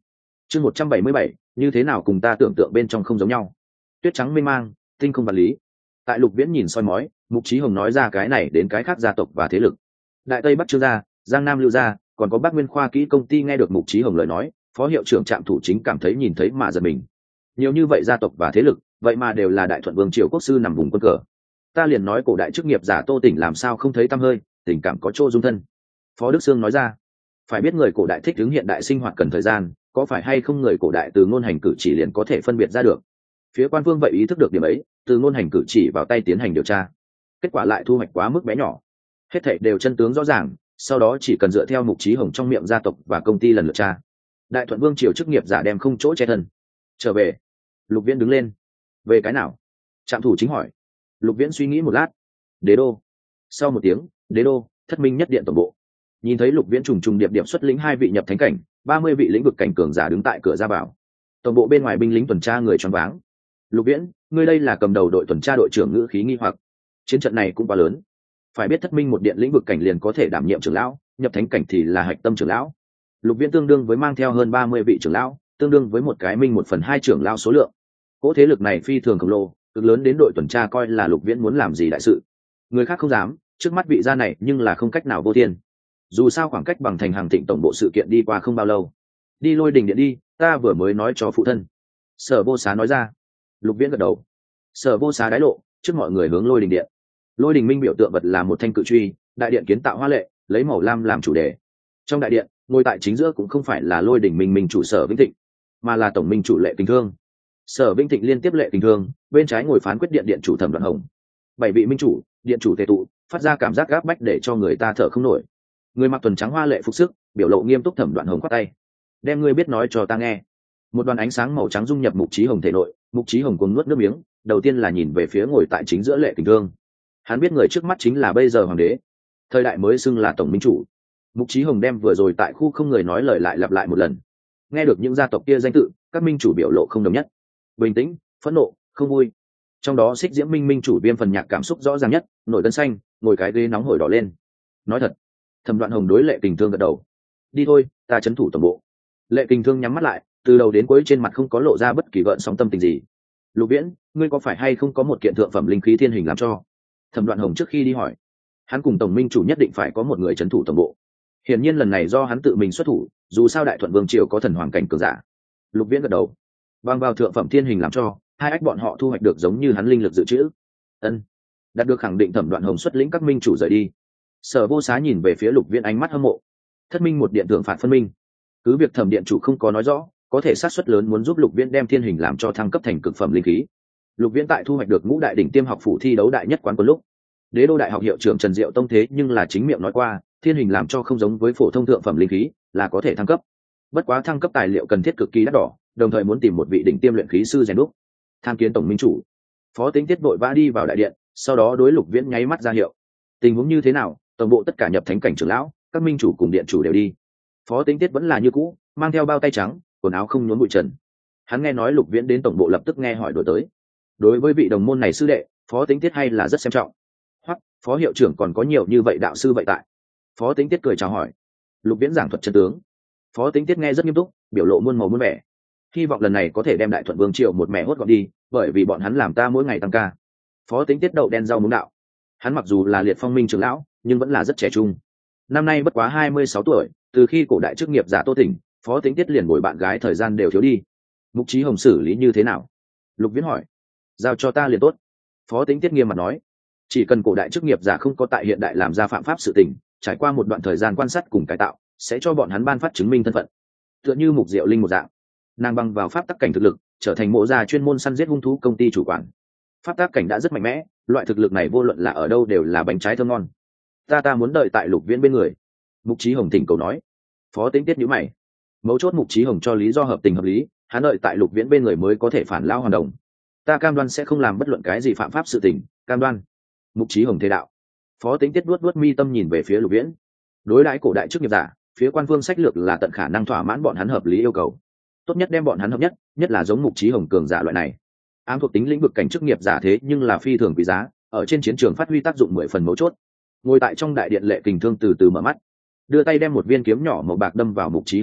Chương 177, như thế nào cùng ta tưởng tượng bên trong không giống nhau. Tuyết trắng mênh mang, tinh không vật lý. Tại Lục Viễn nhìn soi mói, Mục Chí Hồng nói ra cái này đến cái khác gia tộc và thế lực. Đại Tây Bắc Trương gia, Giang Nam Lưu gia, còn có Bắc Nguyên Khoa Kỹ công ty nghe được Mục Chí Hồng lời nói, phó hiệu trưởng Trạm Thủ Chính cảm thấy nhìn thấy mà giật mình. Nhiều như vậy gia tộc và thế lực, vậy mà đều là Đại Thuận Vương triều quốc sư nằm vùng quân cờ. Ta liền nói cổ đại chức nghiệp giả Tô Tỉnh làm sao không thấy tăm hơi, tình cảm có chỗ dung thân. Phó Đức Sương nói ra, phải biết người cổ đại thích ứng hiện đại sinh hoạt cần thời gian, có phải hay không người cổ đại từ ngôn hành cử chỉ liền có thể phân biệt ra được. Phía quan phương vậy ý thức được điểm ấy, từ ngôn hành cử chỉ vào tay tiến hành điều tra, kết quả lại thu hoạch quá mức bé nhỏ, hết thảy đều chân tướng rõ ràng, sau đó chỉ cần dựa theo Mục Chí Hồng trong miệng gia tộc và công ty lần lượt tra. Đại Thuận Vương triều chức nghiệp giả đem không chỗ che thân. Trở về. Lục Viễn đứng lên. Về cái nào? Trạm Thủ Chính hỏi. Lục Viễn suy nghĩ một lát. Đế đô. Sau một tiếng, Đế đô, Thất Minh nhất điện tổng bộ. Nhìn thấy Lục Viễn trùng trùng điệp điệp xuất lĩnh 2 vị nhập thánh cảnh, 30 vị lĩnh vực cảnh cường giả đứng tại cửa ra vào. Tổng bộ bên ngoài binh lính tuần tra người choáng váng. Lục Viễn, ngươi đây là cầm đầu đội tuần tra đội trưởng ngữ khí nghi hoặc. Chiến trận này cũng quá lớn. Phải biết Thất Minh một điện lĩnh vực cảnh liền có thể đảm nhiệm trưởng lão, nhập thánh cảnh thì là hạch tâm trưởng lão. Lục Viễn tương đương với mang theo hơn 30 vị trưởng lão, tương đương với một cái minh 1/2 trưởng lão số lượng. Cỗ thế lực này phi thường khổng lồ, cực lớn đến đội tuần tra coi là Lục Viễn muốn làm gì đại sự. Người khác không dám, trước mắt vị gia này nhưng là không cách nào vô thiên. Dù sao khoảng cách bằng thành hàng thịnh tổng bộ sự kiện đi qua không bao lâu. Đi Lôi Đình điện đi, ta vừa mới nói cho phụ thân. Sở Vô Xá nói ra. Lục Viễn gật đầu. Sở Vô Xá đái lộ, trước mọi người hướng Lôi Đình điện. Lôi Đình minh biểu tượng vật là một thanh cự truy, đại điện kiến tạo hoa lệ, lấy màu lam làm chủ đề. Trong đại điện, ngồi tại chính giữa cũng không phải là Lôi Đình minh chủ Sở Vĩnh Thịnh, mà là tổng minh chủ Lệ Kình Thương. Sở Vĩnh Thịnh liên tiếp Lệ Kình Thương, bên trái ngồi phán quyết điện điện chủ Thẩm Đoạn Hồng. 7 vị minh chủ, điện chủ tề tụ, phát ra cảm giác gáp bách để cho người ta thở không nổi. Người mặc tuần trắng hoa lệ phục sức, biểu lộ nghiêm túc Thẩm Đoạn Hồng quát tay. Đem ngươi biết nói cho ta nghe. Một đoàn ánh sáng màu trắng dung nhập Mục Chí Hồng thể nội, Mục Chí Hồng cuồng nuốt nước miếng, đầu tiên là nhìn về phía ngồi tại chính giữa Lệ Kình Thương. Hắn biết người trước mắt chính là bây giờ hoàng đế, thời đại mới xưng là tổng minh chủ. Mục Chí Hồng đem vừa rồi tại khu không người nói lời lại lặp lại một lần. Nghe được những gia tộc kia danh tự, các minh chủ biểu lộ không đồng nhất. Bình tĩnh, phẫn nộ, không vui. Trong đó Xích Diễm minh chủ Viêm Phần Nhạc cảm xúc rõ ràng nhất, nổi gân xanh, ngồi cái ghế nóng hổi đỏ lên. Nói thật. Thẩm Đoạn Hồng đối Lệ Kình Thương gật đầu. Đi thôi, ta trấn thủ tổng bộ. Lệ Kình Thương nhắm mắt lại, từ đầu đến cuối trên mặt không có lộ ra bất kỳ gợn sóng tâm tình gì. Lục Viễn, ngươi có phải hay không có một kiện thượng phẩm linh khí thiên hình làm cho? Thẩm Đoạn Hồng trước khi đi hỏi. Hắn cùng tổng minh chủ nhất định phải có một người trấn thủ tổng bộ. Hiển nhiên lần này do hắn tự mình xuất thủ, dù sao Đại Thuận Vương triều có thần hoàng cảnh cường giả. Lục Viễn gật đầu. Bằng vào thượng phẩm thiên hình làm cho, hai ách bọn họ thu hoạch được giống như hắn linh lực dự trữ. Ân. Đạt được khẳng định, Thẩm Đoạn Hồng xuất lĩnh các minh chủ rời đi. Sở Vô Xá nhìn về phía Lục Viễn ánh mắt hâm mộ. Thất minh một điện thượng phạt phân minh. Cứ việc Thẩm điện chủ không có nói rõ, có thể sát suất lớn muốn giúp Lục Viễn đem thiên hình làm cho thăng cấp thành cực phẩm linh khí. Lục Viễn tại thu hoạch được ngũ đại đỉnh tiêm học phủ thi đấu đại nhất quán quân lúc, Đế đô đại học hiệu trưởng Trần Diệu Tông thế nhưng là chính miệng nói qua, thiên hình làm cho không giống với phổ thông thượng phẩm linh khí, là có thể thăng cấp. Bất quá thăng cấp tài liệu cần thiết cực kỳ đắt đỏ, đồng thời muốn tìm một vị đỉnh tiêm luyện khí sư rèn đúc. Tham kiến tổng minh chủ. Phó Tính Tiết vội vã đi vào đại điện, sau đó đối Lục Viễn nháy mắt ra hiệu. Tình huống như thế nào? Toàn bộ tất cả nhập thánh cảnh trưởng lão, các minh chủ cùng điện chủ đều đi. Phó Tính Tiết vẫn là như cũ, mang theo bao tay trắng, quần áo không nhốn bụi trần. Hắn nghe nói Lục Viễn đến tổng bộ lập tức nghe hỏi đổi tới. Đối với vị đồng môn này sư đệ, Phó Tính Tiết hay là rất xem trọng. Hoặc phó hiệu trưởng còn có nhiều như vậy đạo sư vậy tại. Phó Tính Tiết cười chào hỏi. Lục Viễn giảng thuật chân tướng. Phó Tính Tiết nghe rất nghiêm túc, biểu lộ muôn màu muôn vẻ. Hy vọng lần này có thể đem Đại Thuận Vương triều một mẹ hốt gọn đi, bởi vì bọn hắn làm ta mỗi ngày tăng ca. Phó Tính Tiết đậu đen rau muống đạo. Hắn mặc dù là liệt phong minh trưởng lão, nhưng vẫn là rất trẻ trung. Năm nay bất quá 26 tuổi, từ khi cổ đại chức nghiệp giả Tô Tỉnh, Phó Tính Tiết liền bồi bạn gái thời gian đều thiếu đi. Mục Chí Hồng xử lý như thế nào? Lục Viễn hỏi. Giao cho ta liền tốt. Phó Tính Tiết nghiêm mặt nói. Chỉ cần cổ đại chức nghiệp giả không có tại hiện đại làm ra phạm pháp sự tình, trải qua một đoạn thời gian quan sát cùng cải tạo, sẽ cho bọn hắn ban phát chứng minh thân phận. Tựa như Mục Diệu Linh một dạng, nàng bằng vào pháp tắc cảnh thực lực, trở thành mộ gia chuyên môn săn giết hung thú công ty chủ quản. Pháp tắc cảnh đã rất mạnh mẽ, loại thực lực này vô luận là ở đâu đều là bánh trái thơm ngon. Ta muốn đợi tại Lục Viễn bên người. Mục Chí Hồng thỉnh cầu nói. Phó Tính Tiết nhíu mày. Mấu chốt Mục Chí Hồng cho lý do hợp tình hợp lý, hắn đợi tại Lục Viễn bên người mới có thể phản lao hoàn đồng. Ta cam đoan sẽ không làm bất luận cái gì phạm pháp sự tình, cam đoan. Mục Chí Hồng thế đạo. Phó Tính Tiết vuốt mi tâm nhìn về phía Lục Viễn. Đối đãi cổ đại chức nghiệp giả, phía quan phương sách lược là tận khả năng thỏa mãn bọn hắn hợp lý yêu cầu. Tốt nhất đem bọn hắn hợp nhất, nhất là giống Mục Chí Hồng cường giả loại này. Ám thuộc tính lĩnh vực cảnh chức nghiệp giả thế nhưng là phi thường quý giá, ở trên chiến trường phát huy tác dụng 10 phần mấu chốt. Ngồi tại trong đại điện Lệ Kình Thương từ từ mở mắt, đưa tay đem một viên kiếm nhỏ màu bạc đâm vào Mục Chí Hồng ngực,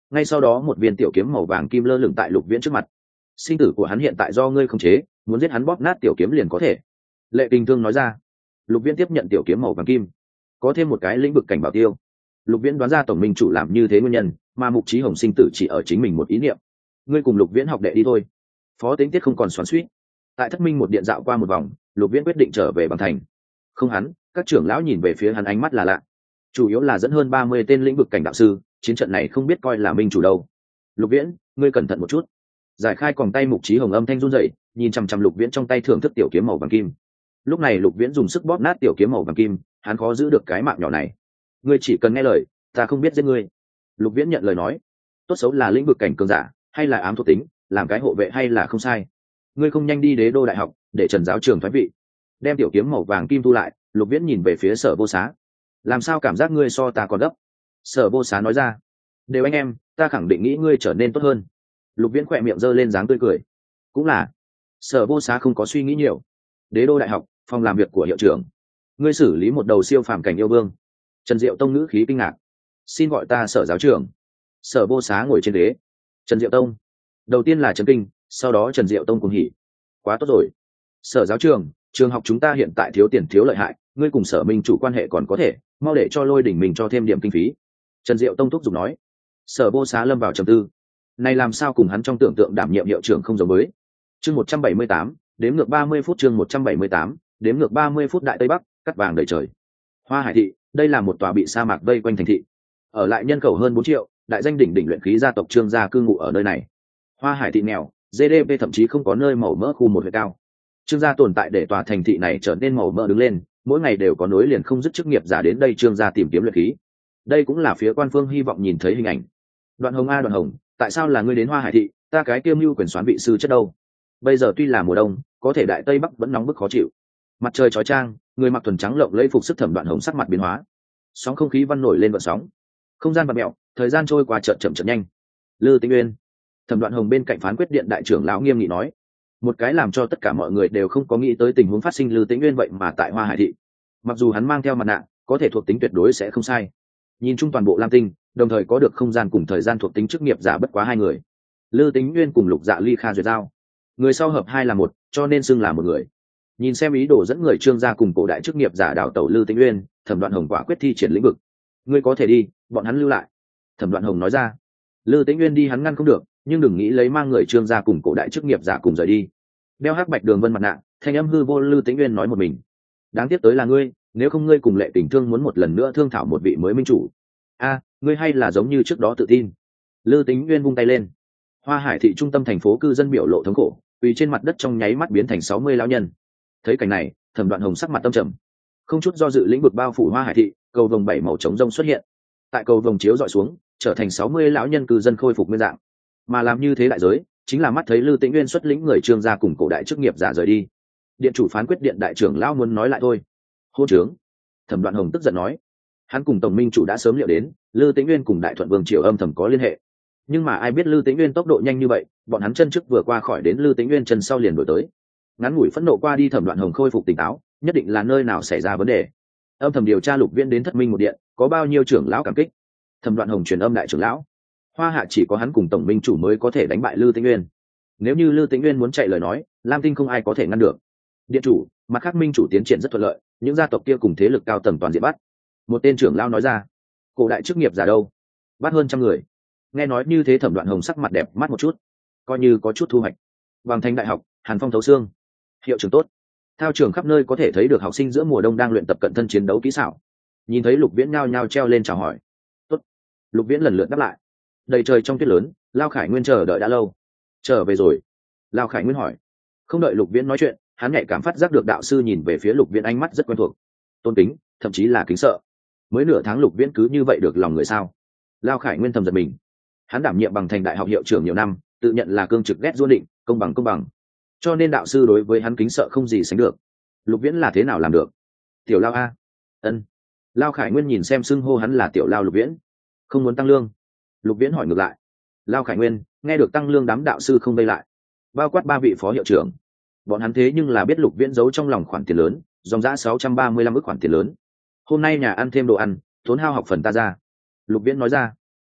ngay sau đó một viên tiểu kiếm màu vàng kim lơ lửng tại Lục Viễn trước mặt. Sinh tử của hắn hiện tại do ngươi khống chế, muốn giết hắn bóp nát tiểu kiếm liền có thể. Lệ Kình Thương nói ra. Lục Viễn tiếp nhận tiểu kiếm màu vàng kim, có thêm một cái lĩnh vực cảnh bảo tiêu. Lục Viễn đoán ra tổng minh chủ làm như thế nguyên nhân, mà Mục Chí Hồng sinh tử chỉ ở chính mình một ý niệm. Ngươi cùng Lục Viễn học đệ đi thôi. Phó Tính Tiết không còn xoắn xuýt. Tại Thất Minh một điện dạo qua một vòng, Lục Viễn quyết định trở về Bằng Thành. Không hắn, các trưởng lão nhìn về phía hắn ánh mắt là lạ. Chủ yếu là dẫn hơn 30 tên lĩnh vực cảnh đạo sư, chiến trận này không biết coi là minh chủ đâu. Lục Viễn, ngươi cẩn thận một chút. Giải khai còng tay Mục Chí Hồng âm thanh run rẩy, nhìn chằm chằm Lục Viễn trong tay thưởng thức tiểu kiếm màu vàng kim. Lúc này Lục Viễn dùng sức bóp nát tiểu kiếm màu vàng kim, hắn khó giữ được cái mạng nhỏ này. Ngươi chỉ cần nghe lời, ta không biết giết ngươi. Lục Viễn nhận lời nói. Tốt xấu là lĩnh vực cảnh cường giả, hay là ám thuộc tính, làm cái hộ vệ hay là không sai. Ngươi không nhanh đi Đế Đô đại học, để Trần giáo trường thoái vị. Đem tiểu kiếm màu vàng kim thu lại, Lục Viễn nhìn về phía Sở Vô Xá. Làm sao cảm giác ngươi so ta còn gấp? Sở Vô Xá nói ra. Đều anh em, ta khẳng định nghĩ ngươi trở nên tốt hơn. Lục Viễn khỏe miệng giơ lên dáng tươi cười. Cũng là. Sở Vô Xá không có suy nghĩ nhiều. Đế Đô đại học, phòng làm việc của hiệu trưởng. Ngươi xử lý một đầu siêu phàm cảnh yêu vương. Trần Diệu Tông ngữ khí kinh ngạc. Xin gọi ta Sở giáo trưởng. Sở Vô Xá ngồi trên ghế. Trần Diệu Tông. Đầu tiên là Trần Kinh, sau đó Trần Diệu Tông cùng hỉ. Quá tốt rồi. Sở giáo trưởng, trường học chúng ta hiện tại thiếu tiền thiếu lợi hại, ngươi cùng Sở minh chủ quan hệ còn có thể, mau để cho Lôi Đỉnh mình cho thêm điểm kinh phí. Trần Diệu Tông thúc giục nói. Sở Vô Xá lâm vào trầm tư. Này làm sao cùng hắn trong tưởng tượng đảm nhiệm hiệu trưởng không giống với. Chương 178, đếm ngược 30 phút. Chương 178, đếm ngược 30 phút. Đại Tây Bắc, cắt vàng đầy trời. Hoa Hải thị, đây là một tòa bị sa mạc vây quanh thành thị. Ở lại nhân khẩu hơn 4 triệu, đại danh đỉnh đỉnh luyện khí gia tộc Trương gia cư ngụ ở nơi này. Hoa Hải thị nghèo, GDP thậm chí không có nơi màu mỡ khu một huyện cao. Trương gia tồn tại để tòa thành thị này trở nên màu mỡ đứng lên, mỗi ngày đều có nối liền không dứt chức nghiệp giả đến đây Trương gia tìm kiếm luyện khí. Đây cũng là phía quan phương hy vọng nhìn thấy hình ảnh. Đoạn Hồng a Đoạn Hồng, tại sao là ngươi đến Hoa Hải thị, ta cái kiêm mưu quyền soán vị sư chất đâu? Bây giờ tuy là mùa đông, có thể đại Tây Bắc vẫn nóng bức khó chịu. Mặt trời chói chang, người mặc thuần trắng lộng lẫy phục sức Thẩm Đoạn Hồng sắc mặt biến hóa. Sóng không khí văn nổi lên vận sóng. Không gian vặn mèo, thời gian trôi qua chậm chậm nhanh. Lư Tĩnh Uyên. Thẩm Đoạn Hồng bên cạnh phán quyết điện đại trưởng lão nghiêm nghị nói. Một cái làm cho tất cả mọi người đều không có nghĩ tới tình huống phát sinh. Lư Tĩnh Uyên vậy mà tại Hoa Hải thị. Mặc dù hắn mang theo mặt nạ, có thể thuộc tính tuyệt đối sẽ không sai. Nhìn chung toàn bộ Lam Tinh, đồng thời có được không gian cùng thời gian thuộc tính chức nghiệp giả bất quá 2 người. Lư Tĩnh Uyên cùng Lục Dạ Ly Kha duyệt giao. Người sau hợp 2 là 1, cho nên xưng là một người. Nhìn xem ý đồ dẫn người Trương gia cùng cổ đại chức nghiệp giả đào tẩu Lư Tĩnh Uyên, Thẩm Đoạn Hồng quả quyết thi triển lĩnh vực. Ngươi có thể đi, bọn hắn lưu lại. Thẩm Đoạn Hồng nói ra. Lư Tĩnh Uyên đi hắn ngăn không được, nhưng đừng nghĩ lấy mang người Trương gia cùng cổ đại chức nghiệp giả cùng rời đi. Đeo hắc bạch đường vân mặt nạ, thanh âm hư vô. Lư Tĩnh Uyên nói một mình. Đáng tiếc tới là ngươi, nếu không ngươi cùng Lệ Kình Thương muốn một lần nữa thương thảo một vị mới minh chủ. Ngươi hay là giống như trước đó tự tin. Lư Tĩnh Uyên vung tay lên. Hoa Hải thị trung tâm thành phố cư dân biểu lộ thống khổ, quỳ trên mặt đất trong nháy mắt biến thành 60 lão nhân. Thấy cảnh này, Thẩm Đoạn Hồng sắc mặt tâm trầm. Không chút do dự lĩnh vực bao phủ Hoa Hải thị, cầu vồng 7 màu trống rông xuất hiện. Tại cầu vồng chiếu dọi xuống, trở thành 60 lão nhân cư dân khôi phục nguyên dạng. Mà làm như thế đại giới, chính là mắt thấy Lư Tĩnh Uyên xuất lĩnh người Trương gia cùng cổ đại chức nghiệp giả rời đi. Điện chủ phán quyết điện đại trưởng lão muốn nói lại thôi. Hôn trướng. Thẩm Đoạn Hồng tức giận nói. Hắn cùng tổng minh chủ đã sớm liệu đến, Lư Tĩnh Uyên cùng Đại Thuận Vương triều âm thầm có liên hệ. Nhưng mà ai biết Lư Tĩnh Uyên tốc độ nhanh như vậy, bọn hắn chân trước vừa qua khỏi đến Lư Tĩnh Uyên chân sau liền đuổi tới. Ngắn ngủi phẫn nộ qua đi, Thẩm Đoạn Hồng khôi phục tỉnh táo, nhất định là nơi nào xảy ra vấn đề. Âm thầm điều tra Lục Viễn đến Thất Minh một điện, có bao nhiêu trưởng lão cảm kích. Thẩm Đoạn Hồng truyền âm đại trưởng lão. Hoa Hạ chỉ có hắn cùng tổng minh chủ mới có thể đánh bại Lư Tĩnh Uyên. Nếu như Lư Tĩnh Uyên muốn chạy lời nói, Lam Tinh không ai có thể ngăn được. Điện chủ, mặt khác minh chủ tiến triển rất thuận lợi, những gia tộc kia cùng thế lực cao tầng toàn diện bắt. Một tên trưởng lão nói ra. Cổ đại chức nghiệp giả đâu? Bắt hơn 100 người. Nghe nói như thế, Thẩm Đoạn Hồng sắc mặt đẹp mắt một chút, coi như có chút thu hoạch. Bằng Thành đại học, Hàn Phong thấu xương. Hiệu trưởng tốt. Thao trường khắp nơi có thể thấy được học sinh giữa mùa đông đang luyện tập cận thân chiến đấu kỹ xảo. Nhìn thấy Lục Viễn nhao nhao treo lên chào hỏi. Tốt. Lục Viễn lần lượt đáp lại. Đầy trời trong tuyết lớn, Lao Khải Nguyên chờ đợi đã lâu. Trở về rồi. Lao Khải Nguyên hỏi. Không đợi Lục Viễn nói chuyện, hắn nhạy cảm phát giác được đạo sư nhìn về phía Lục Viễn ánh mắt rất quen thuộc, tôn kính, thậm chí là kính sợ. Mới nửa tháng Lục Viễn cứ như vậy được lòng người sao? Lao Khải Nguyên thầm giật mình. Hắn đảm nhiệm Bằng Thành đại học hiệu trưởng nhiều năm, tự nhận là cương trực ghét duôn định, công bằng, cho nên đạo sư đối với hắn kính sợ không gì sánh được. Lục Viễn là thế nào làm được? Tiểu Lao a. Ân. Lao Khải Nguyên nhìn xem xưng hô hắn là Tiểu Lao Lục Viễn. Không muốn tăng lương? Lục Viễn hỏi ngược lại. Lao Khải Nguyên nghe được tăng lương, đám đạo sư không vây lại, bao quát 3 vị phó hiệu trưởng. Bọn hắn thế nhưng là biết Lục Viễn giấu trong lòng khoản tiền lớn, dòng dã 635 ức khoản tiền lớn. Hôm nay nhà ăn thêm đồ ăn, tốn hao học phần ta ra. Lục Viễn nói ra.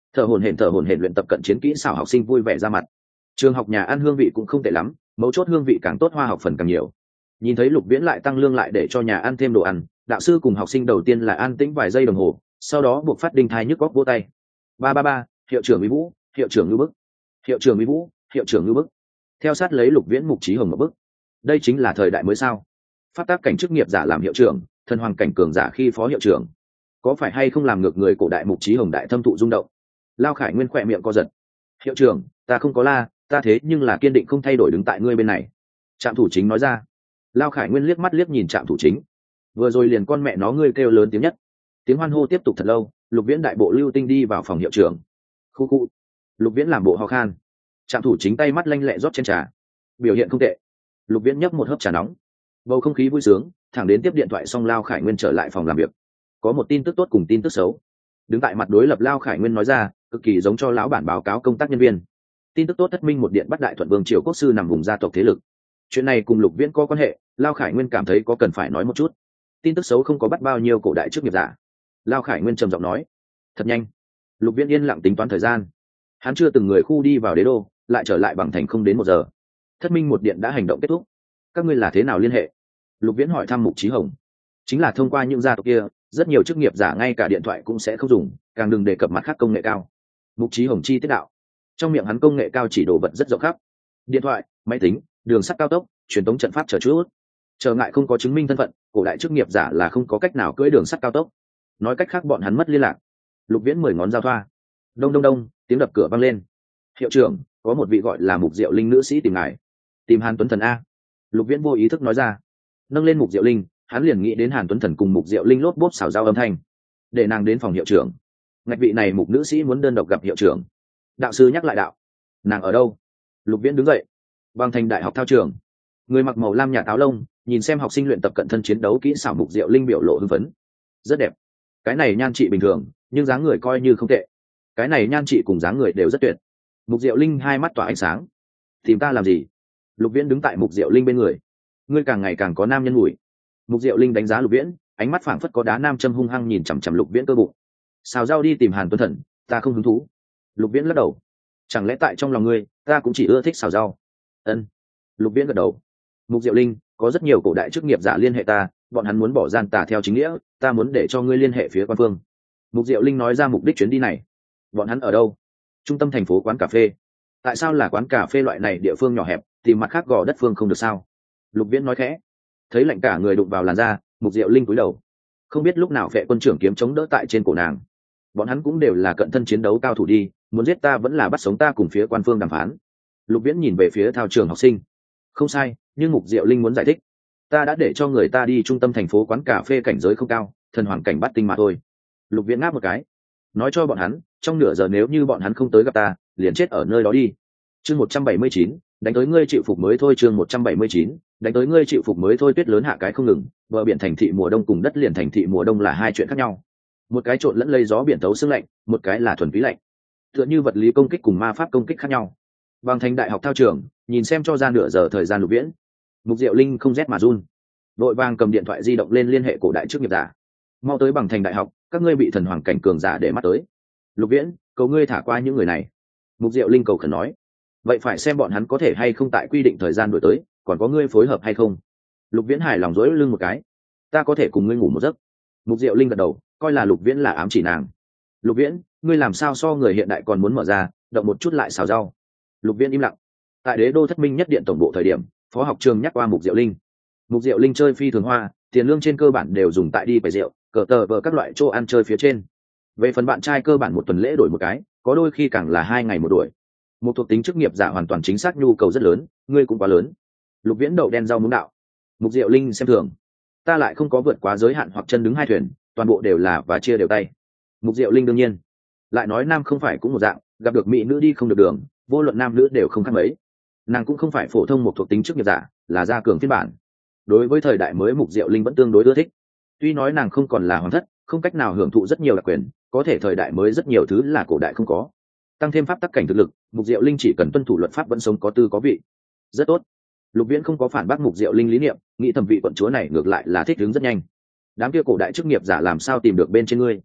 thở hổn hển luyện tập cận chiến kỹ xảo học sinh vui vẻ ra mặt. Trường học nhà ăn hương vị cũng không tệ lắm, mấu chốt hương vị càng tốt hoa học phần càng nhiều. Nhìn thấy Lục Viễn lại tăng lương lại để cho nhà ăn thêm đồ ăn, đạo sư cùng học sinh đầu tiên là an tĩnh vài giây đồng hồ, sau đó buộc phát đinh thai nhức góc vỗ tay. Ba, hiệu trưởng Mỹ Vũ, hiệu trưởng ngư bức, hiệu trưởng Mỹ Vũ, hiệu trưởng ngư bức. Theo sát lấy Lục Viễn Mục Chí Hồng một bức. Đây chính là thời đại mới sao? Pháp tác cảnh chức nghiệp giả làm hiệu trưởng, thần hoàng cảnh cường giả khi phó hiệu trưởng, có phải hay không làm ngược người cổ đại Mục Chí Hồng đại thâm thụ rung động. Lao Khải Nguyên khỏe miệng co giật. Hiệu trưởng, ta không có la, ta thế nhưng là kiên định không thay đổi đứng tại ngươi bên này. Trạm thủ chính nói ra. Lao Khải Nguyên liếc mắt liếc nhìn trạm thủ chính. Vừa rồi liền con mẹ nó ngươi kêu lớn tiếng nhất. Tiếng hoan hô tiếp tục thật lâu. Lục Viễn đại bộ lưu tinh đi vào phòng hiệu trưởng. Khu khu. Lục Viễn làm bộ ho khan. Trạm thủ chính tay mắt lanh lẹ rót chén trà. Biểu hiện không tệ. Lục Viễn nhấp một hớp trà nóng. Bầu không khí vui sướng, thẳng đến tiếp điện thoại xong Lao Khải Nguyên trở lại phòng làm việc. Có một tin tức tốt cùng tin tức xấu. Đứng tại mặt đối lập Lao Khải Nguyên nói ra, cực kỳ giống cho lão bản báo cáo công tác nhân viên. Tin tức tốt, Thất Minh một điện bắt Đại Thuận Vương triều quốc sư nằm vùng gia tộc thế lực. Chuyện này cùng Lục Viễn có quan hệ, Lao Khải Nguyên cảm thấy có cần phải nói một chút. Tin tức xấu không có bắt bao nhiêu cổ đại chức nghiệp giả. Lao Khải Nguyên trầm giọng nói. Thật nhanh. Lục Viễn yên lặng tính toán thời gian. Hắn chưa từng người khu đi vào đế đô, lại trở lại bằng thành không đến 1 giờ. Thất Minh một điện đã hành động kết thúc. Các ngươi là thế nào liên hệ? Lục Viễn hỏi thăm Mục Chí Hồng. Chính là thông qua những gia tộc kia, rất nhiều chức nghiệp giả ngay cả điện thoại cũng sẽ không dùng, càng đừng đề cập mặt khác công nghệ cao. Mục Chí Hồng chi tiết đạo. Trong miệng hắn công nghệ cao chỉ đồ vật rất rộng khắp. Điện thoại, máy tính, đường sắt cao tốc, truyền tống trận pháp chờ chút. Trở ngại không có chứng minh thân phận, cổ đại chức nghiệp giả là không có cách nào cưỡi đường sắt cao tốc. Nói cách khác bọn hắn mất liên lạc. Lục Viễn 10 ngón giao thoa. Đông đông đông, tiếng đập cửa vang lên. Hiệu trưởng, có một vị gọi là Mục Diệu Linh nữ sĩ tìm ngài. Tìm Hàn Tuấn Thần a. Lục Viễn vô ý thức nói ra. Nâng lên Mục Diệu Linh, hắn liền nghĩ đến Hàn Tuấn Thần cùng Mục Diệu Linh lốp bốp xào giao âm thanh. Để nàng đến phòng hiệu trưởng. Ngạch vị này Mục nữ sĩ muốn đơn độc gặp hiệu trưởng. Đạo sư nhắc lại đạo. Nàng ở đâu? Lục Viễn đứng dậy. Bằng thành đại học thao trường. Người mặc màu lam nhà táo lông, nhìn xem học sinh luyện tập cận thân chiến đấu kỹ xảo. Mục Diệu Linh biểu lộ hưng phấn. Rất đẹp. Cái này nhan trị bình thường, nhưng dáng người coi như không tệ. Cái này nhan trị cùng dáng người đều rất tuyệt. Mục Diệu Linh hai mắt tỏa ánh sáng. Tìm ta làm gì? Lục Viễn đứng tại Mục Diệu Linh bên người. Ngươi càng ngày càng có nam nhân mùi. Mục Diệu Linh đánh giá Lục Viễn, ánh mắt phảng phất có đá nam châm hung hăng nhìn chằm chằm Lục Viễn cơ bụng. Xào rau đi tìm Hàn Tuấn Thần, ta không hứng thú. Lục Viễn lắc đầu. Chẳng lẽ tại trong lòng ngươi, ta cũng chỉ ưa thích xào rau? Ân. Lục Viễn gật đầu. Mục Diệu Linh, có rất nhiều cổ đại chức nghiệp giả liên hệ ta, bọn hắn muốn bỏ gian tà theo chính nghĩa, ta muốn để cho ngươi liên hệ phía quan phương. Mục Diệu Linh nói ra mục đích chuyến đi này. Bọn hắn ở đâu? Trung tâm thành phố quán cà phê. Tại sao là quán cà phê loại này địa phương nhỏ hẹp, tìm mặt khác gò đất phương không được sao? Lục Viễn nói khẽ. Thấy lạnh cả người đụng vào làn da, Mục Diệu Linh cúi đầu. Không biết lúc nào Phệ Quân trưởng kiếm chống đỡ tại trên cổ nàng. Bọn hắn cũng đều là cận thân chiến đấu cao thủ đi, muốn giết ta vẫn là bắt sống ta cùng phía quan phương đàm phán. Lục Viễn nhìn về phía thao trường học sinh. Không sai, nhưng Mục Diệu Linh muốn giải thích. Ta đã để cho người ta đi trung tâm thành phố quán cà phê cảnh giới không cao, thần hoàng cảnh bắt tinh mà thôi. Lục Viễn ngáp một cái. Nói cho bọn hắn, trong nửa giờ nếu như bọn hắn không tới gặp ta, liền chết ở nơi đó đi. Chương 179, đánh tới ngươi chịu phục mới thôi. Chương 179, đánh tới ngươi chịu phục mới thôi. Tuyết lớn hạ cái không ngừng, bờ biển thành thị mùa đông cùng đất liền thành thị mùa đông là hai chuyện khác nhau. Một cái trộn lẫn lây gió biển tấu sương lạnh, một cái là thuần túy lạnh. Tựa như vật lý công kích cùng ma pháp công kích khác nhau. Bằng thành đại học thao trường, nhìn xem cho ra nửa giờ thời gian Lục Viễn. Mục Diệu Linh không rét mà run, đội vàng cầm điện thoại di động lên liên hệ cổ đại chức nghiệp giả. Mau tới bằng thành đại học, các ngươi bị thần hoàng cảnh cường giả để mắt tới. Lục Viễn, cầu ngươi thả qua những người này. Mục Diệu Linh cầu khẩn nói. Vậy phải xem bọn hắn có thể hay không tại quy định thời gian đổi tới, còn có ngươi phối hợp hay không. Lục Viễn hài lòng dối lưng một cái. Ta có thể cùng ngươi ngủ một giấc. Mục Diệu Linh gật đầu, coi là Lục Viễn là ám chỉ nàng. Lục Viễn, ngươi làm sao so người hiện đại còn muốn mở ra, động một chút lại xào rau. Lục Viễn im lặng. Tại đế đô Thất Minh nhất điện tổng bộ thời điểm, phó học trường nhắc qua Mục Diệu Linh. Mục Diệu Linh chơi phi thường hoa, tiền lương trên cơ bản đều dùng tại đi bày rượu, cờ tờ vờ các loại chỗ ăn chơi phía trên. Về phần bạn trai cơ bản một tuần lễ đổi một cái, có đôi khi càng là 2 ngày một đuổi. Một thuộc tính chức nghiệp giả hoàn toàn chính xác nhu cầu rất lớn, ngươi cũng quá lớn. Lục Viễn đậu đen rau muống đạo. Mục Diệu Linh xem thường. Ta lại không có vượt quá giới hạn hoặc chân đứng hai thuyền, toàn bộ đều là và chia đều tay. Mục Diệu Linh đương nhiên. Lại nói nam không phải cũng một dạng, gặp được mỹ nữ đi không được đường, vô luận nam nữ đều không khác mấy. Nàng cũng không phải phổ thông một thuộc tính chức nghiệp giả, là gia cường phiên bản. Đối với thời đại mới Mục Diệu Linh vẫn tương đối ưa thích. Tuy nói nàng không còn là hoàng thất, không cách nào hưởng thụ rất nhiều đặc quyền, có thể thời đại mới rất nhiều thứ là cổ đại không có. Tăng thêm pháp tắc cảnh thực lực, Mục Diệu Linh chỉ cần tuân thủ luật pháp vẫn sống có tư có vị. Rất tốt. Lục Viễn không có phản bác Mục Diệu Linh lý niệm, nghĩ thẩm vị quận chúa này ngược lại là thích ứng rất nhanh. Đám kia cổ đại chức nghiệp giả làm sao tìm được bên trên ngươi?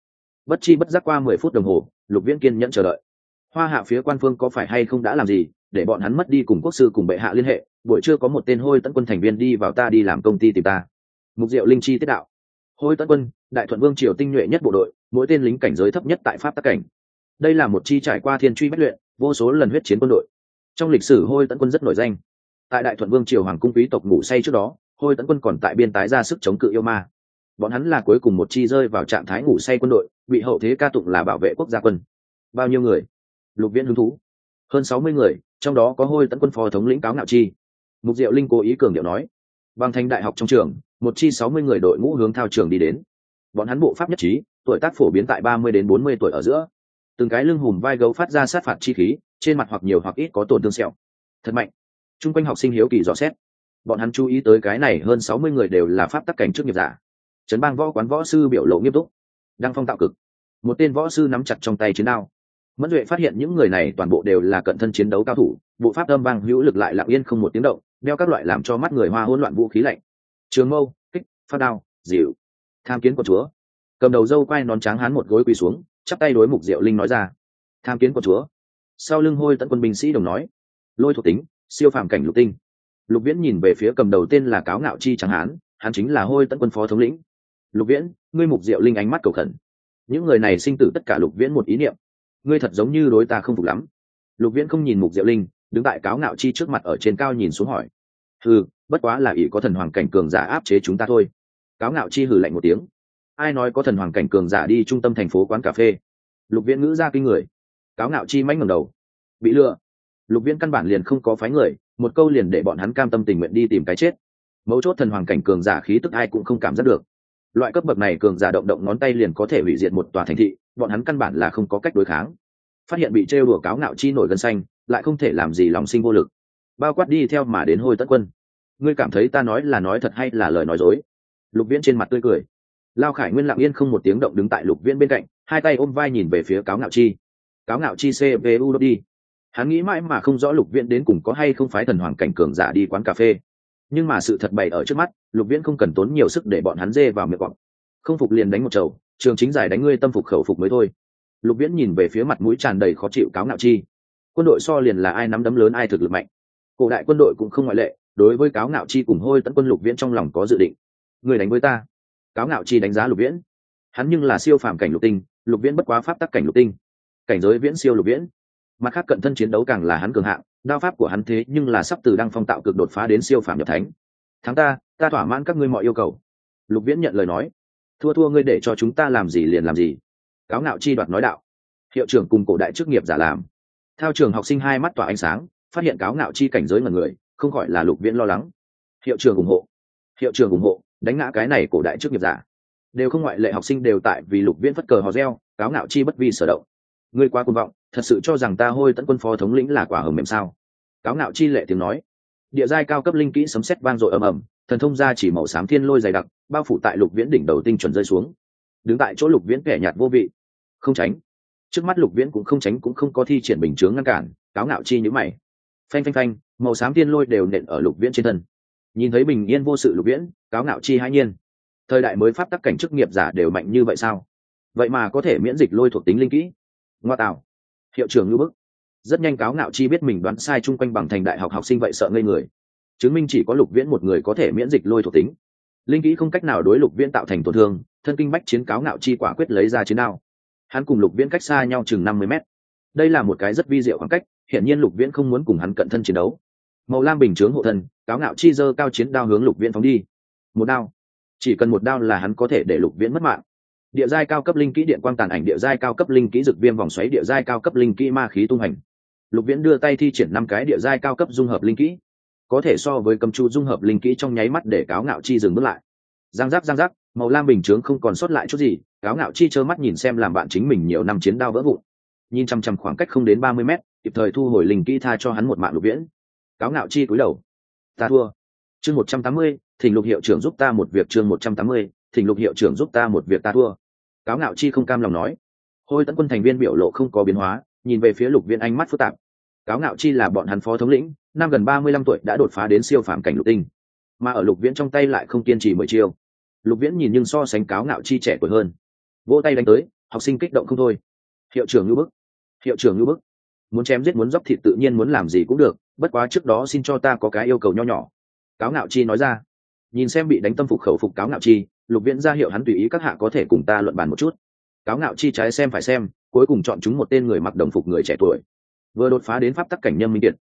Bất chi bất giác qua 10 phút đồng hồ, Lục Viễn kiên nhẫn chờ đợi. Hoa Hạ phía quan phương có phải hay không đã làm gì để bọn hắn mất đi cùng quốc sư cùng bệ hạ liên hệ? Buổi trưa có một tên Hôi Tấn quân thành viên đi vào ta đi làm công ty tìm ta. Mục Diệu Linh chi tiết đạo. Hôi Tấn quân, Đại Thuận Vương triều tinh nhuệ nhất bộ đội, mỗi tên lính cảnh giới thấp nhất tại Pháp Tắc cảnh. Đây là một chi trải qua thiên truy bách luyện, vô số lần huyết chiến quân đội. Trong lịch sử Hôi Tấn quân rất nổi danh. Tại Đại Thuận Vương triều hoàng cung quý tộc ngủ say trước đó, Hôi Tấn quân còn tại biên tái ra sức chống cự yêu ma. Bọn hắn là cuối cùng một chi rơi vào trạng thái ngủ say quân đội, bị hậu thế ca tụng là bảo vệ quốc gia quân. Bao nhiêu người? Lục Viễn hứng thú. Hơn 60 người, trong đó có Hôi Tấn quân phó thống lĩnh Cáo Ngạo Chi. Mục Diệu Linh cố ý cường điệu nói. Bằng thành đại học trong trường, một chi 60 người đội ngũ hướng thao trường đi đến. Bọn hắn bộ pháp nhất trí, tuổi tác phổ biến tại 30 đến 40 tuổi ở giữa. Từng cái lưng hùm vai gấu phát ra sát phạt chi khí, trên mặt hoặc nhiều hoặc ít có tổn thương sẹo. Thật mạnh. Trung quanh học sinh hiếu kỳ dò xét. Bọn hắn chú ý tới cái này hơn 60 người đều là pháp tắc cảnh trước nghiệp giả. Trấn Bang võ quán võ sư biểu lộ nghiêm túc. Đăng phong tạo cực. Một tên võ sư nắm chặt trong tay chiến đao. Mẫn Duệ phát hiện những người này toàn bộ đều là cận thân chiến đấu cao thủ, bộ pháp âm vang hữu lực lại lặng yên không một tiếng động, đeo các loại làm cho mắt người hoa hỗn loạn vũ khí lạnh. Trường mâu, kích, phát đao, dịu. Tham kiến của chúa. Cầm đầu dâu quai nón trắng hán một gối quỳ xuống, chắp tay đối Mục Diệu Linh nói ra. Tham kiến của chúa. Sau lưng Hôi Tấn quân binh sĩ đồng nói. Lôi thuộc tính, siêu phàm cảnh lục tinh. Lục Viễn nhìn về phía cầm đầu tên là Cáo Ngạo Chi trắng hán, hắn chính là Hôi Tấn quân phó thống lĩnh. Lục Viễn, ngươi Mục Diệu Linh ánh mắt cầu khẩn. Những người này sinh tử tất cả Lục Viễn một ý niệm. Ngươi thật giống như đối ta không phục lắm. Lục Viễn không nhìn Mục Diệu Linh, đứng tại Cáo Ngạo Chi trước mặt ở trên cao nhìn xuống hỏi. Hừ, bất quá là ỷ có thần hoàng cảnh cường giả áp chế chúng ta thôi. Cáo Ngạo Chi hừ lạnh một tiếng. Ai nói có thần hoàng cảnh cường giả đi trung tâm thành phố quán cà phê? Lục Viễn ngữ ra kinh người. Cáo Ngạo Chi mánh ngẩng đầu. Bị lừa. Lục Viễn căn bản liền không có phái người, một câu liền để bọn hắn cam tâm tình nguyện đi tìm cái chết. Mấu chốt thần hoàng cảnh cường giả khí tức ai cũng không cảm giác được. Loại cấp bậc này cường giả động động ngón tay liền có thể hủy diệt một tòa thành thị, bọn hắn căn bản là không có cách đối kháng. Phát hiện bị trêu đùa Cáo Ngạo Chi nổi gân xanh, lại không thể làm gì lòng sinh vô lực. Bao quát đi theo mà đến Hôi Tấn quân. Ngươi cảm thấy ta nói là nói thật hay là lời nói dối? Lục Viễn trên mặt tươi cười. Lao Khải Nguyên lặng yên không một tiếng động đứng tại Lục Viễn bên cạnh, hai tay ôm vai nhìn về phía Cáo Ngạo Chi. Cáo Ngạo Chi cpu đốt đi. Hắn nghĩ mãi mà không rõ Lục Viễn đến cùng có hay không phái thần hoàng cảnh cường giả đi quán cà phê. Nhưng mà sự thật bày ở trước mắt, Lục Viễn không cần tốn nhiều sức để bọn hắn dê vào miệng cọp. Không phục liền đánh một chầu, trường chính giải đánh ngươi tâm phục khẩu phục mới thôi. Lục Viễn nhìn về phía mặt mũi tràn đầy khó chịu Cáo Ngạo Chi. Quân đội so liền là ai nắm đấm lớn ai thực lực mạnh. Cổ đại quân đội cũng không ngoại lệ, đối với Cáo Ngạo Chi cùng Hôi Tấn quân Lục Viễn trong lòng có dự định. Người đánh với ta. Cáo Ngạo Chi đánh giá Lục Viễn. Hắn nhưng là siêu phàm cảnh lục tinh, Lục Viễn bất quá pháp tắc cảnh lục tinh. Cảnh giới viễn siêu Lục Viễn. Mặt khác cận thân chiến đấu càng là hắn cường hạng, đao pháp của hắn thế nhưng là sắp từ đăng phong tạo cực đột phá đến siêu phàm nhập thánh. Thắng ta thỏa mãn các ngươi mọi yêu cầu. Lục Viễn nhận lời nói. Thua ngươi để cho chúng ta làm gì liền làm gì. Cáo Ngạo Chi đoạt nói đạo. Hiệu trưởng cùng cổ đại chức nghiệp giả làm. Thao trường học sinh hai mắt tỏa ánh sáng, phát hiện Cáo Ngạo Chi cảnh giới ngần người, không khỏi là Lục Viễn lo lắng. Hiệu trưởng ủng hộ. Hiệu trưởng ủng hộ, đánh ngã cái này cổ đại chức nghiệp giả. Đều không ngoại lệ học sinh đều tại vì Lục Viễn phất cờ hò reo, Cáo Ngạo Chi bất vi sở động. Ngươi quá cuồng vọng, thật sự cho rằng ta Hôi Tấn quân phó thống lĩnh là quả hầm mềm sao? Cáo Ngạo Chi lệ tiếng nói. Địa giai cao cấp linh kỹ sấm sét vang dội ầm ầm, thần thông ra chỉ màu xám thiên lôi dày đặc, bao phủ tại Lục Viễn đỉnh đầu tinh chuẩn rơi xuống. Đứng tại chỗ Lục Viễn kẻ nhạt vô vị, không tránh. Trước mắt Lục Viễn cũng không tránh cũng không có thi triển bình chướng ngăn cản, Cáo Ngạo Chi nhíu mày. Phanh phanh phanh, màu xám thiên lôi đều nện ở Lục Viễn trên thân. Nhìn thấy bình yên vô sự Lục Viễn, Cáo Ngạo Chi hãi nhiên. Thời đại mới pháp tắc cảnh chức nghiệp giả đều mạnh như vậy sao? Vậy mà có thể miễn dịch lôi thuộc tính linh kỹ. Ngoa tạo. Hiệu trưởng lưu bức. Rất nhanh Cáo Ngạo Chi biết mình đoán sai, chung quanh bằng thành đại học học sinh vậy sợ ngây người. Chứng minh chỉ có Lục Viễn một người có thể miễn dịch lôi thuộc tính. Linh kỹ không cách nào đối Lục Viễn tạo thành tổn thương, thân kinh bách chiến Cáo Ngạo Chi quả quyết lấy ra chiến đao. Hắn cùng Lục Viễn cách xa nhau chừng 50 mét. Đây là một cái rất vi diệu khoảng cách, hiển nhiên Lục Viễn không muốn cùng hắn cận thân chiến đấu. Màu lam bình chướng hộ thân, Cáo Ngạo Chi giơ cao chiến đao hướng Lục Viễn phóng đi. Một đao, chỉ cần một đao là hắn có thể để Lục Viễn mất mạng. Địa giai cao cấp linh kỹ điện quang tàn ảnh, địa giai cao cấp linh kỹ dực viêm vòng xoáy, địa giai cao cấp linh kỹ ma khí tung hành. Lục Viễn đưa tay thi triển 5 cái địa giai cao cấp dung hợp linh kỹ, có thể so với cầm chu dung hợp linh kỹ trong nháy mắt để Cáo Ngạo Chi dừng bước lại. Giang giác, màu lam bình chướng không còn sót lại chút gì, Cáo Ngạo Chi trơ mắt nhìn xem làm bạn chính mình nhiều năm chiến đao vỡ vụn. Nhìn chăm khoảng cách không đến 30 mét, kịp thời thu hồi linh kỹ tha cho hắn một mạng Lục Viễn. Cáo Ngạo Chi cúi đầu. Ta thua. Chương 180, thỉnh Lục hiệu trưởng giúp ta một việc. Chương 180, thỉnh Lục hiệu trưởng giúp ta một việc. Ta thua. Cáo Ngạo Chi không cam lòng nói. Hôi Tấn quân thành viên biểu lộ không có biến hóa, nhìn về phía Lục Viễn ánh mắt phức tạp. Cáo Ngạo Chi là bọn hắn phó thống lĩnh, năm gần 35 tuổi đã đột phá đến siêu phàm cảnh lục tinh, mà ở Lục Viễn trong tay lại không kiên trì 10 chiêu. Lục Viễn nhìn nhưng so sánh Cáo Ngạo Chi trẻ tuổi hơn, vỗ tay đánh tới, học sinh kích động không thôi. Hiệu trưởng như bức, hiệu trưởng như bức, muốn chém giết muốn dóc thịt tự nhiên muốn làm gì cũng được, bất quá trước đó xin cho ta có cái yêu cầu nho nhỏ. Cáo Ngạo Chi nói ra. Nhìn xem bị đánh tâm phục khẩu phục Cáo Ngạo Chi, Lục Viễn ra hiệu hắn tùy ý các hạ có thể cùng ta luận bàn một chút. Cáo Ngạo Chi trái xem phải xem, cuối cùng chọn chúng một tên người mặc đồng phục người trẻ tuổi, vừa đột phá đến pháp tắc cảnh Nhâm Minh Kiệt.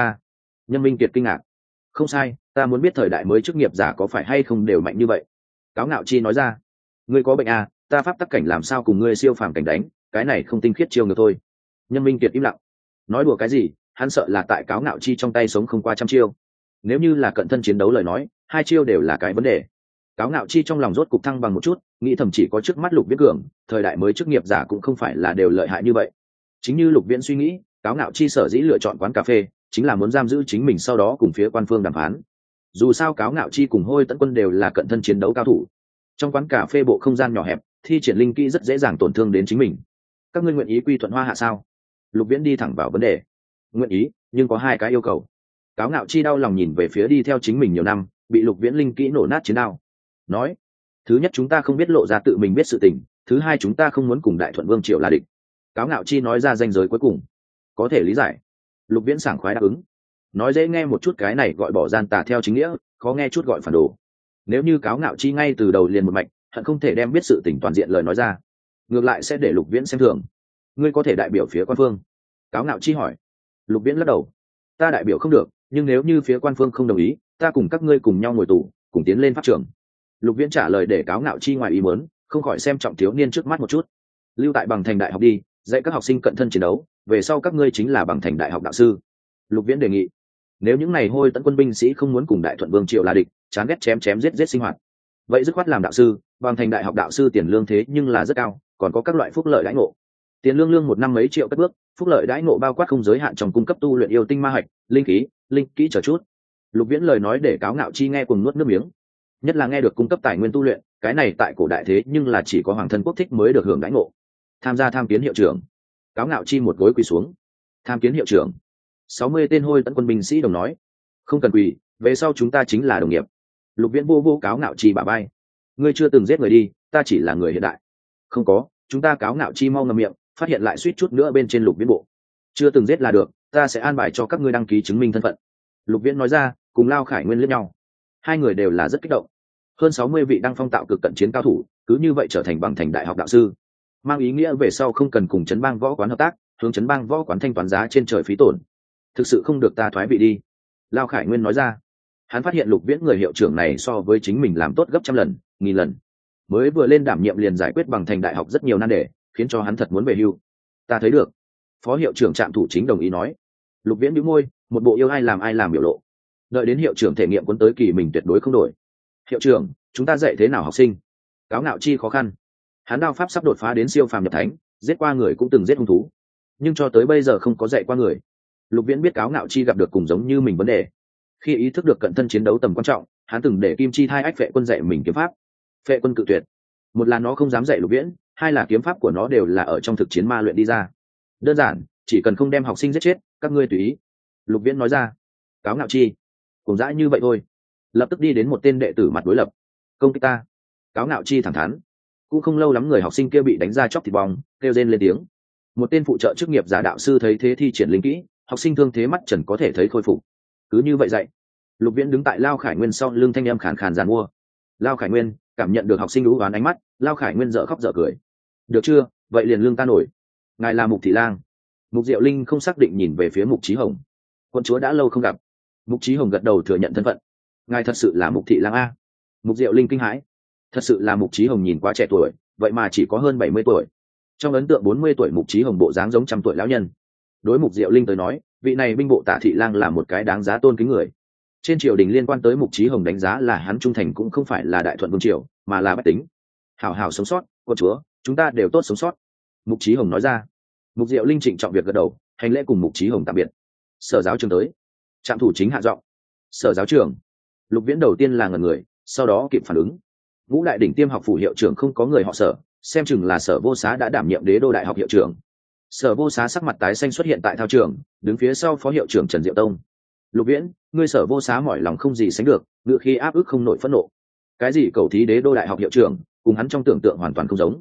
Nhâm Minh Kiệt kinh ngạc. Không sai, ta muốn biết thời đại mới chức nghiệp giả có phải hay không đều mạnh như vậy. Cáo Ngạo Chi nói ra. Ngươi có bệnh à, ta pháp tắc cảnh làm sao cùng ngươi siêu phàm cảnh đánh, cái này không tinh khiết chiêu ngược thôi. Nhâm Minh Kiệt im lặng. Nói đùa cái gì, hắn sợ là tại Cáo Ngạo Chi trong tay sống không qua trăm chiêu. Nếu như là cận thân chiến đấu lời nói, hai chiêu đều là cái vấn đề. Cáo Ngạo Chi trong lòng rốt cục thăng bằng một chút, nghĩ thầm chỉ có trước mắt Lục Viễn cường, thời đại mới chức nghiệp giả cũng không phải là đều lợi hại như vậy. Chính như Lục Viễn suy nghĩ, Cáo Ngạo Chi sở dĩ lựa chọn quán cà phê, chính là muốn giam giữ chính mình sau đó cùng phía quan phương đàm phán. Dù sao Cáo Ngạo Chi cùng Hôi Tẫn Quân đều là cận thân chiến đấu cao thủ. Trong quán cà phê bộ không gian nhỏ hẹp, thi triển linh kỹ rất dễ dàng tổn thương đến chính mình. Các ngươi nguyện ý quy thuận Hoa Hạ sao? Lục Viễn đi thẳng vào vấn đề. Nguyện ý, nhưng có hai cái yêu cầu. Cáo Ngạo Chi đau lòng nhìn về phía đi theo chính mình nhiều năm, bị Lục Viễn linh kỹ nổ nát chiến đao. Nói, thứ nhất chúng ta không biết lộ ra tự mình biết sự tình, thứ hai chúng ta không muốn cùng Đại Thuận Vương triều là địch. Cáo Ngạo Chi nói ra ranh giới cuối cùng. Có thể lý giải. Lục Viễn sảng khoái đáp ứng. Nói dễ nghe một chút cái này gọi bỏ gian tà theo chính nghĩa, khó nghe chút gọi phản đồ. Nếu như Cáo Ngạo Chi ngay từ đầu liền một mạch, hận không thể đem biết sự tình toàn diện lời nói ra, ngược lại sẽ để Lục Viễn xem thường. Ngươi có thể đại biểu phía quan phương? Cáo Ngạo Chi hỏi. Lục Viễn lắc đầu. Ta đại biểu không được, nhưng nếu như phía quan phương không đồng ý, ta cùng các ngươi cùng nhau ngồi tù, cùng tiến lên pháp trường. Lục Viễn trả lời để Cáo Ngạo Chi ngoài ý muốn, không khỏi xem trọng thiếu niên trước mắt một chút. Lưu tại Bằng Thành Đại học đi, dạy các học sinh cận thân chiến đấu, về sau các ngươi chính là Bằng Thành Đại học đạo sư. Lục Viễn đề nghị. Nếu những này Hôi Tẫn Quân binh sĩ không muốn cùng Đại Thuận Vương triều là địch, chán ghét chém giết sinh hoạt, vậy dứt khoát làm đạo sư. Bằng Thành Đại học đạo sư tiền lương thế nhưng là rất cao, còn có các loại phúc lợi đãi ngộ. Tiền lương một năm mấy triệu cất bước, phúc lợi đãi ngộ bao quát không giới hạn trong cung cấp tu luyện yêu tinh ma hạch, linh khí, linh kỹ chờ chút. Lục Viễn lời nói để Cáo Ngạo Chi nghe cùng nuốt nước miếng. Nhất là nghe được cung cấp tài nguyên tu luyện, cái này tại cổ đại thế nhưng là chỉ có hoàng thân quốc thích mới được hưởng đãi ngộ. Tham kiến hiệu trưởng. Cáo Ngạo Chi một gối quỳ xuống. Tham kiến hiệu trưởng. 60 tên Hôi Tẫn Quân binh sĩ đồng nói. Không cần quỳ, về sau chúng ta chính là đồng nghiệp. Lục Viễn vô Cáo Ngạo Chi bả vai. Ngươi chưa từng giết người đi, ta chỉ là người hiện đại. Không có, chúng ta Cáo Ngạo Chi mau ngậm miệng, phát hiện lại suýt chút nữa bên trên Lục Viễn bộ. Chưa từng giết là được, ta sẽ an bài cho các ngươi đăng ký chứng minh thân phận. Lục Viễn nói ra, cùng Lao Khải Nguyên liếc nhau. Hai người đều là rất kích động. Hơn 60 vị đăng phong tạo cực cận chiến cao thủ, cứ như vậy trở thành Bằng Thành Đại học đạo sư, mang ý nghĩa về sau không cần cùng Trấn Bang Võ Quán hợp tác, hướng Trấn Bang Võ Quán thanh toán giá trên trời phí tổn. Thực sự không được ta thoái vị đi. Lao Khải Nguyên nói ra. Hắn phát hiện Lục Viễn người hiệu trưởng này so với chính mình làm tốt gấp trăm lần, nghìn lần. Mới vừa lên đảm nhiệm liền giải quyết Bằng Thành Đại học rất nhiều nan đề, khiến cho hắn thật muốn về hưu. Ta thấy được. Phó hiệu trưởng Trạm Thủ Chính đồng ý nói. Lục Viễn bĩu môi, một bộ yêu ai làm biểu lộ. Đợi đến hiệu trưởng thể nghiệm cuốn tới kỳ mình tuyệt đối không đổi. Hiệu trưởng, chúng ta dạy thế nào học sinh? Cáo Ngạo Chi khó khăn. Hắn đao pháp sắp đột phá đến siêu phàm nhập thánh, giết qua người cũng từng giết hung thú, nhưng cho tới bây giờ không có dạy qua người. Lục Viễn biết Cáo Ngạo Chi gặp được cùng giống như mình vấn đề. Khi ý thức được cận thân chiến đấu tầm quan trọng, hắn từng để Kim Chi Thai Ách Phệ Quân dạy mình kiếm pháp. Phệ Quân cự tuyệt. Một là nó không dám dạy Lục Viễn, hai là kiếm pháp của nó đều là ở trong thực chiến ma luyện đi ra. Đơn giản, chỉ cần không đem học sinh giết chết, các ngươi tùy ý. Lục Viễn nói ra. Cáo Ngạo Chi, cùng dã như vậy thôi. Lập tức đi đến một tên đệ tử mặt đối lập. Công kích ta. Cáo Ngạo Chi thẳng thắn. Cũng không lâu lắm người học sinh kia bị đánh ra chóc thịt bong, kêu rên lên tiếng. Một tên phụ trợ chức nghiệp giả đạo sư thấy thế thi triển linh kỹ, học sinh thương thế mắt trần có thể thấy khôi phục. Cứ như vậy dạy. Lục Viễn đứng tại Lao Khải Nguyên sau lưng thanh âm khàn khàn giàn mua. Lao Khải Nguyên cảm nhận được học sinh lũ oán ánh mắt, Lao Khải Nguyên dở khóc dở cười. Được chưa, vậy liền lương ta nổi. Ngài là Mục Thị Lang. Mục Diệu Linh không xác định nhìn về phía Mục Chí Hồng. Quân chúa đã lâu không gặp. Mục Chí Hồng gật đầu thừa nhận thân phận. Ngài thật sự là Mục Thị Lang a? Mục Diệu Linh kinh hãi. Thật sự là Mục Chí Hồng nhìn quá trẻ tuổi, vậy mà chỉ có hơn 70 tuổi. Trong ấn tượng 40 tuổi Mục Chí Hồng bộ dáng giống trăm tuổi lão nhân. Đối Mục Diệu Linh tới nói, vị này binh bộ Tả Thị Lang là một cái đáng giá tôn kính người. Trên triều đình liên quan tới Mục Chí Hồng đánh giá là hắn trung thành cũng không phải là Đại Thuận Vương triều, mà là bách tính. Hảo hảo sống sót, quân chúa, chúng ta đều tốt sống sót. Mục Chí Hồng nói ra. Mục Diệu Linh trịnh trọng việc gật đầu, hành lễ cùng Mục Chí Hồng tạm biệt. Sở giáo trưởng tới. Trạm thủ chính hạ giọng. Sở giáo trưởng. Lục Viễn đầu tiên là ngẩn người, sau đó kịp phản ứng. Ngũ Đại đỉnh tiêm học phủ hiệu trưởng không có người họ Sở, xem chừng là Sở Vô Xá đã đảm nhiệm Đế Đô Đại học hiệu trưởng. Sở Vô Xá sắc mặt tái xanh xuất hiện tại thao trường, đứng phía sau phó hiệu trưởng Trần Diệu Tông. Lục Viễn, ngươi Sở Vô Xá mỏi lòng không gì sánh được, ngựa khi áp ức không nổi phẫn nộ. Cái gì cầu thí Đế Đô Đại học hiệu trưởng, cùng hắn trong tưởng tượng hoàn toàn không giống.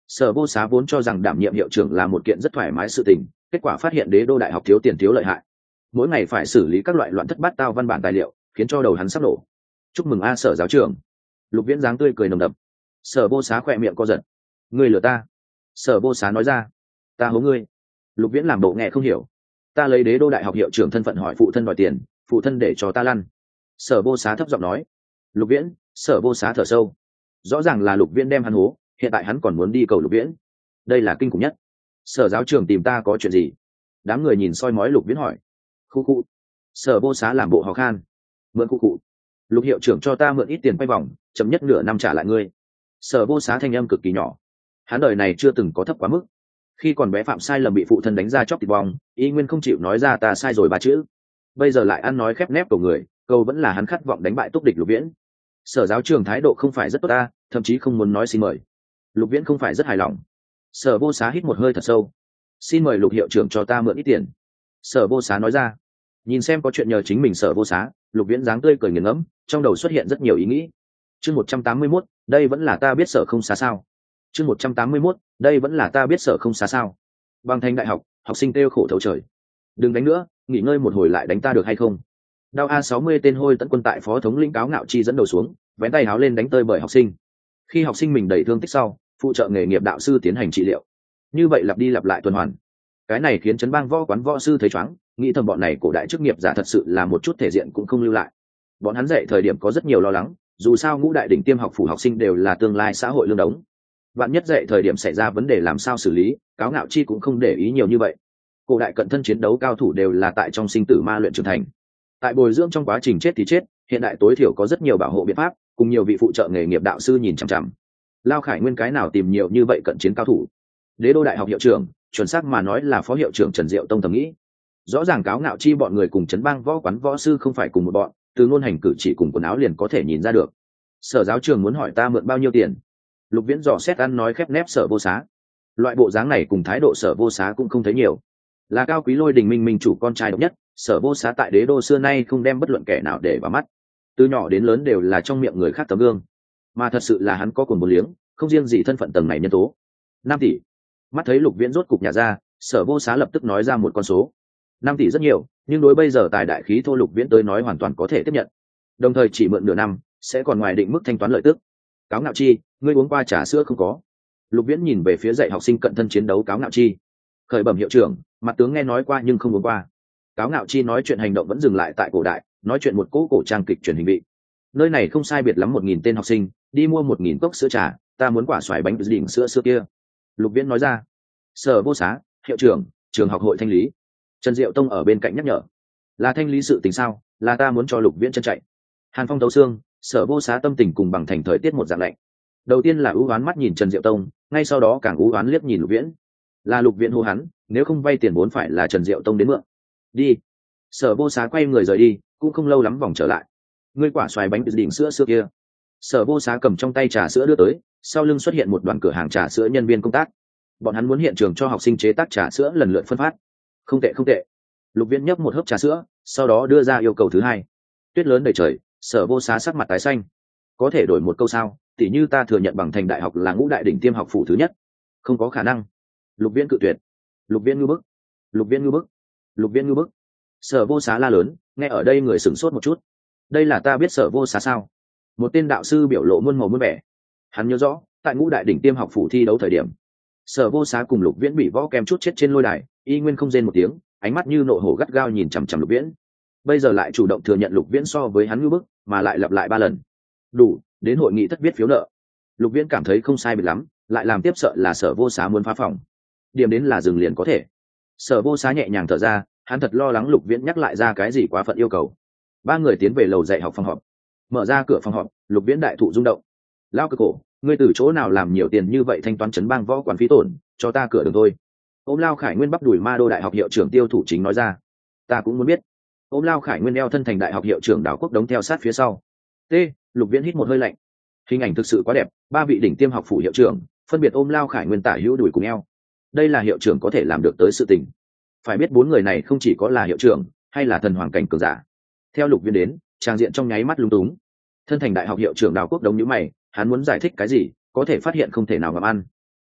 Sở Vô Xá vốn cho rằng đảm nhiệm hiệu trưởng là một kiện rất thoải mái sự tình, kết quả phát hiện Đế đô đại học thiếu tiền thiếu lợi hại, mỗi ngày phải xử lý các loại loạn thất bát tao văn bản tài liệu, khiến cho đầu hắn sắp nổ. Chúc mừng a Sở giáo trưởng. Lục Viễn dáng tươi cười nồng đậm. Sở Vô Xá khỏe miệng co giật. Ngươi lừa ta. Sở Vô Xá nói ra. Ta hố ngươi. Lục Viễn làm bộ nghe không hiểu. Ta lấy Đế đô đại học hiệu trưởng thân phận hỏi phụ thân đòi tiền, phụ thân để cho ta lăn. Sở Vô Xá thấp giọng nói. Lục Viễn. Sở Vô Xá thở sâu. Rõ ràng là Lục Viễn đem hắn hố, hiện tại hắn còn muốn đi cầu Lục Viễn. Đây là kinh khủng nhất. Sở giáo trưởng tìm ta có chuyện gì? Đám người nhìn soi mói Lục Viễn hỏi. Khu khu. Sở Vô Xá làm bộ hò khan. Mượn khu khu. Lục hiệu trưởng cho ta mượn ít tiền quay vòng, chậm nhất nửa năm trả lại ngươi. Sở Vô Xá thanh âm cực kỳ nhỏ. Hắn đời này chưa từng có thấp quá mức. Khi còn bé phạm sai lầm bị phụ thân đánh ra chóc thịt bong, y nguyên không chịu nói ra ta sai rồi ba chữ. Bây giờ lại ăn nói khép nép của người, câu vẫn là hắn khát vọng đánh bại túc địch Lục Viễn. Sở giáo trưởng thái độ không phải rất tốt ta, thậm chí không muốn nói xin mời. Lục Viễn không phải rất hài lòng. Sở Vô Xá hít một hơi thật sâu. Xin mời Lục hiệu trưởng cho ta mượn ít tiền. Sở Vô Xá nói ra. Nhìn xem có chuyện nhờ chính mình Sở Vô Xá, Lục Viễn dáng tươi cười nghiền ngẫm, trong đầu xuất hiện rất nhiều ý nghĩ. Chương 181, đây vẫn là ta biết Sở không xá sao. Chương 181, đây vẫn là ta biết Sở không xá sao. Bằng thành đại học, học sinh kêu khổ thấu trời. Đừng đánh nữa, nghỉ ngơi một hồi lại đánh ta được hay không? Đao A60 tên hôi tấn quân tại phó thống lĩnh Cáo Ngạo Chi dẫn đầu xuống, vén tay háo lên đánh tơi bởi học sinh. Khi học sinh mình đầy thương tích sau, phụ trợ nghề nghiệp đạo sư tiến hành trị liệu. Như vậy lặp đi lặp lại tuần hoàn. Cái này khiến Trấn Bang võ quán võ sư thấy chóng, nghĩ thầm bọn này cổ đại chức nghiệp giả thật sự là một chút thể diện cũng không lưu lại. Bọn hắn dạy thời điểm có rất nhiều lo lắng, dù sao ngũ đại đỉnh tiêm học phủ học sinh đều là tương lai xã hội lương đống. Vạn nhất dạy thời điểm xảy ra vấn đề làm sao xử lý, Cáo Ngạo Chi cũng không để ý nhiều như vậy. Cổ đại cận thân chiến đấu cao thủ đều là tại trong sinh tử ma luyện trưởng thành. Tại bồi dưỡng trong quá trình chết thì chết, hiện đại tối thiểu có rất nhiều bảo hộ biện pháp, cùng nhiều vị phụ trợ nghề nghiệp đạo sư nhìn chằm chằm. Lao Khải Nguyên cái nào tìm nhiều như vậy cận chiến cao thủ? Đế đô đại học hiệu trưởng, chuẩn xác mà nói là phó hiệu trưởng Trần Diệu Tông thầm nghĩ. Rõ ràng Cáo Ngạo Chi bọn người cùng Trấn Bang võ quán võ sư không phải cùng một bọn, từ ngôn hành cử chỉ cùng quần áo liền có thể nhìn ra được. Sở giáo trường muốn hỏi ta mượn bao nhiêu tiền? Lục Viễn dò xét ăn nói khép nép Sở Vô Xá. Loại bộ dáng này cùng thái độ Sở Vô Xá cũng không thấy nhiều. Là Cao Quý Lôi Đình minh minh chủ con trai độc nhất, Sở Vô Xá tại đế đô xưa nay không đem bất luận kẻ nào để vào mắt. Từ nhỏ đến lớn đều là trong miệng người khác tấm gương, mà thật sự là hắn có cuồng một liếng, không riêng gì thân phận tầng này nhân tố. 5 tỷ. Mắt thấy Lục Viễn rốt cục nhà ra, Sở Vô Xá lập tức nói ra một con số. 5 tỷ rất nhiều, nhưng đối bây giờ tài đại khí thô Lục Viễn tới nói hoàn toàn có thể tiếp nhận. Đồng thời chỉ mượn nửa năm, sẽ còn ngoài định mức thanh toán lợi tức. Cáo Ngạo Chi, ngươi uống qua trà sữa không có? Lục Viễn nhìn về phía dạy học sinh cận thân chiến đấu Cáo Ngạo Chi. Khởi bẩm hiệu trưởng, mặt tướng nghe nói qua nhưng không uống qua. Cáo Ngạo Chi nói chuyện hành động vẫn dừng lại tại cổ đại, nói chuyện một cỗ cổ trang kịch truyền hình vị. Nơi này không sai biệt lắm 1000 tên học sinh, đi mua 1000 cốc sữa trà, ta muốn quả xoài bánh đỉnh sữa xưa kia. Lục Viễn nói ra. Sở Vô Xá, hiệu trưởng, trường học hội thanh lý. Trần Diệu Tông ở bên cạnh nhắc nhở. Là thanh lý sự tình sao? Là ta muốn cho Lục Viễn chân chạy. Hàn Phong thấu xương, Sở Vô Xá tâm tình cùng bằng thành thời tiết một dạng lạnh. Đầu tiên là ưu oán mắt nhìn Trần Diệu Tông, ngay sau đó càng ưu oán liếc nhìn Lục Viễn. Là Lục Viễn hô hắn, nếu không vay tiền vốn phải là Trần Diệu Tông đến mượn. Đi. Sở Vô Xá quay người rời đi, cũng không lâu lắm vòng trở lại. Ngươi quả xoài bánh đỉnh sữa xưa kia. Sở Vô Xá cầm trong tay trà sữa đưa tới, sau lưng xuất hiện một đoàn cửa hàng trà sữa nhân viên công tác. Bọn hắn muốn hiện trường cho học sinh chế tác trà sữa lần lượt phân phát. Không tệ không tệ. Lục Viễn nhấp một hớp trà sữa, sau đó đưa ra yêu cầu thứ hai. Tuyết lớn đầy trời, Sở Vô Xá sắc mặt tái xanh. Có thể đổi một câu sao? Tỉ như ta thừa nhận bằng thành đại học là ngũ đại đỉnh tiêm học phủ thứ nhất. Không có khả năng. Lục Viễn cự tuyệt. Lục Viễn ngư bức. Lục Viễn ngư bức. Lục Viễn ngư bức. Sở Vô Xá la lớn, nghe ở đây người sửng sốt một chút. Đây là ta biết Sở Vô Xá sao? Một tên đạo sư biểu lộ muôn màu muôn vẻ. Hắn nhớ rõ, tại ngũ đại đỉnh tiêm học phủ thi đấu thời điểm, Sở Vô Xá cùng Lục Viễn bị võ kem chút chết trên lôi đài, y nguyên không rên một tiếng, ánh mắt như nộ hổ gắt gao nhìn chằm chằm Lục Viễn. Bây giờ lại chủ động thừa nhận Lục Viễn so với hắn ngư bức, mà lại lặp lại 3 lần. Đủ, đến hội nghị thất viết phiếu nợ. Lục Viễn cảm thấy không sai biệt lắm, lại làm tiếp sợ là Sở Vô Xá muốn phá phòng. Điểm đến là dừng liền có thể. Sở Vô Xá nhẹ nhàng thở ra, hắn thật lo lắng Lục Viễn nhắc lại ra cái gì quá phận yêu cầu. 3 người tiến về lầu dạy học phòng họp. Mở ra cửa phòng họp, Lục Viễn đại thụ rung động. Lao cơ cổ, ngươi từ chỗ nào làm nhiều tiền như vậy thanh toán Trấn Bang võ quản phí tổn, cho ta cửa đường thôi. Ôm Lao Khải Nguyên bắp đùi ma đô đại học hiệu trưởng Tiêu Thủ Chính nói ra. Ta cũng muốn biết. Ôm Lao Khải Nguyên eo thân thành đại học hiệu trưởng Đào Quốc Đống theo sát phía sau. T. Lục Viễn hít một hơi lạnh. Hình ảnh thực sự quá đẹp, 3 vị đỉnh tiêm học phủ hiệu trưởng phân biệt ôm Lao Khải Nguyên tả hữu đùi cùng eo. Đây là hiệu trưởng có thể làm được tới sự tình. Phải biết 4 người này không chỉ có là hiệu trưởng, hay là thần hoàng cảnh cường giả. Theo Lục Viễn đến, trang diện trong nháy mắt lung túng. Thân thành đại học hiệu trưởng Đào Quốc Đống nhíu mày, hắn muốn giải thích cái gì, có thể phát hiện không thể nào ngậm ăn.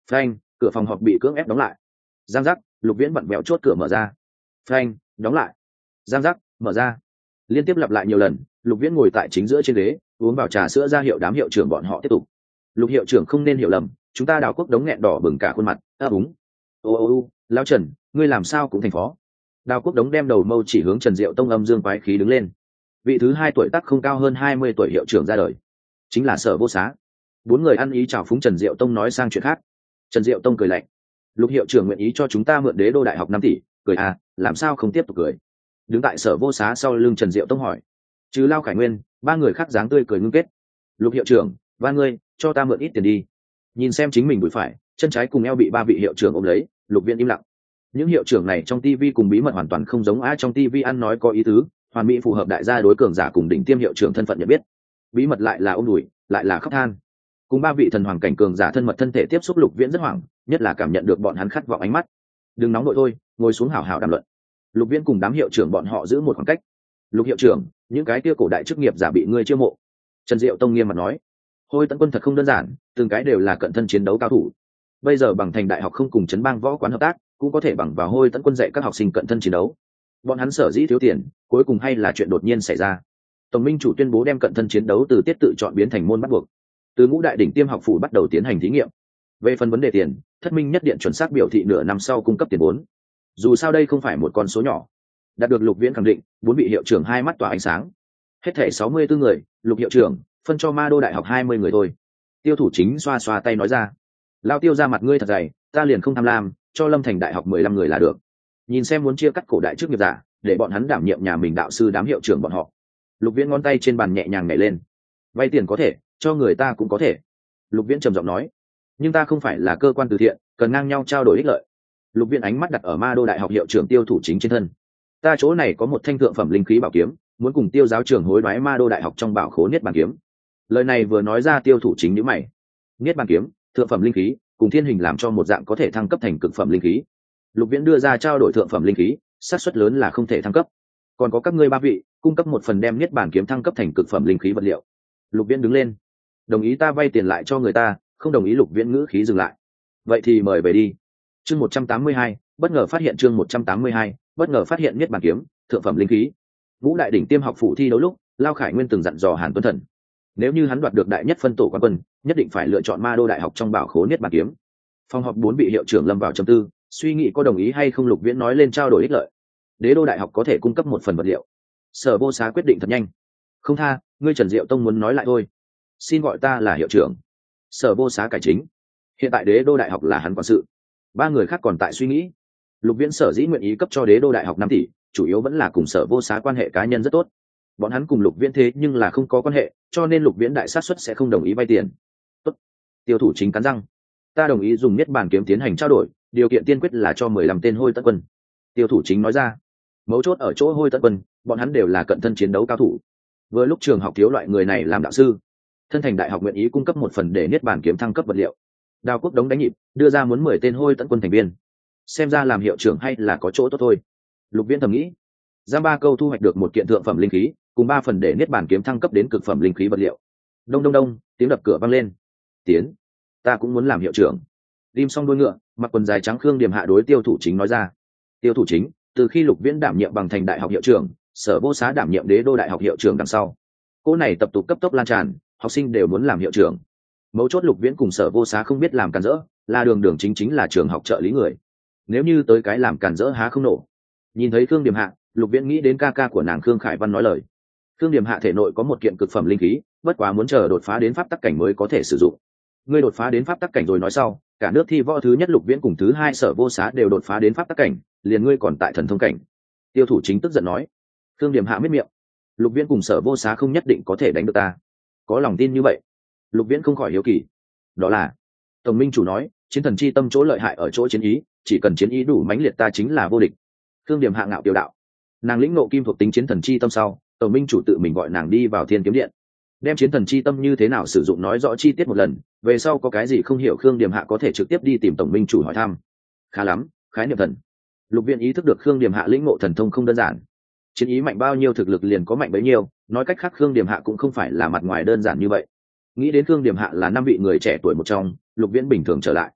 phanh, cửa phòng họp bị cưỡng ép đóng lại. Giang giác, Lục Viễn vặn vẹo chốt cửa mở ra. Phanh, đóng lại. Giang giác, mở ra. Liên tiếp lặp lại nhiều lần, Lục Viễn ngồi tại chính giữa trên ghế, uống vào trà sữa ra hiệu đám hiệu trưởng bọn họ tiếp tục. Lục hiệu trưởng không nên hiểu lầm, chúng ta Đào Quốc Đống nghẹn đỏ bừng cả khuôn mặt. Đúng. Ô, lão Trần, ngươi làm sao cũng thành phó. Đào Quốc Đống đem đầu mâu chỉ hướng Trần Diệu Tông, âm dương quái khí đứng lên. Vị thứ hai tuổi tác không cao hơn 20 tuổi hiệu trưởng ra đời, chính là Sở Vô Xá. Bốn người ăn ý chào phúng Trần Diệu Tông, nói sang chuyện khác. Trần Diệu Tông cười lạnh. Lục hiệu trưởng nguyện ý cho chúng ta mượn Đế Đô Đại học 5 tỷ, cười à, làm sao không tiếp tục cười. Đứng tại Sở Vô Xá sau lưng Trần Diệu Tông hỏi. Trừ Lao Khải Nguyên, ba người khác dáng tươi cười ngưng kết. Lục hiệu trưởng, ba ngươi cho ta mượn ít tiền đi. Nhìn xem chính mình đùi phải, chân trái cùng eo bị ba vị hiệu trưởng ôm lấy, Lục Viễn im lặng. Những hiệu trưởng này trong TV cùng bí mật hoàn toàn không giống ai trong TV ăn nói có ý tứ, hoàn mỹ phù hợp đại gia đối cường giả cùng đỉnh tiêm hiệu trưởng thân phận nhận biết. Bí mật lại là ôm đùi, lại là khóc than. Cùng ba vị thần hoàng cảnh cường giả thân mật thân thể tiếp xúc, Lục Viễn rất hoảng, nhất là cảm nhận được bọn hắn khát vọng ánh mắt. Đừng nóng nội thôi, ngồi xuống hảo hảo đàm luận. Lục Viễn cùng đám hiệu trưởng bọn họ giữ một khoảng cách. Lục hiệu trưởng, những cái kia cổ đại chức nghiệp giả bị ngươi chiêu mộ. Trần Diệu Tông nghiêm mặt nói. Hôi Tấn Quân thật không đơn giản, từng cái đều là cận thân chiến đấu cao thủ. Bây giờ bằng thành đại học không cùng Trấn Bang võ quán hợp tác, cũng có thể bằng vào Hôi Tấn Quân dạy các học sinh cận thân chiến đấu. Bọn hắn sở dĩ thiếu tiền, cuối cùng hay là chuyện đột nhiên xảy ra. Tổng minh chủ tuyên bố đem cận thân chiến đấu từ tiết tự chọn biến thành môn bắt buộc. Từ ngũ đại đỉnh tiêm học phủ bắt đầu tiến hành thí nghiệm. Về phần vấn đề tiền, Thất Minh Nhất Điện chuẩn xác biểu thị nửa năm sau cung cấp tiền vốn. Dù sao đây không phải một con số nhỏ. Đạt được Lục Viễn khẳng định, bốn vị hiệu trưởng hai mắt tỏa ánh sáng. Hết thể 64 người, Lục hiệu trưởng phân cho Ma Đô Đại học 20 người thôi. Tiêu Thủ Chính xoa xoa tay nói ra. Lao Tiêu, ra mặt ngươi thật dày, ta liền không tham lam, cho Lâm Thành Đại học 15 người là được. Nhìn xem muốn chia cắt cổ đại chức nghiệp giả, để bọn hắn đảm nhiệm nhà mình đạo sư đám hiệu trưởng bọn họ. Lục Viễn ngón tay trên bàn nhẹ nhàng nhảy lên. Vay tiền có thể, cho người ta cũng có thể. Lục Viễn trầm giọng nói. Nhưng ta không phải là cơ quan từ thiện, cần ngang nhau trao đổi ích lợi. Lục Viễn ánh mắt đặt ở Ma Đô Đại học hiệu trưởng Tiêu Thủ Chính trên thân. Ta chỗ này có một thanh thượng phẩm linh khí bảo kiếm, muốn cùng Tiêu giáo trưởng hối đoái Ma Đô Đại học trong bảo khố Niết Bàn kiếm. Lời này vừa nói ra, Tiêu Thủ Chính nhíu mày. Niết Bàn kiếm, thượng phẩm linh khí, cùng thiên hình làm cho một dạng có thể thăng cấp thành cực phẩm linh khí. Lục Viễn đưa ra trao đổi thượng phẩm linh khí, xác suất lớn là không thể thăng cấp. Còn có các ngươi ba vị, cung cấp một phần đem Niết Bàn kiếm thăng cấp thành cực phẩm linh khí vật liệu. Lục Viễn đứng lên. Đồng ý ta vay tiền lại cho người ta, không đồng ý. Lục Viễn ngữ khí dừng lại. Vậy thì mời về đi. Chương 182, bất ngờ phát hiện. Chương 182, bất ngờ phát hiện Niết Bàn kiếm, thượng phẩm linh khí. Ngũ đại đỉnh tiêm học phủ thi đấu lúc, Lao Khải Nguyên từng dặn dò Hàn Tuấn Thần, nếu như hắn đoạt được đại nhất phân tổ quán quân, nhất định phải lựa chọn Ma Đô Đại học trong bảo khố Niết Bàn kiếm. Phòng họp bốn vị hiệu trưởng lâm vào trầm tư, suy nghĩ có đồng ý hay không. Lục Viễn nói lên trao đổi ích lợi. Đế Đô Đại học có thể cung cấp một phần vật liệu. Sở Vô Xá quyết định thật nhanh. Không tha, ngươi Trần Diệu Tông muốn nói lại thôi. Xin gọi ta là hiệu trưởng. Sở Vô Xá cải chính. Hiện tại Đế Đô Đại học là hắn quản sự. Ba người khác còn tại suy nghĩ. Lục Viễn sở dĩ nguyện ý cấp cho Đế Đô Đại học 5 tỷ, chủ yếu vẫn là cùng Sở Vô Xá quan hệ cá nhân rất tốt. Bọn hắn cùng Lục Viễn thế nhưng là không có quan hệ, cho nên Lục Viễn đại sát suất sẽ không đồng ý vay tiền. Tốt. Tiêu Thủ Chính cắn răng. Ta đồng ý dùng Niết Bàn kiếm tiến hành trao đổi, điều kiện tiên quyết là cho 15 tên Hôi Tấn Quân. Tiêu Thủ Chính nói ra. Mấu chốt ở chỗ Hôi Tấn Quân, bọn hắn đều là cận thân chiến đấu cao thủ. Vừa lúc trường học thiếu loại người này làm đạo sư, Thân Thành Đại học nguyện ý cung cấp một phần để Niết Bàn kiếm thăng cấp vật liệu. Đào Quốc Đống đánh nhịp, đưa ra muốn 10 tên Hôi Tấn Quân thành viên. Xem ra làm hiệu trưởng hay là có chỗ tốt thôi. Lục Viễn thầm nghĩ. Giang Ba Câu thu hoạch được một kiện thượng phẩm linh khí, cùng 3 phần để Niết Bàn kiếm thăng cấp đến cực phẩm linh khí vật liệu. Đông đông đông, tiếng đập cửa vang lên. Tiến, ta cũng muốn làm hiệu trưởng. Lim xong đuôi ngựa, mặc quần dài trắng Khương Điềm Hạ đối Tiêu Thủ Chính nói ra. Tiêu Thủ Chính, từ khi Lục Viễn đảm nhiệm bằng thành đại học hiệu trưởng, Sở Vô Xá đảm nhiệm Đế Đô Đại học hiệu trưởng đằng sau, cô này tập tục cấp tốc lan tràn, học sinh đều muốn làm hiệu trưởng. Mấu chốt Lục Viễn cùng Sở Vô Xá không biết làm càn rỡ, là đường chính là trường học trợ lý người. Nếu như tới cái làm càn rỡ há không nổ. Nhìn thấy Khương Điềm Hạ, Lục Viễn nghĩ đến ca ca của nàng Khương Khải Văn nói lời. Khương Điềm Hạ thể nội có một kiện cực phẩm linh khí, bất quá muốn chờ đột phá đến pháp tắc cảnh mới có thể sử dụng. Ngươi đột phá đến pháp tắc cảnh rồi nói sau, cả nước thi võ thứ nhất Lục Viễn cùng thứ hai Sở Vô Xá đều đột phá đến pháp tắc cảnh, liền ngươi còn tại thần thông cảnh. Tiêu Thủ Chính tức giận nói. Khương Điềm Hạ miết miệng. Lục Viễn cùng Sở Vô Xá không nhất định có thể đánh được ta. Có lòng tin như vậy? Lục Viễn không khỏi hiếu kỳ. Đó là, Tổng minh chủ nói, chiến thần chi tâm chỗ lợi hại ở chỗ chiến ý, chỉ cần chiến ý đủ mãnh liệt ta chính là vô địch. Khương Điềm Hạ ngạo kiều đạo. Nàng lĩnh ngộ kim thuộc tính chiến thần chi tâm sau, Tổng minh chủ tự mình gọi nàng đi vào Thiên Kiếm Điện, đem chiến thần chi tâm như thế nào sử dụng nói rõ chi tiết một lần. Về sau có cái gì không hiểu, Khương Điềm Hạ có thể trực tiếp đi tìm Tổng minh chủ hỏi thăm. Khá lắm, khái niệm thần. Lục Viễn ý thức được Khương Điềm Hạ lĩnh ngộ thần thông không đơn giản. Chiến ý mạnh bao nhiêu thực lực liền có mạnh bấy nhiêu, nói cách khác Khương Điềm Hạ cũng không phải là mặt ngoài đơn giản như vậy. Nghĩ đến Khương Điềm Hạ là 5 vị người trẻ tuổi một trong, Lục Viễn bình thường trở lại.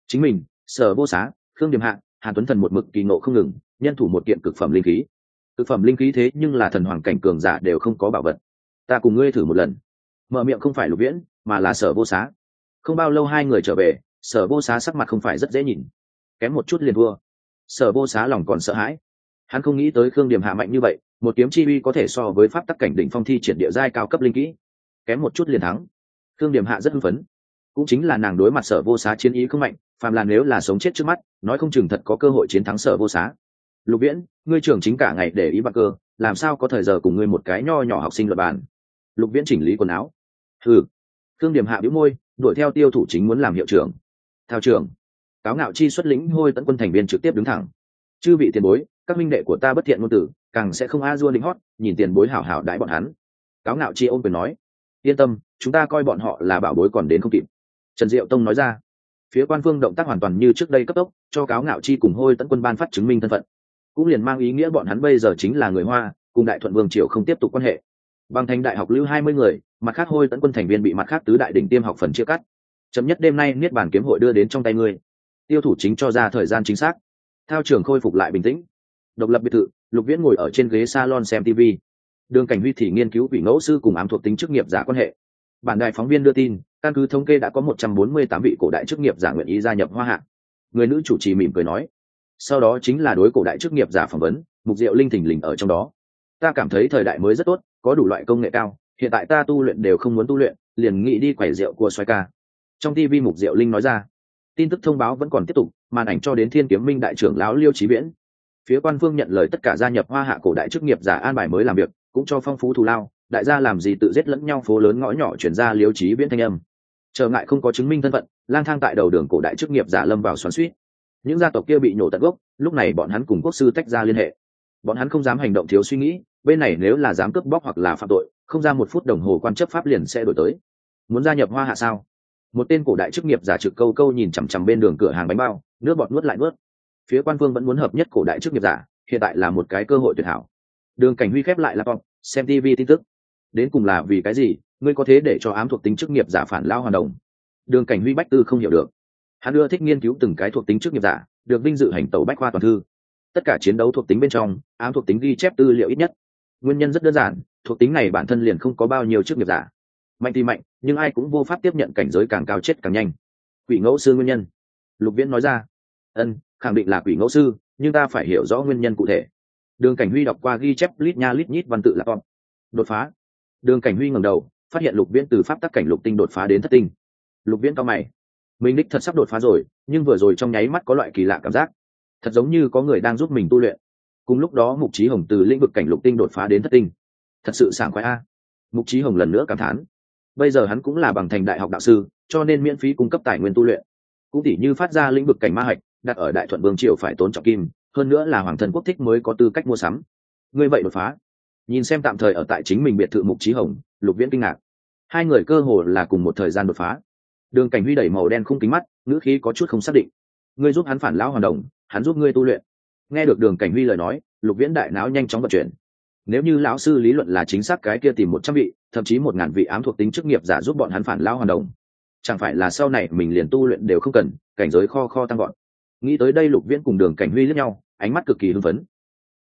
chính mình, Sở Vô Xá, Khương Điềm Hạ, Hàn Tuấn Thần một mực kỳ ngộ không ngừng, nhân thủ một kiện cực phẩm linh khí. Cực phẩm linh khí thế nhưng là thần hoàng cảnh cường giả đều không có bảo vật. Ta cùng ngươi thử một lần. Mở miệng không phải Lục Viễn, mà là Sở Vô Xá. Không bao lâu hai người trở về, Sở Vô Xá sắc mặt không phải rất dễ nhìn, kém một chút liền thua. Sở Vô Xá lòng còn sợ hãi, hắn không nghĩ tới Khương Điềm Hạ mạnh như vậy, một kiếm chi uy có thể so với pháp tắc cảnh đỉnh phong thi triển địa giai cao cấp linh kỹ, kém một chút liền thắng. Khương Điềm Hạ rất hưng phấn, cũng chính là nàng đối mặt Sở Vô Xá chiến ý không mạnh, phàm là nếu là sống chết trước mắt, nói không chừng thật có cơ hội chiến thắng Sở Vô Xá. Lục Viễn, ngươi trưởng chính cả ngày để ý bạc cơ, làm sao có thời giờ cùng ngươi một cái nho nhỏ học sinh luận bàn. Lục Viễn chỉnh lý quần áo. Ừ. Khương Điềm Hạ bĩu môi, đuổi theo Tiêu Thủ Chính muốn làm hiệu trưởng. Thao trưởng. Cáo Ngạo Chi xuất lĩnh Hôi Tẫn quân thành viên trực tiếp đứng thẳng. Chư vị tiền bối, các minh đệ của ta bất thiện ngôn tử, càng sẽ không a dua định hót, nhìn tiền bối hảo hảo đãi bọn hắn. Cáo Ngạo Chi ôm quyền nói, yên tâm, chúng ta coi bọn họ là bảo bối còn đến không kịp. Trần Diệu Tông nói ra. Phía quan phương động tác hoàn toàn như trước đây cấp tốc, cho Cáo Ngạo Chi cùng Hôi Tẫn quân ban phát chứng minh thân phận, cũng liền mang ý nghĩa bọn hắn bây giờ chính là người Hoa, cùng Đại Thuận Vương triều không tiếp tục quan hệ. Bằng thành đại học lưu 20 người, mặt khác Hôi Tẫn quân thành viên bị mặt khác tứ đại đỉnh tiêm học phần chia cắt. Chấm nhất đêm nay niết bàn kiếm hội đưa đến trong tay ngươi. Tiêu Thủ Chính cho ra thời gian chính xác. Thao trường khôi phục lại bình tĩnh. Độc lập biệt thự, Lục Viễn ngồi ở trên ghế salon xem TV. Đường Cảnh Huy thì nghiên cứu quỷ ngẫu sư cùng ám thuộc tính chức nghiệp giả quan hệ. Bản đài phóng viên đưa tin, căn cứ thống kê đã có 148 vị cổ đại chức nghiệp giả nguyện ý gia nhập Hoa Hạ. Người nữ chủ trì mỉm cười nói. Sau đó chính là đối cổ đại chức nghiệp giả phỏng vấn, Mục Diệu Linh thình lình ở trong đó. Ta cảm thấy thời đại mới rất tốt, có đủ loại công nghệ cao, hiện tại ta tu luyện đều không muốn tu luyện, liền nghĩ đi quẩy rượu của xoay ca. Trong TV Mục Diệu Linh nói ra. Tin tức thông báo vẫn còn tiếp tục, màn ảnh cho đến Thiên Kiếm Minh đại trưởng lão Liêu Chí Viễn. Phía quan phương nhận lời tất cả gia nhập Hoa Hạ cổ đại chức nghiệp giả an bài mới làm việc, cũng cho phong phú thù lao, đại gia làm gì tự giết lẫn nhau phố lớn ngõ nhỏ chuyển ra Liêu Chí Viễn thanh âm. Trở ngại không có chứng minh thân phận, lang thang tại đầu đường cổ đại chức nghiệp giả lâm vào xoắn xuýt. Những gia tộc kia bị nhổ tận gốc, lúc này bọn hắn cùng quốc sư tách ra liên hệ. Bọn hắn không dám hành động thiếu suy nghĩ, bên này nếu là dám cướp bóc hoặc là phạm tội, không ra một phút đồng hồ quan chấp pháp liền sẽ đổi tới. Muốn gia nhập Hoa Hạ sao? Một tên cổ đại chức nghiệp giả trực câu câu nhìn chằm chằm bên đường cửa hàng bánh bao, nước bọt nuốt lại nuốt. Phía quan phương vẫn muốn hợp nhất cổ đại chức nghiệp giả, hiện tại là một cái cơ hội tuyệt hảo. Đường Cảnh Huy khép lại laptop, xem TV tin tức. Đến cùng là vì cái gì, ngươi có thế để cho ám thuộc tính chức nghiệp giả phản lao hoàn đồng? Đường Cảnh Huy bách tư không hiểu được. Hắn ưa thích nghiên cứu từng cái thuộc tính chức nghiệp giả, được vinh dự hành tẩu bách khoa toàn thư. Tất cả chiến đấu thuộc tính bên trong, ám thuộc tính ghi chép tư liệu ít nhất. Nguyên nhân rất đơn giản, thuộc tính này bản thân liền không có bao nhiêu chức nghiệp giả. Mạnh thì mạnh, nhưng ai cũng vô pháp tiếp nhận cảnh giới càng cao chết càng nhanh. Quỷ ngẫu sư nguyên nhân. Lục Viễn nói ra. Khẳng định là quỷ ngẫu sư, nhưng ta phải hiểu rõ nguyên nhân cụ thể. Đường Cảnh Huy đọc qua ghi chép lít nha lít nhít văn tự là con. Đột phá. Đường Cảnh Huy ngẩng đầu, phát hiện Lục Viễn từ pháp tắc cảnh lục tinh đột phá đến thất tinh. Lục Viễn cao mày. Mình đích thật sắp đột phá rồi, nhưng vừa rồi trong nháy mắt có loại kỳ lạ cảm giác, thật giống như có người đang giúp mình tu luyện. Cùng lúc đó Mục Chí Hồng từ lĩnh vực cảnh lục tinh đột phá đến thất tinh, thật sự sảng khoái a. Mục Chí Hồng lần nữa cảm thán. Bây giờ hắn cũng là bằng thành đại học đạo sư, cho nên miễn phí cung cấp tài nguyên tu luyện. Cũng tỉ như phát ra lĩnh vực cảnh ma hạch, đặt ở Đại Thuận Vương triều phải tốn trọng kim, hơn nữa là hoàng thân quốc thích mới có tư cách mua sắm. Ngươi vậy đột phá. Nhìn xem tạm thời ở tại chính mình biệt thự Mục Chí Hồng, Lục Viễn kinh ngạc. Hai người cơ hồ là cùng một thời gian đột phá. Đường Cảnh Huy đẩy màu đen khung kính mắt, ngữ khí có chút không xác định. Ngươi giúp hắn phản lão hoàn đồng, hắn giúp ngươi tu luyện. Nghe được Đường Cảnh Huy lời nói, Lục Viễn đại não nhanh chóng vận chuyển. Nếu như lão sư lý luận là chính xác, cái kia tìm 100 vị, thậm chí 1000 vị ám thuộc tính chức nghiệp giả giúp bọn hắn phản lão hoàn đồng, chẳng phải là sau này mình liền tu luyện đều không cần, cảnh giới kho tăng gọn. Nghĩ tới đây, Lục Viễn cùng Đường Cảnh Huy liếc nhau, ánh mắt cực kỳ hưng phấn.